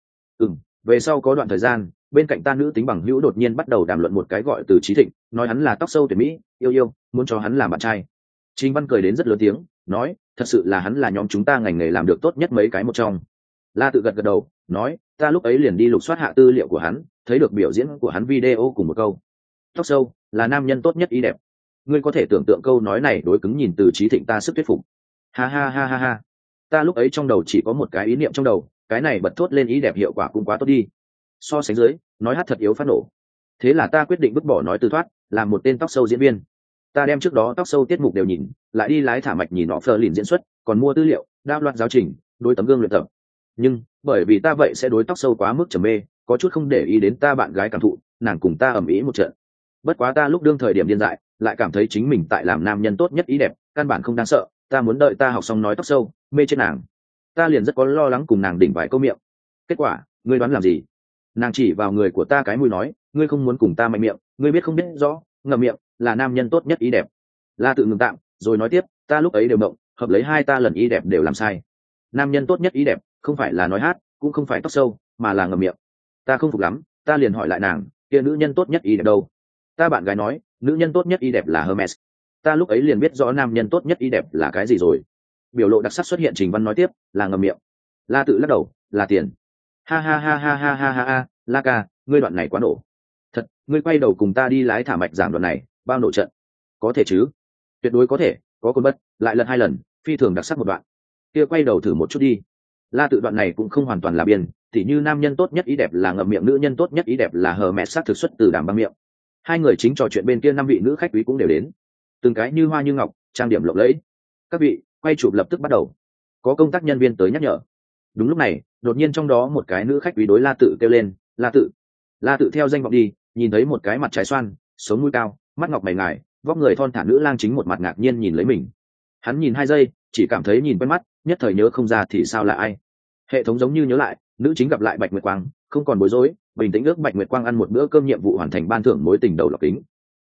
Về sau có đoạn thời gian, bên cạnh ta nữ tính bằng hữu đột nhiên bắt đầu đàm luận một cái gọi Từ Chí Thịnh, nói hắn là tóc sâu tuyệt mỹ, yêu, muốn cho hắn làm bạn trai. Trình Văn cười đến rất lớn tiếng, nói, thật sự là hắn là nhóm chúng ta ngành nghề làm được tốt nhất mấy cái một trong. La Tự gật đầu, nói, ta lúc ấy liền đi lục soát hạ tư liệu của hắn, thấy được biểu diễn của hắn video cùng một câu. Tóc sâu là nam nhân tốt nhất ý đẹp. Ngươi có thể tưởng tượng câu nói này đối cứng nhìn Từ Chí Thịnh ta sức thuyết phục. Ha ha ha ha ha. Ta lúc ấy trong đầu chỉ có một cái ý niệm trong đầu, cái này bật thốt lên ý đẹp hiệu quả cũng quá tốt đi. So sánh dưới, nói hát thật yếu phát nổ. Thế là ta quyết định vứt bỏ nói từ thoát, làm một tên tóc sâu diễn viên. Ta đem trước đó tóc sâu tiết mục đều nhìn, lại đi lái thả mạch nhìn họ phờ lìn diễn xuất, còn mua tư liệu, đao loạt giáo trình, đối tấm gương luyện tập. Nhưng bởi vì ta vậy sẽ đối tóc sâu quá mức trầm mê, có chút không để ý đến ta bạn gái cảm thụ, nàng cùng ta ầm ĩ một trận. Bất quá ta lúc đương thời điểm điên dại, lại cảm thấy chính mình tại làm nam nhân tốt nhất ý đẹp, căn bản không đáng sợ, ta muốn đợi ta học xong nói tóc sâu, mê chết nàng. Ta liền rất có lo lắng cùng nàng đỉnh vài câu miệng. Kết quả, ngươi đoán làm gì? Nàng chỉ vào người của ta cái mũi nói, ngươi không muốn cùng ta mạnh miệng, ngươi biết không biết rõ, ngậm miệng là nam nhân tốt nhất ý đẹp. La Tự ngừng tạm, rồi nói tiếp, ta lúc ấy đều mộng, hợp lấy hai ta lần ý đẹp đều làm sai. Nam nhân tốt nhất ý đẹp, không phải là nói hát, cũng không phải tóc sâu, mà là ngậm miệng. Ta không phục lắm, ta liền hỏi lại nàng, kia nữ nhân tốt nhất ý đẹp đâu? Ta bạn gái nói, nữ nhân tốt nhất ý đẹp là Hermes. Ta lúc ấy liền biết rõ nam nhân tốt nhất ý đẹp là cái gì rồi. Biểu lộ đặc sắc xuất hiện, Trình Văn nói tiếp, là ngậm miệng. La Tự lắc đầu, là tiền. Ha ha ha ha ha ha ha ha, La ca, ngươi đoạn này quá nổ. Thật, ngươi quay đầu cùng ta đi lái thả mạch giảng đoạn này, bao nổ trận. Có thể chứ? Tuyệt đối có thể, có côn bất, lại lần 2 lần, phi thường đặc sắc một đoạn. Kia quay đầu thử một chút đi. La Tự đoạn này cũng không hoàn toàn là biên, tỉ như nam nhân tốt nhất ý đẹp là ngậm miệng, nữ nhân tốt nhất ý đẹp là hờ mẹ sát thực xuất từ đàm băng miệng. Hai người chính trò chuyện bên kia 5 vị nữ khách quý cũng đều đến, từng cái như hoa như ngọc, trang điểm lộng lẫy. Các vị, quay chụp lập tức bắt đầu. Có công tác nhân viên tới nhắc nhở. Đúng lúc này, đột nhiên trong đó một cái nữ khách quý đối La Tự kêu lên, La Tự, La tự theo danh vọng đi, nhìn thấy một cái mặt trái xoan, sống mũi cao, mắt ngọc mày ngài, vóc người thon thả nữ lang chính một mặt ngạc nhiên nhìn lấy mình. Hắn nhìn 2 giây, chỉ cảm thấy nhìn quen mắt, nhất thời nhớ không ra thì sao là ai. Hệ thống giống như nhớ lại, nữ chính gặp lại Bạch Nguyệt Quang, không còn bối rối, bình tĩnh ước Bạch Nguyệt Quang ăn một bữa cơm nhiệm vụ hoàn thành ban thưởng mối tình đầu lọc kính,